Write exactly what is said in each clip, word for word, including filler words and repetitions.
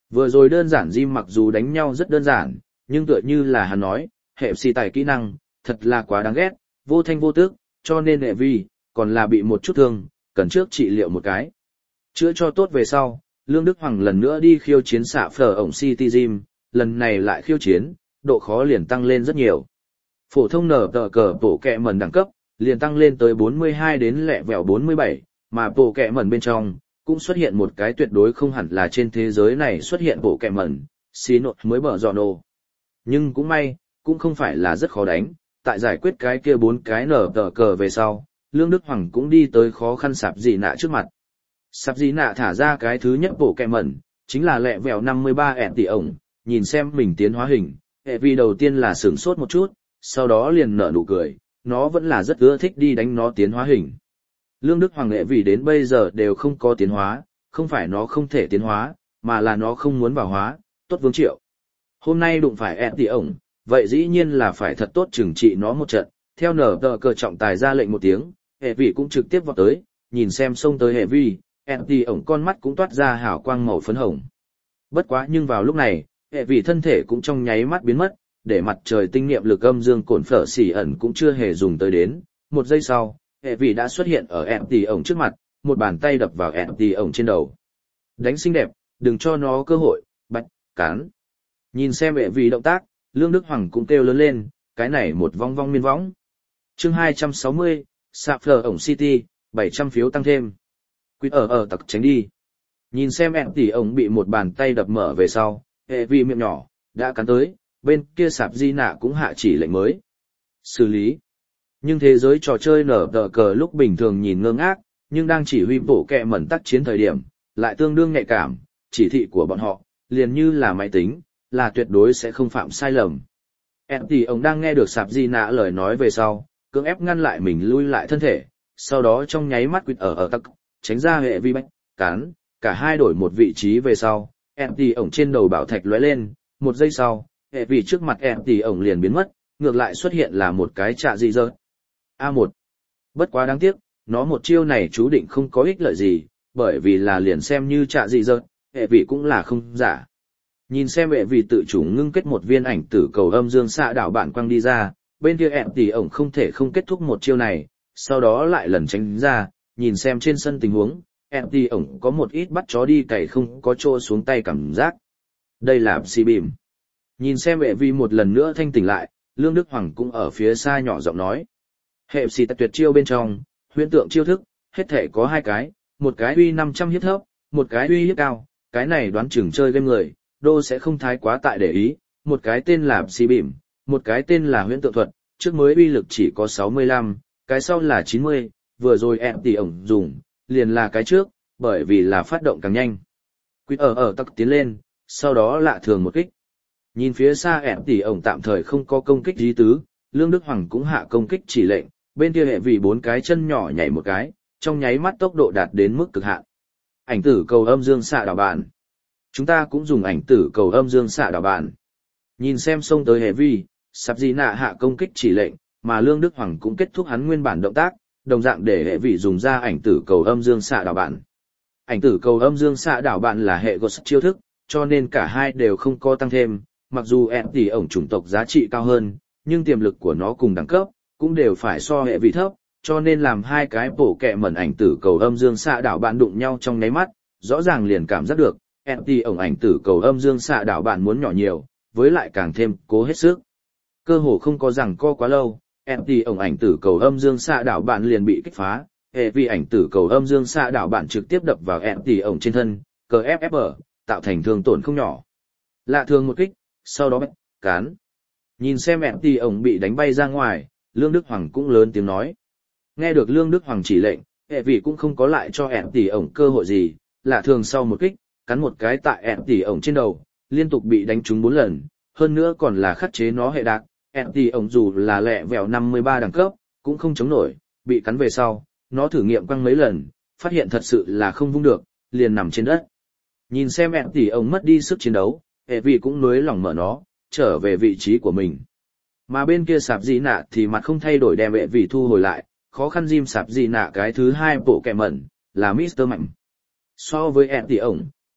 Vừa rồi đơn giản Jim mặc dù đánh nhau rất đơn giản, nhưng tựa như là hắn nói, hệ xì tài kỹ năng, thật là quá đáng ghét, vô thanh vô tước, cho nên hệ vi, còn là bị một chút thương, cần trước trị liệu một cái. Chữa cho tốt về sau, Lương Đức Hoàng lần nữa đi khiêu chiến xạ phở ổng City Gym, lần này lại khiêu chiến, độ khó liền tăng lên rất nhiều. Phổ thông nở tờ cờ bộ kẹ mẩn đẳng cấp, liền tăng lên tới bốn mươi hai đến lẹ vẹo bốn mươi bảy, mà bộ kẹ mẩn bên trong, cũng xuất hiện một cái tuyệt đối không hẳn là trên thế giới này xuất hiện bộ kẹ mẩn, xí nột mới bở dọn đồ. Nhưng cũng may, cũng không phải là rất khó đánh, tại giải quyết cái kia bốn cái nở tờ cờ về sau, Lương Đức Hoàng cũng đi tới khó khăn sạp dị nạ trước mặt. Sạp dị nạ thả ra cái thứ nhất bộ kẹ mẩn, chính là lẹ vẹo năm mươi ba ẹn tỷ ổng, nhìn xem mình tiến hóa hình, hệ vi đầu tiên là sửng sốt một chút, sau đó liền nở nụ cười, nó vẫn là rất ưa thích đi đánh nó tiến hóa hình. Lương Đức Hoàng hệ vì đến bây giờ đều không có tiến hóa, không phải nó không thể tiến hóa, mà là nó không muốn vào hóa, tốt Vương Triệu. Hôm nay đụng phải ẹn tỷ ổng, vậy dĩ nhiên là phải thật tốt trừng trị nó một trận, theo nở tờ cờ trọng tài ra lệnh một tiếng, hệ vi cũng trực tiếp vọt tới, nhìn xem xông tới hệ vi, ẹn tỷ ổng con mắt cũng toát ra hào quang màu phấn hồng. Bất quá nhưng vào lúc này, hệ vi thân thể cũng trong nháy mắt biến mất, để mặt trời tinh niệm lực âm dương cổn phở xỉ ẩn cũng chưa hề dùng tới đến. Một giây sau, hệ vị đã xuất hiện ở ẹn tỷ ổng trước mặt, một bàn tay đập vào ẹn tỷ ổng trên đầu. Đánh xinh đẹp, đừng cho nó cơ hội, bạch, cán. Nhìn xem hệ vị động tác, Lương Đức Hoàng cũng kêu lớn lên, cái này một vong vong miên võng. Chương hai trăm sáu mươi, sạp phở ổng City, bảy trăm phiếu tăng thêm. Quýt ở ở tặc tránh đi. Nhìn xem ẹn tỷ ổng bị một bàn tay đập mở về sau, hệ vị miệng nhỏ, đã cắn tới. Bên kia sạp di nạ cũng hạ chỉ lệnh mới. Xử lý. Nhưng thế giới trò chơi nở tờ cờ lúc bình thường nhìn ngơ ngác, nhưng đang chỉ huy bổ kẹ mẩn tác chiến thời điểm, lại tương đương nhạy cảm, chỉ thị của bọn họ, liền như là máy tính, là tuyệt đối sẽ không phạm sai lầm. Em thì ông đang nghe được sạp di nạ lời nói về sau, cưỡng ép ngăn lại mình lui lại thân thể, sau đó trong nháy mắt quỵt ở ở tắc, tránh ra hệ vi bách, cán, cả hai đổi một vị trí về sau, em thì ông trên đầu bảo thạch lóe lên, một giây sau, hệ vì trước mặt em thì ổng liền biến mất, ngược lại xuất hiện là một cái trạ dị dơ. a một. Bất quá đáng tiếc, nó một chiêu này chú định không có ích lợi gì, bởi vì là liền xem như trạ dị dơ, hệ vị cũng là không giả. Nhìn xem hệ vị tự chủ ngưng kết một viên ảnh tử cầu âm dương xạ đảo bạn quăng đi ra, bên kia em thì ổng không thể không kết thúc một chiêu này, sau đó lại lần tránh ra, nhìn xem trên sân tình huống, em thì ổng có một ít bắt chó đi cày không có trô xuống tay cảm giác. Đây là xì bìm. Nhìn xem hệ vi một lần nữa thanh tỉnh lại, Lương Đức Hoàng cũng ở phía xa nhỏ giọng nói. Hệ xì tuyệt chiêu bên trong, huyễn tượng chiêu thức, hết thể có hai cái, một cái uy năm trăm hiếp thấp, một cái uy hiếp cao, cái này đoán chừng chơi game người, đô sẽ không thái quá tại để ý, một cái tên là xì bìm, một cái tên là huyễn tượng thuật, trước mới uy lực chỉ có sáu mươi lăm, cái sau là chín mươi, vừa rồi em tỷ ổng dùng, liền là cái trước, bởi vì là phát động càng nhanh. Quýt ở ở tắc tiến lên, sau đó lạ thường một kích. Nhìn phía xa em tỷ ổng tạm thời không có công kích ý tứ, Lương Đức Hoàng cũng hạ công kích chỉ lệnh, bên kia hệ vì bốn cái chân nhỏ nhảy một cái, trong nháy mắt tốc độ đạt đến mức cực hạn. Ảnh tử cầu âm dương xạ đảo bạn. Chúng ta cũng dùng ảnh tử cầu âm dương xạ đảo bạn. Nhìn xem xông tới hệ vi, sạp di nạ hạ công kích chỉ lệnh, mà Lương Đức Hoàng cũng kết thúc hắn nguyên bản động tác, đồng dạng để hệ vi dùng ra ảnh tử cầu âm dương xạ đảo bạn. Ảnh tử cầu âm dương xạ đảo bạn là hệ ghost chiêu thức, cho nên cả hai đều không có tăng thêm, mặc dù em tỷ ổng chủng tộc giá trị cao hơn, nhưng tiềm lực của nó cùng đẳng cấp, cũng đều phải so hệ vị thấp, cho nên làm hai cái bổ kẹ mẩn ảnh tử cầu âm dương xạ đảo bạn đụng nhau trong nháy mắt, rõ ràng liền cảm giác được, em tỷ ổng ảnh tử cầu âm dương xạ đảo bạn muốn nhỏ nhiều, với lại càng thêm cố hết sức. Cơ hồ không có rằng co quá lâu, em tỷ ổng ảnh tử cầu âm dương xạ đảo bạn liền bị kích phá, hệ vì ảnh tử cầu âm dương xạ đảo bạn trực tiếp đập vào em tỷ ổng trên thân, cờ ép ép ở, tạo thành thương tổn không nhỏ. Lạ thường một kích, sau đó bách, cán. Nhìn xem em tỷ ổng bị đánh bay ra ngoài, Lương Đức Hoàng cũng lớn tiếng nói. Nghe được Lương Đức Hoàng chỉ lệnh, hệ vị cũng không có lại cho em tỷ ổng cơ hội gì, lạ thường sau một kích, cắn một cái tại em tỷ ổng trên đầu, liên tục bị đánh trúng bốn lần, hơn nữa còn là khắc chế nó hệ đạc, em tỷ ổng dù là lẹ vẹo năm mươi ba đẳng cấp, cũng không chống nổi, bị cắn về sau, nó thử nghiệm quăng mấy lần, phát hiện thật sự là không vung được, liền nằm trên đất. Nhìn xem em tỷ ổng mất đi sức chiến đấu, hệ vị cũng nuối lòng mở nó, trở về vị trí của mình. Mà bên kia sạp di nạ thì mặt không thay đổi đem hệ vị thu hồi lại, khó khăn Jim sạp di nạ cái thứ hai bộ kẹ mẩn, là mít tơ Mạnh. So với em tỷ ổng,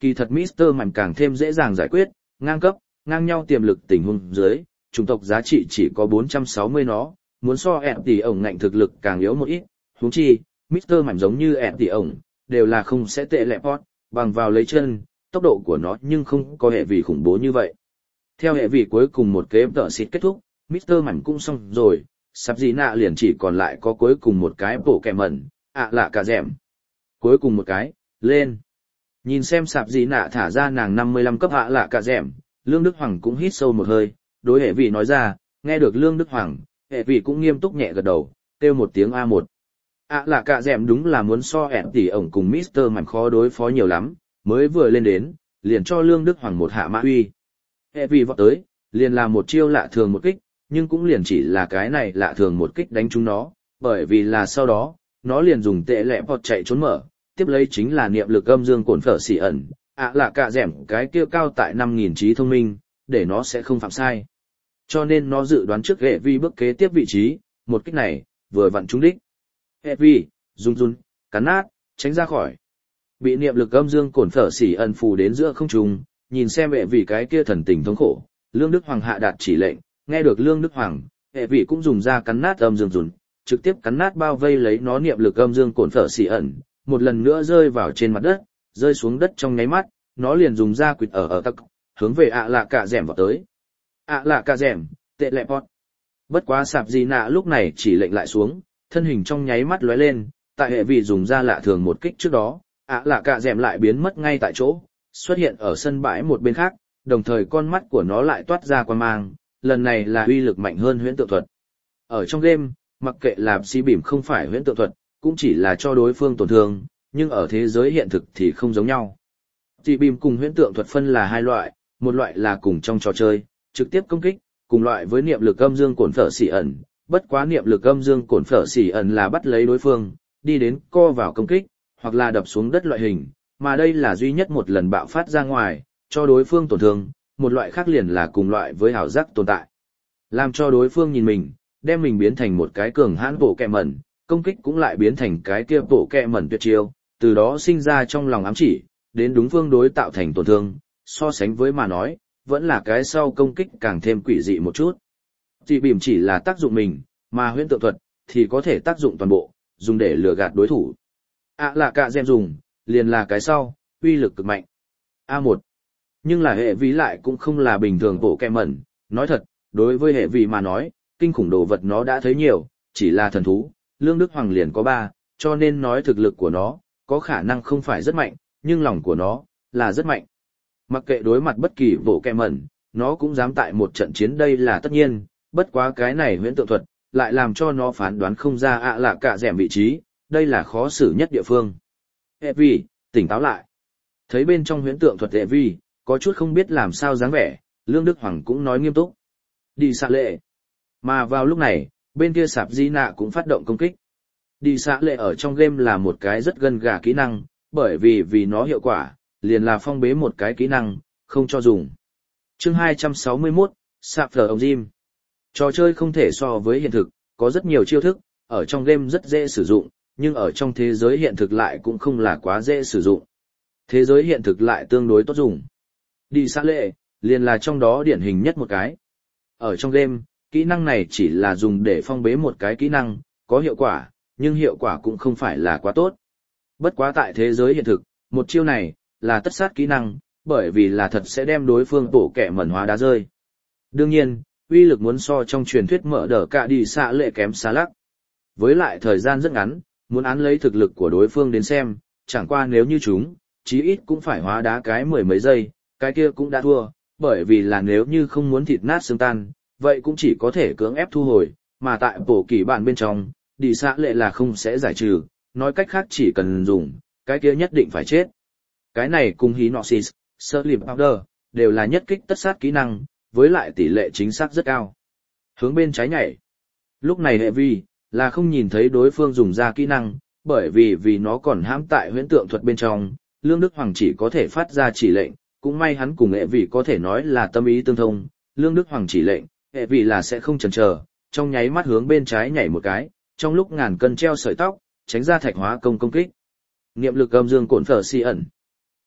kỳ thật mít tơ Mime càng thêm dễ dàng giải quyết, ngang cấp, ngang nhau tiềm lực tình huống dưới, chủng tộc giá trị chỉ có bốn trăm sáu mươi nó, muốn so ẹn tỷ ổng ngạnh thực lực càng yếu một ít, huống chi, mít tơ Mime giống như ẹn tỷ ổng, đều là không sẽ tệ lẹ pot, bằng vào lấy chân, tốc độ của nó nhưng không có hệ vị khủng bố như vậy. Theo hệ vị cuối cùng một kế tợ xịt kết thúc, mít tơ Mime cũng xong rồi, sắp gì nạ liền chỉ còn lại có cuối cùng một cái bộ kẹ mẩn, ạ lạ cả dẻm. Cuối cùng một cái, lên. Nhìn xem sạp gì nạ thả ra nàng năm mươi lăm cấp ạ lạ cả dẻm, Lương Đức Hoàng cũng hít sâu một hơi, đối hệ vị nói ra, nghe được Lương Đức Hoàng, hệ vị cũng nghiêm túc nhẹ gật đầu, kêu một tiếng a một. ạ lạ cả dẻm đúng là muốn so ẹn tỷ ổng cùng mít tơ Mime khó đối phó nhiều lắm, mới vừa lên đến, liền cho Lương Đức Hoàng một hạ mã uy. Hệ vị vọt tới, liền là một chiêu lạ thường một kích, nhưng cũng liền chỉ là cái này lạ thường một kích đánh trúng nó, bởi vì là sau đó, nó liền dùng tệ lẹ bọt chạy trốn mở, tiếp lấy chính là niệm lực âm dương cổn phở xỉ ẩn, ạ là cả dẻm cái kia cao tại năm nghìn trí thông minh, để nó sẽ không phạm sai. Cho nên nó dự đoán trước hệ vi bước kế tiếp vị trí, một kích này, vừa vặn trúng đích. Hệ vi, run run, cắn nát, tránh ra khỏi. Bị niệm lực âm dương cổn phở xỉ ẩn phù đến giữa không trung, nhìn xem hệ vi cái kia thần tình thống khổ, Lương Đức Hoàng hạ đạt chỉ lệnh, nghe được Lương Đức Hoàng, hệ vị cũng dùng ra cắn nát âm dương run, trực tiếp cắn nát bao vây lấy nó niệm lực âm dương cổn phở xỉ ẩn, một lần nữa rơi vào trên mặt đất, rơi xuống đất trong nháy mắt, nó liền dùng ra quỵt ở ở tắc, hướng về ạ lạ cả dẻm vào tới. ạ lạ cả dẻm, tệ lẹ pot. Bất quá sạp gì nạ lúc này chỉ lệnh lại xuống, thân hình trong nháy mắt lóe lên, tại hệ vị dùng ra lạ thường một kích trước đó, ạ lạ cả dẻm lại biến mất ngay tại chỗ, xuất hiện ở sân bãi một bên khác, đồng thời con mắt của nó lại toát ra quan mang, lần này là uy lực mạnh hơn huyễn tượng thuật. Ở trong game, mặc kệ là xí bỉm không phải huyễn tượng thuật, cũng chỉ là cho đối phương tổn thương, nhưng ở thế giới hiện thực thì không giống nhau. Xí bỉm cùng huyễn tượng thuật phân là hai loại, một loại là cùng trong trò chơi, trực tiếp công kích, cùng loại với niệm lực âm dương cổn phở xỉ ẩn, bất quá niệm lực âm dương cổn phở xỉ ẩn là bắt lấy đối phương, đi đến co vào công kích, hoặc là đập xuống đất loại hình, mà đây là duy nhất một lần bạo phát ra ngoài, cho đối phương tổn thương, một loại khác liền là cùng loại với hảo giác tồn tại. Làm cho đối phương nhìn mình, đem mình biến thành một cái cường hãn bộ kẹ mẩn, công kích cũng lại biến thành cái kia bộ kẹ mẩn tuyệt chiêu, từ đó sinh ra trong lòng ám chỉ, đến đúng phương đối tạo thành tổn thương, so sánh với mà nói, vẫn là cái sau công kích càng thêm quỷ dị một chút. Chỉ bìm chỉ là tác dụng mình, mà huyễn tượng thuật, thì có thể tác dụng toàn bộ, dùng để lừa gạt đối thủ. À là cả dèm dùng, liền là cái sau, uy lực cực mạnh. a một. Nhưng là hệ ví lại cũng không là bình thường bộ kẹ mẩn, nói thật, đối với hệ ví mà nói, kinh khủng đồ vật nó đã thấy nhiều, chỉ là thần thú, Lương Đức Hoàng liền có ba, cho nên nói thực lực của nó, có khả năng không phải rất mạnh, nhưng lòng của nó, là rất mạnh. Mặc kệ đối mặt bất kỳ bộ kẹ mẩn, nó cũng dám tại một trận chiến đây là tất nhiên, bất quá cái này huyễn tượng thuật, lại làm cho nó phán đoán không ra ạ là cả dẻm vị trí, đây là khó xử nhất địa phương. Hệ vi, tỉnh táo lại. Thấy bên trong huyễn tượng thuật hệ vi, có chút không biết làm sao dáng vẻ, Lương Đức Hoàng cũng nói nghiêm túc. Đi xạ lệ. Mà vào lúc này, bên kia sạp di nạ cũng phát động công kích. Đi xạ lệ ở trong game là một cái rất gân gà kỹ năng, bởi vì vì nó hiệu quả, liền là phong bế một cái kỹ năng, không cho dùng. Chương hai trăm sáu mươi mốt, sạp phở ông Jim. Trò chơi không thể so với hiện thực, có rất nhiều chiêu thức, ở trong game rất dễ sử dụng, nhưng ở trong thế giới hiện thực lại cũng không là quá dễ sử dụng. Thế giới hiện thực lại tương đối tốt dùng. Đi xạ lệ, liền là trong đó điển hình nhất một cái. Ở trong game, kỹ năng này chỉ là dùng để phong bế một cái kỹ năng, có hiệu quả, nhưng hiệu quả cũng không phải là quá tốt. Bất quá tại thế giới hiện thực, một chiêu này, là tất sát kỹ năng, bởi vì là thật sẽ đem đối phương bổ kẻ mẩn hóa đá rơi. Đương nhiên, uy lực muốn so trong truyền thuyết mở đỡ cả đi xạ lệ kém xa lắc. Với lại thời gian rất ngắn, muốn án lấy thực lực của đối phương đến xem, chẳng qua nếu như chúng, chí ít cũng phải hóa đá cái mười mấy giây, cái kia cũng đã thua, bởi vì là nếu như không muốn thịt nát xương tan, vậy cũng chỉ có thể cưỡng ép thu hồi, mà tại bổ kỳ bản bên trong, đi xạ lệ là không sẽ giải trừ, nói cách khác chỉ cần dùng, cái kia nhất định phải chết. Cái này cùng Hinoxis, Sleep Powder, đều là nhất kích tất sát kỹ năng, với lại tỷ lệ chính xác rất cao. Hướng bên trái nhảy. Lúc này hệ vi, là không nhìn thấy đối phương dùng ra kỹ năng, bởi vì vì nó còn hãm tại huyễn tượng thuật bên trong, Lương Đức Hoàng chỉ có thể phát ra chỉ lệnh, cũng may hắn cùng hệ vi có thể nói là tâm ý tương thông, Lương Đức Hoàng chỉ lệnh, hệ vi là sẽ không chần chờ, trong nháy mắt hướng bên trái nhảy một cái, trong lúc ngàn cân treo sợi tóc, tránh ra thạch hóa công công kích. Niệm lực âm dương cổn phở si ẩn.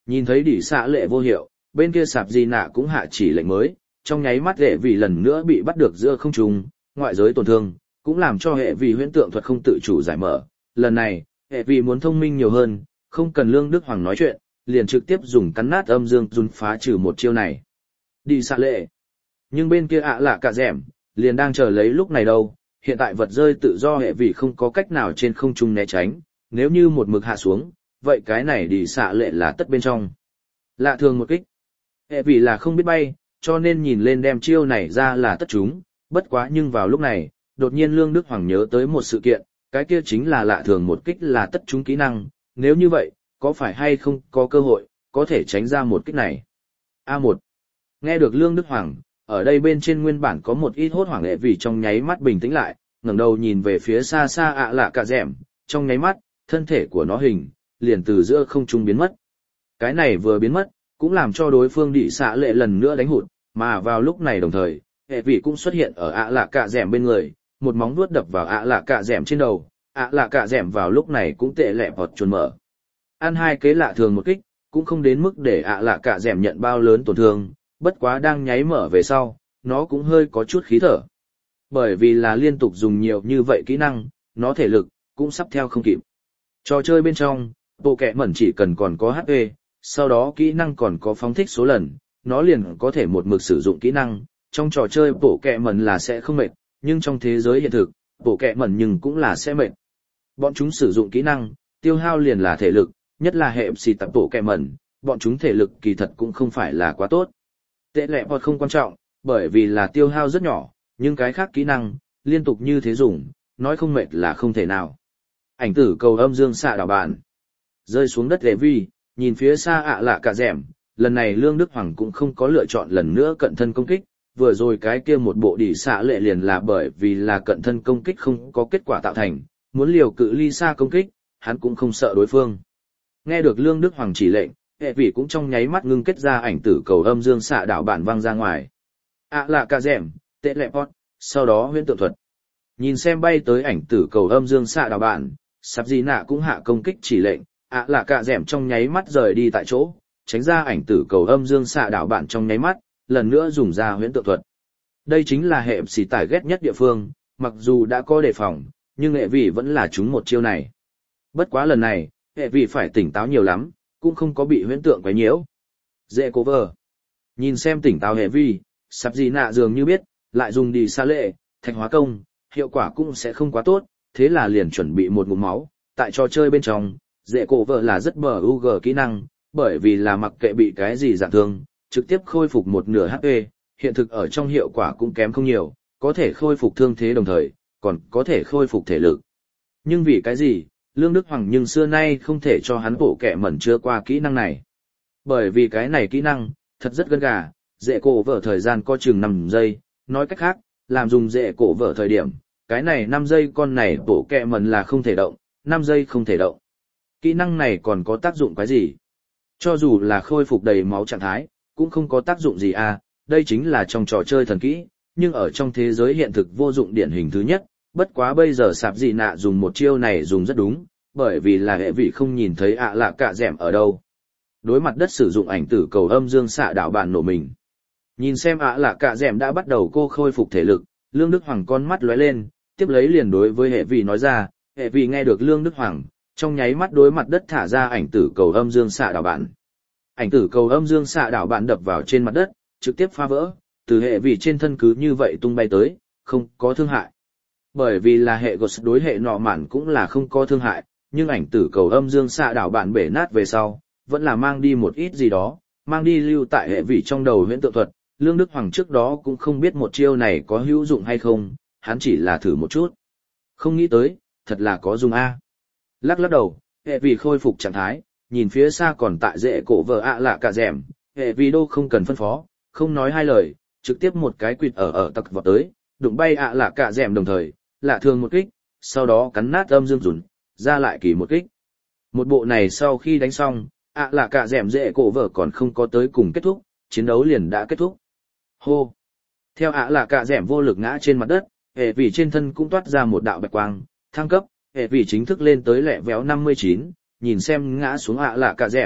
Nhìn thấy đỉ xạ lệ vô hiệu, bên kia sạp di nạ cũng hạ chỉ lệnh mới, trong nháy mắt hệ vì lần nữa bị bắt được giữa không trung, ngoại giới tổn thương, cũng làm cho hệ vì huyễn tượng thuật không tự chủ giải mở. Lần này, hệ vì muốn thông minh nhiều hơn, không cần Lương Đức Hoàng nói chuyện, liền trực tiếp dùng cắn nát âm dương run phá trừ một chiêu này. Đi xạ lệ. Nhưng bên kia ạ lạ cả dẻm, liền đang chờ lấy lúc này đâu, hiện tại vật rơi tự do hệ vì không có cách nào trên không trung né tránh, nếu như một mực hạ xuống, vậy cái này đi xạ lệ là tất bên trong. Lạ thường một kích. Hệ vì là không biết bay, cho nên nhìn lên đem chiêu này ra là tất chúng, bất quá nhưng vào lúc này, đột nhiên Lương Đức Hoàng nhớ tới một sự kiện, cái kia chính là lạ thường một kích là tất chúng kỹ năng, nếu như vậy, có phải hay không có cơ hội, có thể tránh ra một kích này. a một. Nghe được Lương Đức Hoàng, ở đây bên trên nguyên bản có một ít hốt hoảng hệ vì trong nháy mắt bình tĩnh lại, ngẩng đầu nhìn về phía xa xa ạ lạ cả dẻm, trong nháy mắt, thân thể của nó hình, liền từ giữa không trung biến mất. Cái này vừa biến mất, cũng làm cho đối phương đỉ xạ lệ lần nữa đánh hụt, mà vào lúc này đồng thời, hệ vị cũng xuất hiện ở ạ lạ cả dẻm bên người, một móng vuốt đập vào ạ lạ cả dẻm trên đầu, ạ lạ cả dẻm vào lúc này cũng tệ lẹ vọt chuồn mở. Ăn hai kế lạ thường một kích, cũng không đến mức để ạ lạ cả dẻm nhận bao lớn tổn thương, bất quá đang nháy mở về sau, nó cũng hơi có chút khí thở. Bởi vì là liên tục dùng nhiều như vậy kỹ năng, nó thể lực, cũng sắp theo không kịp. Trò chơi bên trong, bộ kẹ mẩn chỉ cần còn có hát pê, sau đó kỹ năng còn có phóng thích số lần, nó liền có thể một mực sử dụng kỹ năng. Trong trò chơi bộ kẹ mẩn là sẽ không mệt, nhưng trong thế giới hiện thực, bộ kẹ mẩn nhưng cũng là sẽ mệt. Bọn chúng sử dụng kỹ năng, tiêu hao liền là thể lực, nhất là hệ xì tập bộ kẹ mẩn, bọn chúng thể lực kỳ thật cũng không phải là quá tốt. Tệ lẹ bọt không quan trọng, bởi vì là tiêu hao rất nhỏ, nhưng cái khác kỹ năng, liên tục như thế dùng, nói không mệt là không thể nào. Ảnh tử cầu âm dương xạ đảo bạn. Rơi xuống đất lệ vi, nhìn phía xa ạ lạ cả dẻm, lần này Lương Đức Hoàng cũng không có lựa chọn lần nữa cận thân công kích, vừa rồi cái kia một bộ đỉ xạ lệ liền là bởi vì là cận thân công kích không có kết quả tạo thành, muốn liều cự ly xa công kích, hắn cũng không sợ đối phương. Nghe được Lương Đức Hoàng chỉ lệnh, hệ vị cũng trong nháy mắt ngưng kết ra ảnh tử cầu âm dương xạ đảo bản văng ra ngoài. ạ lạ cả dẻm, tệ lẹ pot, sau đó huyễn tượng thuật. Nhìn xem bay tới ảnh tử cầu âm dương xạ đảo bản, sắp gì nạ cũng hạ công kích chỉ lệnh, ạ lạ cả dẻm trong nháy mắt rời đi tại chỗ, tránh ra ảnh tử cầu âm dương xạ đảo bản trong nháy mắt, lần nữa dùng ra huyễn tượng thuật. Đây chính là hệ xỉ tải ghét nhất địa phương, mặc dù đã có đề phòng, nhưng hệ vị vẫn là trúng một chiêu này. Bất quá lần này, hệ vị phải tỉnh táo nhiều lắm, cũng không có bị huyễn tượng quấy nhiễu. Dễ cố vờ. Nhìn xem tỉnh táo hệ vi, sắp gì nạ dường như biết, lại dùng đi xa lệ, thạch hóa công, hiệu quả cũng sẽ không quá tốt, thế là liền chuẩn bị một ngụm máu. Tại trò chơi bên trong, dễ cổ vợ là rất bờ u gờ kỹ năng, bởi vì là mặc kệ bị cái gì dạng thương, trực tiếp khôi phục một nửa hát pê, hiện thực ở trong hiệu quả cũng kém không nhiều, có thể khôi phục thương thế đồng thời, còn có thể khôi phục thể lực. Nhưng vì cái gì, Lương Đức Hoàng nhưng xưa nay không thể cho hắn bộ kẻ mẩn chưa qua kỹ năng này. Bởi vì cái này kỹ năng, thật rất gân gà, dễ cổ vợ thời gian có chừng năm giây, nói cách khác, làm dùng dễ cổ vợ thời điểm, cái này năm giây con này bộ kẻ mẩn là không thể động, năm giây không thể động. Kỹ năng này còn có tác dụng cái gì? Cho dù là khôi phục đầy máu trạng thái, cũng không có tác dụng gì à, đây chính là trong trò chơi thần kỹ, nhưng ở trong thế giới hiện thực vô dụng điển hình thứ nhất, bất quá bây giờ sạp dị nạ dùng một chiêu này dùng rất đúng, bởi vì là hệ vị không nhìn thấy ạ lạ cả dẻm ở đâu. Đối mặt đất sử dụng ảnh tử cầu âm dương xạ đảo bản nổ mình. Nhìn xem ạ lạ cả dẻm đã bắt đầu cô khôi phục thể lực, Lương Đức Hoàng con mắt lóe lên, tiếp lấy liền đối với hệ vị nói ra, hệ vị nghe được Lương Đức Hoàng, trong nháy mắt đối mặt đất thả ra ảnh tử cầu âm dương xạ đảo bản. Ảnh tử cầu âm dương xạ đảo bản đập vào trên mặt đất, trực tiếp phá vỡ, từ hệ vị trên thân cứ như vậy tung bay tới, không có thương hại. Bởi vì là hệ gột đối hệ nọ mạn cũng là không có thương hại, nhưng ảnh tử cầu âm dương xạ đảo bản bể nát về sau, vẫn là mang đi một ít gì đó, mang đi lưu tại hệ vị trong đầu huyễn tượng thuật. Lương Đức Hoàng trước đó cũng không biết một chiêu này có hữu dụng hay không, hắn chỉ là thử một chút. Không nghĩ tới, thật là có dùng a. Lắc lắc đầu, hệ vị khôi phục trạng thái, nhìn phía xa còn tại dễ cổ vợ ạ lạ cả dẻm, hệ vị đô không cần phân phó, không nói hai lời, trực tiếp một cái quỵt ở ở tặc vọt tới, đụng bay ạ lạ cả dẻm đồng thời, lạ thường một kích, sau đó cắn nát âm dương rủn, ra lại kỳ một kích. Một bộ này sau khi đánh xong, ạ lạ cả dẻm dễ cổ vợ còn không có tới cùng kết thúc, chiến đấu liền đã kết thúc. Hô! Theo ạ lạ cả dẻm vô lực ngã trên mặt đất, hệ vị trên thân cũng toát ra một đạo bạch quang, thăng cấp, hệ vị chính thức lên tới lẹ véo năm mươi chín, nhìn xem ngã xuống ạ lạ cả dẻm,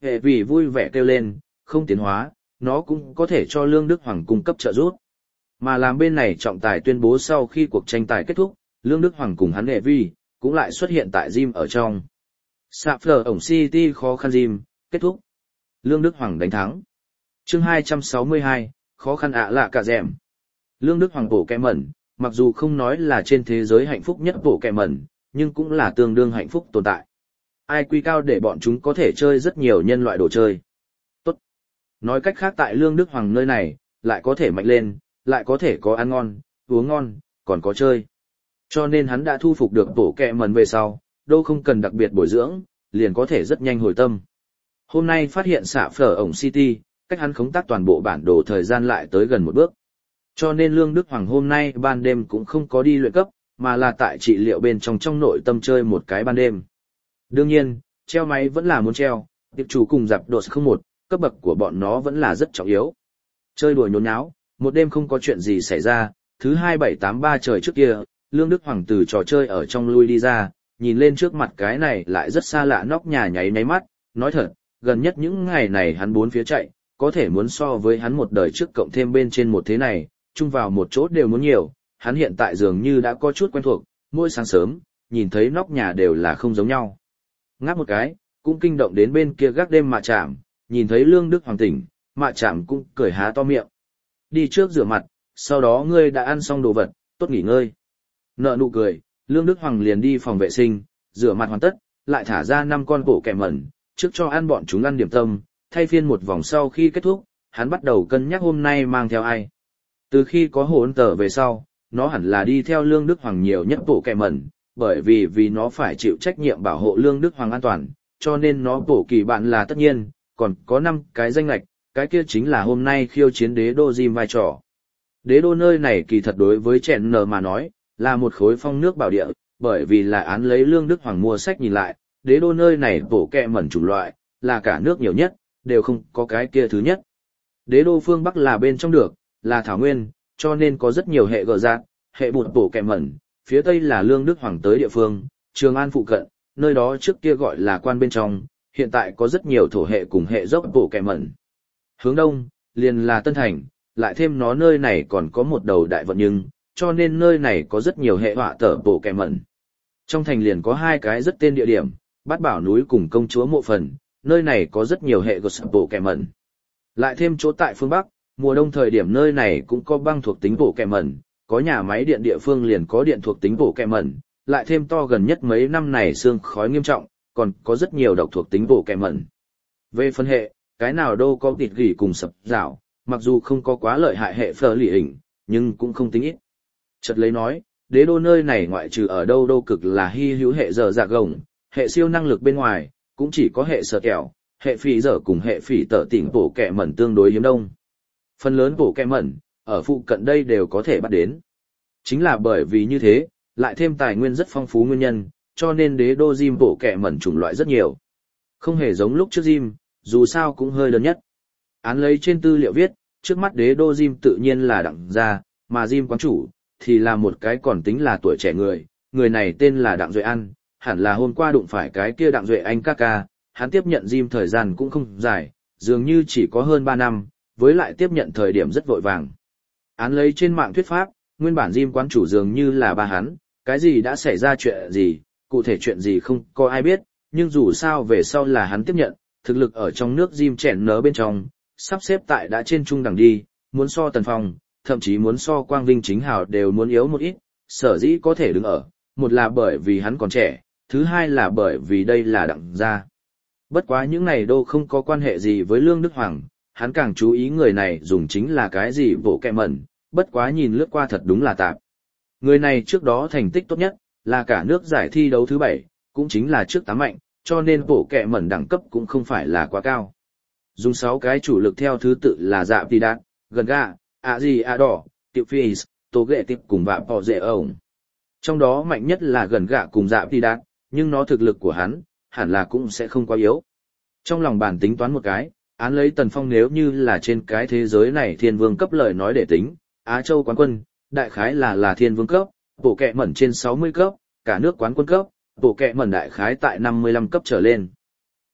Hệ vì vui vẻ kêu lên, không tiến hóa, nó cũng có thể cho Lương Đức Hoàng cung cấp trợ giúp. Mà làm bên này trọng tài tuyên bố sau khi cuộc tranh tài kết thúc, Lương Đức Hoàng cùng hắn hệ vi, cũng lại xuất hiện tại gym ở trong. Sạp phở ổng City khó khăn gym, kết thúc. Lương Đức Hoàng đánh thắng. Chương hai trăm sáu mươi hai, khó khăn ạ lạ cả dẻm. Lương Đức Hoàng bổ kẹ mẩn, mặc dù không nói là trên thế giới hạnh phúc nhất bổ kẹ mẩn, nhưng cũng là tương đương hạnh phúc tồn tại. Ai quy cao để bọn chúng có thể chơi rất nhiều nhân loại đồ chơi. Tốt. Nói cách khác tại Lương Đức Hoàng nơi này, lại có thể mạnh lên, lại có thể có ăn ngon, uống ngon, còn có chơi. Cho nên hắn đã thu phục được bổ kẹ mẩn về sau, đâu không cần đặc biệt bồi dưỡng, liền có thể rất nhanh hồi tâm. Hôm nay phát hiện xạ phở ổng City, cách hắn khống tác toàn bộ bản đồ thời gian lại tới gần một bước. Cho nên Lương Đức Hoàng hôm nay ban đêm cũng không có đi luyện cấp, mà là tại trị liệu bên trong trong nội tâm chơi một cái ban đêm. Đương nhiên, treo máy vẫn là muốn treo, tiệp chủ cùng dạp đột không một, cấp bậc của bọn nó vẫn là rất trọng yếu. Chơi đùa nhốn nháo, một đêm không có chuyện gì xảy ra, thứ hai bảy tám ba trời trước kia, Lương Đức Hoàng từ trò chơi ở trong lui đi ra, nhìn lên trước mặt cái này lại rất xa lạ nóc nhà nháy nháy mắt, nói thật, gần nhất những ngày này hắn bốn phía chạy, có thể muốn so với hắn một đời trước cộng thêm bên trên một thế này, chung vào một chỗ đều muốn nhiều, hắn hiện tại dường như đã có chút quen thuộc, mỗi sáng sớm, nhìn thấy nóc nhà đều là không giống nhau. Ngáp một cái, cũng kinh động đến bên kia gác đêm Mạ Trạm, nhìn thấy Lương Đức Hoàng tỉnh, Mạ Trạm cũng cười há to miệng. Đi trước rửa mặt, sau đó ngươi đã ăn xong đồ vật, tốt nghỉ ngơi. Nợ nụ cười, Lương Đức Hoàng liền đi phòng vệ sinh, rửa mặt hoàn tất, lại thả ra năm con bộ kẻ mẩn, trước cho ăn bọn chúng ăn điểm tâm, thay phiên một vòng sau khi kết thúc, hắn bắt đầu cân nhắc hôm nay mang theo ai. Từ khi có hồn tờ về sau, nó hẳn là đi theo Lương Đức Hoàng nhiều nhất bộ kẻ mẩn, bởi vì vì nó phải chịu trách nhiệm bảo hộ Lương Đức Hoàng an toàn, cho nên nó bổ kỳ bạn là tất nhiên, còn có năm cái danh lạch, cái kia chính là hôm nay khiêu chiến đế đô Jim vai trò. Đế đô nơi này kỳ thật đối với chèn nờ mà nói, là một khối phong nước bảo địa, bởi vì là án lấy Lương Đức Hoàng mua sách nhìn lại, đế đô nơi này bổ kẹ mẩn chủng loại, là cả nước nhiều nhất, đều không có cái kia thứ nhất. Đế đô phương Bắc là bên trong được, là thảo nguyên, cho nên có rất nhiều hệ gờ dạng, hệ bụt bổ kẹ mẩn, phía Tây là Lương Đức Hoàng tới địa phương, Trường An phụ cận, nơi đó trước kia gọi là quan bên trong, hiện tại có rất nhiều thổ hệ cùng hệ dốc bổ kẹ mẩn. Hướng Đông, liền là Tân Thành, lại thêm nó nơi này còn có một đầu đại vận nhưng, cho nên nơi này có rất nhiều hệ họa tở bộ kẻ mẩn. Trong thành liền có hai cái rất tên địa điểm, Bát Bảo núi cùng Công chúa mộ phần, nơi này có rất nhiều hệ gột bộ kẻ mẩn. Lại thêm chỗ tại phương Bắc, mùa đông thời điểm nơi này cũng có băng thuộc tính bộ kẻ mẩn, có nhà máy điện địa phương liền có điện thuộc tính bộ kẻ mẩn, lại thêm to gần nhất mấy năm này sương khói nghiêm trọng, còn có rất nhiều độc thuộc tính bộ kẻ mẩn. Về phân hệ, cái nào đâu có tịt gỉ cùng sập rào, mặc dù không có quá lợi hại hệ phở lì hình, nhưng cũng không tính ít. Chợt lấy nói, đế đô nơi này ngoại trừ ở đâu đâu cực là hy hữu hệ giờ dạ gồng, hệ siêu năng lực bên ngoài, cũng chỉ có hệ sở kẹo, hệ phỉ dở cùng hệ phỉ tở tỉnh bổ kẹ mẩn tương đối hiếm đông. Phần lớn bổ kẹ mẩn, ở phụ cận đây đều có thể bắt đến. Chính là bởi vì như thế, lại thêm tài nguyên rất phong phú nguyên nhân, cho nên đế đô Jim bổ kẹ mẩn chủng loại rất nhiều. Không hề giống lúc trước Jim, dù sao cũng hơi lớn nhất. Án lấy trên tư liệu viết, trước mắt đế đô Jim tự nhiên là đặng gia, mà Jim quán chủ, thì là một cái còn tính là tuổi trẻ người, người này tên là Đặng Duệ An, hẳn là hôm qua đụng phải cái kia Đặng Duệ Anh ca ca, hắn tiếp nhận Jim thời gian cũng không dài, dường như chỉ có hơn ba năm, với lại tiếp nhận thời điểm rất vội vàng. Án lấy trên mạng thuyết pháp, nguyên bản Jim quán chủ dường như là ba hắn, cái gì đã xảy ra chuyện gì, cụ thể chuyện gì không có ai biết, nhưng dù sao về sau là hắn tiếp nhận, thực lực ở trong nước Jim chèn nớ bên trong, sắp xếp tại đã trên trung đẳng đi, muốn so Tần Phong, thậm chí muốn so Quang Vinh Chính Hào đều muốn yếu một ít, sở dĩ có thể đứng ở, một là bởi vì hắn còn trẻ, thứ hai là bởi vì đây là Đặng gia. Bất quá những này đâu không có quan hệ gì với Lương Đức Hoàng, hắn càng chú ý người này dùng chính là cái gì bộ kẹ mẩn, bất quá nhìn lướt qua thật đúng là tạp. Người này trước đó thành tích tốt nhất, là cả nước giải thi đấu thứ bảy, cũng chính là trước tám mạnh, cho nên bộ kẹ mẩn đẳng cấp cũng không phải là quá cao. Dùng sáu cái chủ lực theo thứ tự là Dạ Tì Đạt, Gần Gà, ạ gì ạ đỏ, Tiểu Phi, Tô Ghệ Tiếp cùng Vạ Bò Dệ ổng. Trong đó mạnh nhất là Gần Gà cùng Dạ Tì Đạt, nhưng nó thực lực của hắn, hẳn là cũng sẽ không quá yếu. Trong lòng bản tính toán một cái, án lấy Tần Phong nếu như là trên cái thế giới này thiên vương cấp lời nói để tính, Á Châu quán quân, đại khái là là thiên vương cấp, bộ kẹ mẩn trên sáu mươi cấp, cả nước quán quân cấp, bộ kẹ mẩn đại khái tại năm mươi lăm cấp trở lên.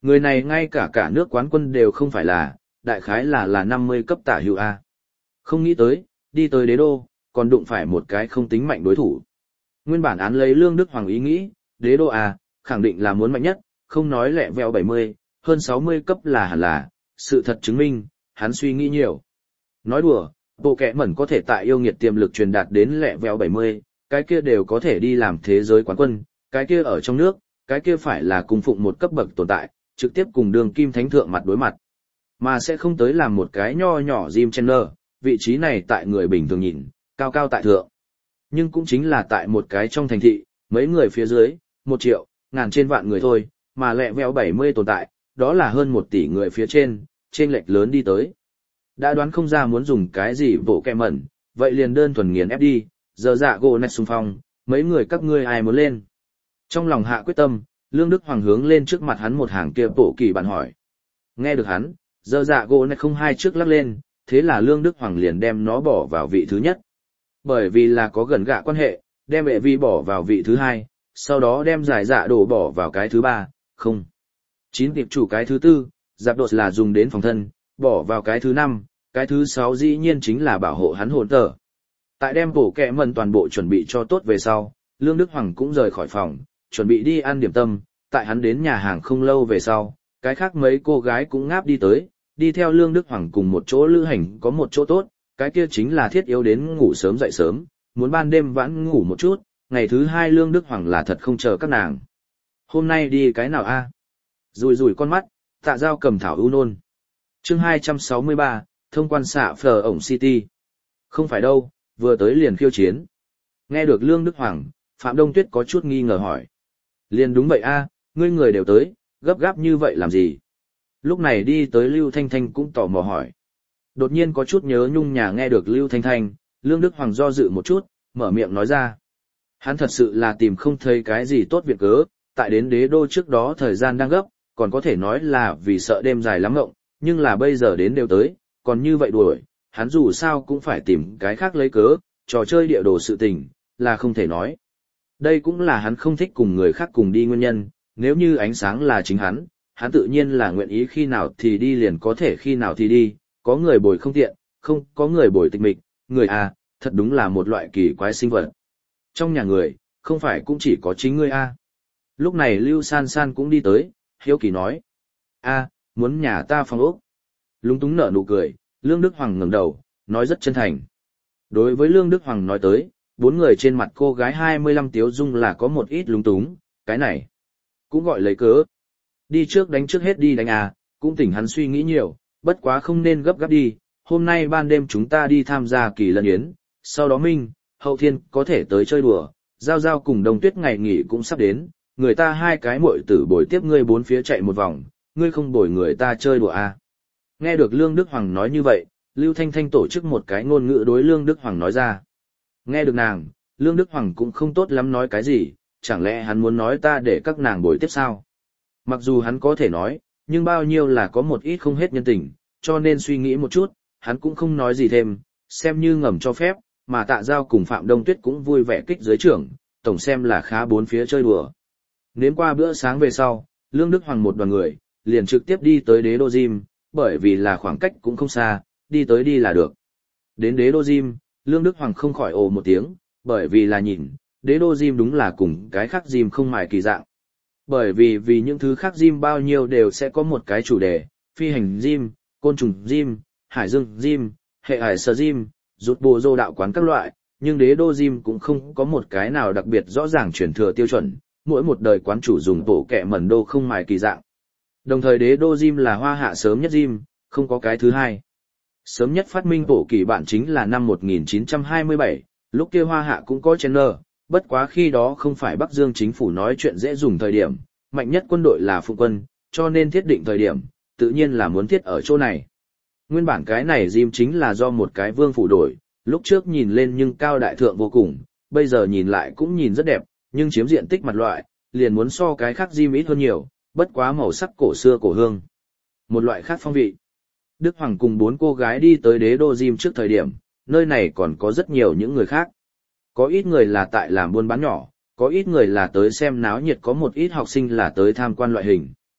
Người này ngay cả cả nước quán quân đều không phải là, đại khái là là năm mươi cấp tả hữu A. Không nghĩ tới, đi tới đế đô, còn đụng phải một cái không tính mạnh đối thủ. Nguyên bản án lấy Lương Đức Hoàng ý nghĩ, đế đô A, khẳng định là muốn mạnh nhất, không nói lẹ vẹo bảy mươi, hơn sáu mươi cấp là hẳn là, sự thật chứng minh, hắn suy nghĩ nhiều. Nói đùa, bộ kẻ mẩn có thể tại yêu nghiệt tiềm lực truyền đạt đến lẹ vẹo bảy mươi, cái kia đều có thể đi làm thế giới quán quân, cái kia ở trong nước, cái kia phải là cung phụng một cấp bậc tồn tại, trực tiếp cùng đường kim thánh thượng mặt đối mặt. Mà sẽ không tới làm một cái nho nhỏ Jim Chandler, vị trí này tại người bình thường nhìn, cao cao tại thượng. Nhưng cũng chính là tại một cái trong thành thị, mấy người phía dưới, một triệu, ngàn trên vạn người thôi, mà lẹ vẹo bảy mươi tồn tại, đó là hơn một tỷ người phía trên, trên lệch lớn đi tới. Đã đoán không ra muốn dùng cái gì bộ kẹ mẩn, vậy liền đơn thuần nghiền ép đi, giờ dạ gỗ nét xung phong, mấy người các ngươi ai muốn lên. Trong lòng hạ quyết tâm, Lương Đức Hoàng hướng lên trước mặt hắn một hàng kia bộ kỳ bạn hỏi. Nghe được hắn, giờ dạ gỗ nét không hai trước lắc lên, thế là Lương Đức Hoàng liền đem nó bỏ vào vị thứ nhất. Bởi vì là có gần gạ quan hệ, đem vệ vi bỏ vào vị thứ hai, sau đó đem giải dạ đổ bỏ vào cái thứ ba, không. Chín tiệp chủ cái thứ tư, giáp đột là dùng đến phòng thân, bỏ vào cái thứ năm, cái thứ sáu dĩ nhiên chính là bảo hộ hắn hồn tờ. Tại đem bổ kẹ mần toàn bộ chuẩn bị cho tốt về sau, Lương Đức Hoàng cũng rời khỏi phòng, chuẩn bị đi ăn điểm tâm, tại hắn đến nhà hàng không lâu về sau, cái khác mấy cô gái cũng ngáp đi tới, đi theo Lương Đức Hoàng cùng một chỗ lữ hành có một chỗ tốt, cái kia chính là thiết yếu đến ngủ sớm dậy sớm, muốn ban đêm vãn ngủ một chút, ngày thứ hai Lương Đức Hoàng là thật không chờ các nàng. Hôm nay đi cái nào a? Rùi rùi con mắt, Tạ Giao cầm thảo ưu nôn. Chương hai trăm sáu mươi ba, thông quan xạ phờ ổng City. Không phải đâu, vừa tới liền khiêu chiến. Nghe được Lương Đức Hoàng, Phạm Đông Tuyết có chút nghi ngờ hỏi. Liền đúng vậy a, ngươi người đều tới, gấp gáp như vậy làm gì? Lúc này đi tới Lưu Thanh Thanh cũng tò mò hỏi. Đột nhiên có chút nhớ nhung nhà nghe được Lưu Thanh Thanh, Lương Đức Hoàng do dự một chút, mở miệng nói ra. Hắn thật sự là tìm không thấy cái gì tốt việc cớ, tại đến đế đô trước đó thời gian đang gấp, còn có thể nói là vì sợ đêm dài lắm ngộng, nhưng là bây giờ đến đều tới, còn như vậy đuổi, hắn dù sao cũng phải tìm cái khác lấy cớ, trò chơi địa đồ sự tình, là không thể nói. Đây cũng là hắn không thích cùng người khác cùng đi nguyên nhân, nếu như ánh sáng là chính hắn, hắn tự nhiên là nguyện ý khi nào thì đi liền có thể khi nào thì đi, có người bồi không tiện, không có người bồi tịch mịch, người à, thật đúng là một loại kỳ quái sinh vật. Trong nhà người, không phải cũng chỉ có chính ngươi à. Lúc này Lưu San San cũng đi tới, hiếu kỳ nói. A, muốn nhà ta phòng ốc. Lúng túng nở nụ cười, Lương Đức Hoàng ngẩng đầu, nói rất chân thành. Đối với Lương Đức Hoàng nói tới, bốn người trên mặt cô gái hai mươi lăm tiếu dung là có một ít lúng túng, cái này cũng gọi lấy cớ. Đi trước đánh trước hết đi đánh à, cũng tỉnh hắn suy nghĩ nhiều, bất quá không nên gấp gáp đi, hôm nay ban đêm chúng ta đi tham gia kỳ lân yến, sau đó Minh, Hậu Thiên có thể tới chơi đùa, Giao Giao cùng Đông Tuyết ngày nghỉ cũng sắp đến, người ta hai cái muội tử bồi tiếp ngươi bốn phía chạy một vòng, ngươi không bồi người ta chơi đùa à. Nghe được Lương Đức Hoàng nói như vậy, Lưu Thanh Thanh tổ chức một cái ngôn ngữ đối Lương Đức Hoàng nói ra. Nghe được nàng, Lương Đức Hoàng cũng không tốt lắm nói cái gì, chẳng lẽ hắn muốn nói ta để các nàng bồi tiếp sao? Mặc dù hắn có thể nói, nhưng bao nhiêu là có một ít không hết nhân tình, cho nên suy nghĩ một chút, hắn cũng không nói gì thêm, xem như ngầm cho phép, mà Tạ Giao cùng Phạm Đông Tuyết cũng vui vẻ kích dưới trưởng, tổng xem là khá bốn phía chơi đùa. Nếm qua bữa sáng về sau, Lương Đức Hoàng một đoàn người, liền trực tiếp đi tới đế đô Gym, bởi vì là khoảng cách cũng không xa, đi tới đi là được. Đến đế đô Gym, Lương Đức Hoàng không khỏi ồ một tiếng, bởi vì là nhìn, đế đô Gym đúng là cùng cái khác Gym không mài kỳ dạng. Bởi vì vì những thứ khác Gym bao nhiêu đều sẽ có một cái chủ đề, phi hành Gym, côn trùng Gym, hải dương Gym, hệ hải sở Gym, rút bộ dô đạo quán các loại, nhưng đế đô Gym cũng không có một cái nào đặc biệt rõ ràng truyền thừa tiêu chuẩn, mỗi một đời quán chủ dùng bộ kẹ mẩn đô không mài kỳ dạng. Đồng thời đế đô Gym là hoa hạ sớm nhất Gym, không có cái thứ hai. Sớm nhất phát minh bộ kỳ bản chính là năm một nghìn chín trăm hai mươi bảy, lúc kia hoa hạ cũng có channel, bất quá khi đó không phải Bắc Dương chính phủ nói chuyện dễ dùng thời điểm, mạnh nhất quân đội là phụ quân, cho nên thiết định thời điểm, tự nhiên là muốn thiết ở chỗ này. Nguyên bản cái này Gym chính là do một cái vương phủ đổi, lúc trước nhìn lên nhưng cao đại thượng vô cùng, bây giờ nhìn lại cũng nhìn rất đẹp, nhưng chiếm diện tích mặt loại, liền muốn so cái khác Gym ít hơn nhiều, bất quá màu sắc cổ xưa cổ hương. Một loại khác phong vị. Đức Hoàng cùng bốn cô gái đi tới đế đô Gym trước thời điểm, nơi này còn có rất nhiều những người khác. Có ít người là tại làm buôn bán nhỏ, có ít người là tới xem náo nhiệt, có một ít học sinh là tới tham quan loại hình.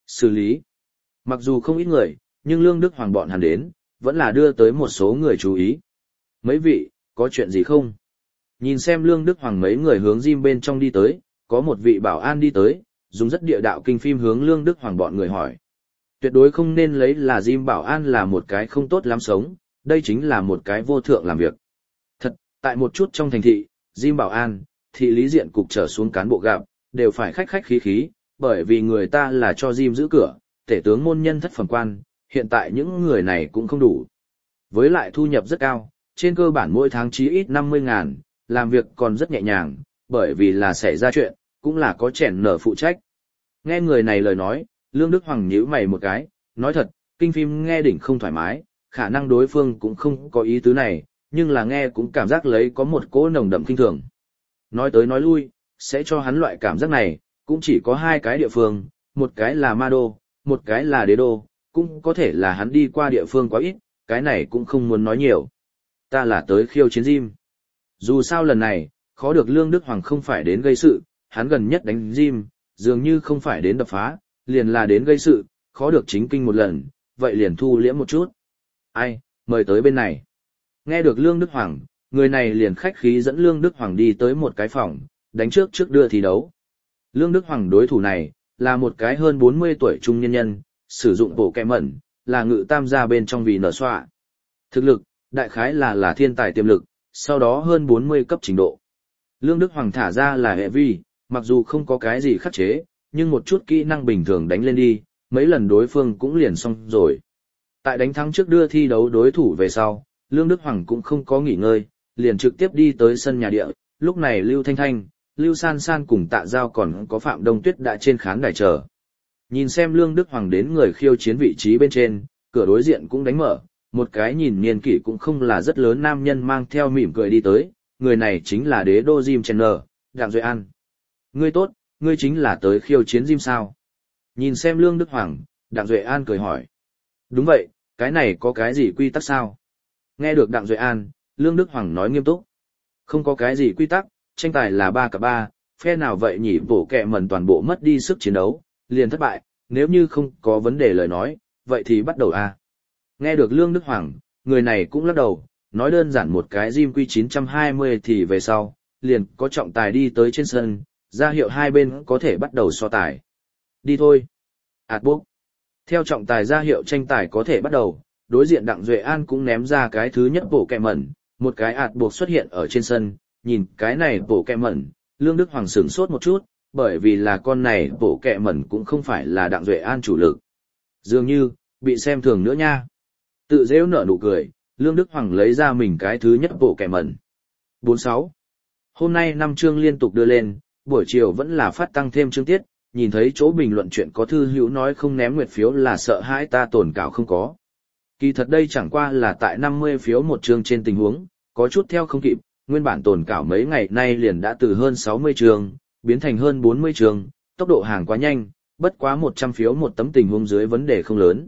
Xử lý. Mặc dù không ít người, nhưng Lương Đức Hoàng bọn hắn đến, vẫn là đưa tới một số người chú ý. Mấy vị, có chuyện gì không? Nhìn xem Lương Đức Hoàng mấy người hướng gym bên trong đi tới, có một vị bảo an đi tới, dùng rất địa đạo kinh phim hướng Lương Đức Hoàng bọn người hỏi. Tuyệt đối không nên lấy là gym bảo an là một cái không tốt lắm sống, đây chính là một cái vô thượng làm việc. Thật, tại một chút trong thành thị, gym bảo an, thị lý diện cục trở xuống cán bộ gặp, đều phải khách khách khí khí, bởi vì người ta là cho gym giữ cửa, tể tướng môn nhân thất phẩm quan, hiện tại những người này cũng không đủ. Với lại thu nhập rất cao, trên cơ bản mỗi tháng chí ít năm mươi ngàn, làm việc còn rất nhẹ nhàng, bởi vì là xảy ra chuyện, cũng là có chèn nở phụ trách. Nghe người này lời nói, Lương Đức Hoàng nhíu mày một cái, nói thật, kinh phim nghe đỉnh không thoải mái, khả năng đối phương cũng không có ý tứ này, nhưng là nghe cũng cảm giác lấy có một cỗ nồng đậm kinh thường. Nói tới nói lui, sẽ cho hắn loại cảm giác này, cũng chỉ có hai cái địa phương, một cái là Ma Đô, một cái là Đế Đô, cũng có thể là hắn đi qua địa phương quá ít, cái này cũng không muốn nói nhiều. Ta là tới khiêu chiến gym. Dù sao lần này, khó được Lương Đức Hoàng không phải đến gây sự, hắn gần nhất đánh gym, dường như không phải đến đập phá, liền là đến gây sự, khó được chính kinh một lần, vậy liền thu liễm một chút. Ai, mời tới bên này. Nghe được Lương Đức Hoàng, người này liền khách khí dẫn Lương Đức Hoàng đi tới một cái phòng, đánh trước trước đưa thi đấu. Lương Đức Hoàng đối thủ này, là một cái hơn bốn mươi tuổi trung nhân nhân, sử dụng bộ kẹ mẩn, là ngự tam gia bên trong vì nở xoạ. Thực lực, đại khái là là thiên tài tiềm lực, sau đó hơn bốn mươi cấp trình độ. Lương Đức Hoàng thả ra là hệ vi, mặc dù không có cái gì khắc chế, nhưng một chút kỹ năng bình thường đánh lên đi, mấy lần đối phương cũng liền xong rồi. Tại đánh thắng trước đưa thi đấu đối thủ về sau, Lương Đức Hoàng cũng không có nghỉ ngơi, liền trực tiếp đi tới sân nhà địa, lúc này Lưu Thanh Thanh, Lưu San San cùng Tạ Giao còn có Phạm Đông Tuyết đã trên khán đài chờ. Nhìn xem Lương Đức Hoàng đến người khiêu chiến vị trí bên trên, cửa đối diện cũng đánh mở, một cái nhìn niên kỷ cũng không là rất lớn nam nhân mang theo mỉm cười đi tới, người này chính là Đế Đô Gym Trainer, Đặng Duệ An. Ngươi tốt, ngươi chính là tới khiêu chiến gym sao? Nhìn xem Lương Đức Hoàng, Đặng Duệ An cười hỏi. Đúng vậy, cái này có cái gì quy tắc sao? Nghe được Đặng Duệ An, Lương Đức Hoàng nói nghiêm túc. Không có cái gì quy tắc, tranh tài là ba cặp ba, phe nào vậy nhỉ bổ kẹ mẩn toàn bộ mất đi sức chiến đấu, liền thất bại, nếu như không có vấn đề lời nói, vậy thì bắt đầu a. Nghe được Lương Đức Hoàng, người này cũng lắc đầu, nói đơn giản một cái gym quy chín trăm hai mươi thì về sau, liền có trọng tài đi tới trên sân, ra hiệu hai bên có thể bắt đầu so tài. Đi thôi. Ảt bốc. Theo trọng tài ra hiệu tranh tài có thể bắt đầu, đối diện Đặng Duệ An cũng ném ra cái thứ nhất bổ kẹ mẩn, một cái ạt buộc xuất hiện ở trên sân, nhìn cái này bổ kẹ mẩn, Lương Đức Hoàng sửng sốt một chút, bởi vì là con này bổ kẹ mẩn cũng không phải là Đặng Duệ An chủ lực. Dường như, bị xem thường nữa nha. Tự dễ nở nụ cười, Lương Đức Hoàng lấy ra mình cái thứ nhất bổ kẹ mẩn. bốn sáu. Hôm nay năm chương liên tục đưa lên, buổi chiều vẫn là phát tăng thêm chương tiết, nhìn thấy chỗ bình luận chuyện có thư hữu nói không ném nguyệt phiếu là sợ hãi ta tổn cảo không có. Kỳ thật đây chẳng qua là tại năm mươi phiếu một chương trên tình huống, có chút theo không kịp, nguyên bản tổn cảo mấy ngày nay liền đã từ hơn sáu mươi chương, biến thành hơn bốn mươi chương, tốc độ hàng quá nhanh, bất quá một trăm phiếu một tấm tình huống dưới vấn đề không lớn.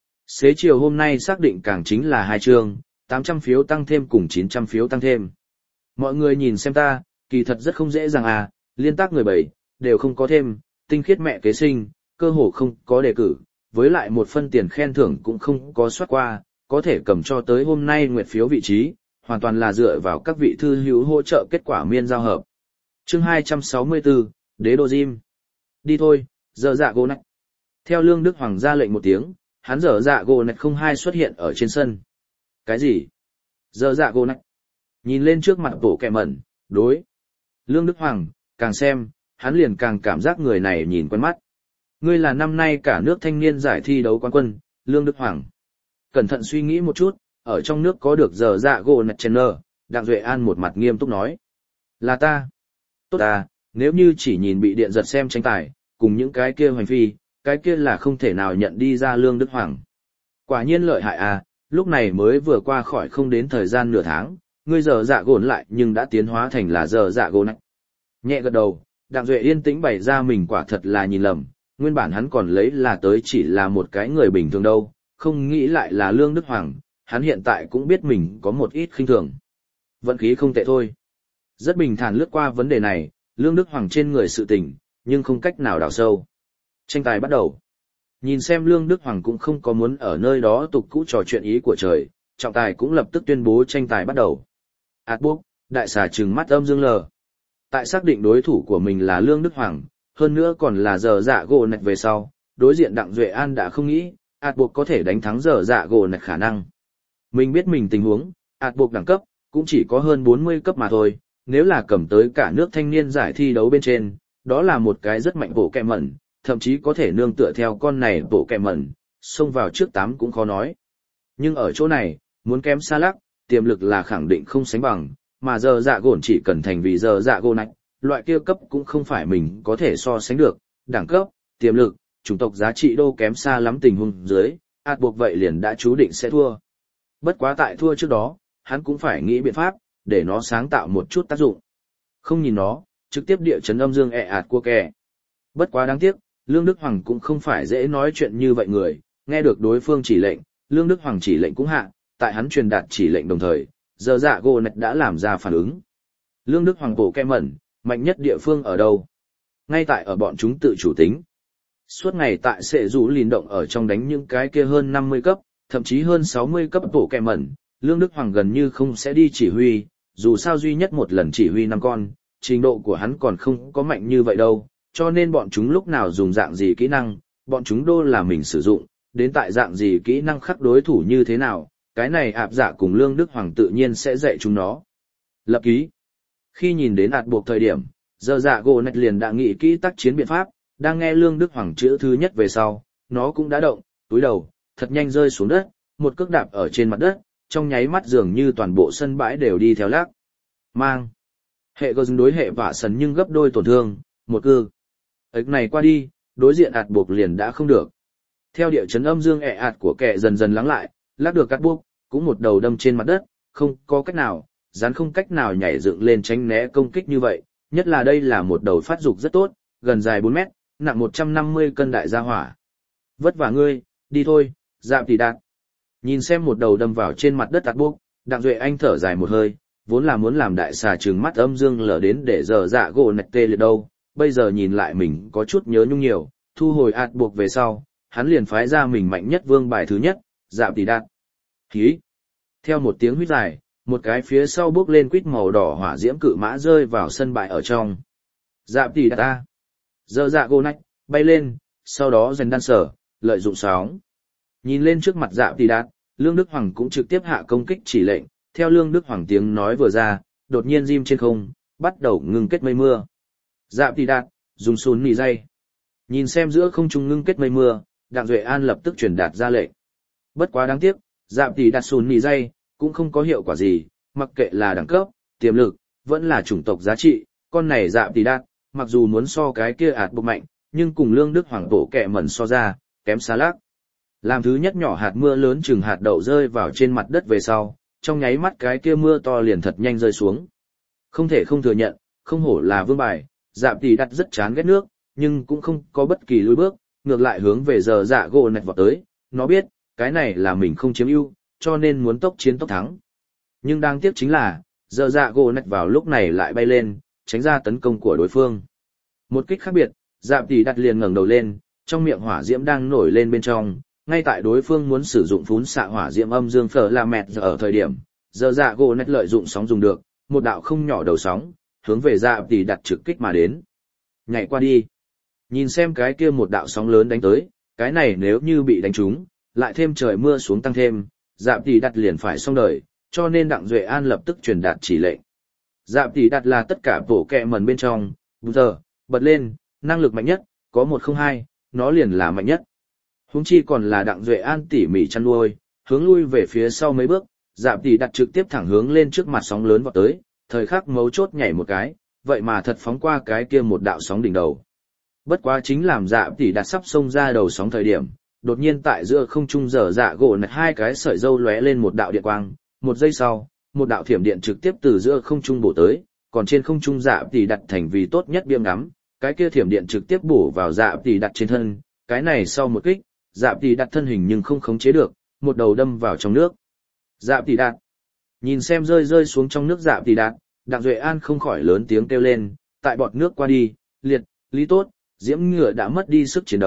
Xế chiều hôm nay xác định càng chính là hai chương, tám trăm phiếu tăng thêm cùng chín trăm phiếu tăng thêm. Mọi người nhìn xem ta, kỳ thật rất không dễ dàng à, liên tác người bảy, đều không có thêm, tinh khiết mẹ kế sinh, cơ hồ không có đề cử, với lại một phân tiền khen thưởng cũng không có soát qua, có thể cầm cho tới hôm nay nguyệt phiếu vị trí, hoàn toàn là dựa vào các vị thư hữu hỗ trợ kết quả miên giao hợp. Chương hai trăm sáu mươi tư, Đế Đô Gym. Đi thôi, giờ dạ gỗ nạch. Theo Lương Đức Hoàng ra lệnh một tiếng, hắn giờ dạ gỗ nạch không hai xuất hiện ở trên sân. Cái gì? Giờ dạ gỗ nạch. Nhìn lên trước mặt bổ kẹ mẩn, đối. Lương Đức Hoàng, càng xem, hắn liền càng cảm giác người này nhìn quen mắt. Ngươi là năm nay cả nước thanh niên giải thi đấu quán quân, Lương Đức Hoàng. Cẩn thận suy nghĩ một chút, ở trong nước có được giờ dạ gỗ nạch trainer, Đặng Duệ An một mặt nghiêm túc nói. Là ta. Tốt à, nếu như chỉ nhìn bị điện giật xem tranh tài, cùng những cái kia hoành phi, cái kia là không thể nào nhận đi ra Lương Đức Hoàng. Quả nhiên lợi hại à, lúc này mới vừa qua khỏi không đến thời gian nửa tháng, ngươi giờ dạ gồn lại nhưng đã tiến hóa thành là giờ dạ gồn nạch. Nhẹ gật đầu, Đặng Duệ yên tĩnh bày ra mình quả thật là nhìn lầm, nguyên bản hắn còn lấy là tới chỉ là một cái người bình thường đâu, không nghĩ lại là Lương Đức Hoàng, hắn hiện tại cũng biết mình có một ít khinh thường. Vận khí không tệ thôi. Rất bình thản lướt qua vấn đề này, Lương Đức Hoàng trên người sự tình, nhưng không cách nào đào sâu. Tranh tài bắt đầu. Nhìn xem Lương Đức Hoàng cũng không có muốn ở nơi đó tục cũ trò chuyện ý của trời, trọng tài cũng lập tức tuyên bố tranh tài bắt đầu. Át bốc, đại xà trừng mắt âm dương lờ. Tại xác định đối thủ của mình là Lương Đức Hoàng, hơn nữa còn là giờ dạ gỗ nạch về sau, đối diện Đặng Duệ An đã không nghĩ, ạt buộc có thể đánh thắng giờ dạ gỗ nạch khả năng. Mình biết mình tình huống, ạt buộc đẳng cấp, cũng chỉ có hơn bốn mươi cấp mà thôi, nếu là cầm tới cả nước thanh niên giải thi đấu bên trên, đó là một cái rất mạnh bộ kẹ mẩn, thậm chí có thể nương tựa theo con này bộ kẹ mẩn, xông vào trước tám cũng khó nói. Nhưng ở chỗ này, muốn kém xa lắc, tiềm lực là khẳng định không sánh bằng, mà giờ dạ gồn chỉ cần thành vì giờ dạ gỗ nạch, loại kia cấp cũng không phải mình có thể so sánh được, đẳng cấp, tiềm lực, chủng tộc giá trị đô kém xa lắm tình huống dưới, ạt buộc vậy liền đã chú định sẽ thua. Bất quá tại thua trước đó, hắn cũng phải nghĩ biện pháp, để nó sáng tạo một chút tác dụng. Không nhìn nó, trực tiếp địa chấn âm dương ẹ ạt cua kè. Bất quá đáng tiếc, Lương Đức Hoàng cũng không phải dễ nói chuyện như vậy người, nghe được đối phương chỉ lệnh, Lương Đức Hoàng chỉ lệnh cũng hạ, tại hắn truyền đạt chỉ lệnh đồng thời, giờ dạ gỗ nạch đã làm ra phản ứng. Lương Đức Hoàng bộ kem mẩn, mạnh nhất địa phương ở đâu? Ngay tại ở bọn chúng tự chủ tính. Suốt ngày tại sệ rủ lìn động ở trong đánh những cái kia hơn năm mươi cấp, thậm chí hơn sáu mươi cấp bộ kem mẩn, Lương Đức Hoàng gần như không sẽ đi chỉ huy, dù sao duy nhất một lần chỉ huy năm con, trình độ của hắn còn không có mạnh như vậy đâu, cho nên bọn chúng lúc nào dùng dạng gì kỹ năng, bọn chúng đô là mình sử dụng, đến tại dạng gì kỹ năng khắc đối thủ như thế nào, cái này ạp dạ cùng Lương Đức Hoàng tự nhiên sẽ dạy chúng nó. Lập ký. Khi nhìn đến ạt buộc thời điểm, giờ dạ gỗ nạch liền đã nghĩ kỹ tác chiến biện pháp, đang nghe Lương Đức Hoàng chữ thứ nhất về sau, nó cũng đã động, túi đầu, thật nhanh rơi xuống đất, một cước đạp ở trên mặt đất, trong nháy mắt dường như toàn bộ sân bãi đều đi theo lắc. Mang. Hệ gờ đối hệ vả sần nhưng gấp đôi tổn thương, một cư. Ấy này qua đi, đối diện ạt buộc liền đã không được. Theo địa chấn âm dương ẹ ạt của kẻ dần dần lắng lại, lắc được cắt buộc, cũng một đầu đâm trên mặt đất, không có cách nào, rắn không cách nào nhảy dựng lên tránh né công kích như vậy, nhất là đây là một đầu phát dục rất tốt, gần dài bốn mét, nặng một trăm năm mươi cân đại gia hỏa. Vất vả ngươi, đi thôi, dạm tỷ đạt. Nhìn xem một đầu đâm vào trên mặt đất ạt buộc, Đặng Duệ Anh thở dài một hơi, vốn là muốn làm đại xà trừng mắt âm dương lở đến để giờ dạ gỗ nạch tê liệt đâu, bây giờ nhìn lại mình có chút nhớ nhung nhiều, thu hồi ạt buộc về sau, hắn liền phái ra mình mạnh nhất vương bài thứ nhất, dạm tỷ đạt. Hí! Theo một tiếng huýt dài, một cái phía sau bước lên quýt màu đỏ hỏa diễm cự mã rơi vào sân bãi ở trong. Dạm tỷ đạt ta! Giờ dạ gỗ nạch, bay lên, sau đó dần đan sở, lợi dụng sóng. Nhìn lên trước mặt dạm tỷ đạt, Lương Đức Hoàng cũng trực tiếp hạ công kích chỉ lệnh, theo Lương Đức Hoàng tiếng nói vừa ra, đột nhiên rim trên không, bắt đầu ngưng kết mây mưa. Dạm tỷ đạt, dùng sùn nỉ dây. Nhìn xem giữa không trung ngưng kết mây mưa, Đặng Duệ An lập tức truyền đạt ra lệnh. Bất quá đáng tiếc, dạm tỷ đạt sùn nỉ dây, cũng không có hiệu quả gì, mặc kệ là đẳng cấp, tiềm lực, vẫn là chủng tộc giá trị, con này dạm tỷ đạt, mặc dù muốn so cái kia ạt bộc mạnh, nhưng cùng Lương Đức Hoàng tổ kẹ mẩn so ra, kém xa lác. Làm thứ nhất nhỏ hạt mưa lớn chừng hạt đậu rơi vào trên mặt đất về sau, trong nháy mắt cái kia mưa to liền thật nhanh rơi xuống. Không thể không thừa nhận, không hổ là vương bài, dạm tỷ đạt rất chán ghét nước, nhưng cũng không có bất kỳ lùi bước, ngược lại hướng về giờ dạ gỗ nạch vọt tới, nó biết, cái này là mình không chiếm ưu, cho nên muốn tốc chiến tốc thắng. Nhưng đáng tiếc chính là, giờ dạ gỗ nạch vào lúc này lại bay lên, tránh ra tấn công của đối phương. Một kích khác biệt, dạm tỷ đạt liền ngẩng đầu lên, trong miệng hỏa diễm đang nổi lên bên trong, ngay tại đối phương muốn sử dụng phún xạ hỏa diễm âm dương phở là mẹt ở thời điểm, giờ dạ gỗ nạch lợi dụng sóng dùng được, một đạo không nhỏ đầu sóng, hướng về dạm tỷ đạt trực kích mà đến. Nhảy qua đi. Nhìn xem cái kia một đạo sóng lớn đánh tới, cái này nếu như bị đánh trúng, lại thêm trời mưa xuống tăng thêm, dạm tỷ đạt liền phải xong đời, cho nên Đặng Duệ An lập tức truyền đạt chỉ lệnh. Dạm tỷ đạt là tất cả bộ kẹ mẩn bên trong, giờ, bật lên, năng lực mạnh nhất, có một không hai, nó liền là mạnh nhất. Huống chi còn là Đặng Duệ An tỉ mỉ chăn nuôi, hướng lui về phía sau mấy bước, dạm tỷ đạt trực tiếp thẳng hướng lên trước mặt sóng lớn vọt tới, thời khắc mấu chốt nhảy một cái, vậy mà thật phóng qua cái kia một đạo sóng đỉnh đầu. Bất quá chính làm dạm tỷ đạt sắp xông ra đầu sóng thời điểm, đột nhiên tại giữa không trung dở dạ gỗ nạch hai cái sợi dâu lóe lên một đạo điện quang, một giây sau, một đạo thiểm điện trực tiếp từ giữa không trung bổ tới, còn trên không trung dạm tỷ đạt thành vì tốt nhất biêm ngắm, cái kia thiểm điện trực tiếp bổ vào dạm tỷ đạt trên thân, cái này sau một kích, dạm tỷ đạt thân hình nhưng không khống chế được, một đầu đâm vào trong nước. Dạm tỷ đạt, nhìn xem rơi rơi xuống trong nước dạm tỷ đạt, Đặng Duệ An không khỏi lớn tiếng kêu lên, tại bọt nước qua đi, liệt, lý tốt, diễm ngựa đã mất đi sức chiến đấu,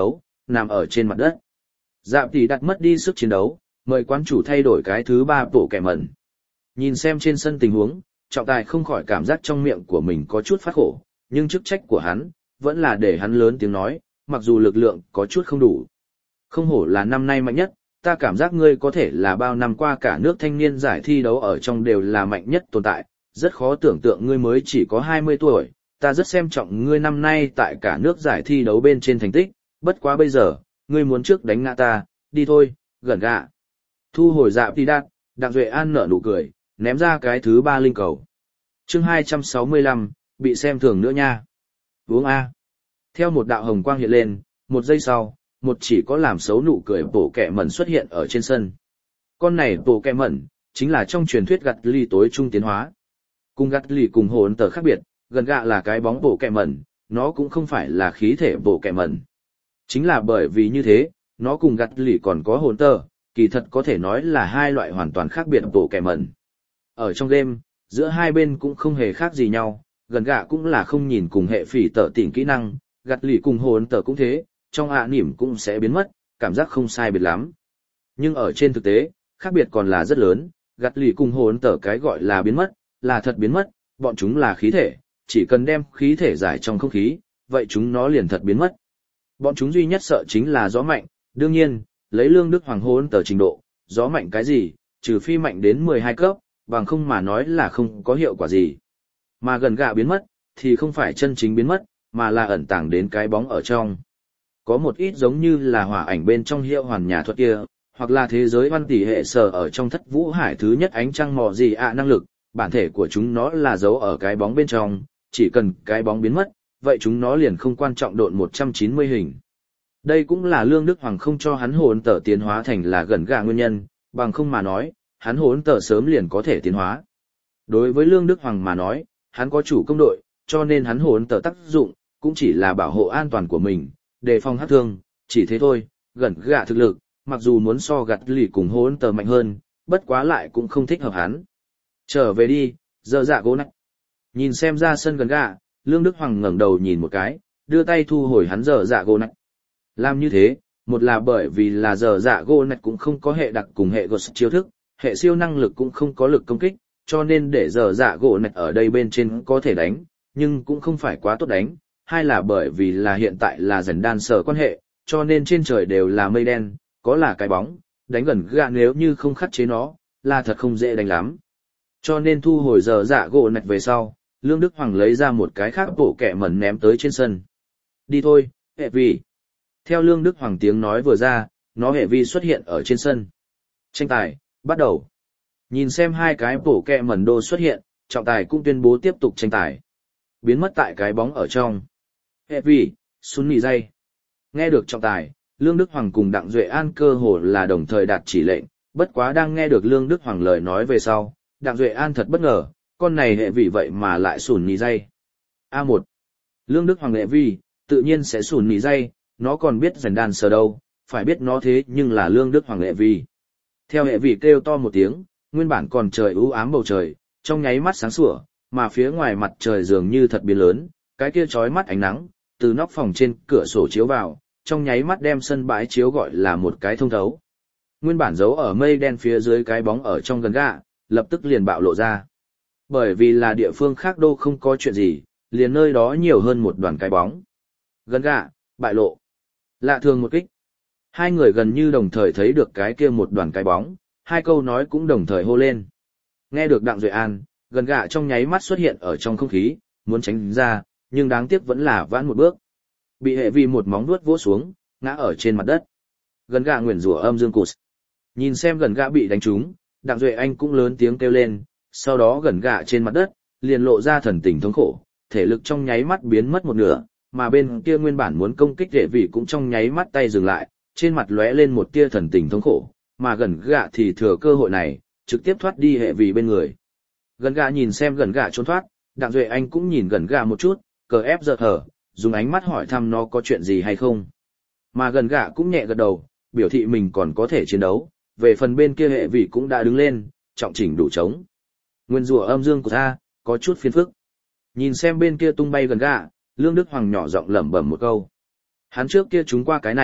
nằm ở trên mặt đất. Dạ tỷ đặt mất đi sức chiến đấu, mời quán chủ thay đổi cái thứ ba bộ kẻ mẩn. Nhìn xem trên sân tình huống, trọng tài không khỏi cảm giác trong miệng của mình có chút phát khổ, nhưng chức trách của hắn, vẫn là để hắn lớn tiếng nói, mặc dù lực lượng có chút không đủ. Không hổ là năm nay mạnh nhất, ta cảm giác ngươi có thể là bao năm qua cả nước thanh niên giải thi đấu ở trong đều là mạnh nhất tồn tại, rất khó tưởng tượng ngươi mới chỉ có hai mươi tuổi, ta rất xem trọng ngươi năm nay tại cả nước giải thi đấu bên trên thành tích, bất quá bây giờ, ngươi muốn trước đánh ngã ta, đi thôi, gần gạ. Thu hồi dạ tỷ đạt, Đặng Duệ An nở nụ cười, ném ra cái thứ ba linh cầu. Chương hai trăm sáu mươi lăm, bị xem thường nữa nha. Uống A. Theo một đạo hồng quang hiện lên, một giây sau, một chỉ có làm xấu nụ cười bổ kẹ mẩn xuất hiện ở trên sân. Con này bổ kẹ mẩn, chính là trong truyền thuyết gặt ly tối trung tiến hóa. Cùng gặt ly cùng hồn tờ khác biệt, gần gạ là cái bóng bổ kẹ mẩn, nó cũng không phải là khí thể bổ kẹ mẩn. Chính là bởi vì như thế, nó cùng gặt ly còn có hồn tờ, kỳ thật có thể nói là hai loại hoàn toàn khác biệt bổ kẹ mẩn. Ở trong game, giữa hai bên cũng không hề khác gì nhau, gần gạ cũng là không nhìn cùng hệ phỉ tở tỉnh kỹ năng, gặt lì cùng hồn tở cũng thế, trong ạ à nỉm cũng sẽ biến mất, cảm giác không sai biệt lắm. Nhưng ở trên thực tế, khác biệt còn là rất lớn, gặt lì cùng hồn tở cái gọi là biến mất, là thật biến mất, bọn chúng là khí thể, chỉ cần đem khí thể giải trong không khí, vậy chúng nó liền thật biến mất. Bọn chúng duy nhất sợ chính là gió mạnh, đương nhiên, lấy lương đức hoàng hồn tở trình độ, gió mạnh cái gì, trừ phi mạnh đến mười hai cấp, bằng không mà nói là không có hiệu quả gì. Mà gần gạ biến mất, thì không phải chân chính biến mất, mà là ẩn tàng đến cái bóng ở trong. Có một ít giống như là hỏa ảnh bên trong hiệu hoàn nhà thuật kia, hoặc là thế giới văn tỷ hệ sở ở trong thất vũ hải thứ nhất ánh trăng mò gì ạ năng lực, bản thể của chúng nó là giấu ở cái bóng bên trong, chỉ cần cái bóng biến mất, vậy chúng nó liền không quan trọng độn một trăm chín mươi hình. Đây cũng là Lương Đức Hoàng không cho hắn hồn tở tiến hóa thành là gần gạ nguyên nhân, bằng không mà nói, hắn hồn tở sớm liền có thể tiến hóa. Đối với Lương Đức Hoàng mà nói, hắn có chủ công đội, cho nên hắn hồn tở tác dụng, cũng chỉ là bảo hộ an toàn của mình, đề phòng hắc thương, chỉ thế thôi, gần gạ thực lực, mặc dù muốn so gặt lì cùng hồn tở mạnh hơn, bất quá lại cũng không thích hợp hắn. Trở về đi, giờ dạ gỗ nách. Nhìn xem ra sân gần gạ, Lương Đức Hoàng ngẩng đầu nhìn một cái, đưa tay thu hồi hắn giờ dạ gỗ nách. Làm như thế, một là bởi vì là giờ dạ gỗ nách cũng không có hệ đặc cùng hệ gột chiêu thức, hệ siêu năng lực cũng không có lực công kích, cho nên để giờ dạ gỗ nạch ở đây bên trên có thể đánh, nhưng cũng không phải quá tốt đánh. Hai là bởi vì là hiện tại là dần đan sở quan hệ, cho nên trên trời đều là mây đen, có là cái bóng, đánh gần gạ nếu như không khắc chế nó, là thật không dễ đánh lắm. Cho nên thu hồi giờ dạ gỗ nạch về sau, Lương Đức Hoàng lấy ra một cái khác bộ kẹ mẩn ném tới trên sân. Đi thôi, hệ vi. Theo Lương Đức Hoàng tiếng nói vừa ra, nó hệ vi xuất hiện ở trên sân. Tranh tài, bắt đầu. Nhìn xem hai cái bổ kẹ mẩn đô xuất hiện, trọng tài cũng tuyên bố tiếp tục tranh tài. Biến mất tại cái bóng ở trong. Hệ vi, xuống nỉ dây. Nghe được trọng tài, Lương Đức Hoàng cùng Đặng Duệ An cơ hồ là đồng thời đạt chỉ lệnh, bất quá đang nghe được Lương Đức Hoàng lời nói về sau, Đặng Duệ An thật bất ngờ, con này hệ vi vậy mà lại sủn nỉ dây. a một. Lương Đức Hoàng hệ vi, tự nhiên sẽ sủn nỉ dây, nó còn biết rèn đàn sờ đâu, phải biết nó thế nhưng là Lương Đức Hoàng hệ vi. Theo hệ vi kêu to một tiếng, nguyên bản còn trời u ám bầu trời, trong nháy mắt sáng sủa, mà phía ngoài mặt trời dường như thật biến lớn, cái kia chói mắt ánh nắng, từ nóc phòng trên cửa sổ chiếu vào, trong nháy mắt đem sân bãi chiếu gọi là một cái thông thấu. Nguyên bản giấu ở mây đen phía dưới cái bóng ở trong gần gạ, lập tức liền bạo lộ ra. Bởi vì là địa phương khác đô không có chuyện gì, liền nơi đó nhiều hơn một đoàn cái bóng. Gần gạ, bại lộ. Lạ thường một kích. Hai người gần như đồng thời thấy được cái kia một đoàn cái bóng, hai câu nói cũng đồng thời hô lên. Nghe được Đặng Duệ An, gần gạ trong nháy mắt xuất hiện ở trong không khí, muốn tránh ra, nhưng đáng tiếc vẫn là vãn một bước. Bị hệ vi một móng vuốt vỗ xuống, ngã ở trên mặt đất. Gần gạ nguyền rủa âm dương cụt. Nhìn xem gần gạ bị đánh trúng, Đặng Duệ Anh cũng lớn tiếng kêu lên, sau đó gần gạ trên mặt đất, liền lộ ra thần tình thống khổ, thể lực trong nháy mắt biến mất một nửa, mà bên kia nguyên bản muốn công kích hệ vi cũng trong nháy mắt tay dừng lại, trên mặt lóe lên một tia thần tình thống khổ, mà gần gạ thì thừa cơ hội này, trực tiếp thoát đi hệ vì bên người. Gần gạ nhìn xem gần gạ trốn thoát, Đặng Duệ Anh cũng nhìn gần gạ một chút, cờ ép giật hở, dùng ánh mắt hỏi thăm nó có chuyện gì hay không. Mà gần gạ cũng nhẹ gật đầu, biểu thị mình còn có thể chiến đấu, về phần bên kia hệ vì cũng đã đứng lên, trọng chỉnh đủ chống. Nguyên rủa âm dương của ta, có chút phiền phức. Nhìn xem bên kia tung bay gần gạ, Lương Đức Hoàng nhỏ giọng lẩm bẩm một câu. Hắn trước kia trúng qua cái này,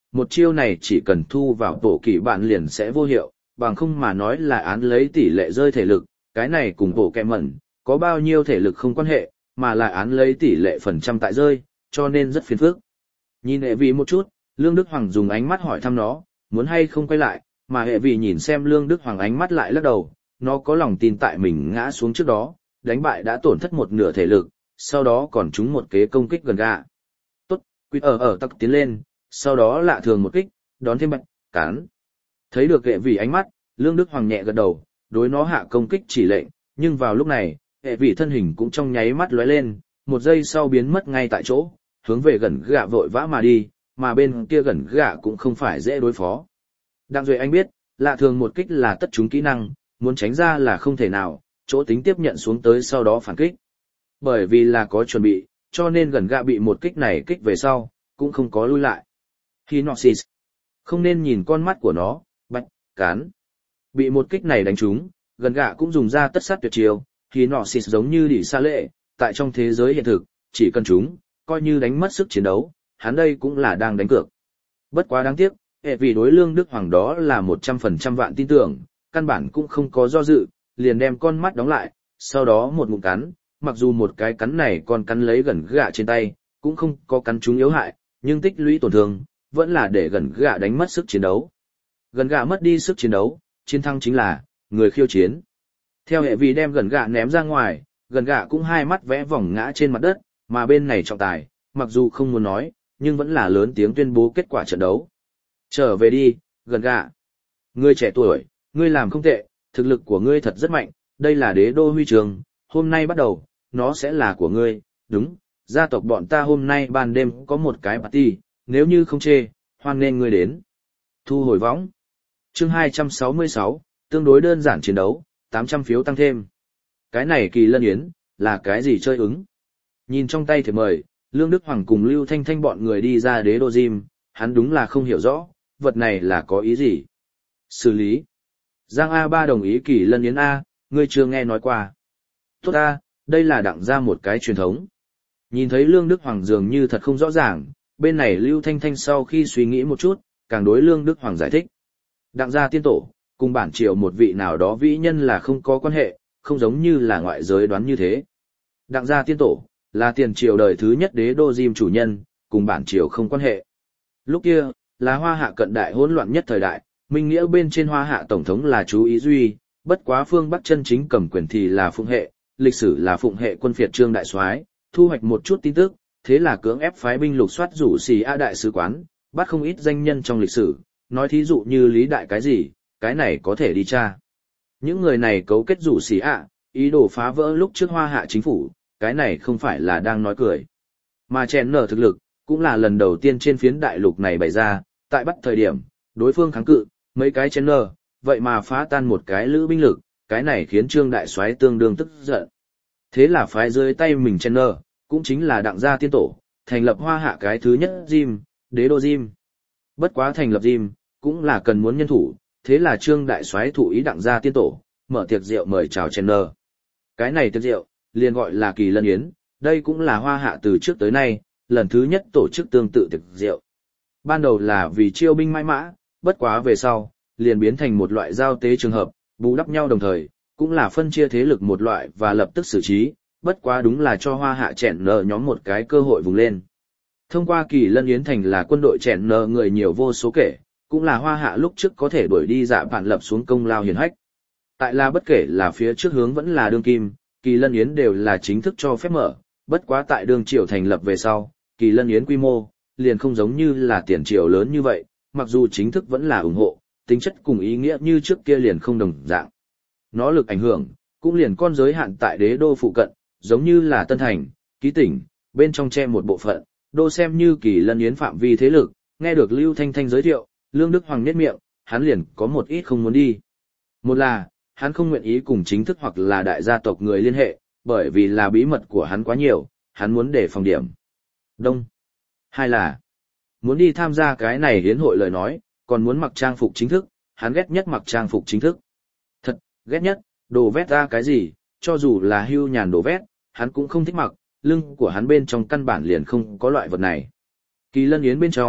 một chiêu này chỉ cần thu vào tổ kỳ bạn liền sẽ vô hiệu, bằng không mà nói là án lấy tỷ lệ rơi thể lực, cái này cùng bộ kẹ mẩn, có bao nhiêu thể lực không quan hệ, mà là án lấy tỷ lệ phần trăm tại rơi, cho nên rất phiền phức. Nhìn hệ vị một chút, Lương Đức Hoàng dùng ánh mắt hỏi thăm nó, muốn hay không quay lại, mà hệ vị nhìn xem Lương Đức Hoàng ánh mắt lại lắc đầu, nó có lòng tin tại mình ngã xuống trước đó, đánh bại đã tổn thất một nửa thể lực, sau đó còn trúng một kế công kích gần gà. Tốt, quýt ở ở tắc tiến lên, sau đó lạ thường một kích, đón thêm bạch, cán. Thấy được hệ vị ánh mắt, Lương Đức Hoàng nhẹ gật đầu, đối nó hạ công kích chỉ lệnh, nhưng vào lúc này, hệ vị thân hình cũng trong nháy mắt lóe lên, một giây sau biến mất ngay tại chỗ, hướng về gần gạ vội vã mà đi, mà bên kia gần gạ cũng không phải dễ đối phó. Đặng Duệ Anh biết, lạ thường một kích là tất chúng kỹ năng, muốn tránh ra là không thể nào, chỗ tính tiếp nhận xuống tới sau đó phản kích. Bởi vì là có chuẩn bị, cho nên gần gạ bị một kích này kích về sau, cũng không có lui lại. Hinoxis. Không nên nhìn con mắt của nó, bạch, cán. Bị một kích này đánh trúng, gần gạ cũng dùng ra tất sát tuyệt chiêu, Hinoxis giống như đỉ xa lệ, tại trong thế giới hiện thực, chỉ cần chúng, coi như đánh mất sức chiến đấu, hắn đây cũng là đang đánh cược. Bất quá đáng tiếc, hệ vì đối Lương Đức Hoàng đó là một trăm phần trăm vạn tin tưởng, căn bản cũng không có do dự, liền đem con mắt đóng lại, sau đó một ngụm cắn, mặc dù một cái cắn này còn cắn lấy gần gạ trên tay, cũng không có cắn chúng yếu hại, nhưng tích lũy tổn thương, vẫn là để gần gạ đánh mất sức chiến đấu. Gần gạ mất đi sức chiến đấu, chiến thắng chính là người khiêu chiến. Theo hệ vì đem gần gạ ném ra ngoài, gần gạ cũng hai mắt vẽ vòng ngã trên mặt đất, mà bên này trọng tài, mặc dù không muốn nói, nhưng vẫn là lớn tiếng tuyên bố kết quả trận đấu. Trở về đi, gần gạ. Ngươi trẻ tuổi, ngươi làm không tệ, thực lực của ngươi thật rất mạnh, đây là đế đô huy trường, hôm nay bắt đầu, nó sẽ là của ngươi, đúng, gia tộc bọn ta hôm nay ban đêm có một cái party, nếu như không chê, hoan nên ngươi đến. Thu hồi võng. Chương hai trăm sáu mươi sáu, tương đối đơn giản chiến đấu, tám trăm phiếu tăng thêm. Cái này kỳ lân yến, là cái gì chơi ứng? Nhìn trong tay thì mời, Lương Đức Hoàng cùng Lưu Thanh Thanh bọn người đi ra đế đô gym, hắn đúng là không hiểu rõ, vật này là có ý gì? Xử lý. Giang A ba đồng ý kỳ lân yến A, ngươi chưa nghe nói qua. Tốt A, đây là đặng ra một cái truyền thống. Nhìn thấy Lương Đức Hoàng dường như thật không rõ ràng, bên này Lưu Thanh Thanh sau khi suy nghĩ một chút, càng đối Lương Đức Hoàng giải thích. Đặng gia tiên tổ, cùng bản triều một vị nào đó vĩ nhân là không có quan hệ, không giống như là ngoại giới đoán như thế. Đặng gia tiên tổ, là tiền triều đời thứ nhất đế đô diêm chủ nhân, cùng bản triều không quan hệ. Lúc kia, là hoa hạ cận đại hỗn loạn nhất thời đại, minh nghĩa bên trên hoa hạ tổng thống là chú Ý Duy, bất quá phương Bắc chân chính cầm quyền thì là phụng hệ, lịch sử là phụng hệ quân phiệt trương đại soái, thu hoạch một chút tin tức, thế là cưỡng ép phái binh lục soát rủ xì A đại sứ quán, bắt không ít danh nhân trong lịch sử, nói thí dụ như Lý Đại cái gì, cái này có thể đi tra. Những người này cấu kết rủ xì A, ý đồ phá vỡ lúc trước hoa hạ chính phủ, cái này không phải là đang nói cười. Mà chèn nở thực lực, cũng là lần đầu tiên trên phiến đại lục này bày ra, tại bắt thời điểm, đối phương kháng cự, mấy cái chèn nở, vậy mà phá tan một cái lữ binh lực, cái này khiến trương đại soái tương đương tức giận. Thế là phái dưới tay mình chèn nở, cũng chính là đặng gia tiên tổ, thành lập hoa hạ cái thứ nhất gym, đế đô gym. Bất quá thành lập gym, cũng là cần muốn nhân thủ, thế là trương đại soái thụ ý đặng gia tiên tổ, mở tiệc rượu mời chào chèn nở. Cái này tiệc rượu, liền gọi là kỳ lân yến, đây cũng là hoa hạ từ trước tới nay, lần thứ nhất tổ chức tương tự tiệc rượu. Ban đầu là vì chiêu binh mãi mã, bất quá về sau, liền biến thành một loại giao tế trường hợp, bù đắp nhau đồng thời, cũng là phân chia thế lực một loại và lập tức xử trí, bất quá đúng là cho hoa hạ chèn nở nhóm một cái cơ hội vùng lên. Thông qua kỳ lân yến thành là quân đội chèn nở người nhiều vô số kể, cũng là hoa hạ lúc trước có thể đuổi đi dạ bản lập xuống công lao hiển hách. Tại là bất kể là phía trước hướng vẫn là đương kim, kỳ lân yến đều là chính thức cho phép mở, bất quá tại đương triều thành lập về sau, kỳ lân yến quy mô, liền không giống như là tiền triều lớn như vậy, mặc dù chính thức vẫn là ủng hộ, tính chất cùng ý nghĩa như trước kia liền không đồng dạng. Nó lực ảnh hưởng, cũng liền con giới hạn tại đế đô phụ cận, giống như là Tân Thành, Ký Tỉnh, bên trong che một bộ phận, đô xem như kỳ lân yến phạm vi thế lực, nghe được Lưu Thanh Thanh giới thiệu, Lương Đức Hoàng nhếch miệng, hắn liền có một ít không muốn đi. Một là, hắn không nguyện ý cùng chính thức hoặc là đại gia tộc người liên hệ, bởi vì là bí mật của hắn quá nhiều, hắn muốn để phòng điểm. Đông. Hai là, muốn đi tham gia cái này hiến hội lời nói, còn muốn mặc trang phục chính thức, hắn ghét nhất mặc trang phục chính thức. Thật, ghét nhất, đồ vét ra cái gì, cho dù là hưu nhàn đồ vét, hắn cũng không thích mặc, lưng của hắn bên trong căn bản liền không có loại vật này. Kỳ lân yến bên trong,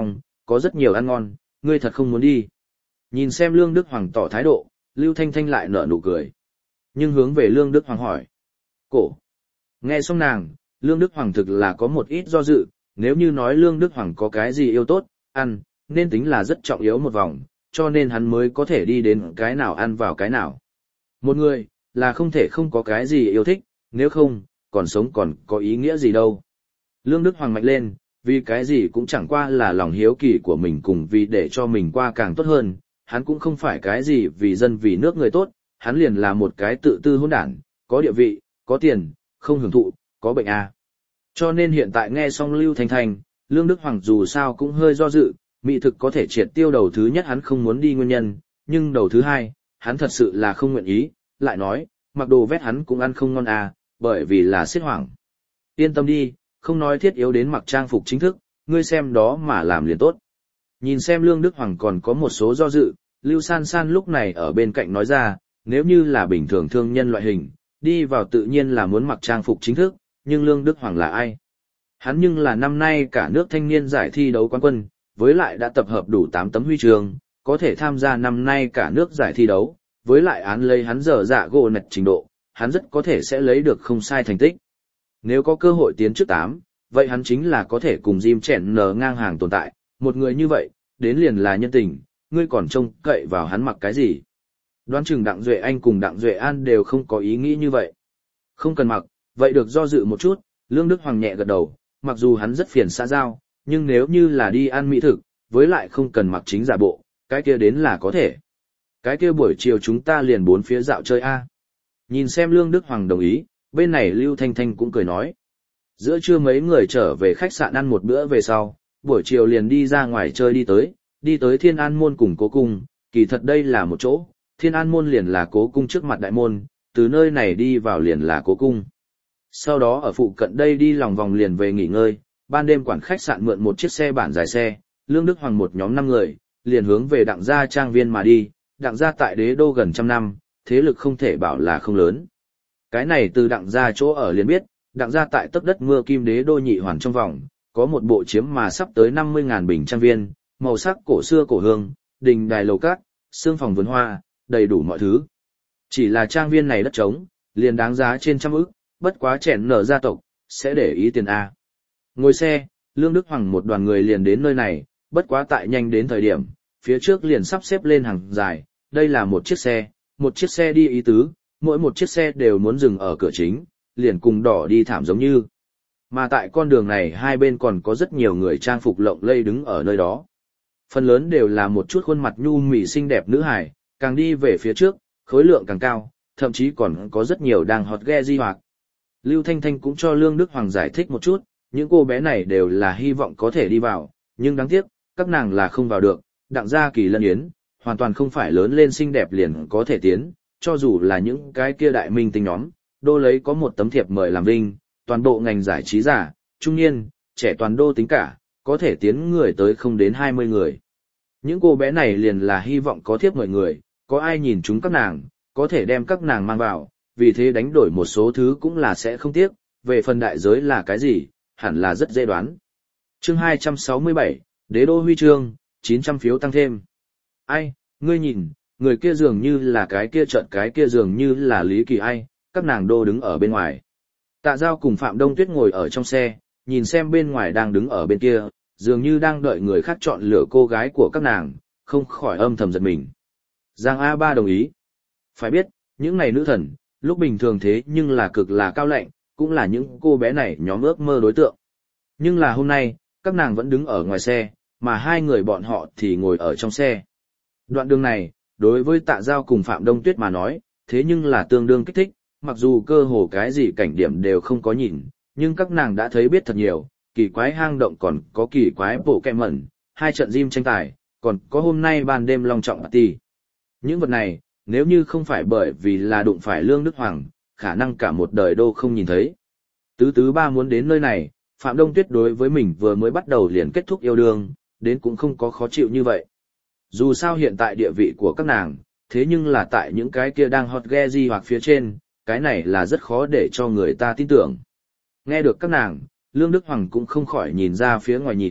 có rất nhiều ăn ngon, ngươi thật không muốn đi. Nhìn xem Lương Đức Hoàng tỏ thái độ, Lưu Thanh Thanh lại nở nụ cười. Nhưng hướng về Lương Đức Hoàng hỏi. Cổ. Nghe xong nàng, Lương Đức Hoàng thực là có một ít do dự, nếu như nói Lương Đức Hoàng có cái gì yêu tốt, ăn, nên tính là rất trọng yếu một vòng, cho nên hắn mới có thể đi đến cái nào ăn vào cái nào. Một người, là không thể không có cái gì yêu thích, nếu không, còn sống còn có ý nghĩa gì đâu. Lương Đức Hoàng mạnh lên, vì cái gì cũng chẳng qua là lòng hiếu kỳ của mình cùng vì để cho mình qua càng tốt hơn, hắn cũng không phải cái gì vì dân vì nước người tốt, hắn liền là một cái tự tư hỗn đản, có địa vị, có tiền, không hưởng thụ, có bệnh à. Cho nên hiện tại nghe xong Lưu Thanh Thanh, Lương Đức Hoàng dù sao cũng hơi do dự, mỹ thực có thể triệt tiêu đầu thứ nhất hắn không muốn đi nguyên nhân, nhưng đầu thứ hai, hắn thật sự là không nguyện ý, lại nói, mặc đồ vét hắn cũng ăn không ngon à, bởi vì là xiết hoảng. Yên tâm đi, không nói thiết yếu đến mặc trang phục chính thức, ngươi xem đó mà làm liền tốt. Nhìn xem Lương Đức Hoàng còn có một số do dự, Lưu San San lúc này ở bên cạnh nói ra, nếu như là bình thường thương nhân loại hình, đi vào tự nhiên là muốn mặc trang phục chính thức, nhưng Lương Đức Hoàng là ai? Hắn nhưng là năm nay cả nước thanh niên giải thi đấu quán quân, với lại đã tập hợp đủ tám tấm huy chương, có thể tham gia năm nay cả nước giải thi đấu, với lại án lấy hắn dở dạ gỗ nạch trình độ, hắn rất có thể sẽ lấy được không sai thành tích. Nếu có cơ hội tiến trước tám, vậy hắn chính là có thể cùng Jim Chèn nở ngang hàng tồn tại, một người như vậy, đến liền là nhân tình, ngươi còn trông cậy vào hắn mặc cái gì. Đoán chừng Đặng Duệ Anh cùng Đặng Duệ An đều không có ý nghĩ như vậy. Không cần mặc, vậy được do dự một chút, Lương Đức Hoàng nhẹ gật đầu, mặc dù hắn rất phiền xã giao, nhưng nếu như là đi ăn mỹ thực, với lại không cần mặc chính giả bộ, cái kia đến là có thể. Cái kia buổi chiều chúng ta liền bốn phía dạo chơi a. Nhìn xem Lương Đức Hoàng đồng ý, bên này Lưu Thanh Thanh cũng cười nói. Giữa trưa mấy người trở về khách sạn ăn một bữa về sau, buổi chiều liền đi ra ngoài chơi đi tới, đi tới Thiên An Môn cùng Cố Cung, kỳ thật đây là một chỗ, Thiên An Môn liền là Cố Cung trước mặt đại môn, từ nơi này đi vào liền là Cố Cung. Sau đó ở phụ cận đây đi lòng vòng liền về nghỉ ngơi, ban đêm quản khách sạn mượn một chiếc xe bản dài xe, Lương Đức Hoàng một nhóm năm người, liền hướng về Đặng gia trang viên mà đi, Đặng gia tại đế đô gần trăm năm, thế lực không thể bảo là không lớn. Cái này từ Đặng gia chỗ ở liền biết, Đặng gia tại tấc đất mưa kim đế đô nhị hoàn trong vòng, có một bộ chiếm mà sắp tới năm mươi ngàn bình trang viên, màu sắc cổ xưa cổ hương, đình đài lầu cát, xương phòng vườn hoa, đầy đủ mọi thứ. Chỉ là trang viên này đất trống, liền đáng giá trên trăm ức, bất quá chèn nở gia tộc, sẽ để ý tiền A. Ngồi xe, Lương Đức Hoàng một đoàn người liền đến nơi này, bất quá tại nhanh đến thời điểm, phía trước liền sắp xếp lên hàng dài, đây là một chiếc xe, một chiếc xe đi ý tứ, mỗi một chiếc xe đều muốn dừng ở cửa chính, liền cùng đỏ đi thảm giống như. Mà tại con đường này hai bên còn có rất nhiều người trang phục lộng lẫy đứng ở nơi đó. Phần lớn đều là một chút khuôn mặt nhu mì xinh đẹp nữ hài, càng đi về phía trước, khối lượng càng cao, thậm chí còn có rất nhiều đang hot ghe di hoạt. Lưu Thanh Thanh cũng cho Lương Đức Hoàng giải thích một chút, những cô bé này đều là hy vọng có thể đi vào, nhưng đáng tiếc, các nàng là không vào được, Đặng gia Kỳ Lân Yến, hoàn toàn không phải lớn lên xinh đẹp liền có thể tiến, cho dù là những cái kia đại minh tinh nhóm, đô lấy có một tấm thiệp mời làm vinh, toàn bộ ngành giải trí giả, trung niên, trẻ toàn đô tính cả, có thể tiến người tới không đến hai mươi người. Những cô bé này liền là hy vọng có thiệp mời người, có ai nhìn chúng các nàng, có thể đem các nàng mang vào, vì thế đánh đổi một số thứ cũng là sẽ không tiếc, về phần đại giới là cái gì, hẳn là rất dễ đoán. Chương hai trăm sáu mươi bảy, Đế đô huy chương, chín trăm phiếu tăng thêm. Ai, ngươi nhìn, người kia dường như là cái kia trận cái kia dường như là Lý Kỳ ai, các nàng đô đứng ở bên ngoài. Tạ Giao cùng Phạm Đông Tuyết ngồi ở trong xe, nhìn xem bên ngoài đang đứng ở bên kia, dường như đang đợi người khác chọn lựa cô gái của các nàng, không khỏi âm thầm giật mình. Giang A Ba đồng ý. Phải biết, những này nữ thần, lúc bình thường thế nhưng là cực là cao lạnh, cũng là những cô bé này nhóm ước mơ đối tượng. Nhưng là hôm nay, các nàng vẫn đứng ở ngoài xe, mà hai người bọn họ thì ngồi ở trong xe. Đoạn đường này, đối với Tạ Giao cùng Phạm Đông Tuyết mà nói, thế nhưng là tương đương kích thích, mặc dù cơ hồ cái gì cảnh điểm đều không có nhìn, nhưng các nàng đã thấy biết thật nhiều, kỳ quái hang động còn có kỳ quái bộ kẹ mẩn, hai trận gym tranh tài, còn có hôm nay ban đêm long trọng party. Những vật này, nếu như không phải bởi vì là đụng phải Lương Đức Hoàng, khả năng cả một đời đô không nhìn thấy. Tứ tứ ba muốn đến nơi này, Phạm Đông Tuyết đối với mình vừa mới bắt đầu liền kết thúc yêu đương, đến cũng không có khó chịu như vậy. Dù sao hiện tại địa vị của các nàng, thế nhưng là tại những cái kia đang hot ghe di hoặc phía trên, cái này là rất khó để cho người ta tin tưởng. Nghe được các nàng, Lương Đức Hoàng cũng không khỏi nhìn ra phía ngoài nhìn,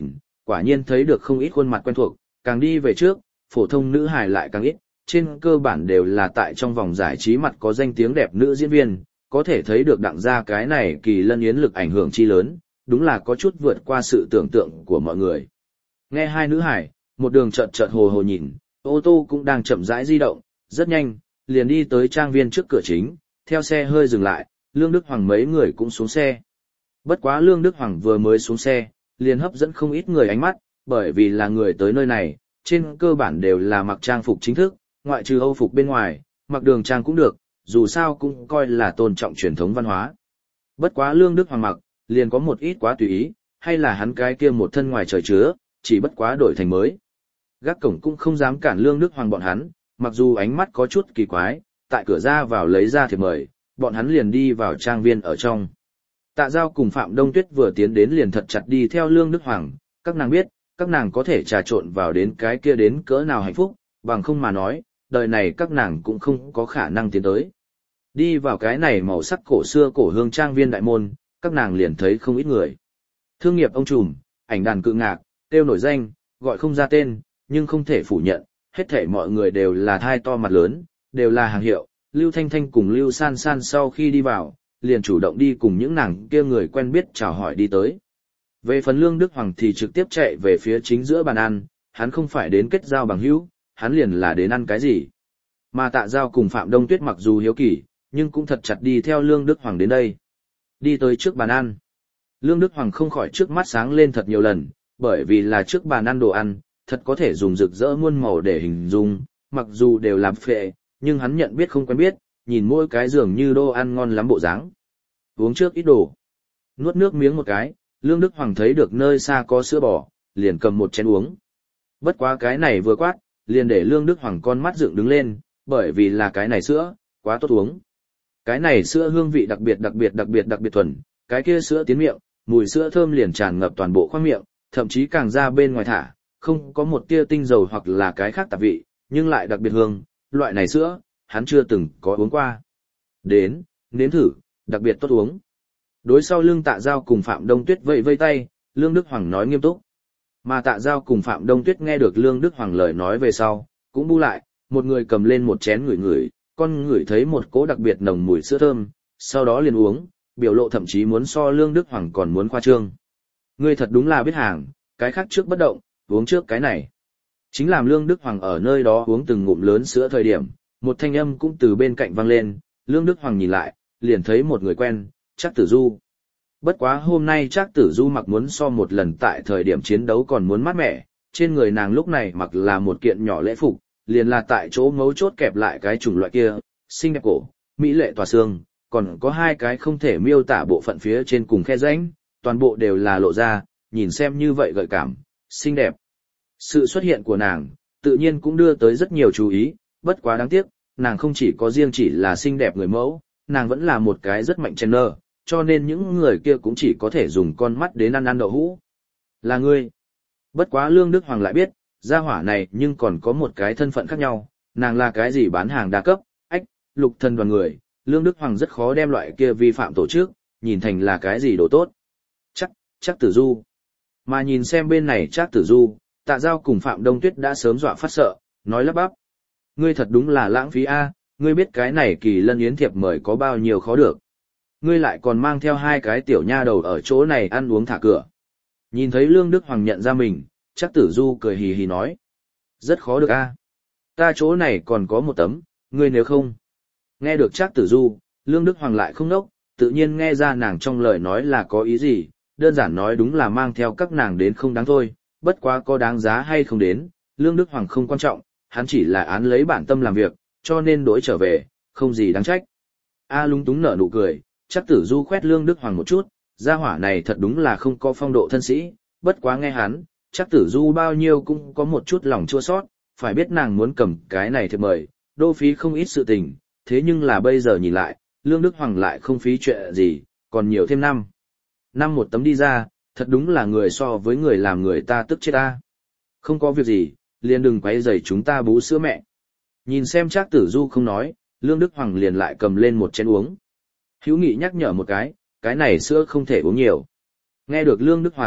quả nhiên thấy được không ít khuôn mặt quen thuộc, càng đi về trước, phổ thông nữ hài lại càng ít, trên cơ bản đều là tại trong vòng giải trí mặt có danh tiếng đẹp nữ diễn viên, có thể thấy được đặng gia cái này kỳ lân yến lực ảnh hưởng chi lớn, đúng là có chút vượt qua sự tưởng tượng của mọi người. Nghe hai nữ hài, một đường chợt chợt hồ hồ nhìn, ô tô cũng đang chậm rãi di động, rất nhanh, liền đi tới trang viên trước cửa chính, theo xe hơi dừng lại, Lương Đức Hoàng mấy người cũng xuống xe. Bất quá Lương Đức Hoàng vừa mới xuống xe, liền hấp dẫn không ít người ánh mắt, bởi vì là người tới nơi này, trên cơ bản đều là mặc trang phục chính thức, ngoại trừ Âu phục bên ngoài, mặc đường trang cũng được, dù sao cũng coi là tôn trọng truyền thống văn hóa. Bất quá Lương Đức Hoàng mặc, liền có một ít quá tùy ý, hay là hắn cái kia một thân ngoài trời chứa, chỉ bất quá đổi thành mới. Gác cổng cũng không dám cản Lương Đức Hoàng bọn hắn, mặc dù ánh mắt có chút kỳ quái, tại cửa ra vào lấy ra thiệp mời, bọn hắn liền đi vào trang viên ở trong. Tạ Giao cùng Phạm Đông Tuyết vừa tiến đến liền thật chặt đi theo Lương Đức Hoàng, các nàng biết, các nàng có thể trà trộn vào đến cái kia đến cỡ nào hạnh phúc, bằng không mà nói, đời này các nàng cũng không có khả năng tiến tới. Đi vào cái này màu sắc cổ xưa cổ hương trang viên đại môn, các nàng liền thấy không ít người. Thương nghiệp ông trùm, ảnh đàn cự ngạc, tiêu nổi danh, gọi không ra tên, nhưng không thể phủ nhận, hết thảy mọi người đều là thai to mặt lớn, đều là hàng hiệu. Lưu Thanh Thanh cùng Lưu San San sau khi đi vào, liền chủ động đi cùng những nàng kia người quen biết chào hỏi đi tới. Về phần Lương Đức Hoàng thì trực tiếp chạy về phía chính giữa bàn ăn, hắn không phải đến kết giao bằng hữu, hắn liền là đến ăn cái gì. Mà Tạ Giao cùng Phạm Đông Tuyết mặc dù hiếu kỳ, nhưng cũng thật chặt đi theo Lương Đức Hoàng đến đây. Đi tới trước bàn ăn. Lương Đức Hoàng không khỏi trước mắt sáng lên thật nhiều lần, bởi vì là trước bàn ăn đồ ăn, thật có thể dùng rực rỡ muôn màu để hình dung, mặc dù đều làm phệ, nhưng hắn nhận biết không quen biết, nhìn mỗi cái dường như đồ ăn ngon lắm bộ dáng. Uống trước ít đồ. Nuốt nước miếng một cái, Lương Đức Hoàng thấy được nơi xa có sữa bò, liền cầm một chén uống. Bất quá cái này vừa quát, liền để Lương Đức Hoàng con mắt dựng đứng lên, bởi vì là cái này sữa, quá tốt uống. Cái này sữa hương vị đặc biệt đặc biệt đặc biệt đặc biệt thuần, cái kia sữa tiến miệng, mùi sữa thơm liền tràn ngập toàn bộ khoang miệng, thậm chí càng ra bên ngoài thả, không có một tia tinh dầu hoặc là cái khác tạp vị, nhưng lại đặc biệt hương, loại này sữa, hắn chưa từng có uống qua. Đến, nếm thử, đặc biệt tốt uống. Đối sau Lương Tạ Giao cùng Phạm Đông Tuyết vẫy vây tay, Lương Đức Hoàng nói nghiêm túc. Mà Tạ Giao cùng Phạm Đông Tuyết nghe được Lương Đức Hoàng lời nói về sau, cũng bu lại, một người cầm lên một chén ngửi ngửi, con ngửi thấy một cỗ đặc biệt nồng mùi sữa thơm, sau đó liền uống, biểu lộ thậm chí muốn so Lương Đức Hoàng còn muốn khoa trương. Ngươi thật đúng là biết hàng, cái khác trước bất động, uống trước cái này. Chính làm Lương Đức Hoàng ở nơi đó uống từng ngụm lớn sữa thời điểm, một thanh âm cũng từ bên cạnh vang lên, Lương Đức Hoàng nhìn lại, liền thấy một người quen, Trác Tử Du. Bất quá hôm nay Trác Tử Du mặc muốn so một lần tại thời điểm chiến đấu còn muốn mát mẻ, trên người nàng lúc này mặc là một kiện nhỏ lễ phục, liền là tại chỗ mấu chốt kẹp lại cái chủng loại kia, xinh đẹp cổ, mỹ lệ tỏa xương, còn có hai cái không thể miêu tả bộ phận phía trên cùng khe rãnh, toàn bộ đều là lộ ra, nhìn xem như vậy gợi cảm, xinh đẹp. Sự xuất hiện của nàng, tự nhiên cũng đưa tới rất nhiều chú ý, bất quá đáng tiếc, nàng không chỉ có riêng chỉ là xinh đẹp người mẫu, nàng vẫn là một cái rất mạnh trainer, cho nên những người kia cũng chỉ có thể dùng con mắt đến ăn ăn đậu hũ. Là ngươi. Bất quá Lương Đức Hoàng lại biết, gia hỏa này nhưng còn có một cái thân phận khác nhau, nàng là cái gì bán hàng đa cấp, ách, lục thần đoàn người, Lương Đức Hoàng rất khó đem loại kia vi phạm tổ chức, nhìn thành là cái gì đồ tốt. Chắc, chắc Tử Du. Mà nhìn xem bên này Trác Tử Du, Tạ Giao cùng Phạm Đông Tuyết đã sớm dọa phát sợ, nói lắp bắp. Ngươi thật đúng là lãng phí a, ngươi biết cái này kỳ lân yến thiệp mời có bao nhiêu khó được. Ngươi lại còn mang theo hai cái tiểu nha đầu ở chỗ này ăn uống thả cửa. Nhìn thấy Lương Đức Hoàng nhận ra mình, Trác Tử Du cười hì hì nói. Rất khó được a. Ta chỗ này còn có một tấm, ngươi nếu không. Nghe được Trác Tử Du, Lương Đức Hoàng lại không nốc, tự nhiên nghe ra nàng trong lời nói là có ý gì, đơn giản nói đúng là mang theo các nàng đến không đáng thôi, bất quá có đáng giá hay không đến, Lương Đức Hoàng không quan trọng, hắn chỉ là án lấy bản tâm làm việc, cho nên đổi trở về, không gì đáng trách. A lung túng nở nụ cười, Trác Tử Du khoét Lương Đức Hoàng một chút, gia hỏa này thật đúng là không có phong độ thân sĩ, bất quá nghe hắn, Trác Tử Du bao nhiêu cũng có một chút lòng chua xót, phải biết nàng muốn cầm cái này thiệp mời, đô phí không ít sự tình, thế nhưng là bây giờ nhìn lại, Lương Đức Hoàng lại không phí chuyện gì, còn nhiều thêm năm. Năm một tấm đi ra, thật đúng là người so với người làm người ta tức chết ta. Không có việc gì, liền đừng quấy rầy chúng ta bú sữa mẹ. Nhìn xem Trác Tử Du không nói, Lương Đức Hoàng liền lại cầm lên một chén uống. Hữu Nghị nhắc nhở một cái, cái này sữa không thể uống nhiều. Nghe được Lương Đức Hoàng,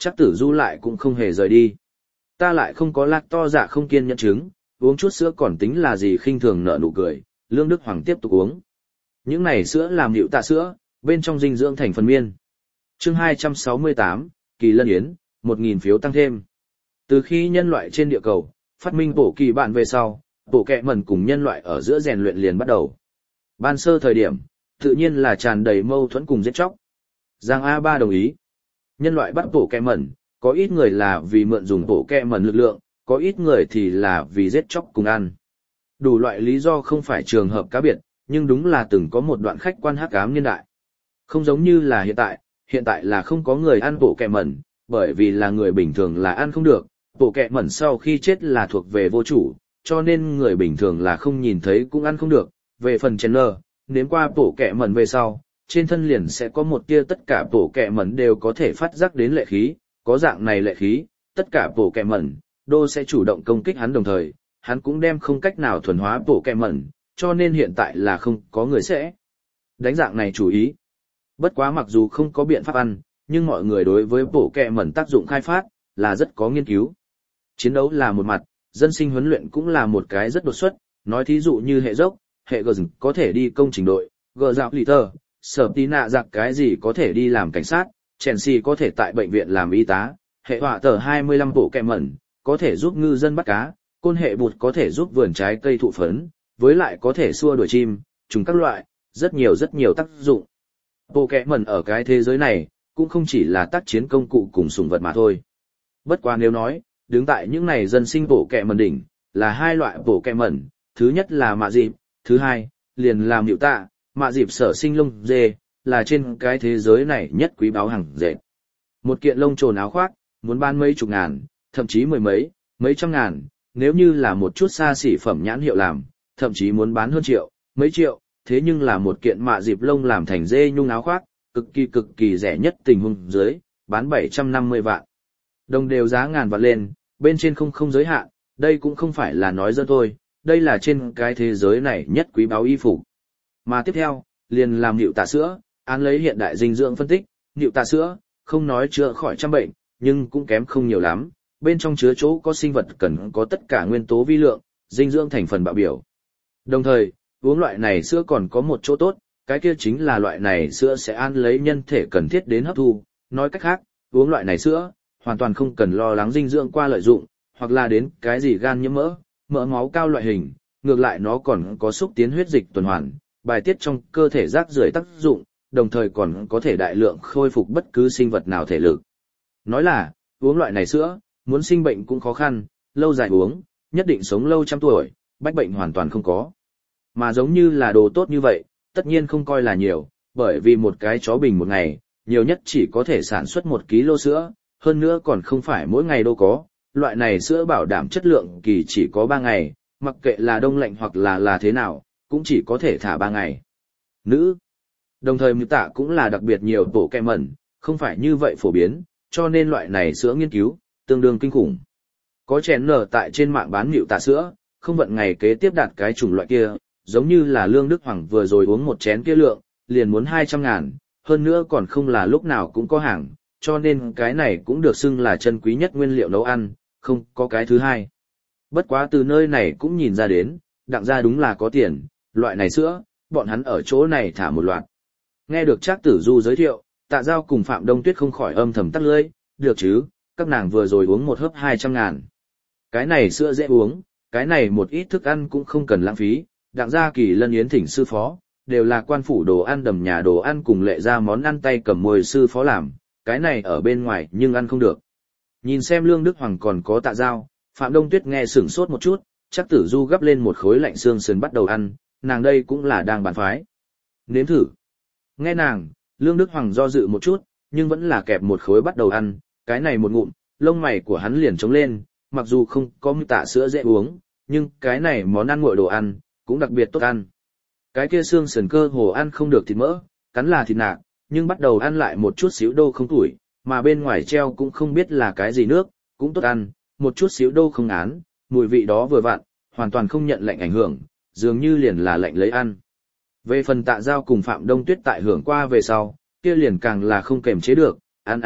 Trác Tử Du lại cũng không hề rời đi. Ta lại không có lạc to dạ không kiên nhẫn chứng, uống chút sữa còn tính là gì, khinh thường nở nụ cười, Lương Đức Hoàng tiếp tục uống. Những này sữa làm hiệu tạ sữa, bên trong dinh dưỡng thành phần miên. Chương hai trăm sáu mươi tám, Kỳ Lân Yến, một nghìn phiếu tăng thêm. Từ khi nhân loại trên địa cầu, phát minh bộ kỳ bạn về sau, bộ kẹ mẩn cùng nhân loại ở giữa rèn luyện liền bắt đầu. Ban sơ thời điểm, tự nhiên là tràn đầy mâu thuẫn cùng giết chóc. Giang A Ba đồng ý. Nhân loại bắt bộ kẹ mẩn, có ít người là vì mượn dùng bộ kẹ mẩn lực lượng, có ít người thì là vì giết chóc cùng ăn. Đủ loại lý do không phải trường hợp cá biệt, nhưng đúng là từng có một đoạn khách quan hắc ám niên đại. Không giống như là hiện tại, hiện tại là không có người ăn bộ kẹ mẩn, bởi vì là người bình thường là ăn không được, bộ kẹ mẩn sau khi chết là thuộc về vô chủ, cho nên người bình thường là không nhìn thấy cũng ăn không được. Về phần Chandler, nếm qua bộ kẹ mẩn về sau, trên thân liền sẽ có một tia tất cả bộ kẹ mẩn đều có thể phát giác đến lệ khí, có dạng này lệ khí, tất cả bộ kẹ mẩn đô sẽ chủ động công kích hắn, đồng thời hắn cũng đem không cách nào thuần hóa bộ kẹ mẩn, cho nên hiện tại là không có người sẽ đánh dạng này chủ ý. Bất quá mặc dù không có biện pháp ăn, nhưng mọi người đối với bộ kẹ mẩn tác dụng khai phát là rất có nghiên cứu. Chiến đấu là một mặt, dân sinh huấn luyện cũng là một cái rất đột xuất, nói thí dụ như hệ dốc, hệ gờ rừng có thể đi công trình đội, gờ dạo lì tơ, sở tí nạ giặc cái gì có thể đi làm cảnh sát, Chelsea có thể tại bệnh viện làm y tá, hệ họa tờ hai mươi lăm bộ kẹ mẩn, có thể giúp ngư dân bắt cá, côn hệ bụt có thể giúp vườn trái cây thụ phấn, với lại có thể xua đuổi chim, trùng các loại, rất nhiều rất nhiều tác dụng. Bộ kẹ mẩn ở cái thế giới này, cũng không chỉ là tác chiến công cụ cùng sủng vật mà thôi. Bất quá nếu nói, đứng tại những này dân sinh bộ kẹ mẩn đỉnh, là hai loại bộ kẹ mẩn, thứ nhất là mạ dịp, thứ hai, liền là hiệu tạ, mạ dịp sở sinh lông dê, là trên cái thế giới này nhất quý báu hàng dệt. Một kiện lông trồn áo khoác, muốn bán mấy chục ngàn, thậm chí mười mấy, mấy trăm ngàn, nếu như là một chút xa xỉ phẩm nhãn hiệu làm, thậm chí muốn bán hơn triệu, mấy triệu, thế nhưng là một kiện mạ dịp lông làm thành dê nhung áo khoác, cực kỳ cực kỳ rẻ nhất tình huống dưới, bán bảy trăm năm mươi vạn. Đồng đều giá ngàn vạn lên, bên trên không không giới hạn, đây cũng không phải là nói dân thôi, đây là trên cái thế giới này nhất quý báu y phục. Mà tiếp theo, liền làm nhịu tạ sữa, án lấy hiện đại dinh dưỡng phân tích, nhịu tạ sữa, không nói chữa khỏi trăm bệnh, nhưng cũng kém không nhiều lắm, bên trong chứa chỗ có sinh vật cần có tất cả nguyên tố vi lượng, dinh dưỡng thành phần bạo biểu. Đồng thời, uống loại này sữa còn có một chỗ tốt, cái kia chính là loại này sữa sẽ an lấy nhân thể cần thiết đến hấp thu, nói cách khác, uống loại này sữa, hoàn toàn không cần lo lắng dinh dưỡng qua lợi dụng, hoặc là đến cái gì gan nhiễm mỡ, mỡ máu cao loại hình, ngược lại nó còn có xúc tiến huyết dịch tuần hoàn, bài tiết trong cơ thể rác rưởi tác dụng, đồng thời còn có thể đại lượng khôi phục bất cứ sinh vật nào thể lực. Nói là, uống loại này sữa, muốn sinh bệnh cũng khó khăn, lâu dài uống, nhất định sống lâu trăm tuổi, bách bệnh hoàn toàn không có. Mà giống như là đồ tốt như vậy, tất nhiên không coi là nhiều, bởi vì một cái chó bình một ngày, nhiều nhất chỉ có thể sản xuất một ki lô sữa, hơn nữa còn không phải mỗi ngày đâu có, loại này sữa bảo đảm chất lượng kỳ chỉ có ba ngày, mặc kệ là đông lạnh hoặc là là thế nào, cũng chỉ có thể thả ba ngày. Nữ. Đồng thời mưu tạ cũng là đặc biệt nhiều bộ kẹ mẩn, không phải như vậy phổ biến, cho nên loại này sữa nghiên cứu, tương đương kinh khủng. Có chén nở tại trên mạng bán mưu tạ sữa, không vận ngày kế tiếp đạt cái chủng loại kia, giống như là Lương Đức Hoàng vừa rồi uống một chén kia lượng, liền muốn hai trăm ngàn, hơn nữa còn không là lúc nào cũng có hàng, cho nên cái này cũng được xưng là chân quý nhất nguyên liệu nấu ăn, không có cái thứ hai. Bất quá từ nơi này cũng nhìn ra đến, đặng ra đúng là có tiền, loại này sữa, bọn hắn ở chỗ này thả một loạt. Nghe được Trác Tử Du giới thiệu, Tạ Giao cùng Phạm Đông Tuyết không khỏi âm thầm tắt lưỡi, được chứ, các nàng vừa rồi uống một hớp hai trăm ngàn. Cái này sữa dễ uống, cái này một ít thức ăn cũng không cần lãng phí, đặng gia Kỳ Lân Yến thỉnh sư phó, đều là quan phủ đồ ăn đầm nhà đồ ăn cùng lệ ra món ăn tay cầm môi sư phó làm, cái này ở bên ngoài nhưng ăn không được. Nhìn xem Lương Đức Hoàng còn có Tạ Giao, Phạm Đông Tuyết nghe sửng sốt một chút, Trác Tử Du gắp lên một khối lạnh xương sườn bắt đầu ăn, nàng đây cũng là đang bàn phái. Nếm thử. Nghe nàng, Lương Đức Hoàng do dự một chút, nhưng vẫn là kẹp một khối bắt đầu ăn, cái này một ngụm, lông mày của hắn liền trống lên, mặc dù không có mưu tạ sữa dễ uống, nhưng cái này món ăn nguội đồ ăn, cũng đặc biệt tốt ăn. Cái kia xương sườn cơ hồ ăn không được thịt mỡ, cắn là thịt nạc, nhưng bắt đầu ăn lại một chút xíu đô không tuổi, mà bên ngoài treo cũng không biết là cái gì nước, cũng tốt ăn, một chút xíu đô không án, mùi vị đó vừa vặn, hoàn toàn không nhận lạnh ảnh hưởng, dường như liền là lạnh lấy ăn. Về phần Tạ Giao cùng Phạm Đông Tuyết tại hưởng qua về sau, kia liền càng là không kềm chế được, ăn à,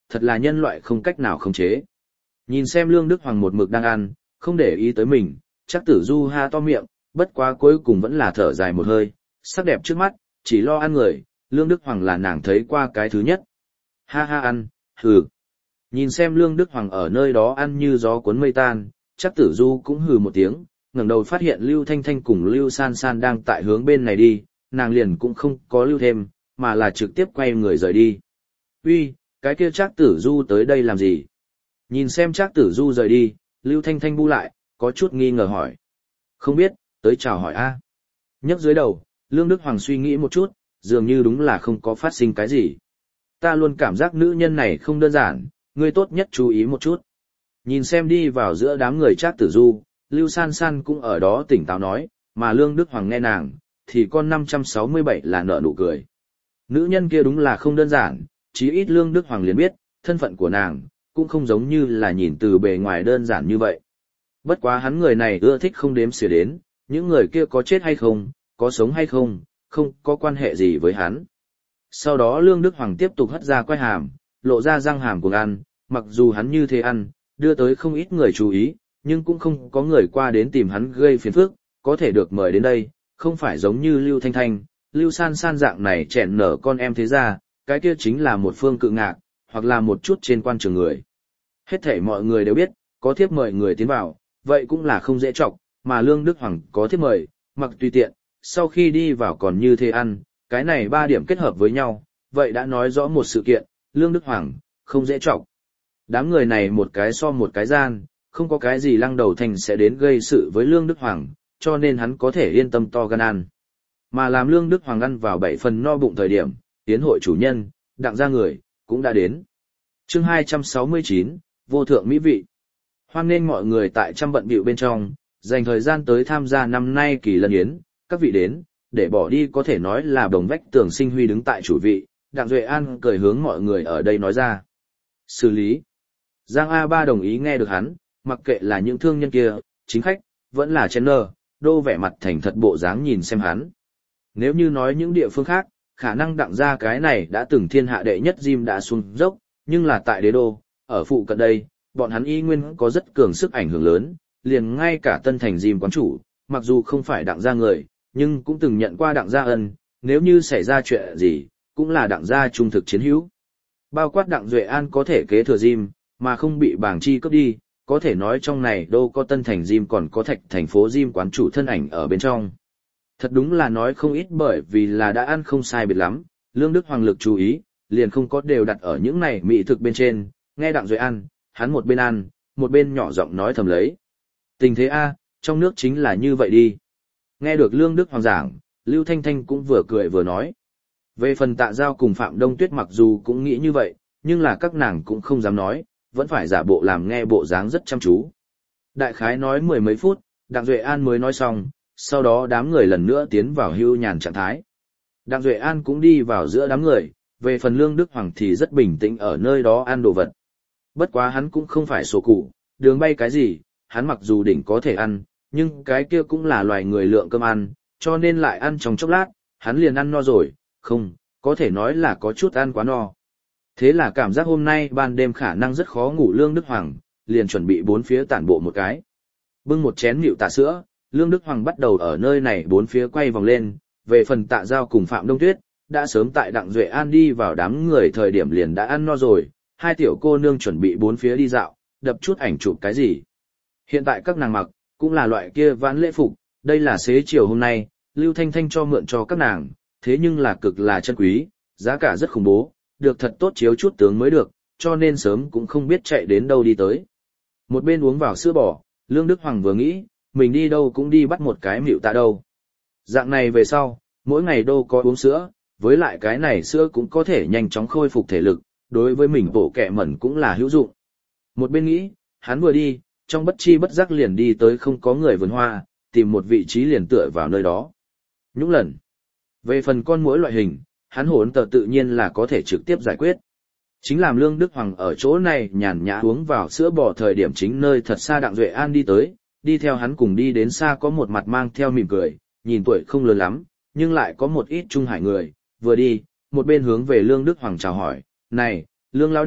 thật là nhân loại không cách nào khống chế. Nhìn xem Lương Đức Hoàng một mực đang ăn, không để ý tới mình, chắc tử du ha to miệng, bất quá cuối cùng vẫn là thở dài một hơi, sắc đẹp trước mắt, chỉ lo ăn người, Lương Đức Hoàng là nàng thấy qua cái thứ nhất. Ha ha ăn, hừ. Nhìn xem Lương Đức Hoàng ở nơi đó ăn như gió cuốn mây tan, chắc tử du cũng hừ một tiếng, ngẩng đầu phát hiện Lưu Thanh Thanh cùng Lưu San San đang tại hướng bên này đi, nàng liền cũng không có lưu thêm, mà là trực tiếp quay người rời đi. Uy, cái kia Trác Tử Du tới đây làm gì? Nhìn xem Trác Tử Du rời đi, Lưu Thanh Thanh bu lại, có chút nghi ngờ hỏi. Không biết, tới chào hỏi a. Nhấc dưới đầu, Lương Đức Hoàng suy nghĩ một chút, dường như đúng là không có phát sinh cái gì. Ta luôn cảm giác nữ nhân này không đơn giản, ngươi tốt nhất chú ý một chút. Nhìn xem đi vào giữa đám người Trác Tử Du, Lưu San San cũng ở đó tỉnh táo nói, mà Lương Đức Hoàng nghe nàng, thì con năm trăm sáu mươi bảy là nở nụ cười. Nữ nhân kia đúng là không đơn giản, chí ít Lương Đức Hoàng liền biết, thân phận của nàng, cũng không giống như là nhìn từ bề ngoài đơn giản như vậy. Bất quá hắn người này ưa thích không đếm xỉa đến, những người kia có chết hay không, có sống hay không, không có quan hệ gì với hắn. Sau đó Lương Đức Hoàng tiếp tục hất ra quai hàm, lộ ra răng hàm cùng ăn, mặc dù hắn như thế ăn, đưa tới không ít người chú ý, nhưng cũng không có người qua đến tìm hắn gây phiền phức, có thể được mời đến đây, không phải giống như Lưu Thanh Thanh, Lưu San San dạng này chèn nở con em thế ra, cái kia chính là một phương cự ngạc, hoặc là một chút trên quan trường người. Hết thảy mọi người đều biết, có thiếp mời người tiến vào, vậy cũng là không dễ trọng, mà Lương Đức Hoàng có thiếp mời, mặc tùy tiện, sau khi đi vào còn như thế ăn, cái này ba điểm kết hợp với nhau, vậy đã nói rõ một sự kiện, Lương Đức Hoàng, không dễ trọng. Đám người này một cái so một cái gian, không có cái gì Lăng Đầu Thành sẽ đến gây sự với Lương Đức Hoàng, cho nên hắn có thể yên tâm to gan ăn. Mà làm Lương Đức Hoàng ăn vào bảy phần no bụng thời điểm, tiến hội chủ nhân, đặng gia người, cũng đã đến. Chương hai trăm sáu mươi chín, vô thượng mỹ vị. Hoan nghênh mọi người tại trăm bận bịu bên trong, dành thời gian tới tham gia năm nay kỳ lân yến, các vị đến, để bỏ đi có thể nói là đồng vách tường sinh huy đứng tại chủ vị, Đặng Duệ An cười hướng mọi người ở đây nói ra. Xử lý. Giang A Ba đồng ý nghe được hắn, mặc kệ là những thương nhân kia, chính khách, vẫn là chen nơ, đô vẻ mặt thành thật bộ dáng nhìn xem hắn. Nếu như nói những địa phương khác, khả năng đặng ra cái này đã từng thiên hạ đệ nhất gym đã xuống dốc, nhưng là tại đế đô, ở phụ cận đây, bọn hắn y nguyên có rất cường sức ảnh hưởng lớn, liền ngay cả tân thành gym quán chủ, mặc dù không phải đặng gia người, nhưng cũng từng nhận qua đặng gia ân, nếu như xảy ra chuyện gì, cũng là đặng gia trung thực chiến hữu. Bao quát đặng Duệ An có thể kế thừa gym, mà không bị bảng chi cướp đi, có thể nói trong này đâu có tân thành gym còn có thạch thành phố gym quán chủ thân ảnh ở bên trong. Thật đúng là nói không ít bởi vì là đã ăn không sai biệt lắm, Lương Đức Hoàng lực chú ý, liền không có đều đặt ở những này mỹ thực bên trên, nghe đặng Duệ An, hắn một bên ăn, một bên nhỏ giọng nói thầm lấy. Tình thế A, trong nước chính là như vậy đi. Nghe được Lương Đức Hoàng giảng, Lưu Thanh Thanh cũng vừa cười vừa nói. Về phần Tạ Giao cùng Phạm Đông Tuyết mặc dù cũng nghĩ như vậy, nhưng là các nàng cũng không dám nói, vẫn phải giả bộ làm nghe bộ dáng rất chăm chú. Đại khái nói mười mấy phút, Đặng Duệ An mới nói xong, sau đó đám người lần nữa tiến vào hưu nhàn trạng thái. Đặng Duệ An cũng đi vào giữa đám người, về phần Lương Đức Hoàng thì rất bình tĩnh ở nơi đó ăn đồ vật. Bất quá hắn cũng không phải sổ cụ, đường bay cái gì, hắn mặc dù đỉnh có thể ăn, nhưng cái kia cũng là loài người lượng cơm ăn, cho nên lại ăn trong chốc lát, hắn liền ăn no rồi, không, có thể nói là có chút ăn quá no. Thế là cảm giác hôm nay ban đêm khả năng rất khó ngủ Lương Đức Hoàng, liền chuẩn bị bốn phía tản bộ một cái. Bưng một chén nịu tạ sữa, Lương Đức Hoàng bắt đầu ở nơi này bốn phía quay vòng lên, về phần Tạ Giao cùng Phạm Đông Tuyết, đã sớm tại Đặng Duệ An đi vào đám người thời điểm liền đã ăn no rồi, hai tiểu cô nương chuẩn bị bốn phía đi dạo, đập chút ảnh chụp cái gì. Hiện tại các nàng mặc, cũng là loại kia vãn lễ phục, đây là xế chiều hôm nay, Lưu Thanh Thanh cho mượn cho các nàng, thế nhưng là cực là chân quý, giá cả rất khủng bố, được thật tốt chiếu chút tướng mới được, cho nên sớm cũng không biết chạy đến đâu đi tới. Một bên uống vào sữa bò, Lương Đức Hoàng vừa nghĩ, mình đi đâu cũng đi bắt một cái mịu tạ đâu. Dạng này về sau, mỗi ngày đâu có uống sữa, với lại cái này sữa cũng có thể nhanh chóng khôi phục thể lực, đối với mình bổ kẹ mẩn cũng là hữu dụng. Một bên nghĩ, hắn vừa đi, trong bất chi bất giác liền đi tới không có người vườn hoa, tìm một vị trí liền tựa vào nơi đó. Nhũng lần. Về phần con muỗi loại hình, hắn hồn tờ tự nhiên là có thể trực tiếp giải quyết. Chính làm Lương Đức Hoàng ở chỗ này nhàn nhã uống vào sữa bò thời điểm chính nơi thật xa Đặng Duệ An đi tới, đi theo hắn cùng đi đến xa có một mặt mang theo mỉm cười, nhìn tuổi không lớn lắm, nhưng lại có một ít trung hải người, vừa đi, một bên hướng về Lương Đức Hoàng chào hỏi, này, Lương lão đệ,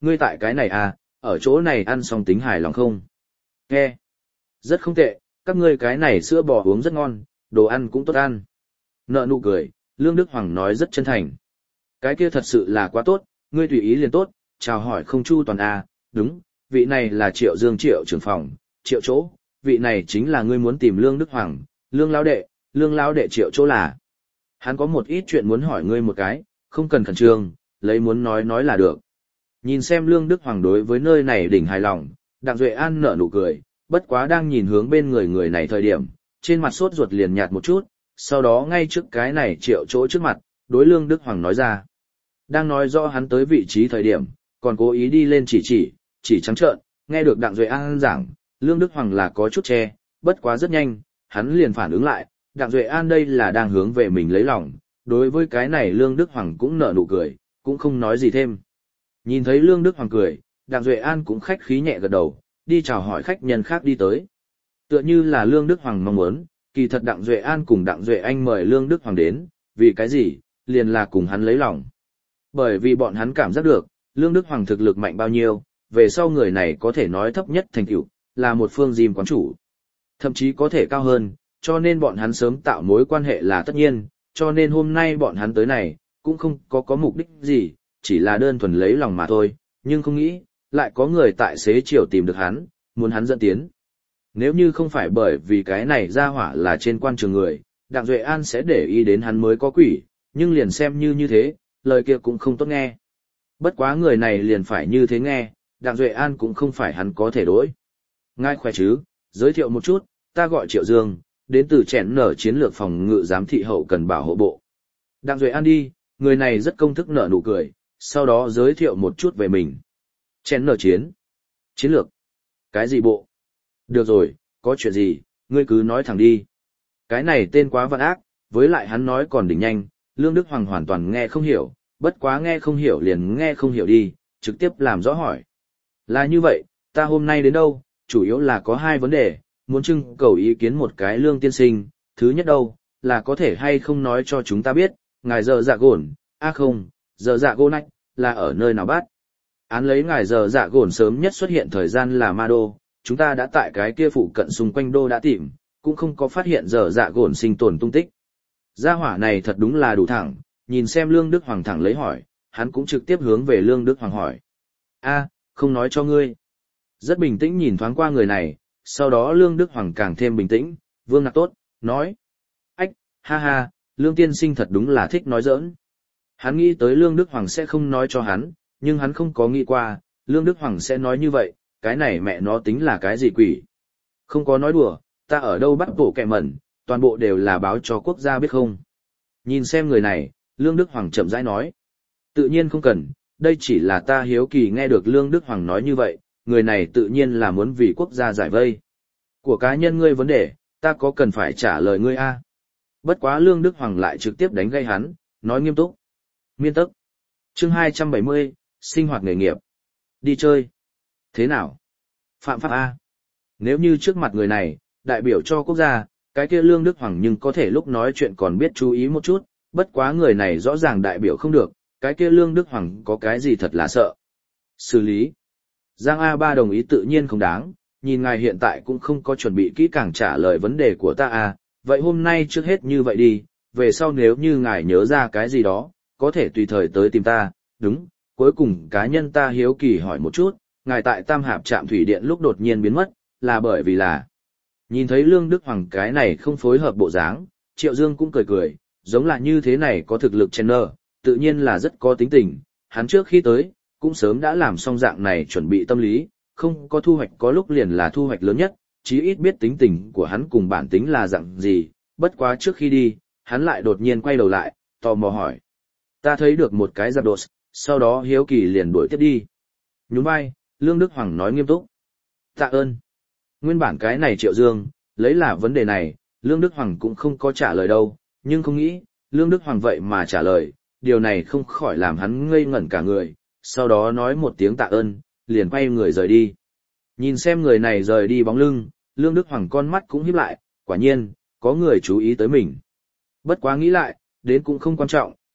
ngươi tại cái này à, ở chỗ này ăn xong tính hài lòng không? Nghe, rất không tệ, các ngươi cái này sữa bò uống rất ngon, đồ ăn cũng tốt ăn. Nợ nụ cười, Lương Đức Hoàng nói rất chân thành. Cái kia thật sự là quá tốt, ngươi tùy ý liền tốt, chào hỏi không chu toàn à, đúng, vị này là Triệu Dương Triệu trưởng phòng, Triệu chỗ, vị này chính là ngươi muốn tìm Lương Đức Hoàng, Lương lão đệ, Lương lão đệ Triệu chỗ là. Hắn có một ít chuyện muốn hỏi ngươi một cái, không cần khẩn trương, lấy muốn nói nói là được. Nhìn xem Lương Đức Hoàng đối với nơi này đỉnh hài lòng, Đặng Duệ An nở nụ cười, bất quá đang nhìn hướng bên người người này thời điểm, trên mặt sốt ruột liền nhạt một chút, sau đó ngay trước cái này Triệu chỗ trước mặt, đối Lương Đức Hoàng nói ra. Đang nói rõ hắn tới vị trí thời điểm, còn cố ý đi lên chỉ chỉ, chỉ trắng trợn, nghe được Đặng Duệ An giảng, Lương Đức Hoàng là có chút che, bất quá rất nhanh, hắn liền phản ứng lại, Đặng Duệ An đây là đang hướng về mình lấy lòng, đối với cái này Lương Đức Hoàng cũng nở nụ cười, cũng không nói gì thêm. Nhìn thấy Lương Đức Hoàng cười, Đặng Duệ An cũng khách khí nhẹ gật đầu, đi chào hỏi khách nhân khác đi tới. Tựa như là Lương Đức Hoàng mong muốn, kỳ thật Đặng Duệ An cùng Đặng Duệ Anh mời Lương Đức Hoàng đến, vì cái gì, liền là cùng hắn lấy lòng. Bởi vì bọn hắn cảm giác được, Lương Đức Hoàng thực lực mạnh bao nhiêu, về sau người này có thể nói thấp nhất thành tựu là một phương gym quán chủ. Thậm chí có thể cao hơn, cho nên bọn hắn sớm tạo mối quan hệ là tất nhiên, cho nên hôm nay bọn hắn tới này, cũng không có có mục đích gì, chỉ là đơn thuần lấy lòng mà thôi, nhưng không nghĩ, lại có người tại xế chiều tìm được hắn, muốn hắn dẫn tiến. Nếu như không phải bởi vì cái này ra hỏa là trên quan trường người, Đặng Duệ An sẽ để ý đến hắn mới có quỷ, nhưng liền xem như như thế, lời kia cũng không tốt nghe. Bất quá người này liền phải như thế nghe, Đặng Duệ An cũng không phải hắn có thể đối. Ngài khỏe chứ, giới thiệu một chút, ta gọi Triệu Dương, đến từ chèn nở chiến lược phòng ngự giám thị hậu cần bảo hộ bộ. Đặng Duệ An đi, người này rất công thức nở nụ cười, sau đó giới thiệu một chút về mình. Chèn nở chiến. Chiến lược. Cái gì bộ? Được rồi, có chuyện gì, ngươi cứ nói thẳng đi. Cái này tên quá vạn ác, với lại hắn nói còn đỉnh nhanh, Lương Đức Hoàng hoàn toàn nghe không hiểu, bất quá nghe không hiểu liền nghe không hiểu đi, trực tiếp làm rõ hỏi. Là như vậy, ta hôm nay đến đâu, chủ yếu là có hai vấn đề, muốn trưng cầu ý kiến một cái Lương tiên sinh, thứ nhất đâu, là có thể hay không nói cho chúng ta biết, ngài giờ dạ gổn, à không, giờ dạ gôn ách, là ở nơi nào bắt. Án lấy ngài giờ dạ gổn sớm nhất xuất hiện thời gian là ma đô, chúng ta đã tại cái kia phụ cận xung quanh đô đã tìm, cũng không có phát hiện giờ dạ gổn sinh tồn tung tích. Gia hỏa này thật đúng là đủ thẳng, nhìn xem Lương Đức Hoàng thẳng lấy hỏi, hắn cũng trực tiếp hướng về Lương Đức Hoàng hỏi. A, không nói cho ngươi. Rất bình tĩnh nhìn thoáng qua người này, sau đó Lương Đức Hoàng càng thêm bình tĩnh, vương nặc tốt, nói. Ách, ha ha, Lương tiên sinh thật đúng là thích nói giỡn. Hắn nghĩ tới Lương Đức Hoàng sẽ không nói cho hắn, nhưng hắn không có nghĩ qua, Lương Đức Hoàng sẽ nói như vậy, cái này mẹ nó tính là cái gì quỷ. Không có nói đùa, ta ở đâu bắt bộ kẹ mẩn, toàn bộ đều là báo cho quốc gia biết không. Nhìn xem người này, Lương Đức Hoàng chậm rãi nói. Tự nhiên không cần, đây chỉ là ta hiếu kỳ nghe được Lương Đức Hoàng nói như vậy, người này tự nhiên là muốn vì quốc gia giải vây. Của cá nhân ngươi vấn đề, ta có cần phải trả lời ngươi a? Bất quá Lương Đức Hoàng lại trực tiếp đánh gây hắn, nói nghiêm túc. Miên tức. Chương hai trăm bảy mươi, sinh hoạt nghề nghiệp. Đi chơi. Thế nào? Phạm pháp a? Nếu như trước mặt người này, đại biểu cho quốc gia, cái kia Lương Đức Hoàng nhưng có thể lúc nói chuyện còn biết chú ý một chút, bất quá người này rõ ràng đại biểu không được, cái kia Lương Đức Hoàng có cái gì thật là sợ. Xử lý. Giang A ba đồng ý tự nhiên không đáng, nhìn ngài hiện tại cũng không có chuẩn bị kỹ càng trả lời vấn đề của ta à, vậy hôm nay trước hết như vậy đi, về sau nếu như ngài nhớ ra cái gì đó, có thể tùy thời tới tìm ta, đúng, cuối cùng cá nhân ta hiếu kỳ hỏi một chút, ngài tại Tam Hạp trạm thủy điện lúc đột nhiên biến mất, là bởi vì là... Nhìn thấy Lương Đức Hoàng cái này không phối hợp bộ dáng, Triệu Dương cũng cười cười, giống là như thế này có thực lực channel, tự nhiên là rất có tính tình, hắn trước khi tới, cũng sớm đã làm xong dạng này chuẩn bị tâm lý, không có thu hoạch có lúc liền là thu hoạch lớn nhất, chí ít biết tính tình của hắn cùng bản tính là dạng gì, bất quá trước khi đi, hắn lại đột nhiên quay đầu lại, tò mò hỏi. Ta thấy được một cái giặc đột, sau đó hiếu kỳ liền đuổi tiếp đi. Nhún vai, Lương Đức Hoàng nói nghiêm túc. Tạ ơn. Nguyên bản cái này Triệu Dương, lấy là vấn đề này, Lương Đức Hoàng cũng không có trả lời đâu, nhưng không nghĩ, Lương Đức Hoàng vậy mà trả lời, điều này không khỏi làm hắn ngây ngẩn cả người, sau đó nói một tiếng tạ ơn, liền quay người rời đi. Nhìn xem người này rời đi bóng lưng, Lương Đức Hoàng con mắt cũng híp lại, quả nhiên, có người chú ý tới mình. Bất quá nghĩ lại, đến cũng không quan trọng,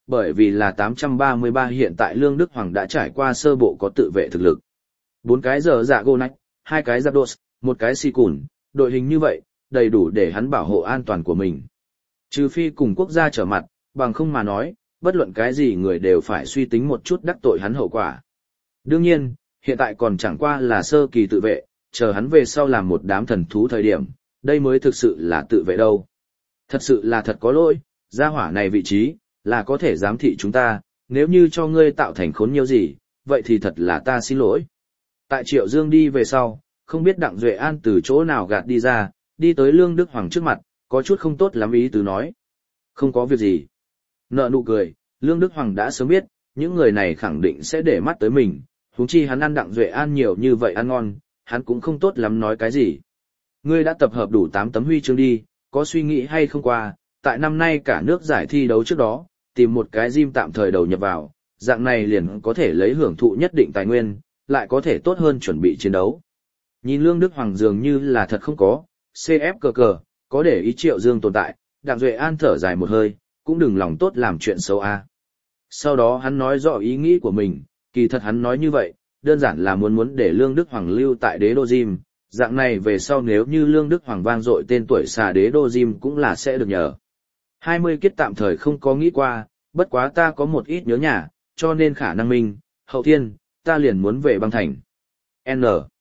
bởi vì là tám trăm ba mươi ba hiện tại Lương Đức Hoàng đã trải qua sơ bộ có tự vệ thực lực. Bốn cái giờ dạ gô nách, hai cái giáp đột, một cái xì cùn, đội hình như vậy, đầy đủ để hắn bảo hộ an toàn của mình. Trừ phi cùng quốc gia trở mặt, bằng không mà nói, bất luận cái gì người đều phải suy tính một chút đắc tội hắn hậu quả. Đương nhiên, hiện tại còn chẳng qua là sơ kỳ tự vệ, chờ hắn về sau làm một đám thần thú thời điểm, đây mới thực sự là tự vệ đâu. Thật sự là thật có lỗi, gia hỏa này vị trí, là có thể giám thị chúng ta, nếu như cho ngươi tạo thành khốn nhiều gì, vậy thì thật là ta xin lỗi. Tại Triệu Dương đi về sau, không biết Đặng Duệ An từ chỗ nào gạt đi ra, đi tới Lương Đức Hoàng trước mặt, có chút không tốt lắm ý tứ nói. Không có việc gì. Nợ nụ cười, Lương Đức Hoàng đã sớm biết, những người này khẳng định sẽ để mắt tới mình, huống chi hắn ăn Đặng Duệ An nhiều như vậy ăn ngon, hắn cũng không tốt lắm nói cái gì. Ngươi đã tập hợp đủ tám tấm huy chương đi, có suy nghĩ hay không qua, tại năm nay cả nước giải thi đấu trước đó, tìm một cái gym tạm thời đầu nhập vào, dạng này liền có thể lấy hưởng thụ nhất định tài nguyên, lại có thể tốt hơn chuẩn bị chiến đấu. Nhìn Lương Đức Hoàng dường như là thật không có, xê ép cờ cờ, có để ý Triệu Dương tồn tại, Đặng Duệ An thở dài một hơi, cũng đừng lòng tốt làm chuyện xấu a. Sau đó hắn nói rõ ý nghĩ của mình, kỳ thật hắn nói như vậy, đơn giản là muốn muốn để Lương Đức Hoàng lưu tại đế đô gym, dạng này về sau nếu như Lương Đức Hoàng vang dội tên tuổi xà đế đô gym cũng là sẽ được nhờ. hai mươi kiết tạm thời không có nghĩ qua, bất quá ta có một ít nhớ nhà, cho nên khả năng minh, hậu thiên, ta liền muốn về băng thành. N.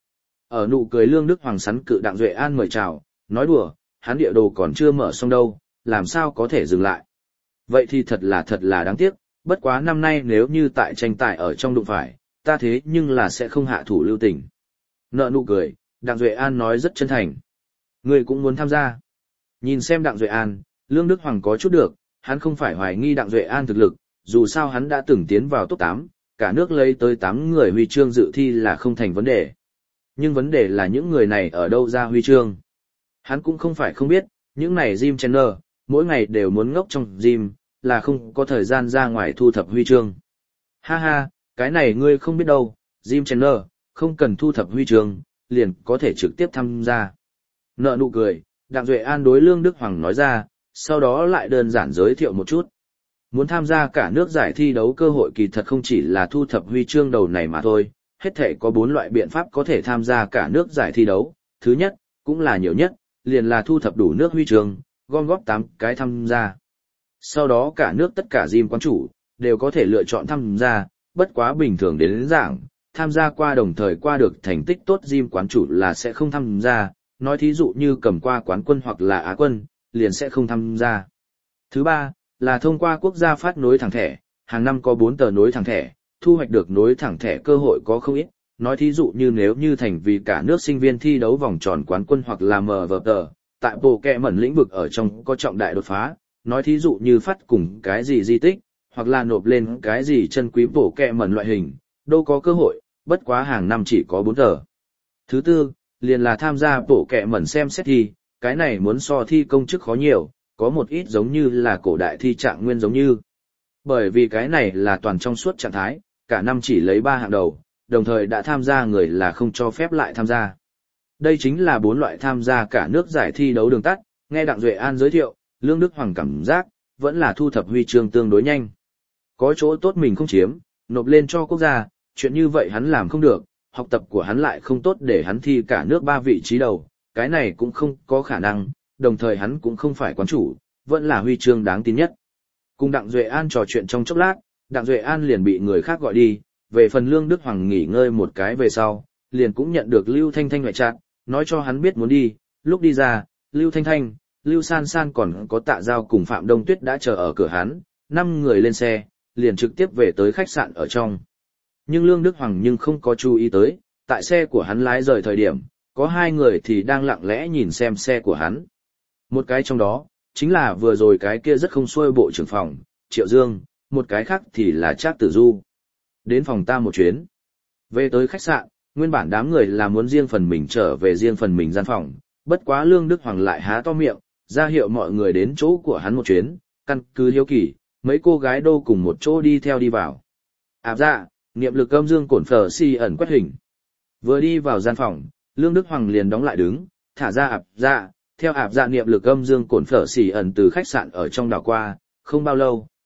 Ở nụ cười Lương Đức Hoàng sắn cự Đặng Duệ An mời chào, nói đùa, hắn địa đồ còn chưa mở xong đâu, làm sao có thể dừng lại. Vậy thì thật là thật là đáng tiếc, bất quá năm nay nếu như tại tranh tài ở trong đụng phải, ta thế nhưng là sẽ không hạ thủ lưu tình. Nợ nụ cười, Đặng Duệ An nói rất chân thành. Người cũng muốn tham gia. Nhìn xem Đặng Duệ An, Lương Đức Hoàng có chút được, hắn không phải hoài nghi Đặng Duệ An thực lực, dù sao hắn đã từng tiến vào top tám, cả nước lấy tới tám người huy chương dự thi là không thành vấn đề. Nhưng vấn đề là những người này ở đâu ra huy chương. Hắn cũng không phải không biết, những này gym trainer, mỗi ngày đều muốn ngốc trong gym, là không có thời gian ra ngoài thu thập huy chương. Ha ha, cái này ngươi không biết đâu, gym trainer, không cần thu thập huy chương, liền có thể trực tiếp tham gia. Nợ nụ cười, Đặng Duệ An đối Lương Đức Hoàng nói ra, sau đó lại đơn giản giới thiệu một chút. Muốn tham gia cả nước giải thi đấu cơ hội kỳ thật không chỉ là thu thập huy chương đầu này mà thôi, hết thể có bốn loại biện pháp có thể tham gia cả nước giải thi đấu. Thứ nhất, cũng là nhiều nhất, liền là thu thập đủ nước huy chương, gom góp tám cái tham gia. Sau đó cả nước tất cả gym quán chủ, đều có thể lựa chọn tham gia, bất quá bình thường đến, đến giảng, tham gia qua đồng thời qua được thành tích tốt gym quán chủ là sẽ không tham gia, nói thí dụ như cầm qua quán quân hoặc là á quân, liền sẽ không tham gia. Thứ ba, là thông qua quốc gia phát nối thẳng thẻ, hàng năm có bốn tờ nối thẳng thẻ, thu hoạch được nối thẳng thẻ cơ hội có không ít, nói thí dụ như nếu như thành vì cả nước sinh viên thi đấu vòng tròn quán quân hoặc là mờ vờ tờ, tại bộ kẹ mẩn lĩnh vực ở trong có trọng đại đột phá, nói thí dụ như phát cùng cái gì di tích, hoặc là nộp lên cái gì chân quý bộ kẹ mẩn loại hình, đâu có cơ hội, bất quá hàng năm chỉ có bốn tờ. Thứ tư, liền là tham gia bộ kẹ mẩn xem xét thi, cái này muốn so thi công chức khó nhiều, có một ít giống như là cổ đại thi trạng nguyên giống như. Bởi vì cái này là toàn trong suốt trạng thái, cả năm chỉ lấy ba hạng đầu, đồng thời đã tham gia người là không cho phép lại tham gia. Đây chính là bốn loại tham gia cả nước giải thi đấu đường tắt, nghe Đặng Duệ An giới thiệu, Lương Đức Hoàng cảm giác, vẫn là thu thập huy chương tương đối nhanh. Có chỗ tốt mình không chiếm, nộp lên cho quốc gia, chuyện như vậy hắn làm không được, học tập của hắn lại không tốt để hắn thi cả nước ba vị trí đầu, cái này cũng không có khả năng, đồng thời hắn cũng không phải quán chủ, vẫn là huy chương đáng tin nhất. Cùng Đặng Duệ An trò chuyện trong chốc lát, Đặng Duệ An liền bị người khác gọi đi, về phần Lương Đức Hoàng nghỉ ngơi một cái về sau, liền cũng nhận được Lưu Thanh Thanh ngoại trạng, nói cho hắn biết muốn đi, lúc đi ra, Lưu Thanh Thanh, Lưu San San còn có Tạ Giao cùng Phạm Đông Tuyết đã chờ ở cửa hắn, năm người lên xe, liền trực tiếp về tới khách sạn ở trong. Nhưng Lương Đức Hoàng nhưng không có chú ý tới, tại xe của hắn lái rời thời điểm, có hai người thì đang lặng lẽ nhìn xem xe của hắn. Một cái trong đó, chính là vừa rồi cái kia rất không xuôi bộ trưởng phòng, Triệu Dương, một cái khác thì là Trác Tử Du. Đến phòng ta một chuyến. Về tới khách sạn, nguyên bản đám người là muốn riêng phần mình trở về riêng phần mình gian phòng, bất quá Lương Đức Hoàng lại há to miệng, ra hiệu mọi người đến chỗ của hắn một chuyến, căn cứ hiếu kỳ, mấy cô gái đô cùng một chỗ đi theo đi vào. Ảp dạ, niệm lực âm dương cổn phở si ẩn quét hình. Vừa đi vào gian phòng, Lương Đức Hoàng liền đóng lại đứng, thả ra ạp dạ, theo ạp dạ niệm lực âm dương cổn phở xỉ ẩn từ khách sạn ở trong đảo qua, không bao lâu,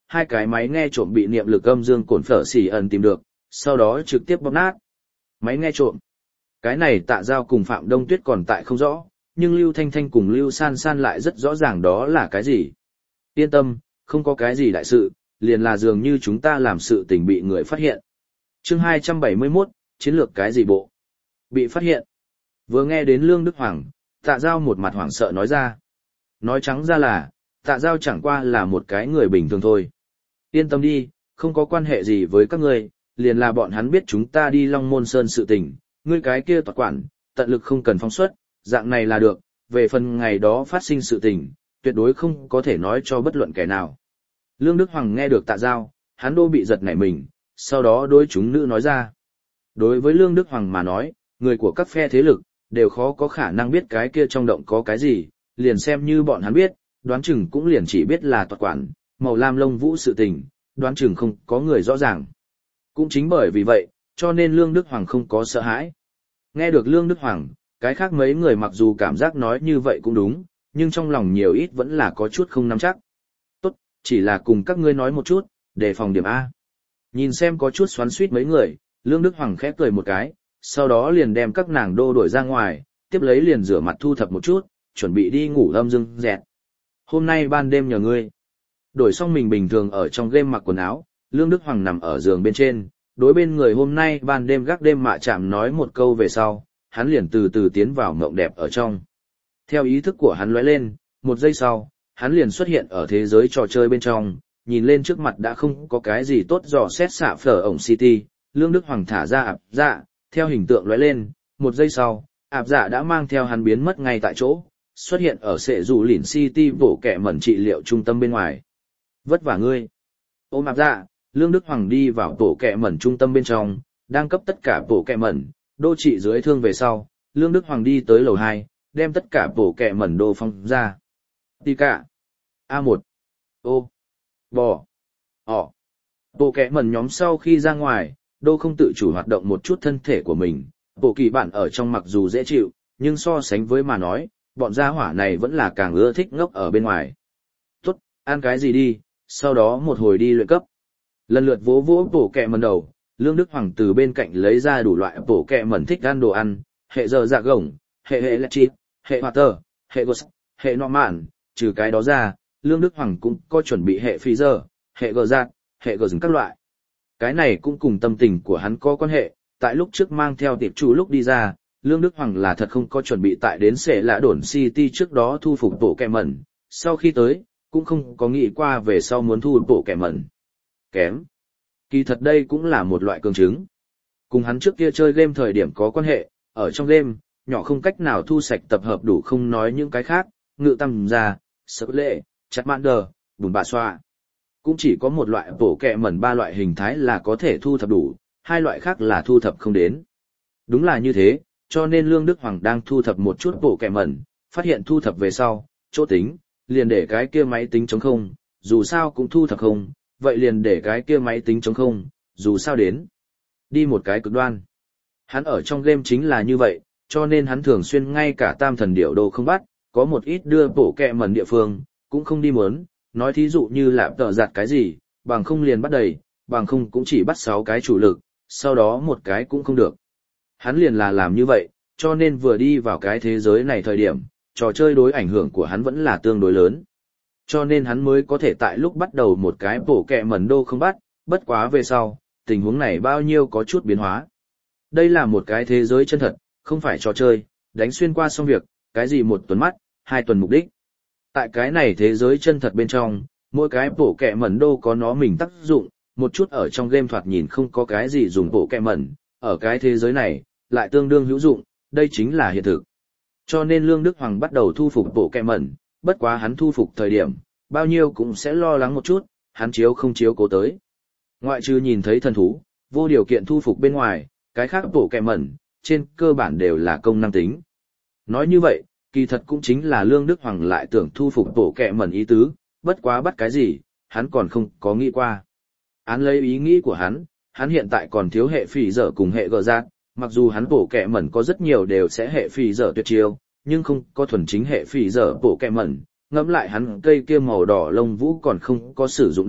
hai cái máy nghe trộm bị niệm lực âm dương cổn phở xỉ ẩn tìm được, sau đó trực tiếp bóp nát. Máy nghe trộm. Cái này Tạ Giao cùng Phạm Đông Tuyết còn tại không rõ, nhưng Lưu Thanh Thanh cùng Lưu San San lại rất rõ ràng đó là cái gì. Yên tâm, không có cái gì đại sự, liền là dường như chúng ta làm sự tình bị người phát hiện. Chương hai trăm bảy mươi mốt, chiến lược cái gì bộ? Bị phát hiện. Vừa nghe đến Lương Đức Hoàng, Tạ Giao một mặt hoảng sợ nói ra. Nói trắng ra là, Tạ Giao chẳng qua là một cái người bình thường thôi. Yên tâm đi, không có quan hệ gì với các ngươi, liền là bọn hắn biết chúng ta đi Long Môn Sơn sự tình, ngươi cái kia toạt quản, tận lực không cần phóng xuất, dạng này là được, về phần ngày đó phát sinh sự tình, tuyệt đối không có thể nói cho bất luận kẻ nào. Lương Đức Hoàng nghe được Tạ Giao, hắn đô bị giật nảy mình, sau đó đối chúng nữ nói ra. Đối với Lương Đức Hoàng mà nói, người của các phe thế lực, đều khó có khả năng biết cái kia trong động có cái gì, liền xem như bọn hắn biết, đoán chừng cũng liền chỉ biết là toạt quản, màu lam lông vũ sự tình, đoán chừng không có người rõ ràng. Cũng chính bởi vì vậy, cho nên Lương Đức Hoàng không có sợ hãi. Nghe được Lương Đức Hoàng, cái khác mấy người mặc dù cảm giác nói như vậy cũng đúng, nhưng trong lòng nhiều ít vẫn là có chút không nắm chắc. Tốt, chỉ là cùng các ngươi nói một chút, đề phòng điểm A. Nhìn xem có chút xoắn xuýt mấy người, Lương Đức Hoàng khẽ cười một cái, sau đó liền đem các nàng đô đổi ra ngoài, tiếp lấy liền rửa mặt thu thập một chút, chuẩn bị đi ngủ âm dưng dẹt. Hôm nay ban đêm nhờ ngươi. Đổi xong mình bình thường ở trong game mặc quần áo, Lương Đức Hoàng nằm ở giường bên trên, đối bên người hôm nay ban đêm gác đêm mạ chạm nói một câu về sau, hắn liền từ từ tiến vào mộng đẹp ở trong. Theo ý thức của hắn lóe lên, một giây sau, hắn liền xuất hiện ở thế giới trò chơi bên trong, nhìn lên trước mặt đã không có cái gì tốt dò xét xạ phở ổng City, Lương Đức Hoàng thả ra ạp dạ, theo hình tượng lóe lên, một giây sau, ạp dạ đã mang theo hắn biến mất ngay tại chỗ, xuất hiện ở sệ dù lỉn City bộ kẹ mẩn trị liệu trung tâm bên ngoài. Vất vả ngươi. Ôm ạp dạ, Lương Đức Hoàng đi vào bộ kẹ mẩn trung tâm bên trong, đang cấp tất cả bộ kẹ mẩn, đô trị dưới thương về sau, Lương Đức Hoàng đi tới lầu hai, đem tất cả bộ kẹ mẩn đô phong ra. Tì cả. a một. Ô. Bò. Ỏ. Bộ kẹ mẩn nhóm sau khi ra ngoài, đô không tự chủ hoạt động một chút thân thể của mình, bộ kỳ bản ở trong mặc dù dễ chịu, nhưng so sánh với mà nói, bọn gia hỏa này vẫn là càng ưa thích ngốc ở bên ngoài. Tốt, ăn cái gì đi, sau đó một hồi đi luyện cấp. Lần lượt vỗ vỗ bộ kẹ mẩn đầu, Lương Đức Hoàng từ bên cạnh lấy ra đủ loại bộ kẹ mẩn thích ăn đồ ăn, hệ giờ dạ gồng, hệ hệ lẹt chip, hệ hoạt tờ, hệ gos, hệ nọ mạn, trừ cái đó ra, Lương Đức Hoàng cũng có chuẩn bị hệ phi giờ, hệ gờ giạt, hệ gờ dừng các loại. Cái này cũng cùng tâm tình của hắn có quan hệ, tại lúc trước mang theo tiệp chủ lúc đi ra, Lương Đức Hoàng là thật không có chuẩn bị tại đến sẽ lã đồn City trước đó thu phục bộ kẹ mẩn, sau khi tới, cũng không có nghĩ qua về sau muốn thu bộ kẹ mẩn. Kém. Kỳ thật đây cũng là một loại cường chứng. Cùng hắn trước kia chơi game thời điểm có quan hệ, ở trong game, nhỏ không cách nào thu sạch tập hợp đủ không nói những cái khác, ngự tâm ra, sợ lệ, chặt mạn đờ, bùn bà xoa. Cũng chỉ có một loại bổ kẹ mẩn ba loại hình thái là có thể thu thập đủ, hai loại khác là thu thập không đến. Đúng là như thế, cho nên Lương Đức Hoàng đang thu thập một chút bổ kẹ mẩn, phát hiện thu thập về sau, chỗ tính, liền để cái kia máy tính trống không, dù sao cũng thu thập không, vậy liền để cái kia máy tính trống không, dù sao đến. Đi một cái cực đoan. Hắn ở trong game chính là như vậy, cho nên hắn thường xuyên ngay cả tam thần điệu đồ không bắt, có một ít đưa bổ kẹ mẩn địa phương, cũng không đi muốn, nói thí dụ như là tợ giặt cái gì, bằng không liền bắt đầy, bằng không cũng chỉ bắt sáu cái chủ lực, sau đó một cái cũng không được. Hắn liền là làm như vậy, cho nên vừa đi vào cái thế giới này thời điểm, trò chơi đối ảnh hưởng của hắn vẫn là tương đối lớn. Cho nên hắn mới có thể tại lúc bắt đầu một cái bổ kẹ mẩn đô không bắt, bất quá về sau, tình huống này bao nhiêu có chút biến hóa. Đây là một cái thế giới chân thật, không phải trò chơi, đánh xuyên qua xong việc, cái gì một tuần mắt, hai tuần mục đích. Tại cái này thế giới chân thật bên trong, mỗi cái bổ kẹ mẩn đô có nó mình tác dụng, một chút ở trong game thoạt nhìn không có cái gì dùng bổ kẹ mẩn, ở cái thế giới này, lại tương đương hữu dụng, đây chính là hiện thực. Cho nên Lương Đức Hoàng bắt đầu thu phục bổ kẹ mẩn, bất quá hắn thu phục thời điểm, bao nhiêu cũng sẽ lo lắng một chút, hắn chiếu không chiếu cố tới. Ngoại trừ nhìn thấy thần thú, vô điều kiện thu phục bên ngoài, cái khác bổ kẹ mẩn, trên cơ bản đều là công năng tính. Nói như vậy, kỳ thật cũng chính là Lương Đức Hoàng lại tưởng thu phục bổ kẹ mẩn ý tứ, bất quá bắt cái gì, hắn còn không có nghĩ qua. Án lấy ý nghĩ của hắn, hắn hiện tại còn thiếu hệ phỉ dở cùng hệ gờ giác, mặc dù hắn bổ kẹ mẩn có rất nhiều đều sẽ hệ phỉ dở tuyệt chiêu, nhưng không có thuần chính hệ phỉ dở bổ kẹ mẩn, ngẫm lại hắn cây kia màu đỏ lông vũ còn không có sử dụng đây,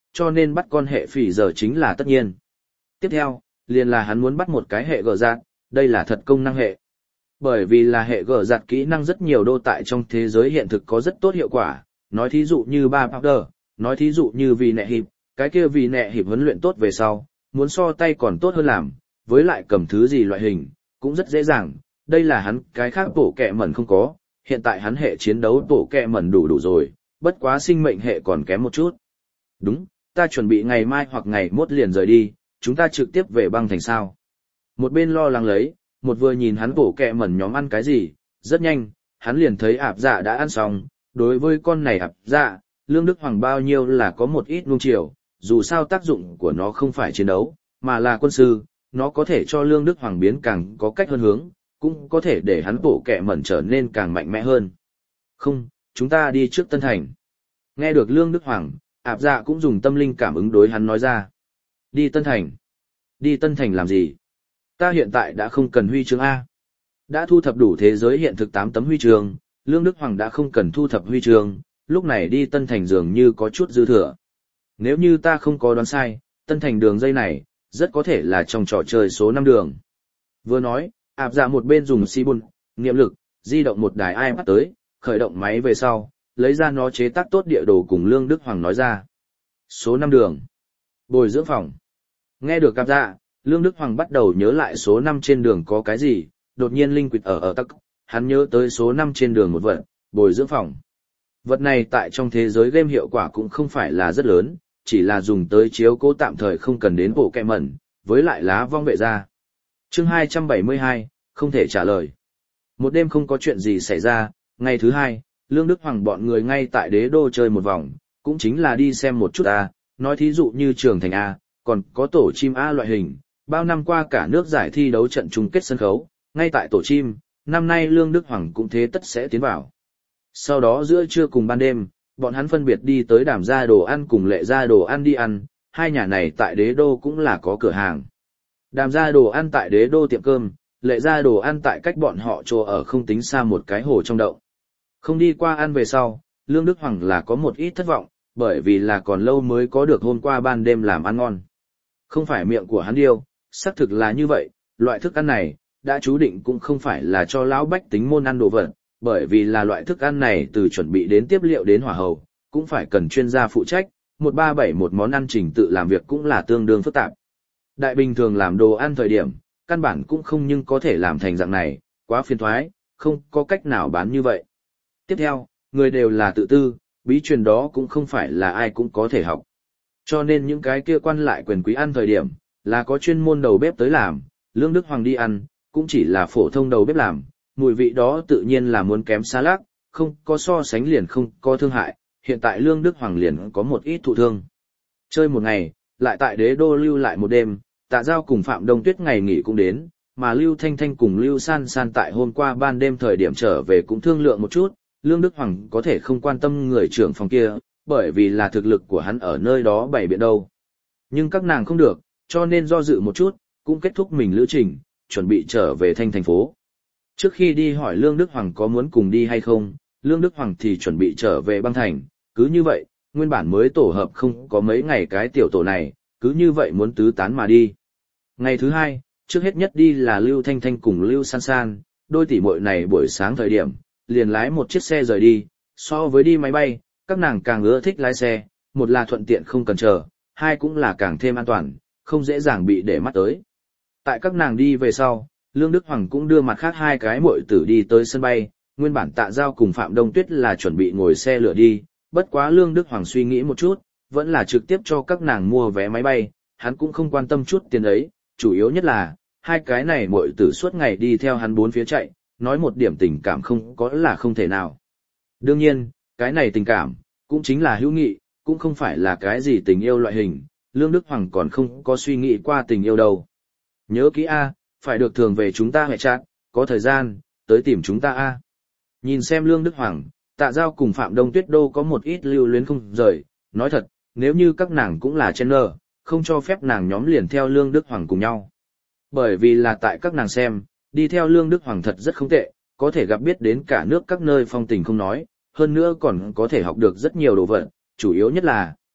cho nên bắt con hệ phỉ giờ chính là tất nhiên. Tiếp theo, liền là hắn muốn bắt một cái hệ gờ giạt, đây là thật công năng hệ. Bởi vì là hệ gờ giạt kỹ năng rất nhiều đô tại trong thế giới hiện thực có rất tốt hiệu quả, nói thí dụ như ba powder, nói thí dụ như vì nẹ hiệp, cái kia vì nẹ hiệp huấn luyện tốt về sau, muốn so tay còn tốt hơn làm, với lại cầm thứ gì loại hình, cũng rất dễ dàng, đây là hắn cái khác bổ kẹ mẩn không có, hiện tại hắn hệ chiến đấu bổ kẹ mẩn đủ đủ rồi, bất quá sinh mệnh hệ còn kém một chút. Đúng, ta chuẩn bị ngày mai hoặc ngày mốt liền rời đi, chúng ta trực tiếp về băng thành sao. Một bên lo lắng lấy, một vừa nhìn hắn bổ kẹ mẩn nhóm ăn cái gì, rất nhanh, hắn liền thấy ạp dạ đã ăn xong, đối với con này ạp dạ, Lương Đức Hoàng bao nhiêu là có một ít nuông chiều, dù sao tác dụng của nó không phải chiến đấu, mà là quân sư, nó có thể cho Lương Đức Hoàng biến càng có cách hơn hướng, cũng có thể để hắn bổ kẹ mẩn trở nên càng mạnh mẽ hơn. Không, chúng ta đi trước Tân Thành. Nghe được Lương Đức Hoàng, ạp dạ cũng dùng tâm linh cảm ứng đối hắn nói ra. Đi Tân Thành. Đi Tân Thành làm gì? Ta hiện tại đã không cần huy chương A. Đã thu thập đủ thế giới hiện thực tám tấm huy chương, Lương Đức Hoàng đã không cần thu thập huy chương, lúc này đi Tân Thành dường như có chút dư thừa. Nếu như ta không có đoán sai, Tân Thành đường dây này, rất có thể là trong trò chơi số năm đường. Vừa nói, ạp dạ một bên dùng si bun, niệm lực, di động một đài iPad tới, khởi động máy về sau, lấy ra nó chế tác tốt địa đồ cùng Lương Đức Hoàng nói ra. Số năm đường. Bồi dưỡng phòng. Nghe được ạp dạ, Lương Đức Hoàng bắt đầu nhớ lại số năm trên đường có cái gì, đột nhiên linh quỵt ở ở tắc, hắn nhớ tới số năm trên đường một vật, bồi dưỡng phòng. Vật này tại trong thế giới game hiệu quả cũng không phải là rất lớn, chỉ là dùng tới chiếu cố tạm thời không cần đến bộ kẹ mẩn, với lại lá vong vệ ra. Chương hai trăm bảy mươi hai, không thể trả lời. Một đêm không có chuyện gì xảy ra, ngày thứ hai, Lương Đức Hoàng bọn người ngay tại đế đô chơi một vòng, cũng chính là đi xem một chút A, nói thí dụ như trường thành A, còn có tổ chim A loại hình, bao năm qua cả nước giải thi đấu trận chung kết sân khấu, ngay tại tổ chim, năm nay Lương Đức Hoàng cũng thế tất sẽ tiến vào. Sau đó giữa trưa cùng ban đêm, bọn hắn phân biệt đi tới Đàm gia đồ ăn cùng Lệ gia đồ ăn đi ăn, hai nhà này tại đế đô cũng là có cửa hàng. Đàm gia đồ ăn tại đế đô tiệm cơm, Lệ gia đồ ăn tại cách bọn họ chỗ ở không tính xa một cái hồ trong động. Không đi qua ăn về sau, Lương Đức Hoàng là có một ít thất vọng, bởi vì là còn lâu mới có được hôm qua ban đêm làm ăn ngon. Không phải miệng của hắn điêu, xác thực là như vậy, loại thức ăn này, đã chú định cũng không phải là cho lão bách tính môn ăn đồ vật, bởi vì là loại thức ăn này từ chuẩn bị đến tiếp liệu đến hỏa hầu, cũng phải cần chuyên gia phụ trách, một ba bảy một món ăn trình tự làm việc cũng là tương đương phức tạp. Đại bình thường làm đồ ăn thời điểm, căn bản cũng không nhưng có thể làm thành dạng này, quá phiền thoái, không có cách nào bán như vậy. Tiếp theo, người đều là tự tư, bí truyền đó cũng không phải là ai cũng có thể học. Cho nên những cái kia quan lại quyền quý ăn thời điểm, là có chuyên môn đầu bếp tới làm, Lương Đức Hoàng đi ăn, cũng chỉ là phổ thông đầu bếp làm, mùi vị đó tự nhiên là muốn kém xa lác, không có so sánh liền không có thương hại, hiện tại Lương Đức Hoàng liền có một ít thụ thương. Chơi một ngày, lại tại đế đô lưu lại một đêm, Tạ Giao cùng Phạm Đông Tuyết ngày nghỉ cũng đến, mà Lưu Thanh Thanh cùng Lưu San San tại hôm qua ban đêm thời điểm trở về cũng thương lượng một chút, Lương Đức Hoàng có thể không quan tâm người trưởng phòng kia, bởi vì là thực lực của hắn ở nơi đó bày biện đâu. Nhưng các nàng không được, cho nên do dự một chút, cũng kết thúc mình lữ trình, chuẩn bị trở về Thanh thành phố. Trước khi đi hỏi Lương Đức Hoàng có muốn cùng đi hay không, Lương Đức Hoàng thì chuẩn bị trở về băng thành, cứ như vậy, nguyên bản mới tổ hợp không có mấy ngày cái tiểu tổ này, cứ như vậy muốn tứ tán mà đi. Ngày thứ hai, trước hết nhất đi là Lưu Thanh Thanh cùng Lưu San San, đôi tỷ muội này buổi sáng thời điểm, liền lái một chiếc xe rời đi, so với đi máy bay, các nàng càng ưa thích lái xe, một là thuận tiện không cần chờ, hai cũng là càng thêm an toàn, không dễ dàng bị để mắt tới. Tại các nàng đi về sau, Lương Đức Hoàng cũng đưa mặt khác hai cái muội tử đi tới sân bay, nguyên bản Tạ Giao cùng Phạm Đông Tuyết là chuẩn bị ngồi xe lửa đi, bất quá Lương Đức Hoàng suy nghĩ một chút, vẫn là trực tiếp cho các nàng mua vé máy bay, hắn cũng không quan tâm chút tiền ấy, chủ yếu nhất là, hai cái này muội tử suốt ngày đi theo hắn bốn phía chạy, nói một điểm tình cảm không có là không thể nào. Đương nhiên, cái này tình cảm, cũng chính là hữu nghị, cũng không phải là cái gì tình yêu loại hình, Lương Đức Hoàng còn không có suy nghĩ qua tình yêu đâu. Nhớ kỹ A, phải được thường về chúng ta hệ chat, có thời gian, tới tìm chúng ta A. Nhìn xem Lương Đức Hoàng, Tạ Giao cùng Phạm Đông Tuyết Đô có một ít lưu luyến không rời, nói thật, nếu như các nàng cũng là trainer, không cho phép nàng nhóm liền theo Lương Đức Hoàng cùng nhau. Bởi vì là tại các nàng xem, đi theo Lương Đức Hoàng thật rất không tệ, có thể gặp biết đến cả nước các nơi phong tình không nói, hơn nữa còn có thể học được rất nhiều đồ vật, chủ yếu nhất là,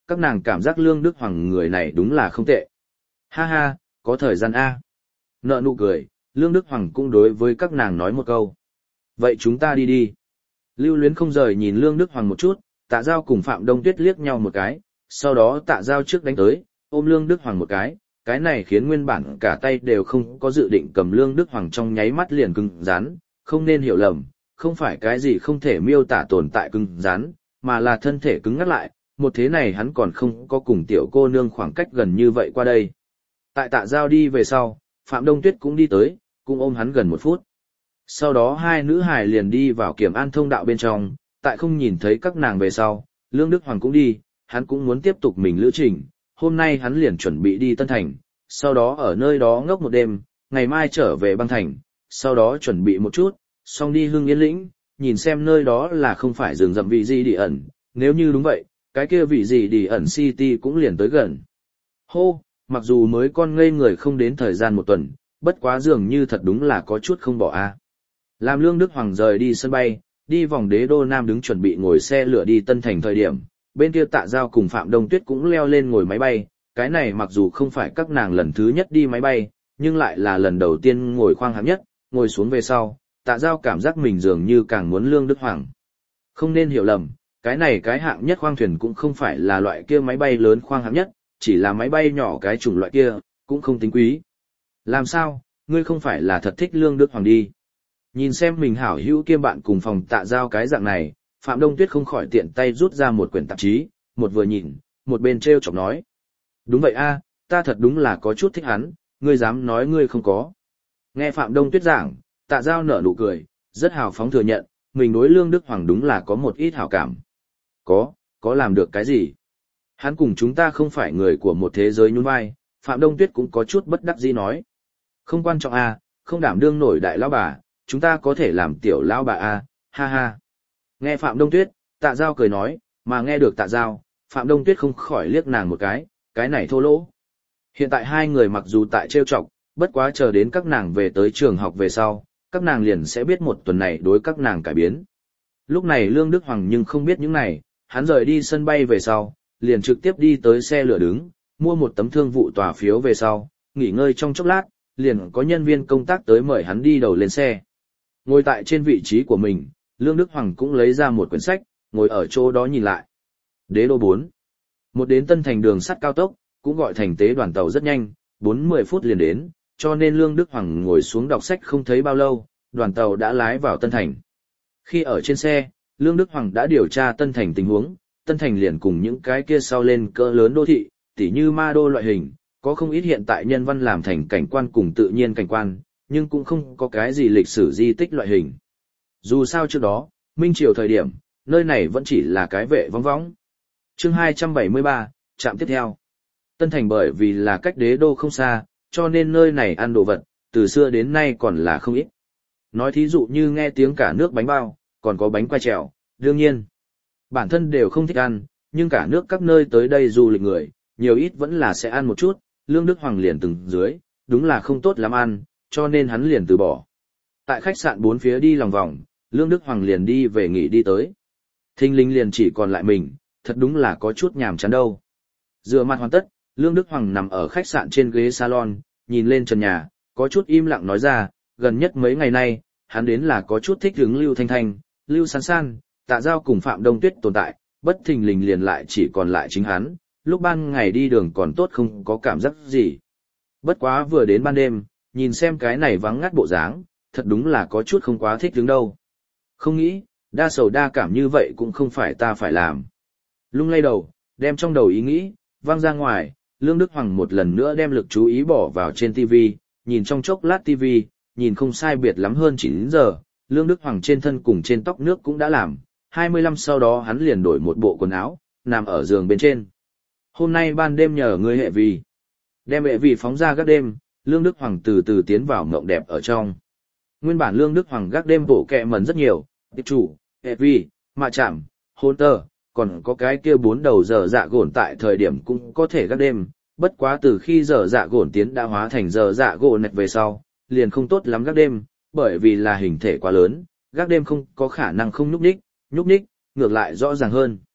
các nàng cảm giác Lương Đức Hoàng người này đúng là không tệ. Ha ha, có thời gian A. Nợ nụ cười, Lương Đức Hoàng cũng đối với các nàng nói một câu. Vậy chúng ta đi đi. Lưu Luyến không rời nhìn Lương Đức Hoàng một chút, Tạ Giao cùng Phạm Đông Tuyết liếc nhau một cái, sau đó Tạ Giao trước đánh tới, ôm Lương Đức Hoàng một cái, cái này khiến nguyên bản cả tay đều không có dự định cầm Lương Đức Hoàng trong nháy mắt liền cứng rắn, không nên hiểu lầm, không phải cái gì không thể miêu tả tồn tại cứng rắn, mà là thân thể cứng ngắt lại, một thế này hắn còn không có cùng tiểu cô nương khoảng cách gần như vậy qua đây. Tại Tạ Giao đi về sau, Phạm Đông Tuyết cũng đi tới, cũng ôm hắn gần một phút. Sau đó hai nữ hài liền đi vào kiểm an thông đạo bên trong, tại không nhìn thấy các nàng về sau, Lương Đức Hoàng cũng đi, hắn cũng muốn tiếp tục mình lữ trình, hôm nay hắn liền chuẩn bị đi Tân Thành, sau đó ở nơi đó ngốc một đêm, ngày mai trở về băng thành, sau đó chuẩn bị một chút, xong đi Hưng Yên Lĩnh, nhìn xem nơi đó là không phải rừng rậm vị gì đi ẩn, nếu như đúng vậy, cái kia vị gì đi ẩn City cũng liền tới gần. Hô, mặc dù mới con ngây người không đến thời gian một tuần, bất quá dường như thật đúng là có chút không bỏ a. Làm Lương Đức Hoàng rời đi sân bay, đi vòng đế đô Nam đứng chuẩn bị ngồi xe lửa đi Tân Thành thời điểm, bên kia Tạ Giao cùng Phạm Đông Tuyết cũng leo lên ngồi máy bay, cái này mặc dù không phải các nàng lần thứ nhất đi máy bay, nhưng lại là lần đầu tiên ngồi khoang hạng nhất, ngồi xuống về sau, Tạ Giao cảm giác mình dường như càng muốn Lương Đức Hoàng. Không nên hiểu lầm, cái này cái hạng nhất khoang thuyền cũng không phải là loại kia máy bay lớn khoang hạng nhất, chỉ là máy bay nhỏ cái chủng loại kia, cũng không tính quý. Làm sao, ngươi không phải là thật thích Lương Đức Hoàng đi. Nhìn xem mình hảo hữu kiêm bạn cùng phòng Tạ Giao cái dạng này, Phạm Đông Tuyết không khỏi tiện tay rút ra một quyển tạp chí, một vừa nhìn, một bên treo chọc nói. Đúng vậy a, ta thật đúng là có chút thích hắn, ngươi dám nói ngươi không có. Nghe Phạm Đông Tuyết giảng, Tạ Giao nở nụ cười, rất hào phóng thừa nhận, mình đối Lương Đức Hoàng đúng là có một ít hảo cảm. Có, có làm được cái gì? Hắn cùng chúng ta không phải người của một thế giới nhún vai, Phạm Đông Tuyết cũng có chút bất đắc dĩ nói. Không quan trọng a, không đảm đương nổi đại lão bà, chúng ta có thể làm tiểu lão bà a, ha ha. Nghe Phạm Đông Tuyết, Tạ Giao cười nói, mà nghe được Tạ Giao, Phạm Đông Tuyết không khỏi liếc nàng một cái, cái này thô lỗ. Hiện tại hai người mặc dù tại trêu chọc, bất quá chờ đến các nàng về tới trường học về sau, các nàng liền sẽ biết một tuần này đối các nàng cải biến. Lúc này Lương Đức Hoàng nhưng không biết những này, hắn rời đi sân bay về sau, liền trực tiếp đi tới xe lửa đứng, mua một tấm thương vụ tòa phiếu về sau, nghỉ ngơi trong chốc lát, liền có nhân viên công tác tới mời hắn đi đầu lên xe. Ngồi tại trên vị trí của mình, Lương Đức Hoàng cũng lấy ra một quyển sách, ngồi ở chỗ đó nhìn lại. Đế đô bốn. Một đến Tân Thành đường sắt cao tốc, cũng gọi thành tế đoàn tàu rất nhanh, bốn mươi phút liền đến, cho nên Lương Đức Hoàng ngồi xuống đọc sách không thấy bao lâu, đoàn tàu đã lái vào Tân Thành. Khi ở trên xe, Lương Đức Hoàng đã điều tra Tân Thành tình huống, Tân Thành liền cùng những cái kia sau lên cỡ lớn đô thị, tỉ như ma đô loại hình, có không ít hiện tại nhân văn làm thành cảnh quan cùng tự nhiên cảnh quan, nhưng cũng không có cái gì lịch sử di tích loại hình. Dù sao trước đó, Minh Triều thời điểm, nơi này vẫn chỉ là cái vệ vong võng. Chương hai trăm bảy mươi ba, trạm tiếp theo. Tân Thành bởi vì là cách đế đô không xa, cho nên nơi này ăn đồ vật, từ xưa đến nay còn là không ít. Nói thí dụ như nghe tiếng cả nước bánh bao, còn có bánh quai trèo, đương nhiên. Bản thân đều không thích ăn, nhưng cả nước các nơi tới đây du lịch người, nhiều ít vẫn là sẽ ăn một chút, Lương Đức Hoàng liền từng dưới, đúng là không tốt lắm ăn, cho nên hắn liền từ bỏ. Tại khách sạn bốn phía đi lòng vòng, Lương Đức Hoàng liền đi về nghỉ đi tới. Thinh linh liền chỉ còn lại mình, thật đúng là có chút nhàm chán đâu. Rửa mặt hoàn tất, Lương Đức Hoàng nằm ở khách sạn trên ghế salon, nhìn lên trần nhà, có chút im lặng nói ra, gần nhất mấy ngày nay, hắn đến là có chút thích hứng Lưu Thanh Thanh, Lưu Sán San, Tạ Giao cùng Phạm Đông Tuyết tồn tại, bất thình lình liền lại chỉ còn lại chính hắn, lúc ban ngày đi đường còn tốt không có cảm giác gì. Bất quá vừa đến ban đêm, nhìn xem cái này vắng ngắt bộ dáng, thật đúng là có chút không quá thích hứng đâu. Không nghĩ, đa sầu đa cảm như vậy cũng không phải ta phải làm. Lung lay đầu, đem trong đầu ý nghĩ, văng ra ngoài, Lương Đức Hoàng một lần nữa đem lực chú ý bỏ vào trên ti vi, nhìn trong chốc lát ti vi, nhìn không sai biệt lắm hơn chín giờ, Lương Đức Hoàng trên thân cùng trên tóc nước cũng đã làm, hai mươi lăm sau đó hắn liền đổi một bộ quần áo, nằm ở giường bên trên. Hôm nay ban đêm nhờ ngươi hệ vì. Đem hệ vì phóng ra gác đêm, Lương Đức Hoàng từ từ tiến vào mộng đẹp ở trong. Nguyên bản Lương Đức Hoàng gác đêm bộ kẹ mần rất nhiều, tiệp chủ, hệ vi, mạ chạm, hôn tờ, còn có cái kia bốn đầu giờ dạ gổn tại thời điểm cũng có thể gác đêm, bất quá từ khi giờ dạ gổn tiến đã hóa thành giờ dạ gỗ nạch về sau, liền không tốt lắm gác đêm, bởi vì là hình thể quá lớn, gác đêm không có khả năng không nhúc nhích, nhúc nhích, ngược lại rõ ràng hơn.